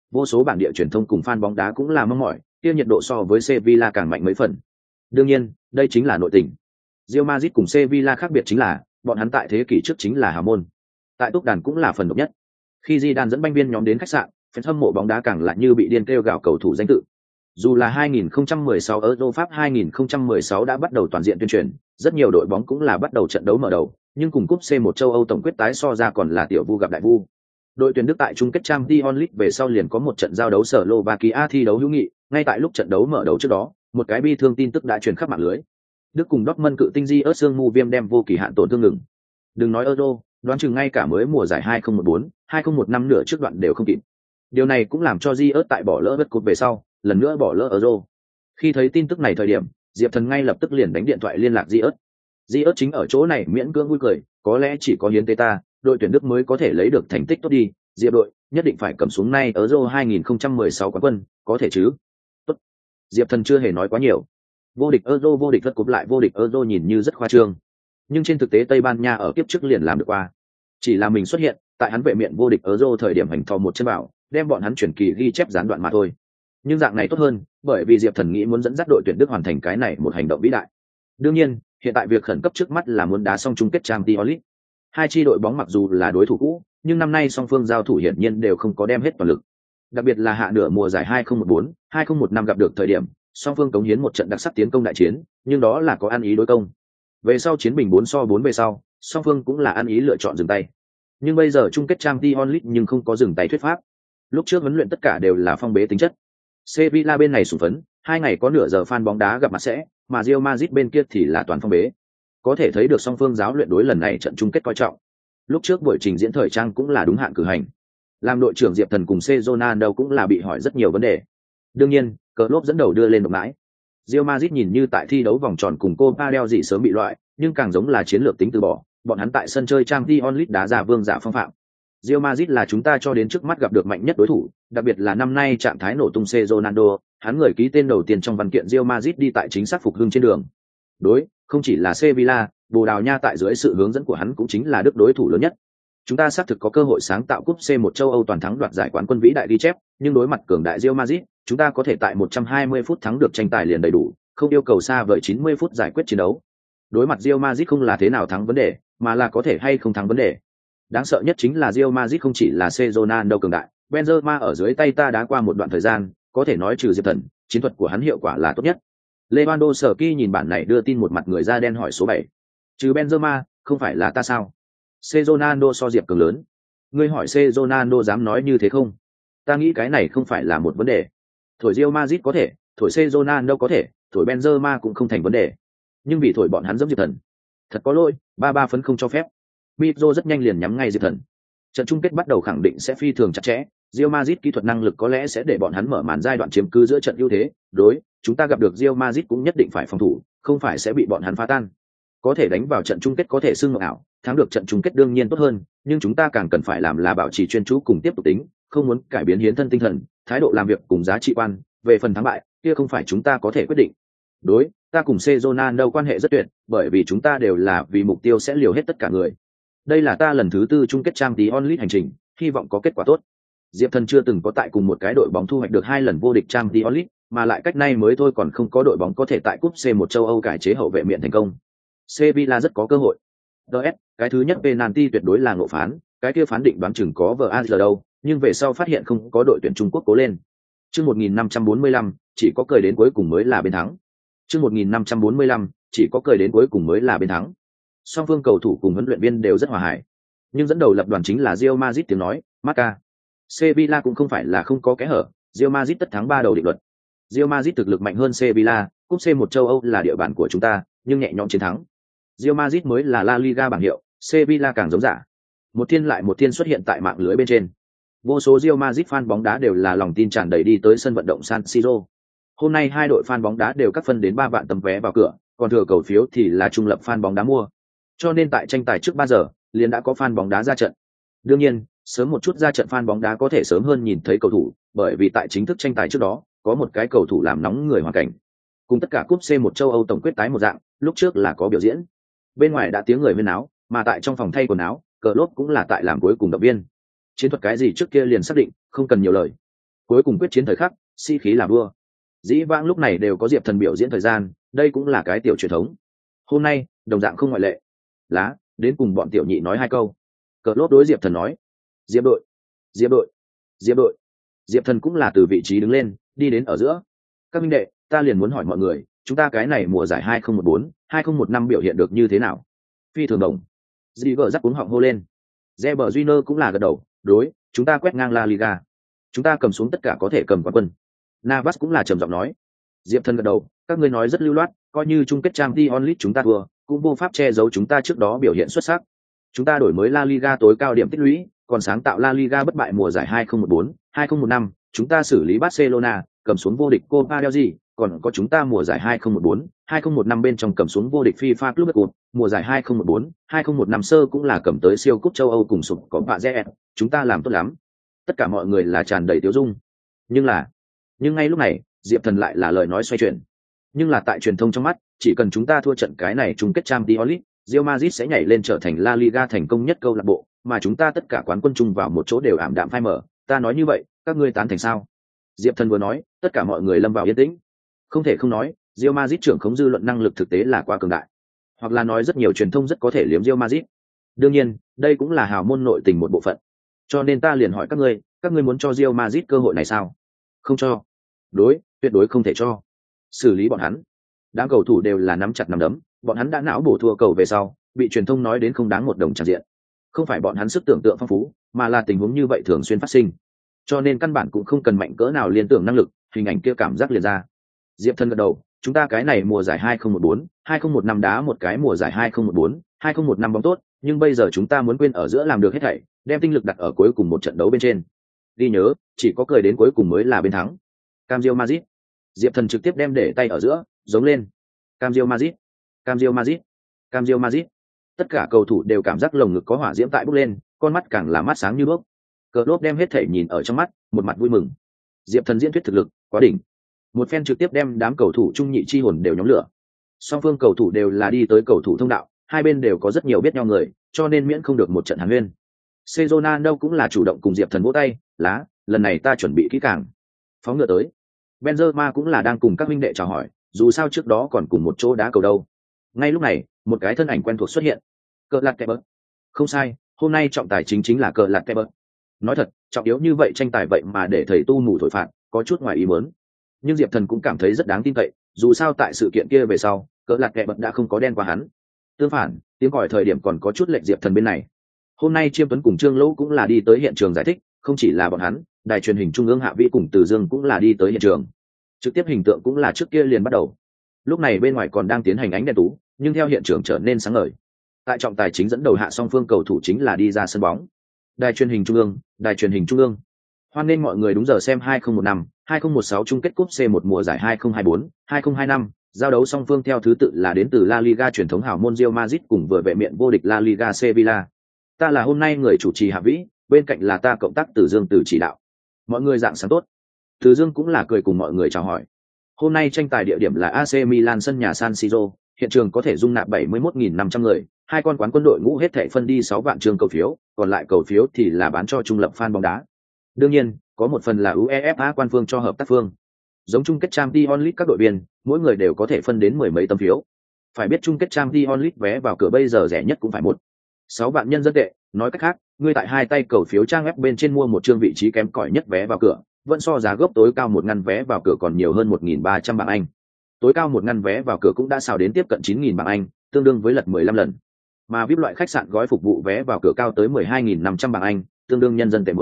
A: vô số bản địa truyền thông cùng fan bóng đá cũng là mong mỏi, kia nhiệt độ so với Sevilla càng mạnh mấy phần. Đương nhiên, đây chính là nội tình. Real Madrid cùng Sevilla khác biệt chính là, bọn hắn tại thế kỷ trước chính là hào môn. Tại túc đàn cũng là phần độc nhất. Khi Zidane dẫn banh viên nhóm đến khách sạn, fan hâm mộ bóng đá càng lại như bị điên kêu gào cầu thủ danh tự. Dù là 2016 Euro Pháp 2016 đã bắt đầu toàn diện tuyên truyền, rất nhiều đội bóng cũng là bắt đầu trận đấu mở đầu, nhưng cùng cúp C1 châu Âu tổng quyết tái so ra còn là tiểu vu gặp đại vu. Đội tuyển Đức tại chung kết Champions League về sau liền có một trận giao đấu Slovakia thi đấu hữu nghị, ngay tại lúc trận đấu mở đầu trước đó, một cái bi thương tin tức đã truyền khắp mạng lưới. Đức cùng Dortmund cự tinh Di ớt xương mu viêm đem vô kỳ hạn tổn thương ngừng. Đừng nói Euro, đoán chừng ngay cả mới mùa giải 2014, 2015 nửa trước đoạn đều không kịp. Điều này cũng làm cho Di ớt tại bỏ lỡ vết cột về sau, lần nữa bỏ lỡ Euro. Khi thấy tin tức này thời điểm, Diệp Thần ngay lập tức liền đánh điện thoại liên lạc Di ớt. Di ớt chính ở chỗ này miễn cưỡng vui cười, có lẽ chỉ có hiến tế ta, đội tuyển Đức mới có thể lấy được thành tích tốt đi, Diệp đội nhất định phải cầm xuống nay Euro 2016 quán quân, có thể chứ? Tốt. Diệp Thần chưa hề nói quá nhiều. Vô địch Euro, vô địch vật cúp lại vô địch Euro nhìn như rất khoa trương, nhưng trên thực tế Tây Ban Nha ở kiếp trước liền làm được qua. Chỉ là mình xuất hiện, tại hắn vệ miện vô địch Euro thời điểm hành thò một chân bảo, đem bọn hắn chuyển kỳ ghi chép gián đoạn mà thôi. Nhưng dạng này tốt hơn, bởi vì Diệp Thần nghĩ muốn dẫn dắt đội tuyển Đức hoàn thành cái này một hành động vĩ đại. Đương nhiên, hiện tại việc khẩn cấp trước mắt là muốn đá xong chung kết Champions League. Hai chi đội bóng mặc dù là đối thủ cũ, nhưng năm nay song phương giao thủ hiển nhiên đều không có đem hết toàn lực. Đặc biệt là hạ nửa mùa giải 2014, 2015 gặp được thời điểm, song phương cống hiến một trận đặc sắc tiến công đại chiến, nhưng đó là có ăn ý đối công. Về sau chiến bình 4-4 về sau, song phương cũng là ăn ý lựa chọn dừng tay. Nhưng bây giờ chung kết Champions League nhưng không có dừng tay thuyết pháp. Lúc trước huấn luyện tất cả đều là phong bế tính chất. Sevilla bên này sủng phấn, 2 ngày có nửa giờ fan bóng đá gặp mặt sẽ, mà Real Madrid bên kia thì là toàn phong bế. Có thể thấy được song phương giáo luyện đối lần này trận chung kết coi trọng. Lúc trước buổi trình diễn thời trang cũng là đúng hạn cử hành. Làm đội trưởng Diệp Thần cùng Ronaldo cũng là bị hỏi rất nhiều vấn đề. Đương nhiên, Klopp dẫn đầu đưa lên động mãi. Real Madrid nhìn như tại thi đấu vòng tròn cùng Copa del Rey sớm bị loại, nhưng càng giống là chiến lược tính từ bỏ, bọn hắn tại sân chơi Champions League đá ra vương giả phong phạm. Real Madrid là chúng ta cho đến trước mắt gặp được mạnh nhất đối thủ, đặc biệt là năm nay trạng thái nổ tung Ronaldo, hắn người ký tên đầu tiên trong văn kiện Real Madrid đi tại chính xác phục hưng trên đường. Đối, không chỉ là Sevilla, Bồ Đào Nha tại dưới sự hướng dẫn của hắn cũng chính là Đức đối thủ lớn nhất. Chúng ta xác thực có cơ hội sáng tạo cúp C1 châu Âu toàn thắng đoạt giải quán quân vĩ đại ghi chép, nhưng đối mặt cường đại Real Madrid, chúng ta có thể tại 120 phút thắng được tranh tài liền đầy đủ, không yêu cầu xa vời 90 phút giải quyết chiến đấu. Đối mặt Real Madrid không là thế nào thắng vấn đề, mà là có thể hay không thắng vấn đề. Đáng sợ nhất chính là Real Madrid không chỉ là Ronaldo cường đại, Benzema ở dưới tay ta đá qua một đoạn thời gian, có thể nói trừ Diệp Thần, chiến thuật của hắn hiệu quả là tốt nhất. Lewandowski nhìn bản này đưa tin một mặt người da đen hỏi số 7. Trừ Benzema, không phải là ta sao? Ronaldo so Diệp cường lớn. Ngươi hỏi Ronaldo dám nói như thế không? Ta nghĩ cái này không phải là một vấn đề. Thổi Real Madrid có thể, thổi Ronaldo có thể, thổi Benzema cũng không thành vấn đề. Nhưng vì thổi bọn hắn giống Diệp Thần. Thật có lỗi, 33 phấn không cho phép. Pedro rất nhanh liền nhắm ngay Diệp Thần. Trận chung kết bắt đầu khẳng định sẽ phi thường chặt chẽ, Real Madrid kỹ thuật năng lực có lẽ sẽ để bọn hắn mở màn giai đoạn chiếm cứ giữa trận ưu thế, đối, chúng ta gặp được Real Madrid cũng nhất định phải phòng thủ, không phải sẽ bị bọn hắn phá tan. Có thể đánh vào trận chung kết có thể xưng mộng ảo, thắng được trận chung kết đương nhiên tốt hơn, nhưng chúng ta càng cần phải làm là bảo trì chuyên chú cùng tiếp tục tính, không muốn cải biến hiến thân tinh thần, thái độ làm việc cùng giá trị quan, về phần thắng bại, kia không phải chúng ta có thể quyết định. Đối, ta cùng Ronaldo quan hệ rất tuyệt, bởi vì chúng ta đều là vì mục tiêu sẽ liều hết tất cả người. Đây là ta lần thứ 4 chung kết Champions League hành trình, hy vọng có kết quả tốt. Diệp Thần chưa từng có tại cùng một cái đội bóng thu hoạch được 2 lần vô địch Champions League, mà lại cách nay mới thôi còn không có đội bóng có thể tại cúp C1 châu Âu cải chế hậu vệ miện thành công. Sevilla rất có cơ hội. DS, cái thứ nhất penalty tuyệt đối là ngộ phán, cái kia phán định đoán chừng có VAR đâu, nhưng về sau phát hiện không có đội tuyển Trung Quốc cố lên. Chương 1545, chỉ có cười đến cuối cùng mới là bên thắng. Chương 1545, chỉ có cười đến cuối cùng mới là bên thắng. Song phương cầu thủ cùng huấn luyện viên đều rất hòa hải, nhưng dẫn đầu lập đoàn chính là Real Madrid tiếng nói, Marca. Sevilla cũng không phải là không có kẽ hở, Real Madrid tất thắng 3 đầu định luật. Real Madrid thực lực mạnh hơn Sevilla, cúp C1 châu Âu là địa bàn của chúng ta, nhưng nhẹ nhõm chiến thắng. Real Madrid mới là La Liga bảng hiệu, Sevilla càng giống giả. Một thiên lại một thiên xuất hiện tại mạng lưới bên trên. Vô số Real Madrid fan bóng đá đều là lòng tin tràn đầy đi tới sân vận động San Siro. Hôm nay hai đội fan bóng đá đều cắt phân đến 3 vạn tấm vé vào cửa, còn thừa cầu phiếu thì là trung lập fan bóng đá mua. Cho nên tại tranh tài trước 3 giờ, liền đã có fan bóng đá ra trận. Đương nhiên, sớm một chút ra trận fan bóng đá có thể sớm hơn nhìn thấy cầu thủ, bởi vì tại chính thức tranh tài trước đó, có một cái cầu thủ làm nóng người hoàn cảnh. Cùng tất cả cúp C1 châu Âu tổng quyết tái một dạng, lúc trước là có biểu diễn. Bên ngoài đã tiếng người huyên áo, mà tại trong phòng thay quần áo, Klopp cũng là tại làm cuối cùng động viên. Chiến thuật cái gì trước kia liền xác định, không cần nhiều lời. Cuối cùng quyết chiến thời khắc, sĩ khí là vua. Dĩ vãng lúc này đều có Diệp Thần biểu diễn thời gian, đây cũng là cái tiểu truyền thống. Hôm nay, đồng dạng không ngoại lệ. Lá, đến cùng bọn tiểu nhị nói hai câu. Cờ lốt đối Diệp Thần nói: Diệp đội, Diệp đội, Diệp đội. Diệp Thần cũng là từ vị trí đứng lên, đi đến ở giữa. Các minh đệ, ta liền muốn hỏi mọi người, chúng ta cái này mùa giải 2014, 2015 biểu hiện được như thế nào? Phi thường đồng. Dĩ vợ rắc cuống họng hô lên. Reber Júnior cũng là gật đầu, đối, chúng ta quét ngang La Liga. Chúng ta cầm xuống tất cả có thể cầm quán quân. Navas cũng là trầm giọng nói. Diệp Thần gật đầu, các ngươi nói rất lưu loát, coi như chung kết Champions League chúng ta thua, cũng vô pháp che giấu chúng ta trước đó biểu hiện xuất sắc. Chúng ta đổi mới La Liga tối cao điểm tích lũy, còn sáng tạo La Liga bất bại mùa giải 2014, 2015, chúng ta xử lý Barcelona, cầm xuống vô địch Copa del Rey, còn có chúng ta mùa giải 2014, 2015 bên trong cầm xuống vô địch FIFA Club Cup, mùa giải 2014, 2015 sơ cũng là cầm tới siêu cúp châu Âu cùng sụp có bạ rẽ, chúng ta làm tốt lắm. Tất cả mọi người là tràn đầy tiêu dung. Nhưng ngay lúc này, Diệp Thần lại là lời nói xoay chuyển. Nhưng là tại truyền thông trong mắt, chỉ cần chúng ta thua trận cái này chung kết Champions League, Real Madrid sẽ nhảy lên trở thành La Liga thành công nhất câu lạc bộ, mà chúng ta tất cả quán quân chung vào một chỗ đều ảm đạm phai mờ. Ta nói như vậy, các ngươi tán thành sao? Diệp Thần vừa nói, tất cả mọi người lâm vào yên tĩnh. Không thể không nói, Real Madrid trưởng khống dư luận năng lực thực tế là quá cường đại. Hoặc là nói rất nhiều truyền thông rất có thể liếm Real Madrid. Đương nhiên, đây cũng là hào môn nội tình một bộ phận. Cho nên ta liền hỏi các ngươi muốn cho Real Madrid cơ hội này sao? Không cho. Tuyệt đối không thể cho. Xử lý bọn hắn. Đám cầu thủ đều là nắm chặt nắm đấm, bọn hắn đã não bổ thua cầu về sau, bị truyền thông nói đến không đáng một đồng tràng diện. Không phải bọn hắn sức tưởng tượng phong phú, mà là tình huống như vậy thường xuyên phát sinh. Cho nên căn bản cũng không cần mạnh cỡ nào liên tưởng năng lực, hình ảnh kia cảm giác liền ra. Diệp Thần gật đầu, chúng ta cái này mùa giải 2014, 2015 đá một cái mùa giải 2014, 2015 bóng tốt, nhưng bây giờ chúng ta muốn quên ở giữa làm được hết thảy, đem tinh lực đặt ở cuối cùng một trận đấu bên trên. Đi nhớ, chỉ có cười đến cuối cùng mới là bên thắng. Cam Real Madrid. Diệp Thần trực tiếp đem để tay ở giữa, giống lên. Cam Real Madrid, Cam Real Madrid, Cam Real Madrid. Tất cả cầu thủ đều cảm giác lồng ngực có hỏa diễm tại bốc lên, con mắt càng là mắt sáng như đuốc. Cờ lốp đem hết thảy nhìn ở trong mắt, một mặt vui mừng. Diệp Thần diễn thuyết thực lực quá đỉnh. Một phen trực tiếp đem đám cầu thủ trung nhị chi hồn đều nhóm lửa. Song phương cầu thủ đều là đi tới cầu thủ thông đạo, hai bên đều có rất nhiều biết nhau người, cho nên miễn không được một trận hàn huyên. Ronaldo cũng là chủ động cùng Diệp Thần vỗ tay, lá, lần này ta chuẩn bị kỹ càng. Phóng ngựa tới. Benzema cũng là đang cùng các huynh đệ chào hỏi, dù sao trước đó còn cùng một chỗ đá cầu đâu. Ngay lúc này, một cái thân ảnh quen thuộc xuất hiện. Cờ lạt kẹp bớt. Không sai, hôm nay trọng tài chính là cờ lạt kẹp bớt. Nói thật, trọng yếu như vậy tranh tài vậy mà để thầy tu mù thổi phạt, có chút ngoài ý muốn. Nhưng Diệp Thần cũng cảm thấy rất đáng tin cậy, dù sao tại sự kiện kia về sau, cờ lạt kẹp bớt đã không có đen qua hắn. Tương phản, tiếng còi thời điểm còn có chút lệch Diệp Thần bên này. Hôm nay Chiêm Tuấn cùng Trương Lỗ cũng là đi tới hiện trường giải thích, không chỉ là bọn hắn, đài truyền hình trung ương Hạ Vĩ cùng Từ Dương cũng là đi tới hiện trường. Trực tiếp hình tượng cũng là trước kia liền bắt đầu. Lúc này bên ngoài còn đang tiến hành ánh đèn tú, nhưng theo hiện trường trở nên sáng ngời. Tại trọng tài chính dẫn đầu hạ song phương cầu thủ chính là đi ra sân bóng. Đài truyền hình trung ương, đài truyền hình trung ương. Hoan nghênh mọi người đúng giờ xem 2015, 2016 chung kết cúp C1 mùa giải 2024, 2025, giao đấu song phương theo thứ tự là đến từ La Liga truyền thống hào môn Real Madrid cùng vừa vệ miện vô địch La Liga Sevilla. Ta là hôm nay người chủ trì Hạ Vĩ, bên cạnh là ta cộng tác Từ Dương từ chỉ đạo. Mọi người dạng sáng tốt. Từ Dương cũng là cười cùng mọi người chào hỏi. Hôm nay tranh tài địa điểm là AC Milan sân nhà San Siro, hiện trường có thể dung nạp 71.500 người, hai con quán quân đội ngũ hết thảy phân đi 6 vạn trường cầu phiếu, còn lại cầu phiếu thì là bán cho trung lập fan bóng đá. Đương nhiên, có một phần là UEFA quan phương cho hợp tác phương. Giống chung kết Champions League các đội viên, mỗi người đều có thể phân đến mười mấy tấm phiếu. Phải biết chung kết Champions League vé vào cửa bây giờ rẻ nhất cũng phải 6 vạn nhân dân tệ, nói cách khác, ngươi tại hai tay cầu phiếu trang web bên trên mua một chương vị trí kém cỏi nhất vé vào cửa, vẫn so giá gốc tối cao 1 ngăn vé vào cửa còn nhiều hơn 1.300 bảng Anh. Tối cao 1 ngăn vé vào cửa cũng đã xào đến tiếp cận 9.000 bảng Anh, tương đương với lật 15 lần. Mà VIP loại khách sạn gói phục vụ vé vào cửa cao tới 12.500 bảng Anh, tương đương nhân dân tệ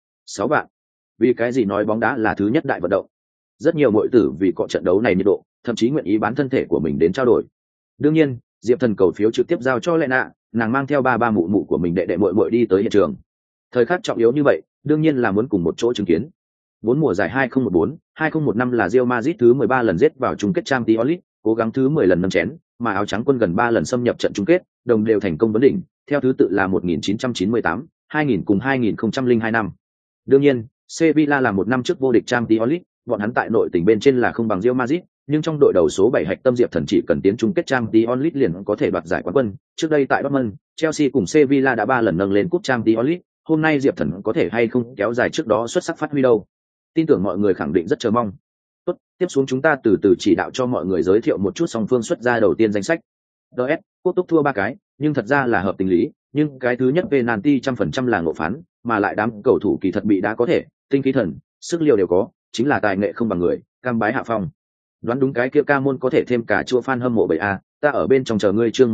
A: 6 vạn. Vì cái gì nói bóng đá là thứ nhất đại vận động? Rất nhiều muội tử vì cọ trận đấu này nhiệt độ, thậm chí nguyện ý bán thân thể của mình đến trao đổi. Đương nhiên, Diệp Thần cầu phiếu trực tiếp giao cho Lena, nàng mang theo ba mụ mụ của mình đệ muội đi tới hiện trường. Thời khắc trọng yếu như vậy, đương nhiên là muốn cùng một chỗ chứng kiến. 4 mùa giải 2014, 2015 là Real Madrid thứ 13 lần giết vào chung kết Champions League, cố gắng thứ 10 lần nâng chén, mà áo trắng quân gần 3 lần xâm nhập trận chung kết, đồng đều thành công vấn đỉnh, theo thứ tự là 1998, 2000 cùng 2002 năm. Đương nhiên, Sevilla là một năm trước vô địch Champions League, bọn hắn tại nội tình bên trên là không bằng Real Madrid, nhưng trong đội đầu số 7 hạch tâm Diệp Thần chỉ cần tiến chung kết Champions League liền có thể đoạt giải quán quân. Trước đây tại Dortmund, Chelsea cùng Sevilla đã 3 lần nâng lên cúp Champions League, hôm nay Diệp Thần có thể hay không kéo dài trước đó xuất sắc phát huy đâu. Tin tưởng mọi người khẳng định rất chờ mong. Tốt, tiếp xuống chúng ta từ từ chỉ đạo cho mọi người giới thiệu một chút song phương xuất ra đầu tiên danh sách. DS, Quốc Túc thua 3 cái, nhưng thật ra là hợp tình lý, nhưng cái thứ nhất penalty 100% là ngộ phán, mà lại đám cầu thủ kỳ thật bị đá có thể, tinh khí thần, sức liều đều có, chính là tài nghệ không bằng người, cam bái hạ phong. Đoán đúng cái kia ca môn có thể thêm cả chua fan hâm mộ 7A, ta ở bên trong chờ ngươi chương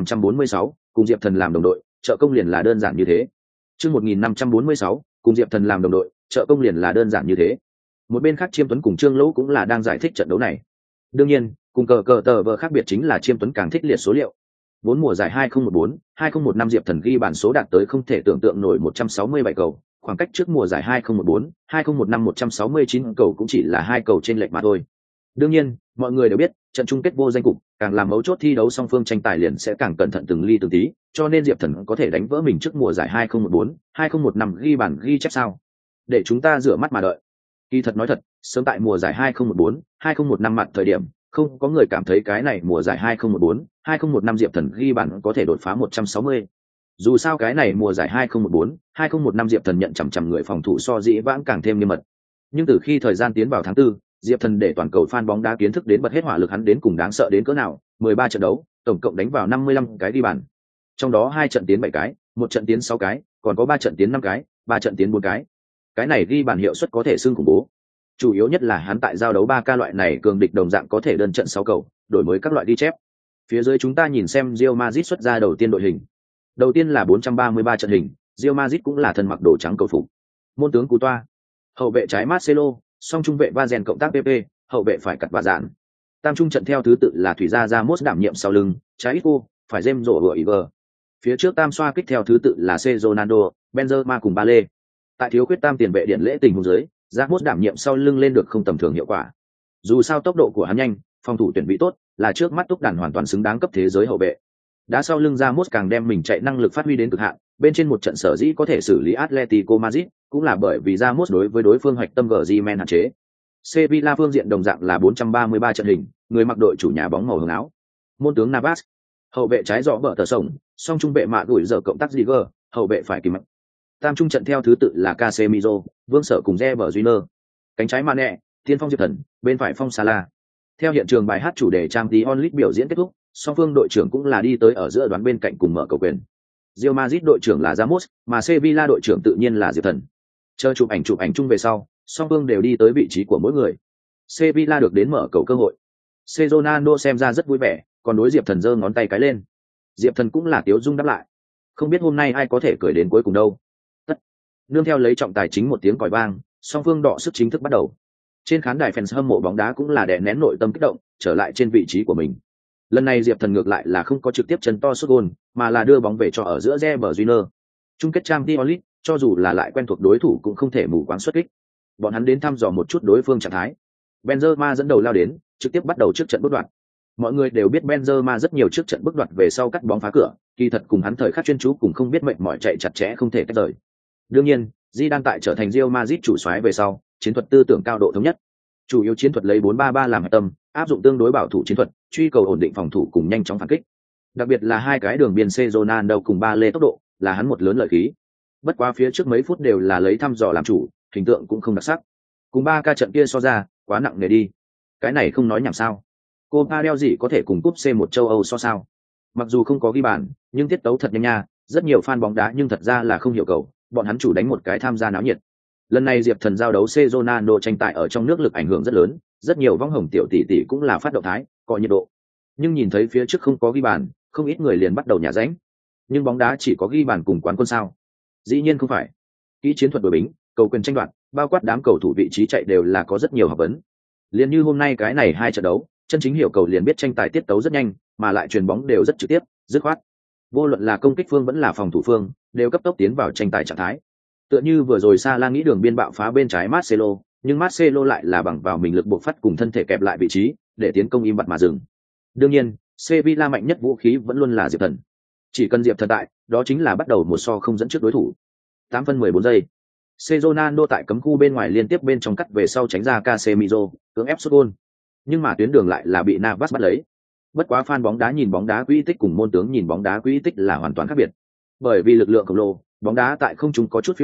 A: 1546, cùng Diệp Thần làm đồng đội, trợ công liền là đơn giản như thế. Chương 1546, cùng Diệp Thần làm đồng đội, trợ công liền là đơn giản như thế. Một bên khác Chiêm Tuấn cùng Trương Lỗ cũng là đang giải thích trận đấu này. Đương nhiên, cùng cờ tờ vờ khác biệt chính là Chiêm Tuấn càng thích liệt số liệu. Vốn mùa giải 2014, 2015 Diệp Thần ghi bàn số đạt tới không thể tưởng tượng nổi 167 cầu, khoảng cách trước mùa giải 2014, 2015 169 cầu cũng chỉ là 2 cầu trên lệch mà thôi. Đương nhiên, mọi người đều biết, trận chung kết vô danh cục, càng làm mấu chốt thi đấu song phương tranh tài liền sẽ càng cẩn thận từng ly từng tí, cho nên Diệp Thần có thể đánh vỡ mình trước mùa giải 2014, 2015 ghi bàn ghi chép sao? Để chúng ta rửa mắt mà đợi. Kỳ thật nói thật, sớm tại mùa giải 2014, 2015 mặt thời điểm, không có người cảm thấy cái này mùa giải 2014, 2015 Diệp Thần ghi bàn có thể đột phá 160. Dù sao cái này mùa giải 2014, 2015 Diệp Thần nhận chằm người phòng thủ so dĩ vãng càng thêm nghiêm mật. Nhưng từ khi thời gian tiến vào tháng 4, Diệp Thần để toàn cầu fan bóng đá kiến thức đến bật hết hỏa lực hắn đến cùng đáng sợ đến cỡ nào, 13 trận đấu, tổng cộng đánh vào 55 cái ghi bàn. Trong đó 2 trận tiến 7 cái, 1 trận tiến 6 cái, còn có 3 trận tiến 5 cái, 3 trận tiến 4 cái. Cái này ghi bàn hiệu suất có thể xưng khủng bố. Chủ yếu nhất là hắn tại giao đấu 3K loại này cường địch đồng dạng có thể đơn trận 6 cầu, đổi mới các loại ghi chép. Phía dưới chúng ta nhìn xem Real Madrid xuất ra đầu tiên đội hình. Đầu tiên là 433 trận hình, Real Madrid cũng là thân mặc đồ trắng cầu phục. Môn tướng Cú Toa, hậu vệ trái Marcelo, song trung vệ Vazen cộng tác PP, hậu vệ phải cặt và dạn. Tam trung trận theo thứ tự là Thủy Gia Ramos đảm nhiệm sau lưng, trái Isco, phải James rổ vừa Iver. Phía trước tam xoa kích theo thứ tự là Ronaldo, Benzema cùng Bale. Tại thiếu khuyết tam tiền vệ điện lễ tình huống dưới, Ramos đảm nhiệm sau lưng lên được không tầm thường hiệu quả. Dù sao tốc độ của hắn nhanh, phòng thủ tuyển bị tốt, là trước mắt túc đàn hoàn toàn xứng đáng cấp thế giới hậu vệ. Đá sau lưng Ramos càng đem mình chạy năng lực phát huy đến cực hạn, bên trên một trận sở dĩ có thể xử lý Atletico Madrid, cũng là bởi vì Ramos đối với đối phương hoạch tâm Griezmann hạn chế. Sevilla phương diện đồng dạng là 433 trận hình, người mặc đội chủ nhà bóng màu hồng áo. Môn tướng Navas, hậu vệ trái rõ bờ tờ sổng, song trung vệ mạ đuổi giờ cộng tác Ziger, hậu vệ phải Kim. Tam trung trận theo thứ tự là Casemiro, Vương Sở cùng Reber Júnior. Cánh trái Mane, tiên phong Diệp Thần, bên phải phong Salah. Theo hiện trường bài hát chủ đề Champions League biểu diễn kết thúc, song phương đội trưởng cũng là đi tới ở giữa đoán bên cạnh cùng mở cầu quyền. Real Madrid đội trưởng là Ramos, mà Sevilla đội trưởng tự nhiên là Diệp Thần. Chờ chụp ảnh chung về sau, song phương đều đi tới vị trí của mỗi người. Sevilla được đến mở cầu cơ hội. Ronaldo xem ra rất vui vẻ, còn đối Diệp Thần giơ ngón tay cái lên. Diệp Thần cũng là tiếu dung đáp lại. Không biết hôm nay ai có thể cười đến cuối cùng đâu. Tất. Nương theo lấy trọng tài chính một tiếng còi vang, song phương đọ sức chính thức bắt đầu. Trên khán đài fans hâm mộ bóng đá cũng là đè nén nội tâm kích động, trở lại trên vị trí của mình. Lần này Diệp Thần ngược lại là không có trực tiếp chân to sút gôn, mà là đưa bóng về cho ở giữa Reber Júnior. Chung kết Champions League, cho dù là lại quen thuộc đối thủ cũng không thể mù quáng xuất kích. Bọn hắn đến thăm dò một chút đối phương trạng thái. Benzema dẫn đầu lao đến, trực tiếp bắt đầu trước trận bước đoạt. Mọi người đều biết Benzema rất nhiều trước trận bước đoạt về sau cắt bóng phá cửa, kỳ thật cùng hắn thời khắc chuyên chú cùng không biết mệnh mỏi chạy chặt chẽ không thể tách rời. Đương nhiên, Zidane tại trở thành Real Madrid chủ soái về sau, chiến thuật tư tưởng cao độ thống nhất. Chủ yếu chiến thuật lấy 4-3-3 làm hạch tâm, áp dụng tương đối bảo thủ chiến thuật, truy cầu ổn định phòng thủ cùng nhanh chóng phản kích. Đặc biệt là hai cái đường biên Ronaldo cùng Bale tốc độ, là hắn một lớn lợi khí. Bất quá phía trước mấy phút đều là lấy thăm dò làm chủ, hình tượng cũng không đặc sắc. Cùng 3K trận kia so ra, quá nặng nề đi. Cái này không nói nhảm sao? Copa del gì có thể cùng cúp C1 châu Âu so sao? Mặc dù không có ghi bàn, nhưng tiết tấu thật nhanh nha, rất nhiều fan bóng đá nhưng thật ra là không hiểu cầu, bọn hắn chủ đánh một cái tham gia náo nhiệt. Lần này Diệp Thần giao đấu Ronaldo tranh tài ở trong nước lực ảnh hưởng rất lớn, rất nhiều vong hồng tiểu tỷ tỷ cũng là phát động thái, có nhiệt độ. Nhưng nhìn thấy phía trước không có ghi bàn, không ít người liền bắt đầu nhả ránh. Nhưng bóng đá chỉ có ghi bàn cùng quán quân sao? Dĩ nhiên không phải. Kỹ chiến thuật đội bính, cầu quyền tranh đoạt, bao quát đám cầu thủ vị trí chạy đều là có rất nhiều học vấn. Liền như hôm nay cái này hai trận đấu, chân chính hiểu cầu liền biết tranh tài tiết tấu rất nhanh, mà lại chuyền bóng đều rất trực tiếp, dứt khoát. Vô luận là công kích phương vẫn là phòng thủ phương, đều cấp tốc tiến vào tranh tài trạng thái. Tựa như vừa rồi Salah nghĩ đường biên bạo phá bên trái Marcelo, nhưng Marcelo lại là bằng vào mình lực buộc phát cùng thân thể kẹp lại vị trí, để tiến công im bặt mà dừng. Đương nhiên, Sevilla mạnh nhất vũ khí vẫn luôn là Diệp Thần. Chỉ cần Diệp Thần tại, đó chính là bắt đầu một so không dẫn trước đối thủ. 8 phân 14 giây. Ronaldo tại cấm khu bên ngoài liên tiếp bên trong cắt về sau tránh ra Casemiro, cưỡng ép sút gol. Nhưng mà tuyến đường lại là bị Navas bắt lấy. Bất quá fan bóng đá nhìn bóng đá quỹ tích cùng môn tướng nhìn bóng đá quỹ tích là hoàn toàn khác biệt. Bởi vì lực lượng khổng lồ, bóng đá tại không trung có chút phiêu hốt,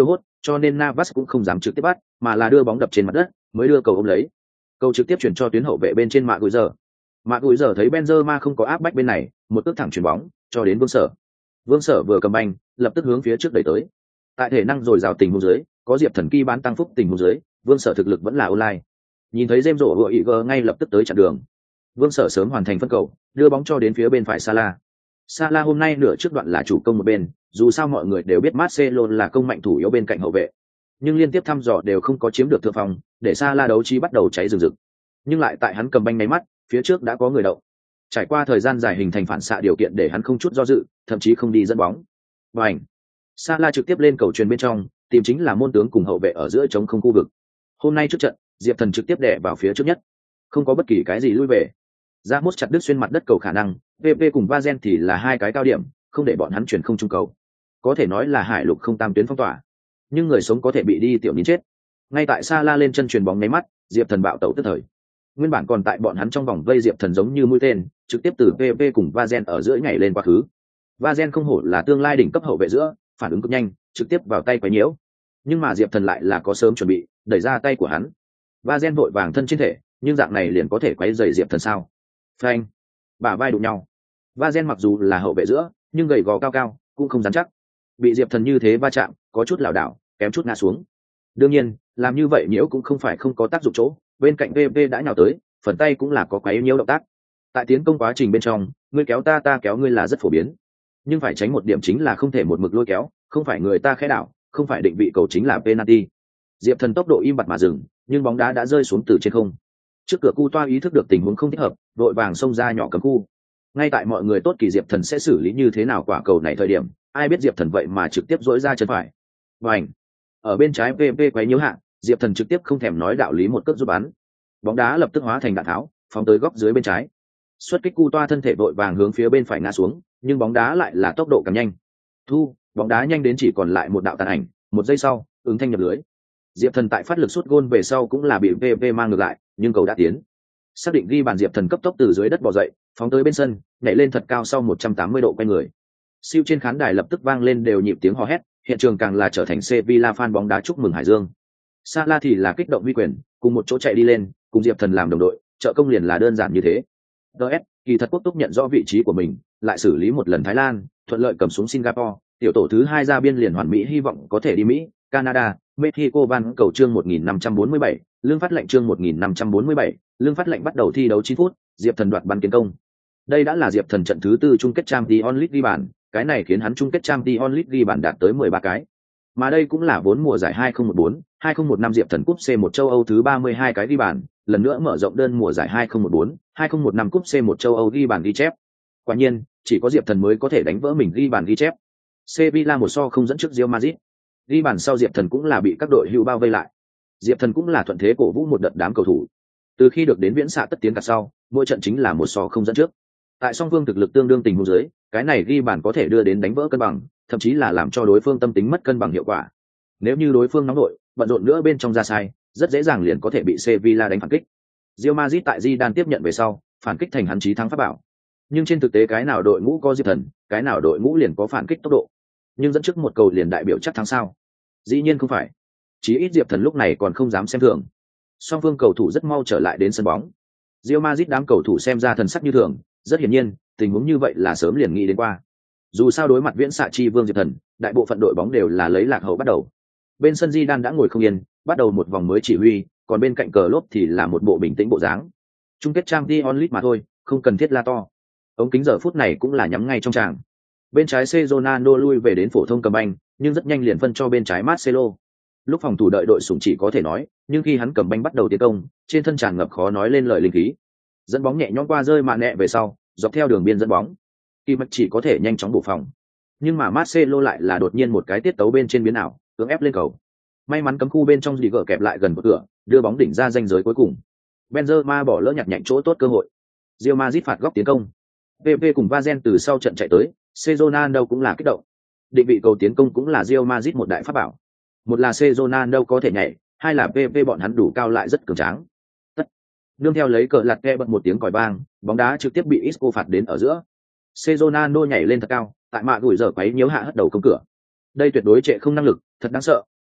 A: cho nên Navas cũng không dám trực tiếp bắt, mà là đưa bóng đập trên mặt đất, mới đưa cầu ôm lấy. Cầu trực tiếp chuyển cho tuyến hậu vệ bên trên Mạ Gùi giờ. Mạ Gùi giờ thấy Benzema không có áp bách bên này, một cước thẳng chuyển bóng cho đến Vương Sở. Vương Sở vừa cầm banh, lập tức hướng phía trước đẩy tới. Tại thể năng dồi dào tình huống dưới, có Diệp Thần Kỳ bán tăng phúc tình huống dưới, Vương Sở thực lực vẫn là online. Nhìn thấy James rổ vừa ngay lập tức tới chặn đường. Vương Sở sớm hoàn thành phân cầu, đưa bóng cho đến phía bên phải Salah. Salah hôm nay nửa trước đoạn là chủ công một bên, dù sao mọi người đều biết Marcelo là công mạnh thủ yếu bên cạnh hậu vệ, nhưng liên tiếp thăm dò đều không có chiếm được thượng phong, để Salah đấu trí bắt đầu cháy rừng rực. Nhưng lại tại hắn cầm banh máy mắt, phía trước đã có người đậu. Trải qua thời gian dài hình thành phản xạ điều kiện để hắn không chút do dự, thậm chí không đi dẫn bóng. Bành! Salah trực tiếp lên cầu truyền bên trong, tìm chính là môn tướng cùng hậu vệ ở giữa trống không khu vực. Hôm nay trước trận, Diệp Thần trực tiếp đè vào phía trước nhất, không có bất kỳ cái gì lui về. Ramos chặt đứt xuyên mặt đất cầu khả năng, VP cùng Vazen thì là hai cái cao điểm, không để bọn hắn chuyển không trung cầu. Có thể nói là hải lục không tam tuyến phong tỏa, nhưng người sống có thể bị đi tiểu nín chết. Ngay tại Salah lên chân chuyền bóng nháy mắt, Diệp Thần bạo tẩu tức thời. Nguyên bản còn tại bọn hắn trong vòng vây Diệp Thần giống như mũi tên, trực tiếp từ VP cùng Vazen ở giữa nhảy lên quá khứ. Vazen không hổ là tương lai đỉnh cấp hậu vệ giữa, phản ứng cực nhanh, trực tiếp vào tay quấy nhiễu. Nhưng mà Diệp Thần lại là có sớm chuẩn bị, đẩy ra tay của hắn. Vazen vội vàng thân trên thể, nhưng dạng này liền có thể quấy rầy Diệp Thần sao? Phanh, bả vai đụng nhau. Vazen mặc dù là hậu vệ giữa, nhưng gầy gò cao cao, cũng không dám chắc. Bị Diệp Thần như thế va chạm, có chút lảo đảo, kém chút ngã xuống. Đương nhiên, làm như vậy nhiễu cũng không phải không có tác dụng chỗ, bên cạnh VP đã nhào tới, phần tay cũng là có quấy nhiễu động tác. Tại tiến công quá trình bên trong, ngươi kéo ta kéo ngươi là rất phổ biến. Nhưng phải tránh một điểm chính là không thể một mực lôi kéo, không phải người ta khẽ đảo, không phải định vị cầu chính là penalty. Diệp Thần tốc độ im bặt mà dừng, nhưng bóng đá đã rơi xuống từ trên không. Trước cửa cu toa ý thức được tình huống không thích hợp, đội vàng xông ra nhỏ cấm khu. Ngay tại mọi người tốt kỳ Diệp Thần sẽ xử lý như thế nào quả cầu này thời điểm, ai biết Diệp Thần vậy mà trực tiếp dỗi ra chân phải. Bành! Ở bên trái VP quấy nhiễu hạ, Diệp Thần trực tiếp không thèm nói đạo lý một cước giúp bắn. Bóng đá lập tức hóa thành đạn tháo, phóng tới góc dưới bên trái. Xuất kích cu toa thân thể vội vàng hướng phía bên phải ngã xuống, nhưng bóng đá lại là tốc độ càng nhanh. Bóng đá nhanh đến chỉ còn lại một đạo tàn ảnh, một giây sau, ứng thanh nhập lưới. Diệp Thần tại phát lực sút gôn về sau cũng là bị VP mang ngược lại, nhưng cầu đã tiến. Xác định ghi bàn Diệp Thần cấp tốc từ dưới đất bò dậy, phóng tới bên sân, nhảy lên thật cao sau 180 độ quay người. Siêu trên khán đài lập tức vang lên đều nhịp tiếng hò hét, hiện trường càng là trở thành Sevilla fan bóng đá chúc mừng Hải Dương. Salah thì là kích động uy quyền, cùng một chỗ chạy đi lên, cùng Diệp Thần làm đồng đội, trợ công liền là đơn giản như thế. DS, kỳ thật quốc túc nhận rõ vị trí của mình, lại xử lý một lần Thái Lan, thuận lợi cầm xuống Singapore, tiểu tổ thứ 2 ra biên liền hoàn mỹ hy vọng có thể đi Mỹ, Canada, Mexico van cầu chương 1547, lương phát lệnh chương 1547, lương phát lệnh bắt đầu thi đấu 9 phút, Diệp Thần đoạt bắn kiến công. Đây đã là Diệp Thần trận thứ 4 chung kết Champions League ghi bàn, cái này khiến hắn chung kết Champions League ghi bàn đạt tới 13 cái. Mà đây cũng là vốn mùa giải 2014, 2015 Diệp Thần cúp C1 châu Âu thứ 32 cái ghi bàn, lần nữa mở rộng đơn mùa giải 2014, 2015 cúp C1 châu Âu ghi bàn ghi chép. Quả nhiên, chỉ có Diệp Thần mới có thể đánh vỡ mình ghi bàn ghi chép. Sevilla 1-0 không dẫn trước Real Madrid. Ghi bàn sau Diệp Thần cũng là bị các đội hữu bao vây lại. Diệp Thần cũng là thuận thế cổ vũ một đợt đám cầu thủ. Từ khi được đến viễn xạ tất tiến cả sau, mỗi trận chính là 1-0 không dẫn trước. Tại song phương thực lực tương đương tình huống dưới, cái này ghi bàn có thể đưa đến đánh vỡ cân bằng, thậm chí là làm cho đối phương tâm tính mất cân bằng hiệu quả. Nếu như đối phương nóng đội, bận rộn nữa bên trong ra sai, rất dễ dàng liền có thể bị Sevilla đánh phản kích. Real Madrid tại Zidane tiếp nhận về sau, phản kích thành hắn chí thắng pháp bảo. Nhưng trên thực tế cái nào đội ngũ có Diệp Thần, cái nào đội ngũ liền có phản kích tốc độ. Nhưng dẫn trước một cầu liền đại biểu chắc thắng sao? Dĩ nhiên không phải. Chí ít Diệp Thần lúc này còn không dám xem thường. Song phương cầu thủ rất mau trở lại đến sân bóng. Real Madrid đám cầu thủ xem ra thần sắc như thường, rất hiển nhiên, tình huống như vậy là sớm liền nghĩ đến qua. Dù sao đối mặt viễn xạ chi vương Diệp Thần, đại bộ phận đội bóng đều là lấy lạc hậu bắt đầu. Bên sân Zidane đã ngồi không yên, bắt đầu một vòng mới chỉ huy, còn bên cạnh cờ lốp thì là một bộ bình tĩnh bộ dáng. Chung kết Champions League mà thôi, không cần thiết la to. Ống kính giờ phút này cũng là nhắm ngay trong tràng. Bên trái Ronaldo lui về đến phổ thông cầm banh, nhưng rất nhanh liền phân cho bên trái Marcelo. Lúc phòng thủ đợi đội sủng chỉ có thể nói, nhưng khi hắn cầm banh bắt đầu tiến công, trên thân tràn ngập khó nói lên lời linh khí. Dẫn bóng nhẹ nhõm qua rơi mạ nẹ về sau, dọc theo đường biên dẫn bóng. Kỳ Mạch chỉ có thể nhanh chóng bổ phòng. Nhưng mà Marcelo lại là đột nhiên một cái tiết tấu bên trên biến ảo, cưỡng ép lên cầu. May mắn cấm khu bên trong dì gỡ kẹp lại gần một cửa, đưa bóng đỉnh ra ranh giới cuối cùng. Benzema bỏ lỡ nhặt nhạnh chỗ tốt cơ hội. Real Madrid phạt góc tiến công. PP cùng Vazen từ sau trận chạy tới, Ronaldo cũng là kích động. Định vị cầu tiến công cũng là Real Madrid một đại pháp bảo. Một là Ronaldo có thể nhảy, hai là PP bọn hắn đủ cao lại rất cường tráng. Tất. Nương theo lấy cờ lật ke bật một tiếng còi vang, bóng đá trực tiếp bị Isco phạt đến ở giữa. Ronaldo nhảy lên thật cao, tại mạ gùi giờ quấy nhiễu hạ hất đầu công cửa. Đây tuyệt đối trệ không năng lực, thật đáng sợ,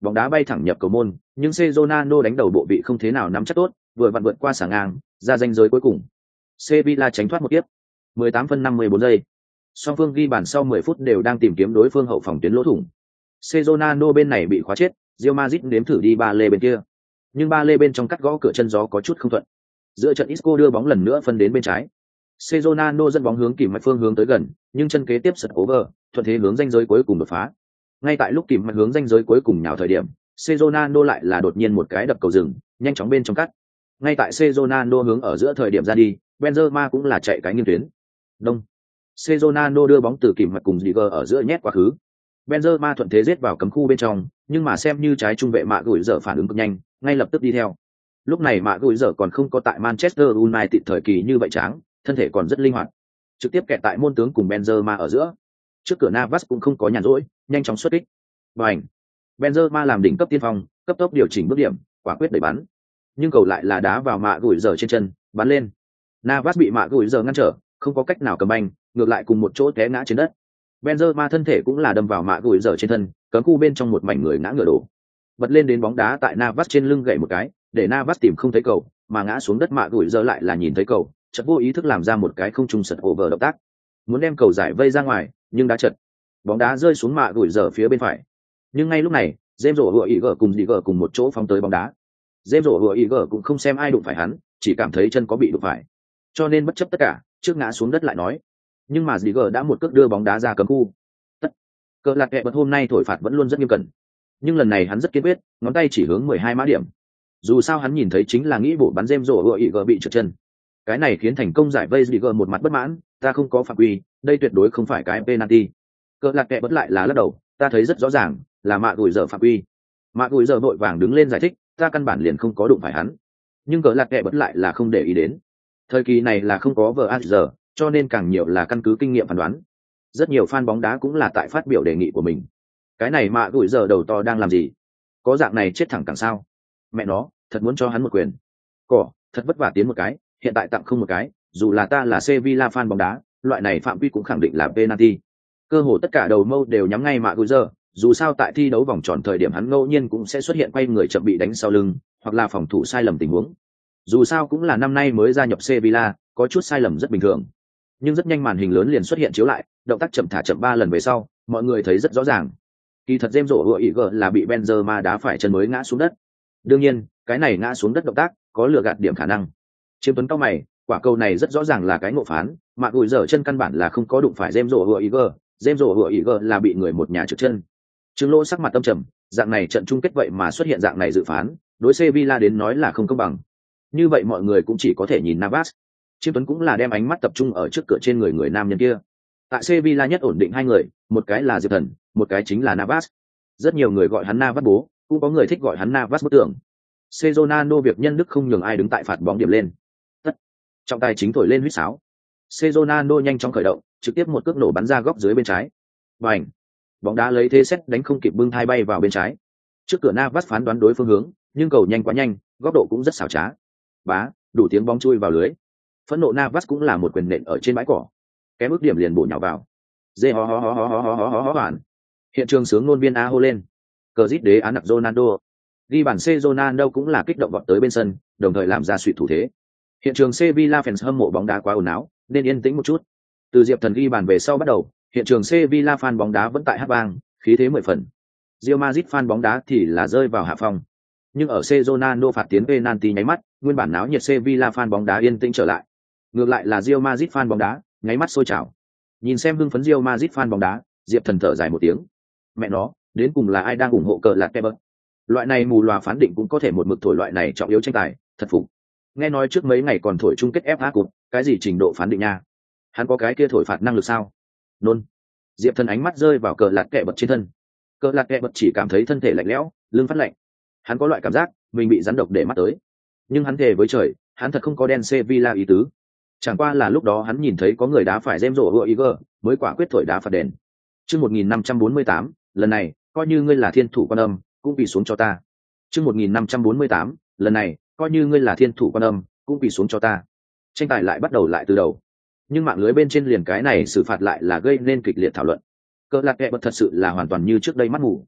A: bóng đá bay thẳng nhập cầu môn, nhưng Ronaldo đánh đầu bộ vị không thế nào nắm chắc tốt, vừa vặn vượt qua xà ngang, ra ranh giới cuối cùng. Sevilla tránh thoát một tiếp. 18 phân 54 giây. Song phương ghi bàn sau 10 phút đều đang tìm kiếm đối phương hậu phòng tuyến lỗ thủng. Ronaldo bên này bị khóa chết, Real Madrid nếm thử đi ba lê bên kia. Nhưng ba lê bên trong cắt gõ cửa chân gió có chút không thuận. Giữa trận Isco đưa bóng lần nữa phân đến bên trái. Ronaldo dẫn bóng hướng kìm mạch phương hướng tới gần, nhưng chân kế tiếp sượt over, thuận thế hướng ranh giới cuối cùng đột phá. Ngay tại lúc kìm mạch hướng ranh giới cuối cùng nhào thời điểm, Ronaldo lại là đột nhiên một cái đập cầu rừng, nhanh chóng bên trong cắt. Ngay tại Ronaldo hướng ở giữa thời điểm ra đi, Benzema cũng là chạy cái nghiêng tuyến. Đông. Ronaldo đưa bóng từ kìm mạch cùng Ziger ở giữa nhét quá khứ. Benzema thuận thế giết vào cấm khu bên trong, nhưng mà xem như trái trung vệ mạ gửi giờ phản ứng cực nhanh, ngay lập tức đi theo. Lúc này mạ gửi giờ còn không có tại Manchester United thời kỳ như vậy tráng, thân thể còn rất linh hoạt, trực tiếp kẹt tại môn tướng cùng Benzema ở giữa. Trước cửa Navas cũng không có nhàn rỗi, nhanh chóng xuất kích. Bành! Benzema làm đỉnh cấp tiên phong, cấp tốc điều chỉnh bước điểm, quả quyết đẩy bắn. Nhưng cầu lại là đá vào mạ gửi giờ trên chân, bắn lên. Navas bị mạ gửi giờ ngăn trở, không có cách nào cầm banh, ngược lại cùng một chỗ té ngã trên đất. Benzema thân thể cũng là đâm vào mạ gửi giờ trên thân, cấm khu bên trong một mảnh người ngã ngửa đổ. Bật lên đến bóng đá tại Navas trên lưng gậy một cái, để Navas tìm không thấy cầu, mà ngã xuống đất mạ gửi giờ lại là nhìn thấy cầu, chợt vô ý thức làm ra một cái không trung sật over động tác, muốn đem cầu giải vây ra ngoài, nhưng đá chật. Bóng đá rơi xuống mạ gửi giờ phía bên phải. Nhưng ngay lúc này, James Rodriguez cùng Ziger cùng một chỗ phóng tới bóng đá. James Rodriguez cũng không xem ai đụng phải hắn, chỉ cảm thấy chân có bị đụng phải, cho nên bất chấp tất cả, trước ngã xuống đất lại nói. Nhưng mà Ziger đã một cước đưa bóng đá ra cấm khu. Cờ lạc kẹ bật hôm nay thổi phạt vẫn luôn rất nghiêm cẩn, nhưng lần này hắn rất kiên quyết, ngón tay chỉ hướng 12 mã điểm. Dù sao hắn nhìn thấy chính là nghĩ bổ bắn James Rodriguez bị trượt chân. Cái này khiến thành công giải vây Ziger một mặt bất mãn, ta không có phạm quy, đây tuyệt đối không phải cái penalty. Cờ lạc kẹ bật lại là lắc đầu, ta thấy rất rõ ràng, là mạ gùi giờ phạm quy. Mạ gùi giờ vội vàng đứng lên giải thích, ta căn bản liền không có đụng phải hắn. Nhưng cờ lạc kẹ bật lại là không để ý đến. Thời kỳ này là không có VAR, cho nên càng nhiều là căn cứ kinh nghiệm phán đoán. Rất nhiều fan bóng đá cũng là tại phát biểu đề nghị của mình. Cái này mạ gùi giờ đầu to đang làm gì? Có dạng này chết thẳng càng sao? Mẹ nó, thật muốn cho hắn một quyền. Cỏ, thật vất vả tiến một cái, hiện tại tặng không một cái, dù là ta là Sevilla fan bóng đá, loại này phạm quy cũng khẳng định là penalty. Cơ hồ tất cả đầu mâu đều nhắm ngay mạ gùi giờ, dù sao tại thi đấu vòng tròn thời điểm hắn ngẫu nhiên cũng sẽ xuất hiện quay người chậm bị đánh sau lưng, hoặc là phòng thủ sai lầm tình huống. Dù sao cũng là năm nay mới gia nhập Sevilla, có chút sai lầm rất bình thường. Nhưng rất nhanh màn hình lớn liền xuất hiện chiếu lại, động tác chậm thả chậm 3 lần về sau, mọi người thấy rất rõ ràng. Kỳ thật James Rodriguez là bị Benzema đá phải chân mới ngã xuống đất. Đương nhiên, cái này ngã xuống đất động tác có lừa gạt điểm khả năng. Chiêm Tuấn cao mày, quả cầu này rất rõ ràng là cái ngộ phán, mà gùi dở chân căn bản là không có đụng phải James Rodriguez, James Rodriguez là bị người một nhà trượt chân. Trương Lỗ sắc mặt tâm trầm, dạng này trận chung kết vậy mà xuất hiện dạng này dự phán, đối Sevilla đến nói là không công bằng. Như vậy mọi người cũng chỉ có thể nhìn Navas. Chiêm Tuấn cũng là đem ánh mắt tập trung ở trước cửa trên người nam nhân kia. Tại Sevilla nhất ổn định hai người, một cái là Diệp Thần, một cái chính là Navas. Rất nhiều người gọi hắn Navas bố, cũng có người thích gọi hắn Navas bức tường. Ronaldo việc nhân đức không nhường ai đứng tại phạt bóng điểm lên. Tất. Trọng tài chính thổi lên huýt sáo. Ronaldo nhanh chóng khởi động, trực tiếp một cước nổ bắn ra góc dưới bên trái. Bành. Bóng đá lấy thế xét đánh không kịp bưng thai bay vào bên trái. Trước cửa Navas phán đoán đối phương hướng, nhưng cầu nhanh quá nhanh, góc độ cũng rất xảo trá. Bá, đủ tiếng bóng chui vào lưới. Phẫn nộ Navas cũng là một quyền nện ở trên bãi cỏ. Cái bước điểm liền bổ nhào vào. Dê ho ho ho ho ho ho ho ho hoàn. Hiện trường sướng ngôn viên A hô lên. Cờ rít đế án nặc Ronaldo. Ghi bản C Ronaldo cũng là kích động vọt tới bên sân, đồng thời làm ra suy thủ thế. Hiện trường Sevilla fans hâm mộ bóng đá quá ồn ào, nên yên tĩnh một chút. Từ Diệp Thần ghi bàn về sau bắt đầu, hiện trường Sevilla fan bóng đá vẫn tại hát vang, khí thế 10 phần. Real Madrid fan bóng đá thì là rơi vào hạ phong. Nhưng ở C Ronaldo phạt tiến penalty nháy mắt, nguyên bản náo nhiệt Sevilla fan bóng đá yên tĩnh trở lại. Ngược lại là Real Madrid fan bóng đá, nháy mắt sôi trào. Nhìn xem hưng phấn Real Madrid fan bóng đá, Diệp Thần thở dài một tiếng. Mẹ nó, đến cùng là ai đang ủng hộ cờ lạc Kebber? Loại này mù loà phán định cũng có thể một mực thổi loại này trọng yếu tranh tài, thật phục. Nghe nói trước mấy ngày còn thổi chung kết FA Cup, cái gì trình độ phán định nha? Hắn có cái kia thổi phạt năng lực sao? Nôn. Diệp Thần ánh mắt rơi vào cờ lạc Kebber trên thân. Cờ lạc Kebber chỉ cảm thấy thân thể lạnh lẽo, lưng phát lạnh. Hắn có loại cảm giác mình bị rắn độc để mắt tới. Nhưng hắn thề với trời, hắn thật không có đen Sevilla ý tứ. Chẳng qua là lúc đó hắn nhìn thấy có người đá phải James Rodriguez, mới quả quyết thổi đá phạt đền. Chương 1548, lần này, coi như ngươi là thiên thủ quan âm, cũng quỳ xuống cho ta. Chương 1548, lần này, coi như ngươi là thiên thủ quan âm, cũng quỳ xuống cho ta. Tranh tài lại bắt đầu lại từ đầu. Nhưng mạng lưới bên trên liền cái này xử phạt lại là gây nên kịch liệt thảo luận. Cờ lạc kẹ bật thật sự là hoàn toàn như trước đây mắt ngủ.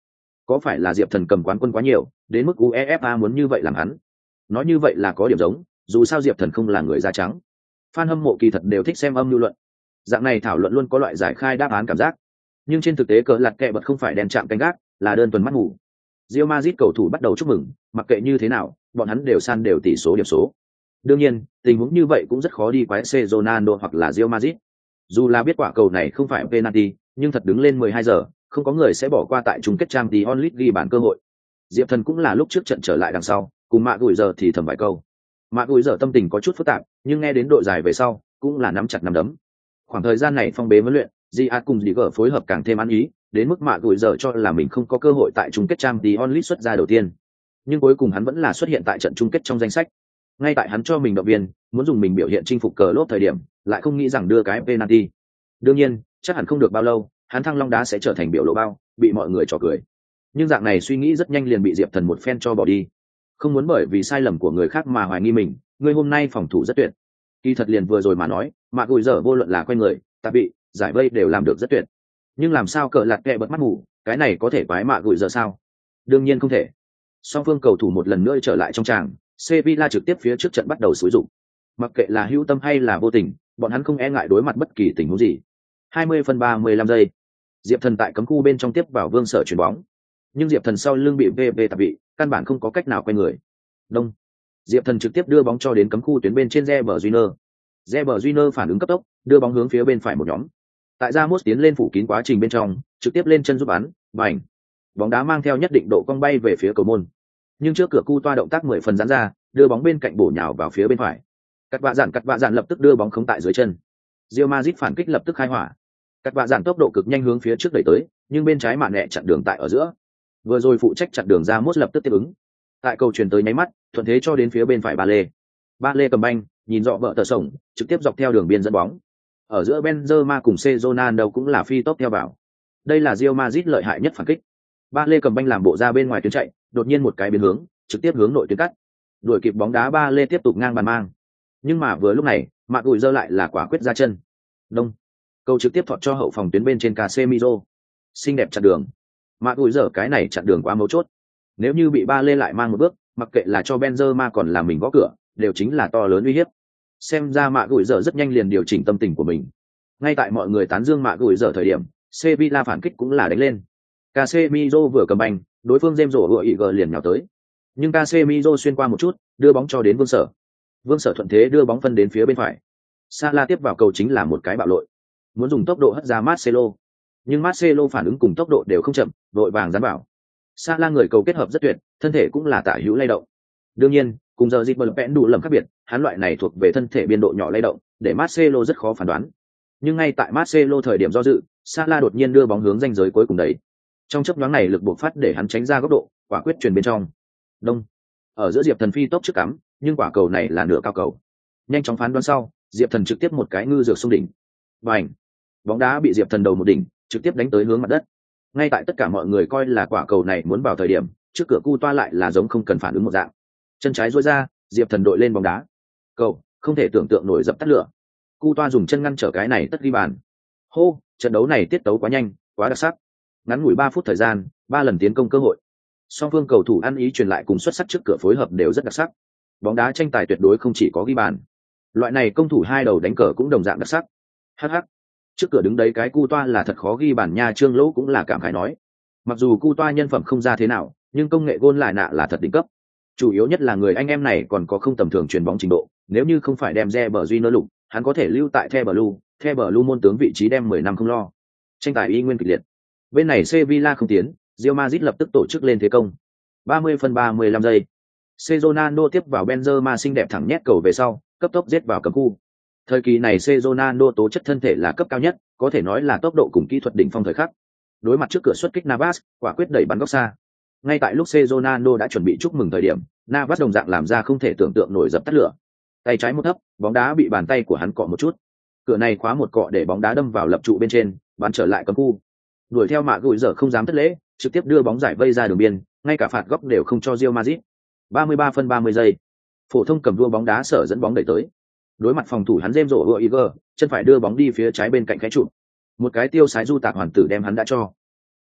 A: Có phải là Diệp Thần cầm quán quân quá nhiều, đến mức UEFA muốn như vậy làm hắn? Nói như vậy là có điểm giống, dù sao Diệp Thần không là người da trắng. Fan hâm mộ kỳ thật đều thích xem âm lưu luận. Dạng này thảo luận luôn có loại giải khai đáp án cảm giác. Nhưng trên thực tế cờ lạt kẹ bật không phải đèn chạm canh gác, là đơn thuần mắt ngủ. Real Madrid cầu thủ bắt đầu chúc mừng, mặc kệ như thế nào, bọn hắn đều san đều tỷ số điểm số. Đương nhiên, tình huống như vậy cũng rất khó đi quái C Ronaldo hoặc là Real Madrid. Dù là biết quả cầu này không phải penalty, nhưng thật đứng lên 12 giờ, không có người sẽ bỏ qua tại chung kết Champions League ghi bàn cơ hội. Diệp Thần cũng là lúc trước trận trở lại đằng sau, cùng Mạ Gùi giờ thì thầm vài câu. Mạ Gùi giờ tâm tình có chút phức tạp, nhưng nghe đến độ dài về sau, cũng là nắm chặt nắm đấm. Khoảng thời gian này phong bế huấn luyện, Ziad cùng Diger phối hợp càng thêm ăn ý, đến mức Mạ Gùi giờ cho là mình không có cơ hội tại chung kết Champions League xuất ra đầu tiên. Nhưng cuối cùng hắn vẫn là xuất hiện tại trận chung kết trong danh sách. Ngay tại hắn cho mình động viên, muốn dùng mình biểu hiện chinh phục cờ lốp thời điểm, lại không nghĩ rằng đưa cái penalty. Đương nhiên, chắc hẳn không được bao lâu, hắn thăng long đá sẽ trở thành biểu lộ bao, bị mọi người trò cười. Nhưng dạng này suy nghĩ rất nhanh liền bị Diệp Thần một phen cho bỏ đi. Không muốn bởi vì sai lầm của người khác mà hoài nghi mình, ngươi hôm nay phòng thủ rất tuyệt. Kỳ thật liền vừa rồi mà nói, Mạ Gùi giờ vô luận là quay người, tạ bị, giải vây đều làm được rất tuyệt. Nhưng làm sao cờ lạt kẹ bật mắt ngủ, cái này có thể quái Mạ Gùi giờ sao? Đương nhiên không thể. Song phương cầu thủ một lần nữa trở lại trong tràng, Sevilla trực tiếp phía trước trận bắt đầu xúi dụng. Mặc kệ là hữu tâm hay là vô tình, bọn hắn không e ngại đối mặt bất kỳ tình huống gì. 20 phân 35 giây. Diệp Thần tại cấm khu bên trong tiếp vào Vương Sở chuyền bóng. Nhưng Diệp Thần sau lưng bị VV tạp bị, căn bản không có cách nào quay người. Đông. Diệp Thần trực tiếp đưa bóng cho đến cấm khu tuyến bên trên Reber Júnior. Reber Júnior phản ứng cấp tốc, đưa bóng hướng phía bên phải một nhóm. Tại Ramos tiến lên phủ kín quá trình bên trong, trực tiếp lên chân giúp bắn, bành. Bóng đá mang theo nhất định độ cong bay về phía cầu môn. Nhưng trước cửa cu toa động tác 10 phần giãn ra, đưa bóng bên cạnh bổ nhào vào phía bên phải. Cắt vạ dạn lập tức đưa bóng khống tại dưới chân. Real Madrid phản kích lập tức khai hỏa. Cắt vạ dạn tốc độ cực nhanh hướng phía trước đẩy tới, nhưng bên trái mạn nẹ chặn đường tại ở giữa. Vừa rồi phụ trách chặn đường Ramos lập tức tiếp ứng. Tại cầu truyền tới nháy mắt, thuận thế cho đến phía bên phải Ba Lê cầm banh, nhìn rõ vợ tờ sổng, trực tiếp dọc theo đường biên dẫn bóng. Ở giữa Benzema cùng Ronaldo cũng là phi tốc theo vào. Đây là Real Madrid lợi hại nhất phản kích. Ba Lê cầm banh làm bộ ra bên ngoài tuyến chạy, đột nhiên một cái biến hướng, trực tiếp hướng nội tuyến cắt. Đuổi kịp bóng đá Ba Lê tiếp tục ngang bàn mang. Nhưng mà vừa lúc này, Mạ Gùi giơ lại là quả quyết ra chân. Đông. Cầu trực tiếp thọt cho hậu phòng tuyến bên trên Casemiro. Xinh đẹp chặn đường. Mạ Gùi giờ cái này chặn đường quá mấu chốt. Nếu như bị Ba Lê lại mang một bước, mặc kệ là cho Benzema còn là mình gõ cửa, đều chính là to lớn uy hiếp. Xem ra Mạ Gùi giờ rất nhanh liền điều chỉnh tâm tình của mình. Ngay tại mọi người tán dương Mạ Gùi giờ thời điểm, Sevilla phản kích cũng là đánh lên. Casemiro vừa cầm banh, đối phương James rổ vừa IG liền nhào tới. Nhưng Casemiro xuyên qua một chút, đưa bóng cho đến Vương Sở. Vương Sở thuận thế đưa bóng phân đến phía bên phải. Salah tiếp vào cầu chính là một cái bạo lội. Muốn dùng tốc độ hất ra Marcelo. Nhưng Marcelo phản ứng cùng tốc độ đều không chậm, vội vàng dán vào. Salah người cầu kết hợp rất tuyệt, thân thể cũng là tả hữu lay động. Đương nhiên, cùng giờ dịch bờ vẽn đủ lầm khác biệt, hắn loại này thuộc về thân thể biên độ nhỏ lay động, để Marcelo rất khó phán đoán. Nhưng ngay tại Marcelo thời điểm do dự, Salah đột nhiên đưa bóng hướng ranh giới cuối cùng đấy. Trong chớp nhoáng này lực buộc phát để hắn tránh ra góc độ, quả quyết truyền bên trong. Đông. Ở giữa Diệp Thần phi tốc trước cắm, nhưng quả cầu này là nửa cao cầu. Nhanh chóng phán đoán sau, Diệp Thần trực tiếp một cái ngư dược xung đỉnh. Bành. Bóng đá bị Diệp Thần đầu một đỉnh, trực tiếp đánh tới hướng mặt đất. Ngay tại tất cả mọi người coi là quả cầu này muốn vào thời điểm, trước cửa cu toa lại là giống không cần phản ứng một dạng. Chân trái duỗi ra, Diệp Thần đội lên bóng đá. Cầu, không thể tưởng tượng nổi dập tắt lửa. Cu toa dùng chân ngăn trở cái này tất ghi bàn. Hô, trận đấu này tiết tấu quá nhanh, quá đặc sắc. Ngắn ngủi 3 phút thời gian, 3 lần tiến công cơ hội. Song phương cầu thủ ăn ý truyền lại cùng xuất sắc trước cửa phối hợp đều rất đặc sắc. Bóng đá tranh tài tuyệt đối không chỉ có ghi bàn. Loại này công thủ hai đầu đánh cờ cũng đồng dạng đặc sắc. Hắc. Trước cửa đứng đấy cái cu toa là thật khó ghi bàn nha, Trương Lỗ cũng là cảm khái nói. Mặc dù cu toa nhân phẩm không ra thế nào, nhưng công nghệ gôn lại nạ là thật đỉnh cấp. Chủ yếu nhất là người anh em này còn có không tầm thường chuyền bóng trình độ, nếu như không phải đem Reber Júnior lục, hắn có thể lưu tại The Blue môn tướng vị trí đem 10 năm không lo. Tranh tài y nguyên kịch liệt. Bên này Sevilla không tiến, Real Madrid lập tức tổ chức lên thế công. 30 phân 35 giây. Ronaldo tiếp vào Benzema xinh đẹp thẳng nhét cầu về sau, cấp tốc giết vào cấm khu. Thời kỳ này Ronaldo tố chất thân thể là cấp cao nhất, có thể nói là tốc độ cùng kỹ thuật đỉnh phong thời khắc. Đối mặt trước cửa xuất kích Navas, quả quyết đẩy bắn góc xa. Ngay tại lúc Ronaldo đã chuẩn bị chúc mừng thời điểm, Navas đồng dạng làm ra không thể tưởng tượng nổi dập tắt lửa. Tay trái một thấp, bóng đá bị bàn tay của hắn cọ một chút. Cửa này khóa một cọ để bóng đá đâm vào lập trụ bên trên, bắn trở lại cấm khu. Đuổi theo Mạ Gùi giờ không dám thất lễ, trực tiếp đưa bóng giải vây ra đường biên, ngay cả phạt góc đều không cho Real Madrid. 33 phân 30 giây. Phổ thông cầm đua bóng đá sở dẫn bóng đẩy tới. Đối mặt phòng thủ hắn James Rodriguez, chân phải đưa bóng đi phía trái bên cạnh cái trụ. Một cái tiêu sái du tạc hoàn tử đem hắn đã cho.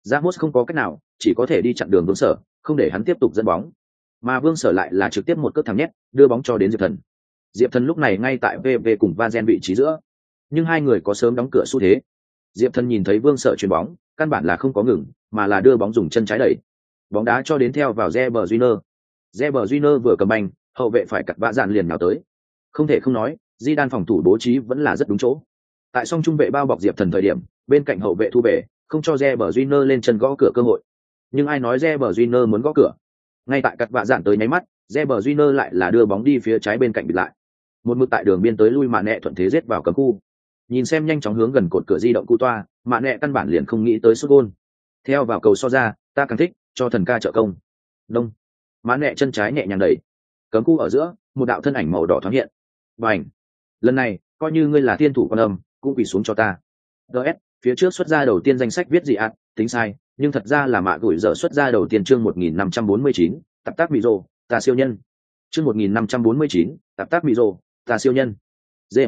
A: Ramos không có cách nào, chỉ có thể đi chặn đường Vương Sở, không để hắn tiếp tục dẫn bóng. Mà Vương Sở lại là trực tiếp một cước thẳng nhét, đưa bóng cho đến Diệp Thần. Diệp Thần lúc này ngay tại VV cùng Vazen vị trí giữa, nhưng hai người có sớm đóng cửa xu thế. Diệp Thần nhìn thấy Vương Sở chuyền bóng, căn bản là không có ngừng, mà là đưa bóng dùng chân trái đẩy. Bóng đá cho đến theo vào Reber Júnior. Reber Júnior vừa cầm banh, hậu vệ phải cắt vã dạn liền nhào tới. Không thể không nói, Zidane phòng thủ bố trí vẫn là rất đúng chỗ. Tại song trung vệ bao bọc Diệp Thần thời điểm, bên cạnh hậu vệ thu về, không cho Reber Júnior lên chân gõ cửa cơ hội. Nhưng ai nói Reber Júnior muốn gõ cửa? Ngay tại cắt vã dạn tới nháy mắt, Reber Júnior lại là đưa bóng đi phía trái bên cạnh bịt lại. Một mực tại đường biên tới lui mà nẹ thuận thế giết vào cấm khu. Nhìn xem nhanh chóng hướng gần cột cửa di động cu toa, mà nẹ căn bản liền không nghĩ tới sút gôn. Theo vào cầu so ra, ta càng thích, cho thần ca trợ công. Đông. Mã nẹ chân trái nhẹ nhàng đẩy. Cấm khu ở giữa, một đạo thân ảnh màu đỏ thoáng hiện. Bành. Lần này, coi như ngươi là thiên thủ quan âm, cũng quỳ xuống cho ta. DS, phía trước xuất ra đầu tiên danh sách viết gì ạ, tính sai, nhưng thật ra là mạ gửi giờ xuất ra đầu tiên chương 1549, tập tác Miro, ta siêu nhân. Chương 1549, tập tác Miro, ta siêu nhân. Dê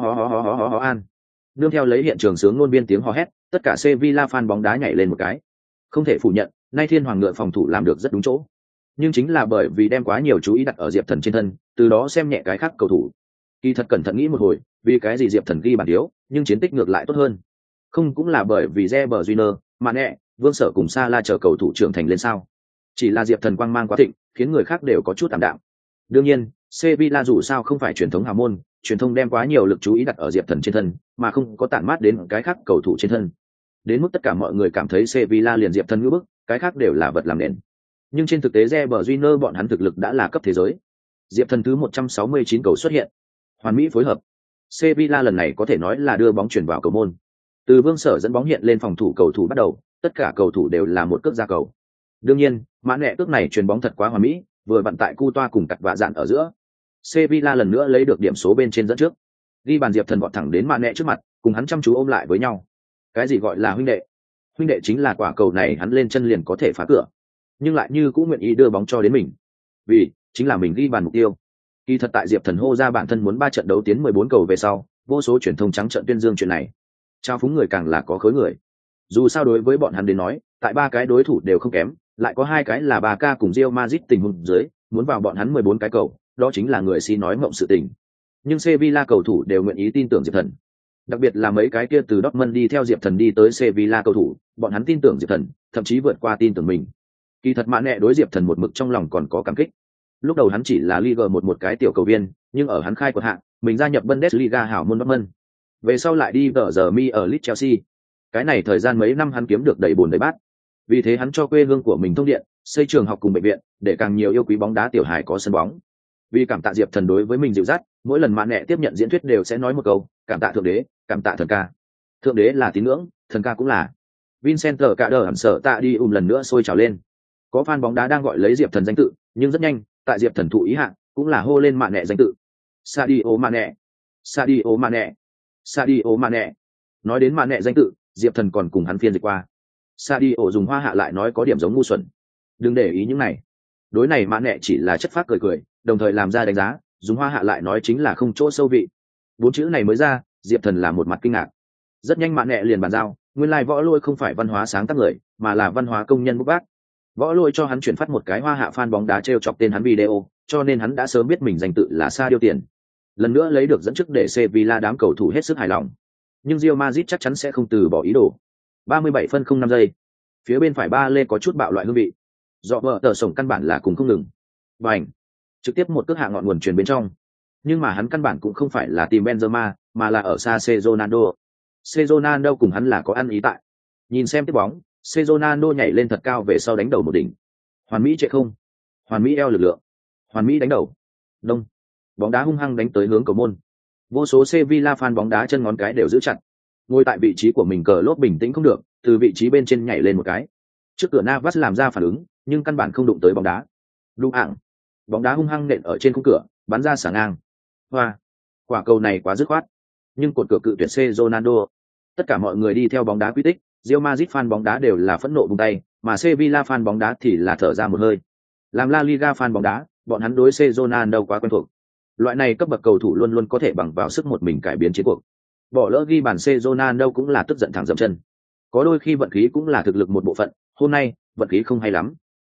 A: ho an. Nương theo lấy hiện trường sướng ngôn biên tiếng hò hét, tất cả Sevilla fan bóng đá nhảy lên một cái. Không thể phủ nhận, nay Thiên Hoàng ngựa phòng thủ làm được rất đúng chỗ. Nhưng chính là bởi vì đem quá nhiều chú ý đặt ở Diệp Thần trên thân, từ đó xem nhẹ cái khác cầu thủ. Kỳ thật cẩn thận nghĩ một hồi, vì cái gì Diệp Thần ghi bàn yếu, nhưng chiến tích ngược lại tốt hơn. Không cũng là bởi vì Reber Júnior, Mane, Vương Sở cùng Salah chờ cầu thủ trưởng thành lên sao? Chỉ là Diệp Thần quang mang quá thịnh, khiến người khác đều có chút tạm đạm. Đương nhiên, Sevilla dù sao không phải truyền thống hào môn, truyền thông đem quá nhiều lực chú ý đặt ở Diệp Thần trên thân, mà không có tản mát đến cái khác cầu thủ trên thân. Đến mức tất cả mọi người cảm thấy Sevilla liền Diệp Thần ngưỡng bức, cái khác đều là vật làm nền. Nhưng trên thực tế Reber Júnior bọn hắn thực lực đã là cấp thế giới. Diệp Thần thứ 169 cầu xuất hiện, hoàn mỹ phối hợp. Sevilla lần này có thể nói là đưa bóng chuyển vào cầu môn. Từ Vương Sở dẫn bóng hiện lên phòng thủ cầu thủ bắt đầu, tất cả cầu thủ đều là một cước ra cầu. Đương nhiên, mã nẹ cước này chuyền bóng thật quá hoàn mỹ, vừa vặn tại cu toa cùng cặt vạ dạn ở giữa. Sevilla lần nữa lấy được điểm số bên trên dẫn trước. Ghi bàn Diệp Thần vọt thẳng đến mã nẹ trước mặt, cùng hắn chăm chú ôm lại với nhau. Cái gì gọi là huynh đệ? Huynh đệ chính là quả cầu này hắn lên chân liền có thể phá cửa, nhưng lại như cũng nguyện ý đưa bóng cho đến mình. Vì chính là mình ghi bàn mục tiêu. Kỳ thật tại Diệp Thần hô ra bản thân muốn 3 trận đấu tiến 14 cầu về sau, vô số truyền thông trắng trợn tuyên dương chuyện này. Trao phúng người càng là có khối người. Dù sao đối với bọn hắn đến nói, tại 3 cái đối thủ đều không kém, lại có 2 cái là Barca cùng Real Madrid tình huống dưới, muốn vào bọn hắn 14 cái cầu, đó chính là người si nói mộng sự tình. Nhưng Sevilla cầu thủ đều nguyện ý tin tưởng Diệp Thần. Đặc biệt là mấy cái kia từ Dortmund đi theo Diệp Thần đi tới Sevilla cầu thủ, bọn hắn tin tưởng Diệp Thần, thậm chí vượt qua tin tưởng mình. Kỳ thật mã nẹ đối Diệp Thần một mực trong lòng còn có cảm kích. Lúc đầu hắn chỉ là Liga một cái tiểu cầu viên, nhưng ở hắn khai quật hạng, mình gia nhập Bundesliga hảo môn Dortmund. Về sau lại đi vợ giờ mi ở Leeds Chelsea. Cái này thời gian mấy năm hắn kiếm được đầy bồn đầy bát. Vì thế hắn cho quê hương của mình thông điện, xây trường học cùng bệnh viện, để càng nhiều yêu quý bóng đá tiểu hài có sân bóng. Vì cảm tạ Diệp Thần đối với mình dịu dắt, mỗi lần mã nẹ tiếp nhận diễn thuyết đều sẽ nói một câu, cảm tạ thượng đế, cảm tạ thần ca. Thượng đế là tín ngưỡng, thần ca cũng là. Vincent cả đờ hẳn sợ tạ đi lần nữa sôi trào lên. Có fan bóng đá đang gọi lấy Diệp Thần danh tự, nhưng rất nhanh, tại Diệp Thần thụ ý hạng, cũng là hô lên mã nẹ danh tự. Sadio Mane, Sadio Mane, Sadio Mane. Nói đến mã nẹ danh tự, Diệp Thần còn cùng hắn phiên dịch qua. Sadio dùng hoa hạ lại nói có điểm giống ngu xuẩn. Đừng để ý những này. Đối này mã nẹ chỉ là chất phác cười cười, đồng thời làm ra đánh giá, dùng hoa hạ lại nói chính là không chỗ sâu vị. 4 chữ này mới ra, Diệp Thần là một mặt kinh ngạc. Rất nhanh mã nẹ liền bàn giao, nguyên lai võ lôi không phải văn hóa sáng tác người, mà là văn hóa công nhân bút bác. Võ lôi cho hắn chuyển phát một cái hoa hạ fan bóng đá treo chọc tên hắn video, cho nên hắn đã sớm biết mình danh tự là Sa Điêu Tiền. Lần nữa lấy được dẫn trước để Sevilla đám cầu thủ hết sức hài lòng. Nhưng Real Madrid chắc chắn sẽ không từ bỏ ý đồ. 37 phân 05 giây. Phía bên phải ba lê có chút bạo loại hương vị. Dọ vợ tờ sổng căn bản là cùng không ngừng. Bành. Trực tiếp một cước hạ ngọn nguồn truyền bên trong. Nhưng mà hắn căn bản cũng không phải là tìm Benzema, mà là ở xa Ronaldo. Ronaldo cùng hắn là có ăn ý tại. Nhìn xem tiếp bóng, Ronaldo nhảy lên thật cao về sau đánh đầu một đỉnh. Hoàn mỹ chạy không? Hoàn mỹ eo lực lượng. Hoàn mỹ đánh đầu. Đông. Bóng đá hung hăng đánh tới hướng cầu môn. Vô số Sevilla fan bóng đá chân ngón cái đều giữ chặt. Ngồi tại vị trí của mình cờ lốp bình tĩnh không được, từ vị trí bên trên nhảy lên một cái. Trước cửa Navas làm ra phản ứng, nhưng căn bản không đụng tới bóng đá. Đụng ạng. Bóng đá hung hăng nện ở trên khung cửa, bắn ra xả ngang. Hoa. Quả cầu này quá dứt khoát. Nhưng cột cửa cự tuyệt Ronaldo. Tất cả mọi người đi theo bóng đá quy tích, Real Madrid fan bóng đá đều là phẫn nộ bùng tay, mà Sevilla fan bóng đá thì là thở ra một hơi. Làm La Liga fan bóng đá, bọn hắn đối Ronaldo quá quen thuộc. Loại này cấp bậc cầu thủ luôn luôn có thể bằng vào sức một mình cải biến chiến cuộc. Bỏ lỡ ghi bàn Ronaldo cũng là tức giận thẳng dậm chân. Có đôi khi vận khí cũng là thực lực một bộ phận, hôm nay vận khí không hay lắm.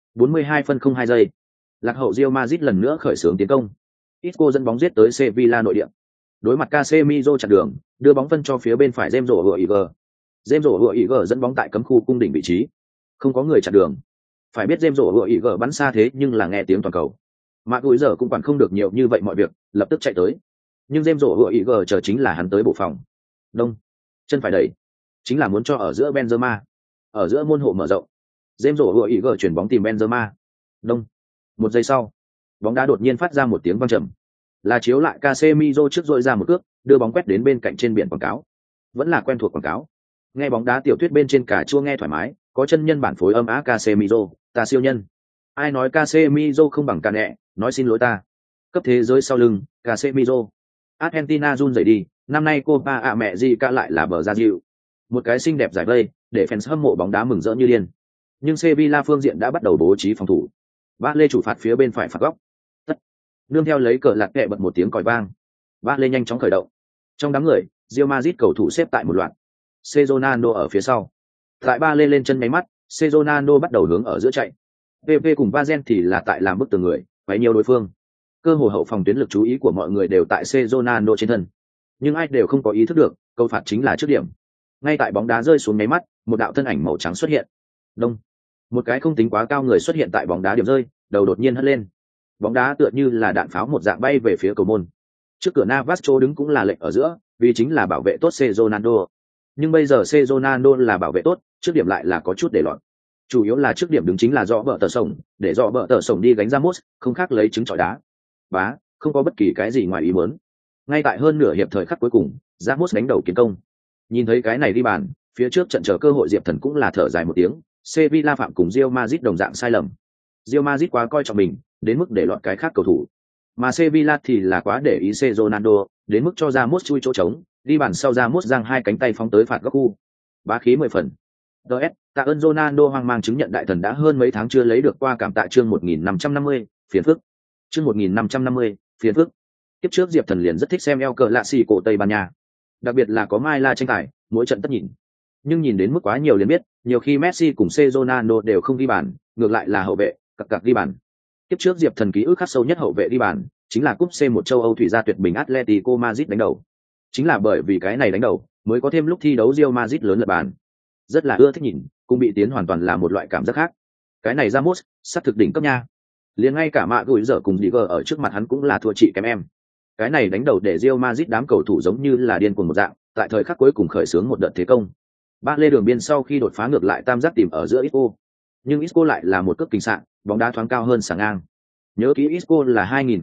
A: 42 phân 02 giây, lạc hậu Real Madrid lần nữa khởi xướng tiến công. Isco dẫn bóng giết tới Sevilla nội địa. Đối mặt Casemiro chặn đường, đưa bóng phân cho phía bên phải James Rodriguez. James Rodriguez dẫn bóng tại cấm khu cung đỉnh vị trí, không có người chặn đường. Phải biết James Rodriguez bắn xa thế nhưng là nghe tiếng toàn cầu. Mà Gùi giờ cũng quản không được nhiều như vậy mọi việc, lập tức chạy tới. Nhưng James Rodriguez chờ chính là hắn tới bộ phòng. Đông, chân phải đẩy, chính là muốn cho ở giữa Benzema. Ở giữa môn hộ mở rộng. James Rodriguez chuyển bóng tìm Benzema. Đông. Một giây sau, bóng đá đột nhiên phát ra một tiếng vang trầm. Là chiếu lại Casemiro trước dội ra một cước, đưa bóng quét đến bên cạnh trên biển quảng cáo. Vẫn là quen thuộc quảng cáo. Nghe bóng đá tiểu thuyết bên trên cả chua nghe thoải mái, có chân nhân bản phối âm á Casemiro, ta siêu nhân. Ai nói Casemiro không bằng Cane, nói xin lỗi ta. Cấp thế giới sau lưng, Casemiro. Argentina run rẩy đi, năm nay Copa America lại là bờ ra dịu. Một cái xinh đẹp giải vây, để fans hâm mộ bóng đá mừng rỡ như điên. Nhưng Sevilla phương diện đã bắt đầu bố trí phòng thủ. Ba lê chủ phạt phía bên phải phạt góc. Tất. Nương theo lấy cờ lạc kệ bật một tiếng còi vang. Ba lê nhanh chóng khởi động. Trong đám người, Real Madrid cầu thủ xếp tại một loạt. Cezonano ở phía sau. Tại ba lê lên chân nháy mắt, Cezonano bắt đầu hướng ở giữa chạy. PP cùng Vazen thì là tại làm bức tường người, quấy nhiều đối phương. Cơ hội hậu phòng tuyến lực chú ý của mọi người đều tại Cezonano trên thân. Nhưng ai đều không có ý thức được, câu phạt chính là trước điểm. Ngay tại bóng đá rơi xuống nháy mắt, một đạo thân ảnh màu trắng xuất hiện. Đông. Một cái không tính quá cao người xuất hiện tại bóng đá điểm rơi, đầu đột nhiên hất lên. Bóng đá tựa như là đạn pháo một dạng bay về phía cầu môn. Trước cửa Navas đứng cũng là lệnh ở giữa, vì chính là bảo vệ tốt Cezonano. Nhưng bây giờ Cezonano là bảo vệ tốt, trước điểm lại là có chút để loạn. Chủ yếu là trước điểm đứng chính là do bờ tờ sổng, để do bờ tờ sổng đi gánh Ramos, không khác lấy trứng chọi đá. Bá, không có bất kỳ cái gì ngoài ý muốn. Ngay tại hơn nửa hiệp thời khắc cuối cùng, Ramos đánh đầu kiến công. Nhìn thấy cái này đi bàn, phía trước trận chờ cơ hội Diệp Thần cũng là thở dài một tiếng. Sevilla phạm cùng Real Madrid đồng dạng sai lầm. Real Madrid quá coi trọng mình, đến mức để loạn cái khác cầu thủ. Mà Sevilla thì là quá để ý Ronaldo, đến mức cho Ramos chui chỗ trống, đi bàn sau Ramos giang hai cánh tay phóng tới phạt góc khu. Bá khí 10 phần. DS, tạ ơn Ronaldo hoang mang chứng nhận đại thần đã hơn mấy tháng chưa lấy được qua cảm tạ chương 1550, phiền phức. Chương 1550, phiền phức. Tiếp trước Diệp Thần liền rất thích xem El Clasico Tây Ban Nha. Đặc biệt là có Mai La tranh tài, mỗi trận tất nhìn. Nhưng nhìn đến mức quá nhiều liền biết, nhiều khi Messi cùng Ronaldo đều không ghi bàn, ngược lại là hậu vệ, cặc ghi bàn. Tiếp trước Diệp Thần ký ức khắc sâu nhất hậu vệ ghi bàn, chính là cúp C1 châu Âu thủy gia tuyệt bình Atletico Madrid đánh đầu. Chính là bởi vì cái này đánh đầu, mới có thêm lúc thi đấu Real Madrid lớn lật bàn. Rất là ưa thích nhìn, cũng bị tiến hoàn toàn là một loại cảm giác khác. Cái này Ramos, sắp thực đỉnh cấp nha. Liền ngay cả Mạ Gùi giờ cùng Diger ở trước mặt hắn cũng là thua chị kém em. Cái này đánh đầu để Real Madrid đám cầu thủ giống như là điên cuồng một dạng, tại thời khắc cuối cùng khởi xướng một đợt thế công. Ba lê đường biên sau khi đột phá ngược lại tam giác tìm ở giữa Isco. Nhưng Isco lại là một cước kinh sạn, bóng đá thoáng cao hơn sàng ngang. Nhớ kỹ Isco là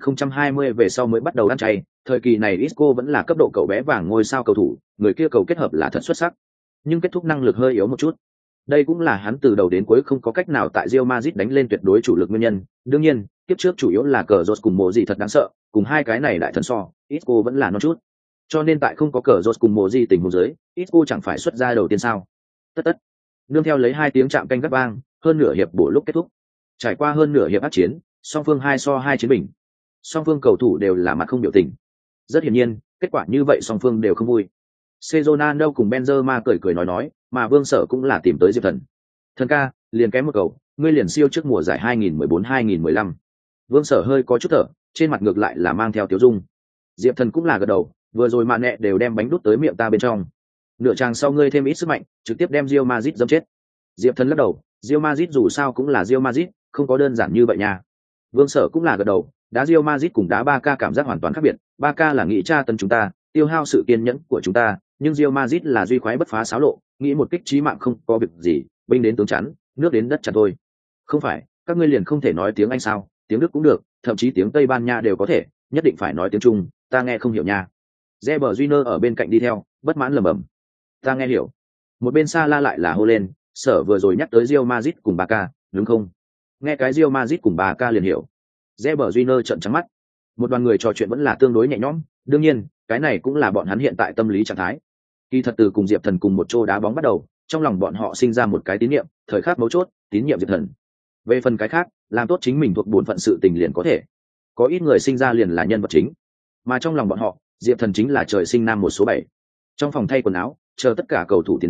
A: 2020 về sau mới bắt đầu ăn chay, thời kỳ này Isco vẫn là cấp độ cậu bé vàng ngôi sao cầu thủ, người kia cầu kết hợp là thật xuất sắc. Nhưng kết thúc năng lực hơi yếu một chút. Đây cũng là hắn từ đầu đến cuối không có cách nào tại Real Madrid đánh lên tuyệt đối chủ lực nguyên nhân. Đương nhiên, tiếp trước chủ yếu là cờ rốt cùng mộ gì thật đáng sợ, cùng hai cái này đại thần so, Isco vẫn là non chút. Cho nên tại không có cờ rốt cùng mộ gì tình huống dưới, Isco chẳng phải xuất ra đầu tiên sao? Tất. Nương theo lấy 2 tiếng chạm canh gắt vang, hơn nửa hiệp bổ lúc kết thúc. Trải qua hơn nửa hiệp ác chiến, song phương 2-2 chiến bình. Song phương cầu thủ đều là mặt không biểu tình. Rất hiển nhiên, kết quả như vậy song phương đều không vui. Ronaldo cùng Benzema cười nói, mà Vương Sở cũng là tìm tới Diệp Thần. Thần ca, liền kém một cầu, ngươi liền siêu trước mùa giải 2014-2015. Vương Sở hơi có chút thở, trên mặt ngược lại là mang theo tiếu dung. Diệp Thần cũng là gật đầu, vừa rồi mạ nẹ đều đem bánh đút tới miệng ta bên trong. Nửa chàng sau ngươi thêm ít sức mạnh, trực tiếp đem Real Madrid dẫm chết. Diệp Thần lắc đầu, Real Madrid dù sao cũng là Real Madrid, không có đơn giản như vậy nha. Vương Sở cũng là gật đầu, đá Real Madrid cùng đá Barca cảm giác hoàn toàn khác biệt. Barca là nghĩ tra tấn chúng ta, tiêu hao sự kiên nhẫn của chúng ta, nhưng Real Madrid là duy khoái bất phá xáo lộ, nghĩ một kích chí mạng không có việc gì, binh đến tướng chắn, nước đến đất chặt thôi. Không phải, các ngươi liền không thể nói tiếng Anh sao? Tiếng Đức cũng được, thậm chí tiếng Tây Ban Nha đều có thể, nhất định phải nói tiếng Trung, ta nghe không hiểu nha. Reber Júnior ở bên cạnh đi theo, bất mãn lẩm bẩm. Ta nghe hiểu. Một bên xa la lại là hô lên, Sở vừa rồi nhắc tới Real Madrid cùng Barca, đúng không? Nghe cái Real Madrid cùng Barca liền hiểu. Reber Júnior trợn trắng mắt. Một đoàn người trò chuyện vẫn là tương đối nhẹ nhõm, đương nhiên, cái này cũng là bọn hắn hiện tại tâm lý trạng thái. Kỳ thật từ cùng Diệp Thần cùng một chỗ đá bóng bắt đầu, trong lòng bọn họ sinh ra một cái tín nhiệm, thời khắc mấu chốt, tín nhiệm Diệp Thần. Về phần cái khác, làm tốt chính mình thuộc bổn phận sự tình liền có thể. Có ít người sinh ra liền là nhân vật chính, mà trong lòng bọn họ, Diệp Thần chính là trời sinh nam một số 7. Trong phòng thay quần áo, chờ tất cả cầu thủ tiến đến,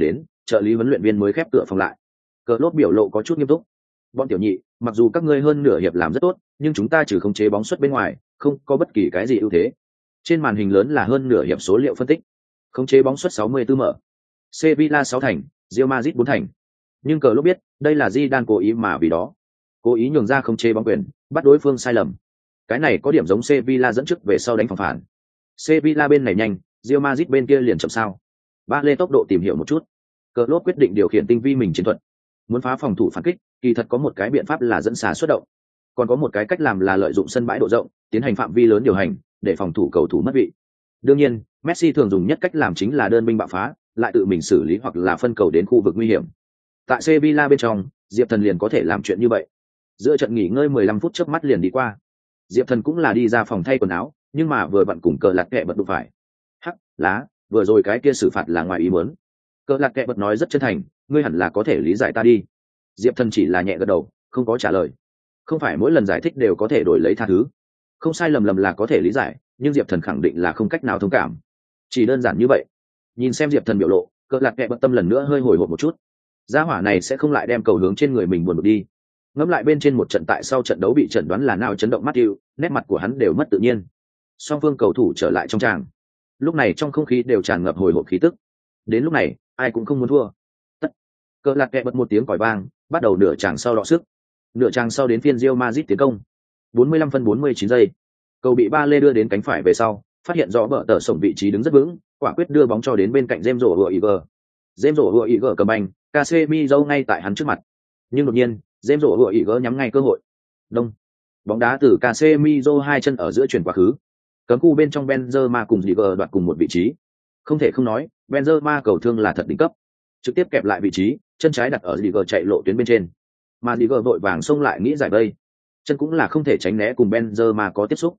A: trợ lý huấn luyện viên mới khép cửa phòng lại. Cờ lốt biểu lộ có chút nghiêm túc. Bọn tiểu nhị, mặc dù các ngươi hơn nửa hiệp làm rất tốt, nhưng chúng ta trừ khống chế bóng xuất bên ngoài, không có bất kỳ cái gì ưu thế. Trên màn hình lớn là hơn nửa hiệp số liệu phân tích. Khống chế bóng suất 64 mở. Sevilla 6 thành, Real Madrid 4 thành. Nhưng cờ lốt biết, đây là Zidane cố ý mà vì đó. Cố ý nhường ra khống chế bóng quyền, bắt đối phương sai lầm. Cái này có điểm giống Sevilla dẫn trước về sau đánh phòng phản. Sevilla bên này nhanh, Real Madrid bên kia liền chậm sao. Ba lê tốc độ tìm hiểu một chút. Cờ lốt quyết định điều khiển tinh vi mình chiến thuật. Muốn phá phòng thủ phản kích, kỳ thật có một cái biện pháp là dẫn xà xuất động. Còn có một cái cách làm là lợi dụng sân bãi độ rộng, tiến hành phạm vi lớn điều hành, để phòng thủ cầu thủ mất vị. Đương nhiên, Messi thường dùng nhất cách làm chính là đơn binh bạo phá, lại tự mình xử lý hoặc là phân cầu đến khu vực nguy hiểm. Tại Sevilla bên trong, Diệp Thần liền có thể làm chuyện như vậy. Giữa trận nghỉ ngơi 15 phút chớp mắt liền đi qua. Diệp Thần cũng là đi ra phòng thay quần áo, nhưng mà vừa vặn cùng cờ lạt kẹ bật đụng phải. Hắc, lá, vừa rồi cái kia xử phạt là ngoài ý muốn. Cờ lạt kẹ bật nói rất chân thành, ngươi hẳn là có thể lý giải ta đi. Diệp Thần chỉ là nhẹ gật đầu, không có trả lời. Không phải mỗi lần giải thích đều có thể đổi lấy tha thứ. Không sai lầm là có thể lý giải, nhưng Diệp Thần khẳng định là không cách nào thông cảm. Chỉ đơn giản như vậy. Nhìn xem Diệp Thần biểu lộ, cờ lạt kẹ bật tâm lần nữa hơi hồi hộp một chút. Gia hỏa này sẽ không lại đem cầu hướng trên người mình buồn bực đi. Ngẫm lại bên trên một trận tại sau trận đấu bị chẩn đoán là nào chấn động Matthew, nét mặt của hắn đều mất tự nhiên. Song phương cầu thủ trở lại trong tràng. Lúc này trong không khí đều tràn ngập hồi hộp khí tức. Đến lúc này, ai cũng không muốn thua. Tất. Cờ lạc kẹ bật một tiếng còi vang, bắt đầu nửa tràng sau đọ sức. Nửa tràng sau đến phiên Real Madrid tiến công. 45 phân 49 giây. Cầu bị Ba Lê đưa đến cánh phải về sau, phát hiện rõ bờ tờ sổng vị trí đứng rất vững, quả quyết đưa bóng cho đến bên cạnh James Rodriguez. James Rodriguez cầm banh, Casemiro ngay tại hắn trước mặt. Nhưng đột nhiên, James Rodriguez nhắm ngay cơ hội. Đông. Bóng đá từ Casemiro hai chân ở giữa chuyển quá khứ. Cấm khu bên trong Benzema cùng Ziger đoạt cùng một vị trí. Không thể không nói, Benzema cầu thương là thật đỉnh cấp. Trực tiếp kẹp lại vị trí, chân trái đặt ở Ziger chạy lộ tuyến bên trên. Mà Ziger vội vàng xông lại nghĩ giải vây. Chân cũng là không thể tránh né cùng Benzema có tiếp xúc.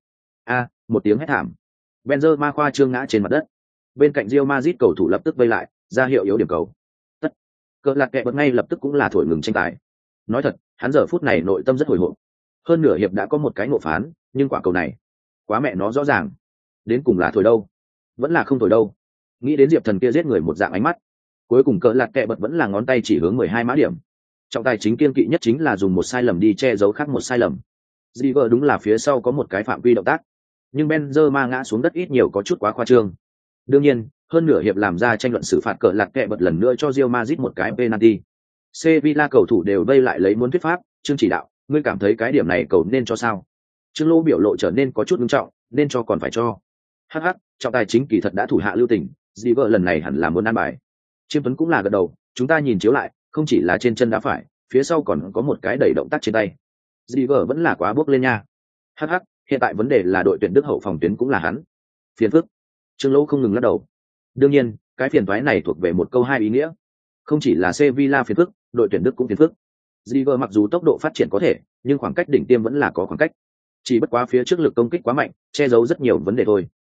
A: Một tiếng hét thảm. Benzema khoa trương ngã trên mặt đất. Bên cạnh Real Madrid cầu thủ lập tức vây lại, ra hiệu yếu điểm cầu. Tất. Cờ lạc kẹ bật ngay lập tức cũng là thổi ngừng tranh tài. Nói thật, hắn giờ phút này nội tâm rất hồi hộp. Hơn nửa hiệp đã có một cái ngộ phán, nhưng quả cầu này, quá mẹ nó rõ ràng. Đến cùng là thổi đâu? Vẫn là không thổi đâu. Nghĩ đến Diệp Thần kia giết người một dạng ánh mắt. Cuối cùng cờ lạc kẹ bật vẫn là ngón tay chỉ hướng 12 mã điểm. Trọng tài chính kiên kỵ nhất chính là dùng một sai lầm đi che giấu khác một sai lầm. Ziver đúng là phía sau có một cái phạm vi động tác, nhưng Benzema ngã xuống đất ít nhiều có chút quá khoa trương. Đương nhiên, hơn nửa hiệp làm ra tranh luận xử phạt cờ lạc kẹ bật lần nữa cho Real Madrid một cái penalty. Sevilla cầu thủ đều vây lại lấy muốn thuyết pháp, Trương chỉ đạo, ngươi cảm thấy cái điểm này cầu nên cho sao? Trương Lô biểu lộ trở nên có chút nghiêm trọng, nên cho còn phải cho. Hắc, trọng tài chính kỳ thật đã thủ hạ lưu tình, Ziver lần này hẳn là muốn ăn bài. Chiêm Tuấn cũng là gật đầu, chúng ta nhìn chiếu lại, không chỉ là trên chân đá phải, phía sau còn có một cái đẩy động tác trên tay. Ziver vẫn là quá bước lên nha. Hắc, hiện tại vấn đề là đội tuyển Đức hậu phòng tuyến cũng là hắn. Phiền phức. Trương Lô không ngừng lắc đầu. Đương nhiên, cái phiền toái này thuộc về một câu hai ý nghĩa. Không chỉ là Sevilla phiền phức, đội tuyển Đức cũng phiền phức. Ziver mặc dù tốc độ phát triển có thể, nhưng khoảng cách đỉnh tiêm vẫn là có khoảng cách. Chỉ bất quá phía trước lực công kích quá mạnh, che giấu rất nhiều vấn đề thôi.